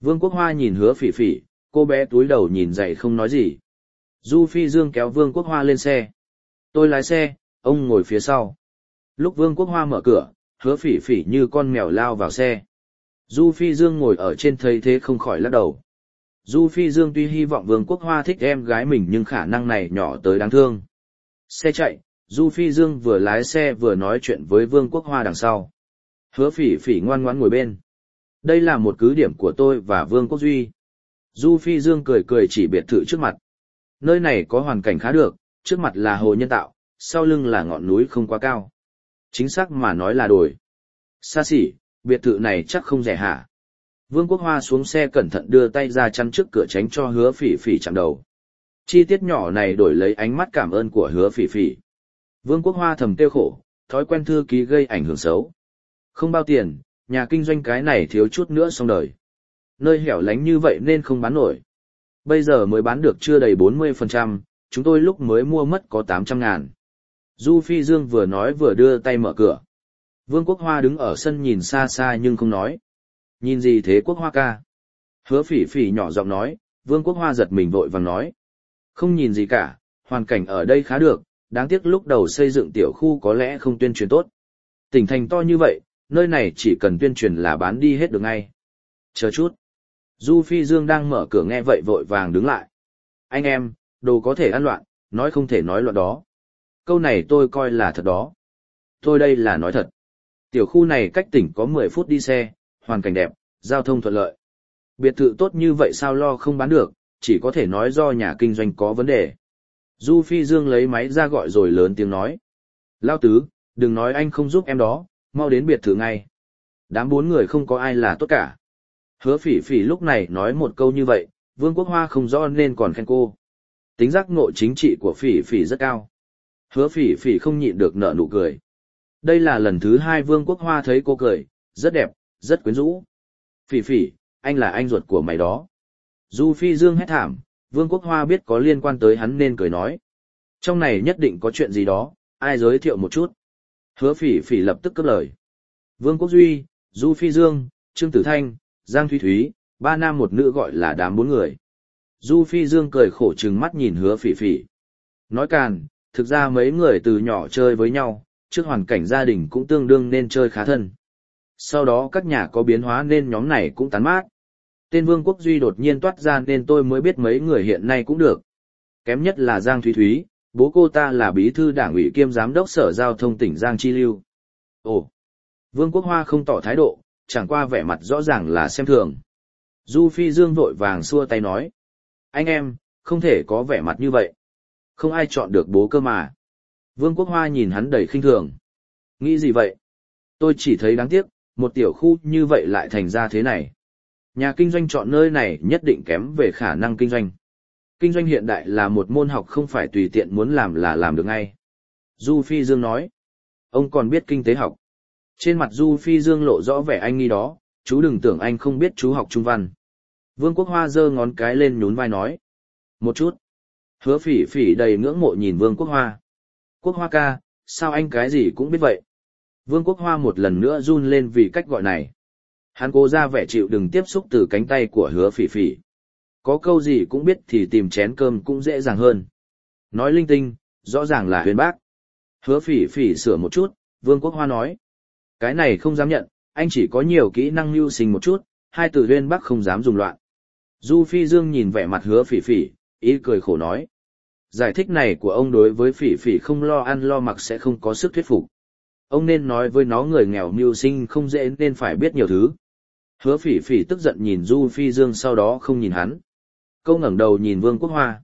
Vương Quốc Hoa nhìn Hứa Phỉ Phỉ, cô bé túi đầu nhìn dậy không nói gì. Du Phi Dương kéo Vương Quốc Hoa lên xe. Tôi lái xe, ông ngồi phía sau. Lúc Vương Quốc Hoa mở cửa, Hứa Phỉ Phỉ như con mèo lao vào xe. Du Phi Dương ngồi ở trên thấy thế không khỏi lắc đầu. Du Phi Dương tuy hy vọng Vương Quốc Hoa thích em gái mình nhưng khả năng này nhỏ tới đáng thương. Xe chạy, Du Phi Dương vừa lái xe vừa nói chuyện với Vương Quốc Hoa đằng sau. Hứa Phỉ Phỉ ngoan ngoãn ngồi bên. Đây là một cứ điểm của tôi và Vương Quốc Duy. Du Phi Dương cười cười chỉ biệt thự trước mặt. Nơi này có hoàn cảnh khá được, trước mặt là hồ nhân tạo, sau lưng là ngọn núi không quá cao. Chính xác mà nói là đồi. Xa xỉ, biệt thự này chắc không rẻ hả? Vương Quốc Hoa xuống xe cẩn thận đưa tay ra chắn trước cửa tránh cho Hứa Phỉ Phỉ chạm đầu. Chi tiết nhỏ này đổi lấy ánh mắt cảm ơn của Hứa Phỉ Phỉ. Vương Quốc Hoa thầm tiêu khổ, thói quen thư ký gây ảnh hưởng xấu. Không bao tiền, nhà kinh doanh cái này thiếu chút nữa xong đời. Nơi hẻo lánh như vậy nên không bán nổi. Bây giờ mới bán được chưa đầy 40%, chúng tôi lúc mới mua mất có 800.000. Du Phi Dương vừa nói vừa đưa tay mở cửa. Vương Quốc Hoa đứng ở sân nhìn xa xa nhưng không nói. Nhìn gì thế Quốc Hoa ca? Hứa Phỉ Phỉ nhỏ giọng nói, Vương Quốc Hoa giật mình vội vàng nói. Không nhìn gì cả, hoàn cảnh ở đây khá được, đáng tiếc lúc đầu xây dựng tiểu khu có lẽ không tuyên truyền tốt. Tỉnh thành to như vậy, nơi này chỉ cần tuyên truyền là bán đi hết được ngay. Chờ chút. Du Phi Dương đang mở cửa nghe vậy vội vàng đứng lại. Anh em, đồ có thể ăn loạn, nói không thể nói loạn đó. Câu này tôi coi là thật đó. Tôi đây là nói thật. Tiểu khu này cách tỉnh có 10 phút đi xe, hoàn cảnh đẹp, giao thông thuận lợi. Biệt thự tốt như vậy sao lo không bán được, chỉ có thể nói do nhà kinh doanh có vấn đề. Du Phi Dương lấy máy ra gọi rồi lớn tiếng nói. Lao tứ, đừng nói anh không giúp em đó, mau đến biệt thự ngay. Đám 4 người không có ai là tốt cả. Hứa Phỉ Phỉ lúc này nói một câu như vậy, Vương Quốc Hoa không rõ nên còn khen cô. Tính giác ngộ chính trị của Phỉ Phỉ rất cao. Hứa Phỉ Phỉ không nhịn được nở nụ cười. Đây là lần thứ 2 Vương Quốc Hoa thấy cô cười, rất đẹp, rất quyến rũ. Phỉ Phỉ, anh là anh ruột của mày đó. Du Phi Dương hét thảm, Vương Quốc Hoa biết có liên quan tới hắn nên cười nói. Trong này nhất định có chuyện gì đó, ai giới thiệu một chút. Hứa Phỉ Phỉ lập tức cướp lời. Vương Quốc Duy, Du Phi Dương, Trương Tử Thanh, Giang Thúy Thúy, 3 nam một nữ gọi là đám 4 người. Du Phi Dương cười khổ trừng mắt nhìn Hứa Phỉ Phỉ. Nói càn, thực ra mấy người từ nhỏ chơi với nhau, trước hoàn cảnh gia đình cũng tương đương nên chơi khá thân. Sau đó các nhà có biến hóa nên nhóm này cũng tán mát. Tên Vương Quốc Duy đột nhiên toát ra nên tôi mới biết mấy người hiện nay cũng được. Kém nhất là Giang Thúy Thúy, bố cô ta là bí thư đảng ủy kiêm giám đốc sở giao thông tỉnh Giang Chi Lưu. Ồ, Vương Quốc Hoa không tỏ thái độ, chẳng qua vẻ mặt rõ ràng là xem thường. Du Phi Dương vội vàng xua tay nói. Anh em, không thể có vẻ mặt như vậy. Không ai chọn được bố cơ mà. Vương Quốc Hoa nhìn hắn đầy khinh thường. Nghĩ gì vậy? Tôi chỉ thấy đáng tiếc, một tiểu khu như vậy lại thành ra thế này. Nhà kinh doanh chọn nơi này nhất định kém về khả năng kinh doanh. Kinh doanh hiện đại là một môn học không phải tùy tiện muốn làm là làm được ngay. Du Phi Dương nói. Ông còn biết kinh tế học. Trên mặt Du Phi Dương lộ rõ vẻ anh nghi đó, chú đừng tưởng anh không biết chú học trung văn. Vương Quốc Hoa giơ ngón cái lên nhún vai nói. Một chút. Hứa Phỉ Phỉ đầy ngưỡng mộ nhìn Vương Quốc Hoa. Quốc Hoa ca, sao anh cái gì cũng biết vậy? Vương Quốc Hoa một lần nữa run lên vì cách gọi này. Hắn cố ra vẻ chịu đừng tiếp xúc từ cánh tay của Hứa Phỉ Phỉ. Có câu gì cũng biết thì tìm chén cơm cũng dễ dàng hơn. Nói linh tinh, rõ ràng là huyền bác. Hứa Phỉ Phỉ sửa một chút, Vương Quốc Hoa nói. Cái này không dám nhận, anh chỉ có nhiều kỹ năng mưu sinh một chút, hai từ huyền bác không dám dùng loạn. Du Phi Dương nhìn vẻ mặt Hứa Phỉ Phỉ, ý cười khổ nói. Giải thích này của ông đối với Phỉ Phỉ không lo ăn lo mặc sẽ không có sức thuyết phục. Ông nên nói với nó người nghèo mưu sinh không dễ nên phải biết nhiều thứ. Hứa Phỉ Phỉ tức giận nhìn Du Phi Dương sau đó không nhìn hắn. Câu ngẩng đầu nhìn Vương Quốc Hoa.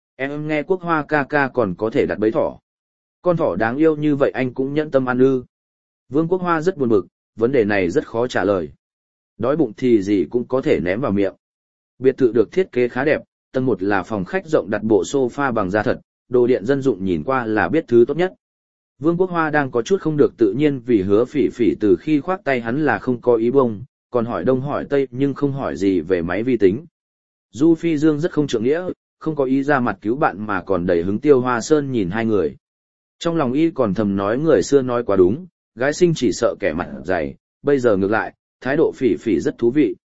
Em nghe Quốc Hoa ca ca còn có thể đặt bẫy thỏ. Con thỏ đáng yêu như vậy anh cũng nhẫn tâm ăn ư. Vương Quốc Hoa rất buồn bực, vấn đề này rất khó trả lời. Đói bụng thì gì cũng có thể ném vào miệng. Biệt thự được thiết kế khá đẹp, tầng 1 là phòng khách rộng đặt bộ sofa bằng da thật, đồ điện dân dụng nhìn qua là biết thứ tốt nhất. Vương Quốc Hoa đang có chút không được tự nhiên vì Hứa Phỉ Phỉ từ khi khoác tay hắn là không có ý bông, còn hỏi đông hỏi tây nhưng không hỏi gì về máy vi tính. Du Phi Dương rất không trượng nghĩa, không có ý ra mặt cứu bạn mà còn đầy hứng Tiêu Hoa Sơn nhìn hai người. Trong lòng y còn thầm nói người xưa nói quá đúng, gái sinh chỉ sợ kẻ mặt dày, bây giờ ngược lại, thái độ Phỉ Phỉ rất thú vị.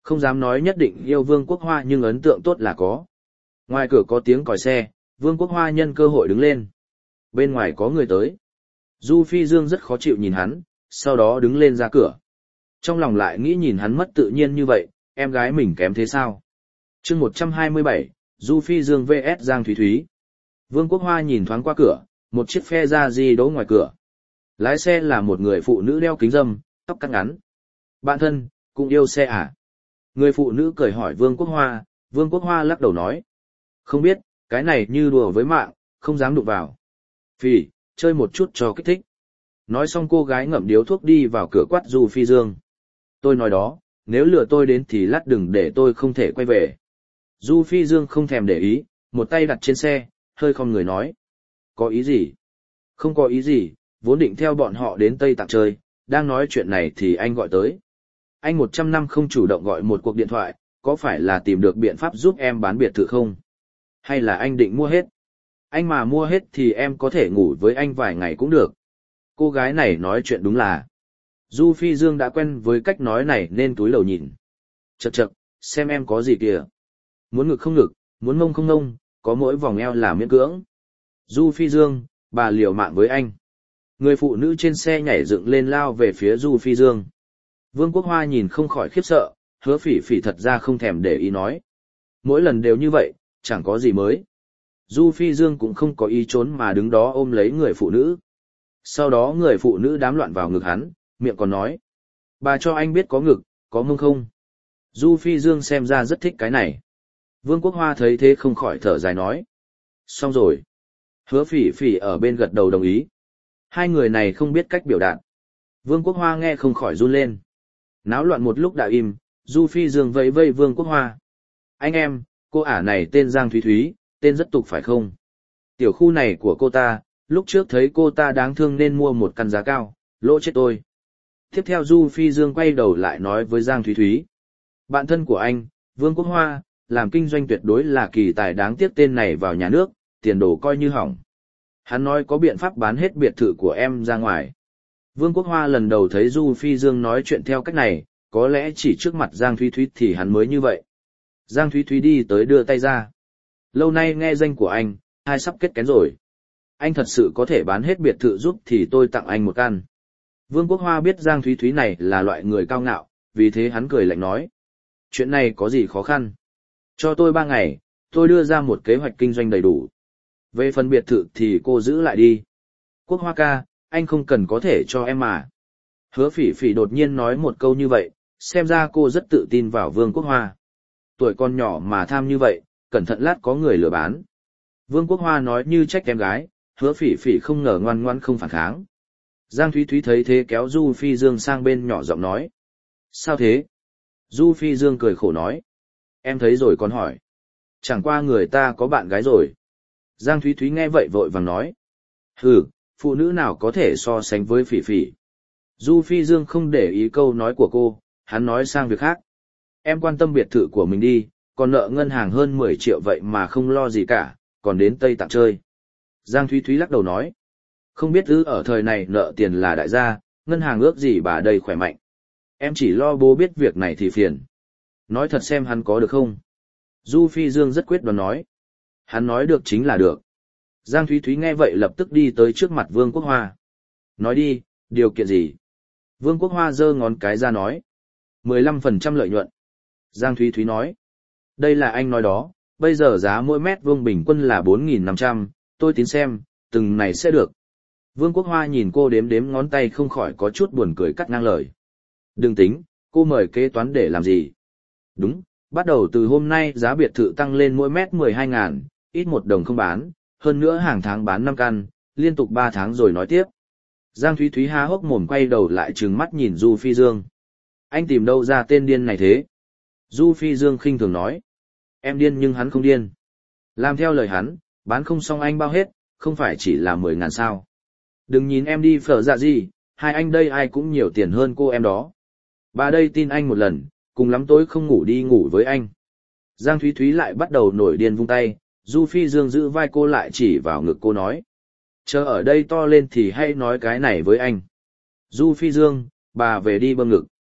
Không dám nói nhất định yêu Vương Quốc Hoa nhưng ấn tượng tốt là có. Ngoài cửa có tiếng còi xe, Vương Quốc Hoa nhân cơ hội đứng lên. Bên ngoài có người tới. Du Phi Dương rất khó chịu nhìn hắn, sau đó đứng lên ra cửa. Trong lòng lại nghĩ nhìn hắn mất tự nhiên như vậy, em gái mình kém thế sao? Chương 127, Du Phi Dương vs Giang Thúy Thúy. Vương Quốc Hoa nhìn thoáng qua cửa, một chiếc phe ra gì đỗ ngoài cửa. Lái xe là một người phụ nữ đeo kính râm, tóc cắt ngắn. Bạn thân, cũng yêu xe à? Người phụ nữ cười hỏi Vương Quốc Hoa lắc đầu nói. Không biết, cái này như đùa với mạng, không dám đụng vào. Phì, chơi một chút cho kích thích. Nói xong cô gái ngậm điếu thuốc đi vào cửa quát Du Phi Dương. Tôi nói đó, nếu lừa tôi đến thì lát đừng để tôi không thể quay về. Du Phi Dương không thèm để ý, một tay đặt trên xe, hơi không người nói. Có ý gì? Không có ý gì, vốn định theo bọn họ đến Tây Tạng chơi, đang nói chuyện này thì anh gọi tới. Anh 100 năm không chủ động gọi một cuộc điện thoại, có phải là tìm được biện pháp giúp em bán biệt thự không? Hay là anh định mua hết? Anh mà mua hết thì em có thể ngủ với anh vài ngày cũng được. Cô gái này nói chuyện đúng là. Du Phi Dương đã quen với cách nói này nên túi lầu nhìn. Chậc chậc, xem em có gì kìa. Muốn ngực không ngực, muốn mông không mông, có mỗi vòng eo là miễn cưỡng. Du Phi Dương, bà liều mạng với anh. Người phụ nữ trên xe nhảy dựng lên lao về phía Du Phi Dương. Vương Quốc Hoa nhìn không khỏi khiếp sợ, Hứa Phỉ Phỉ thật ra không thèm để ý nói. Mỗi lần đều như vậy, chẳng có gì mới. Du Phi Dương cũng không có ý trốn mà đứng đó ôm lấy người phụ nữ. Sau đó người phụ nữ đám loạn vào ngực hắn, miệng còn nói. Bà cho anh biết có ngực, có mông không? Du Phi Dương xem ra rất thích cái này. Vương Quốc Hoa thấy thế không khỏi thở dài nói. Xong rồi. Hứa Phỉ Phỉ ở bên gật đầu đồng ý. Hai người này không biết cách biểu đạt. Vương Quốc Hoa nghe không khỏi run lên. Náo loạn một lúc đã im, Du Phi Dương vẫy vây Vương Quốc Hoa. Anh em, cô ả này tên Giang Thúy Thúy, tên rất tục phải không? Tiểu khu này của cô ta, lúc trước thấy cô ta đáng thương nên mua một căn giá cao, lỗ chết tôi. Tiếp theo Du Phi Dương quay đầu lại nói với Giang Thúy Thúy. Bạn thân của anh, Vương Quốc Hoa, làm kinh doanh tuyệt đối là kỳ tài đáng tiếc tên này vào nhà nước, tiền đồ coi như hỏng. Hắn nói có biện pháp bán hết biệt thự của em ra ngoài. Vương Quốc Hoa lần đầu thấy Du Phi Dương nói chuyện theo cách này, có lẽ chỉ trước mặt Giang Thúy Thúy thì hắn mới như vậy. Giang Thúy Thúy đi tới đưa tay ra. Lâu nay nghe danh của anh, hai sắp kết kén rồi. Anh thật sự có thể bán hết biệt thự giúp thì tôi tặng anh một căn. Vương Quốc Hoa biết Giang Thúy Thúy này là loại người cao ngạo, vì thế hắn cười lạnh nói. Chuyện này có gì khó khăn? Cho tôi 3 ngày, tôi đưa ra một kế hoạch kinh doanh đầy đủ. Về phần biệt thự thì cô giữ lại đi. Quốc Hoa ca, anh không cần có thể cho em mà. Hứa Phỉ Phỉ đột nhiên nói một câu như vậy, xem ra cô rất tự tin vào Vương Quốc Hoa. Tuổi con nhỏ mà tham như vậy, cẩn thận lát có người lừa bán. Vương Quốc Hoa nói như trách em gái, Hứa Phỉ Phỉ không ngờ ngoan ngoãn không phản kháng. Giang Thúy Thúy thấy thế kéo Du Phi Dương sang bên nhỏ giọng nói. Sao thế? Du Phi Dương cười khổ nói. Em thấy rồi còn hỏi. Chẳng qua người ta có bạn gái rồi. Giang Thúy Thúy nghe vậy vội vàng nói. Hừ, phụ nữ nào có thể so sánh với Phỉ Phỉ. Du Phi Dương không để ý câu nói của cô, hắn nói sang việc khác. Em quan tâm biệt thự của mình đi, còn nợ ngân hàng hơn 10 triệu vậy mà không lo gì cả, còn đến Tây Tạng chơi. Giang Thúy Thúy lắc đầu nói. Không biết ở thời này nợ tiền là đại gia, ngân hàng ước gì bà đây khỏe mạnh. Em chỉ lo bố biết việc này thì phiền. Nói thật xem hắn có được không? Du Phi Dương rất quyết đoán nói. Hắn nói được chính là được. Giang Thúy Thúy nghe vậy lập tức đi tới trước mặt Vương Quốc Hoa. Nói đi, điều kiện gì? Vương Quốc Hoa giơ ngón cái ra nói. 15% lợi nhuận. Giang Thúy Thúy nói. Đây là anh nói đó, bây giờ giá mỗi mét vuông bình quân là 4.500, tôi tính xem, từng này sẽ được. Vương Quốc Hoa nhìn cô đếm đếm ngón tay không khỏi có chút buồn cười cắt ngang lời. Đừng tính, cô mời kế toán để làm gì? Đúng, bắt đầu từ hôm nay giá biệt thự tăng lên mỗi mét 12.000, ít 1 đồng không bán, hơn nữa hàng tháng bán 5 căn, liên tục 3 tháng rồi nói tiếp. Giang Thúy Thúy há hốc mồm quay đầu lại trừng mắt nhìn Du Phi Dương. Anh tìm đâu ra tên điên này thế? Du Phi Dương khinh thường nói. Em điên nhưng hắn không điên. Làm theo lời hắn, bán không xong anh bao hết, không phải chỉ là 10.000 sao. Đừng nhìn em đi phở dạ gì, hai anh đây ai cũng nhiều tiền hơn cô em đó. Bà đây tin anh một lần, cùng lắm tối không ngủ đi ngủ với anh. Giang Thúy Thúy lại bắt đầu nổi điên vung tay, Du Phi Dương giữ vai cô lại chỉ vào ngực cô nói. Chờ ở đây to lên thì hay nói cái này với anh. Du Phi Dương, bà về đi bơm ngực.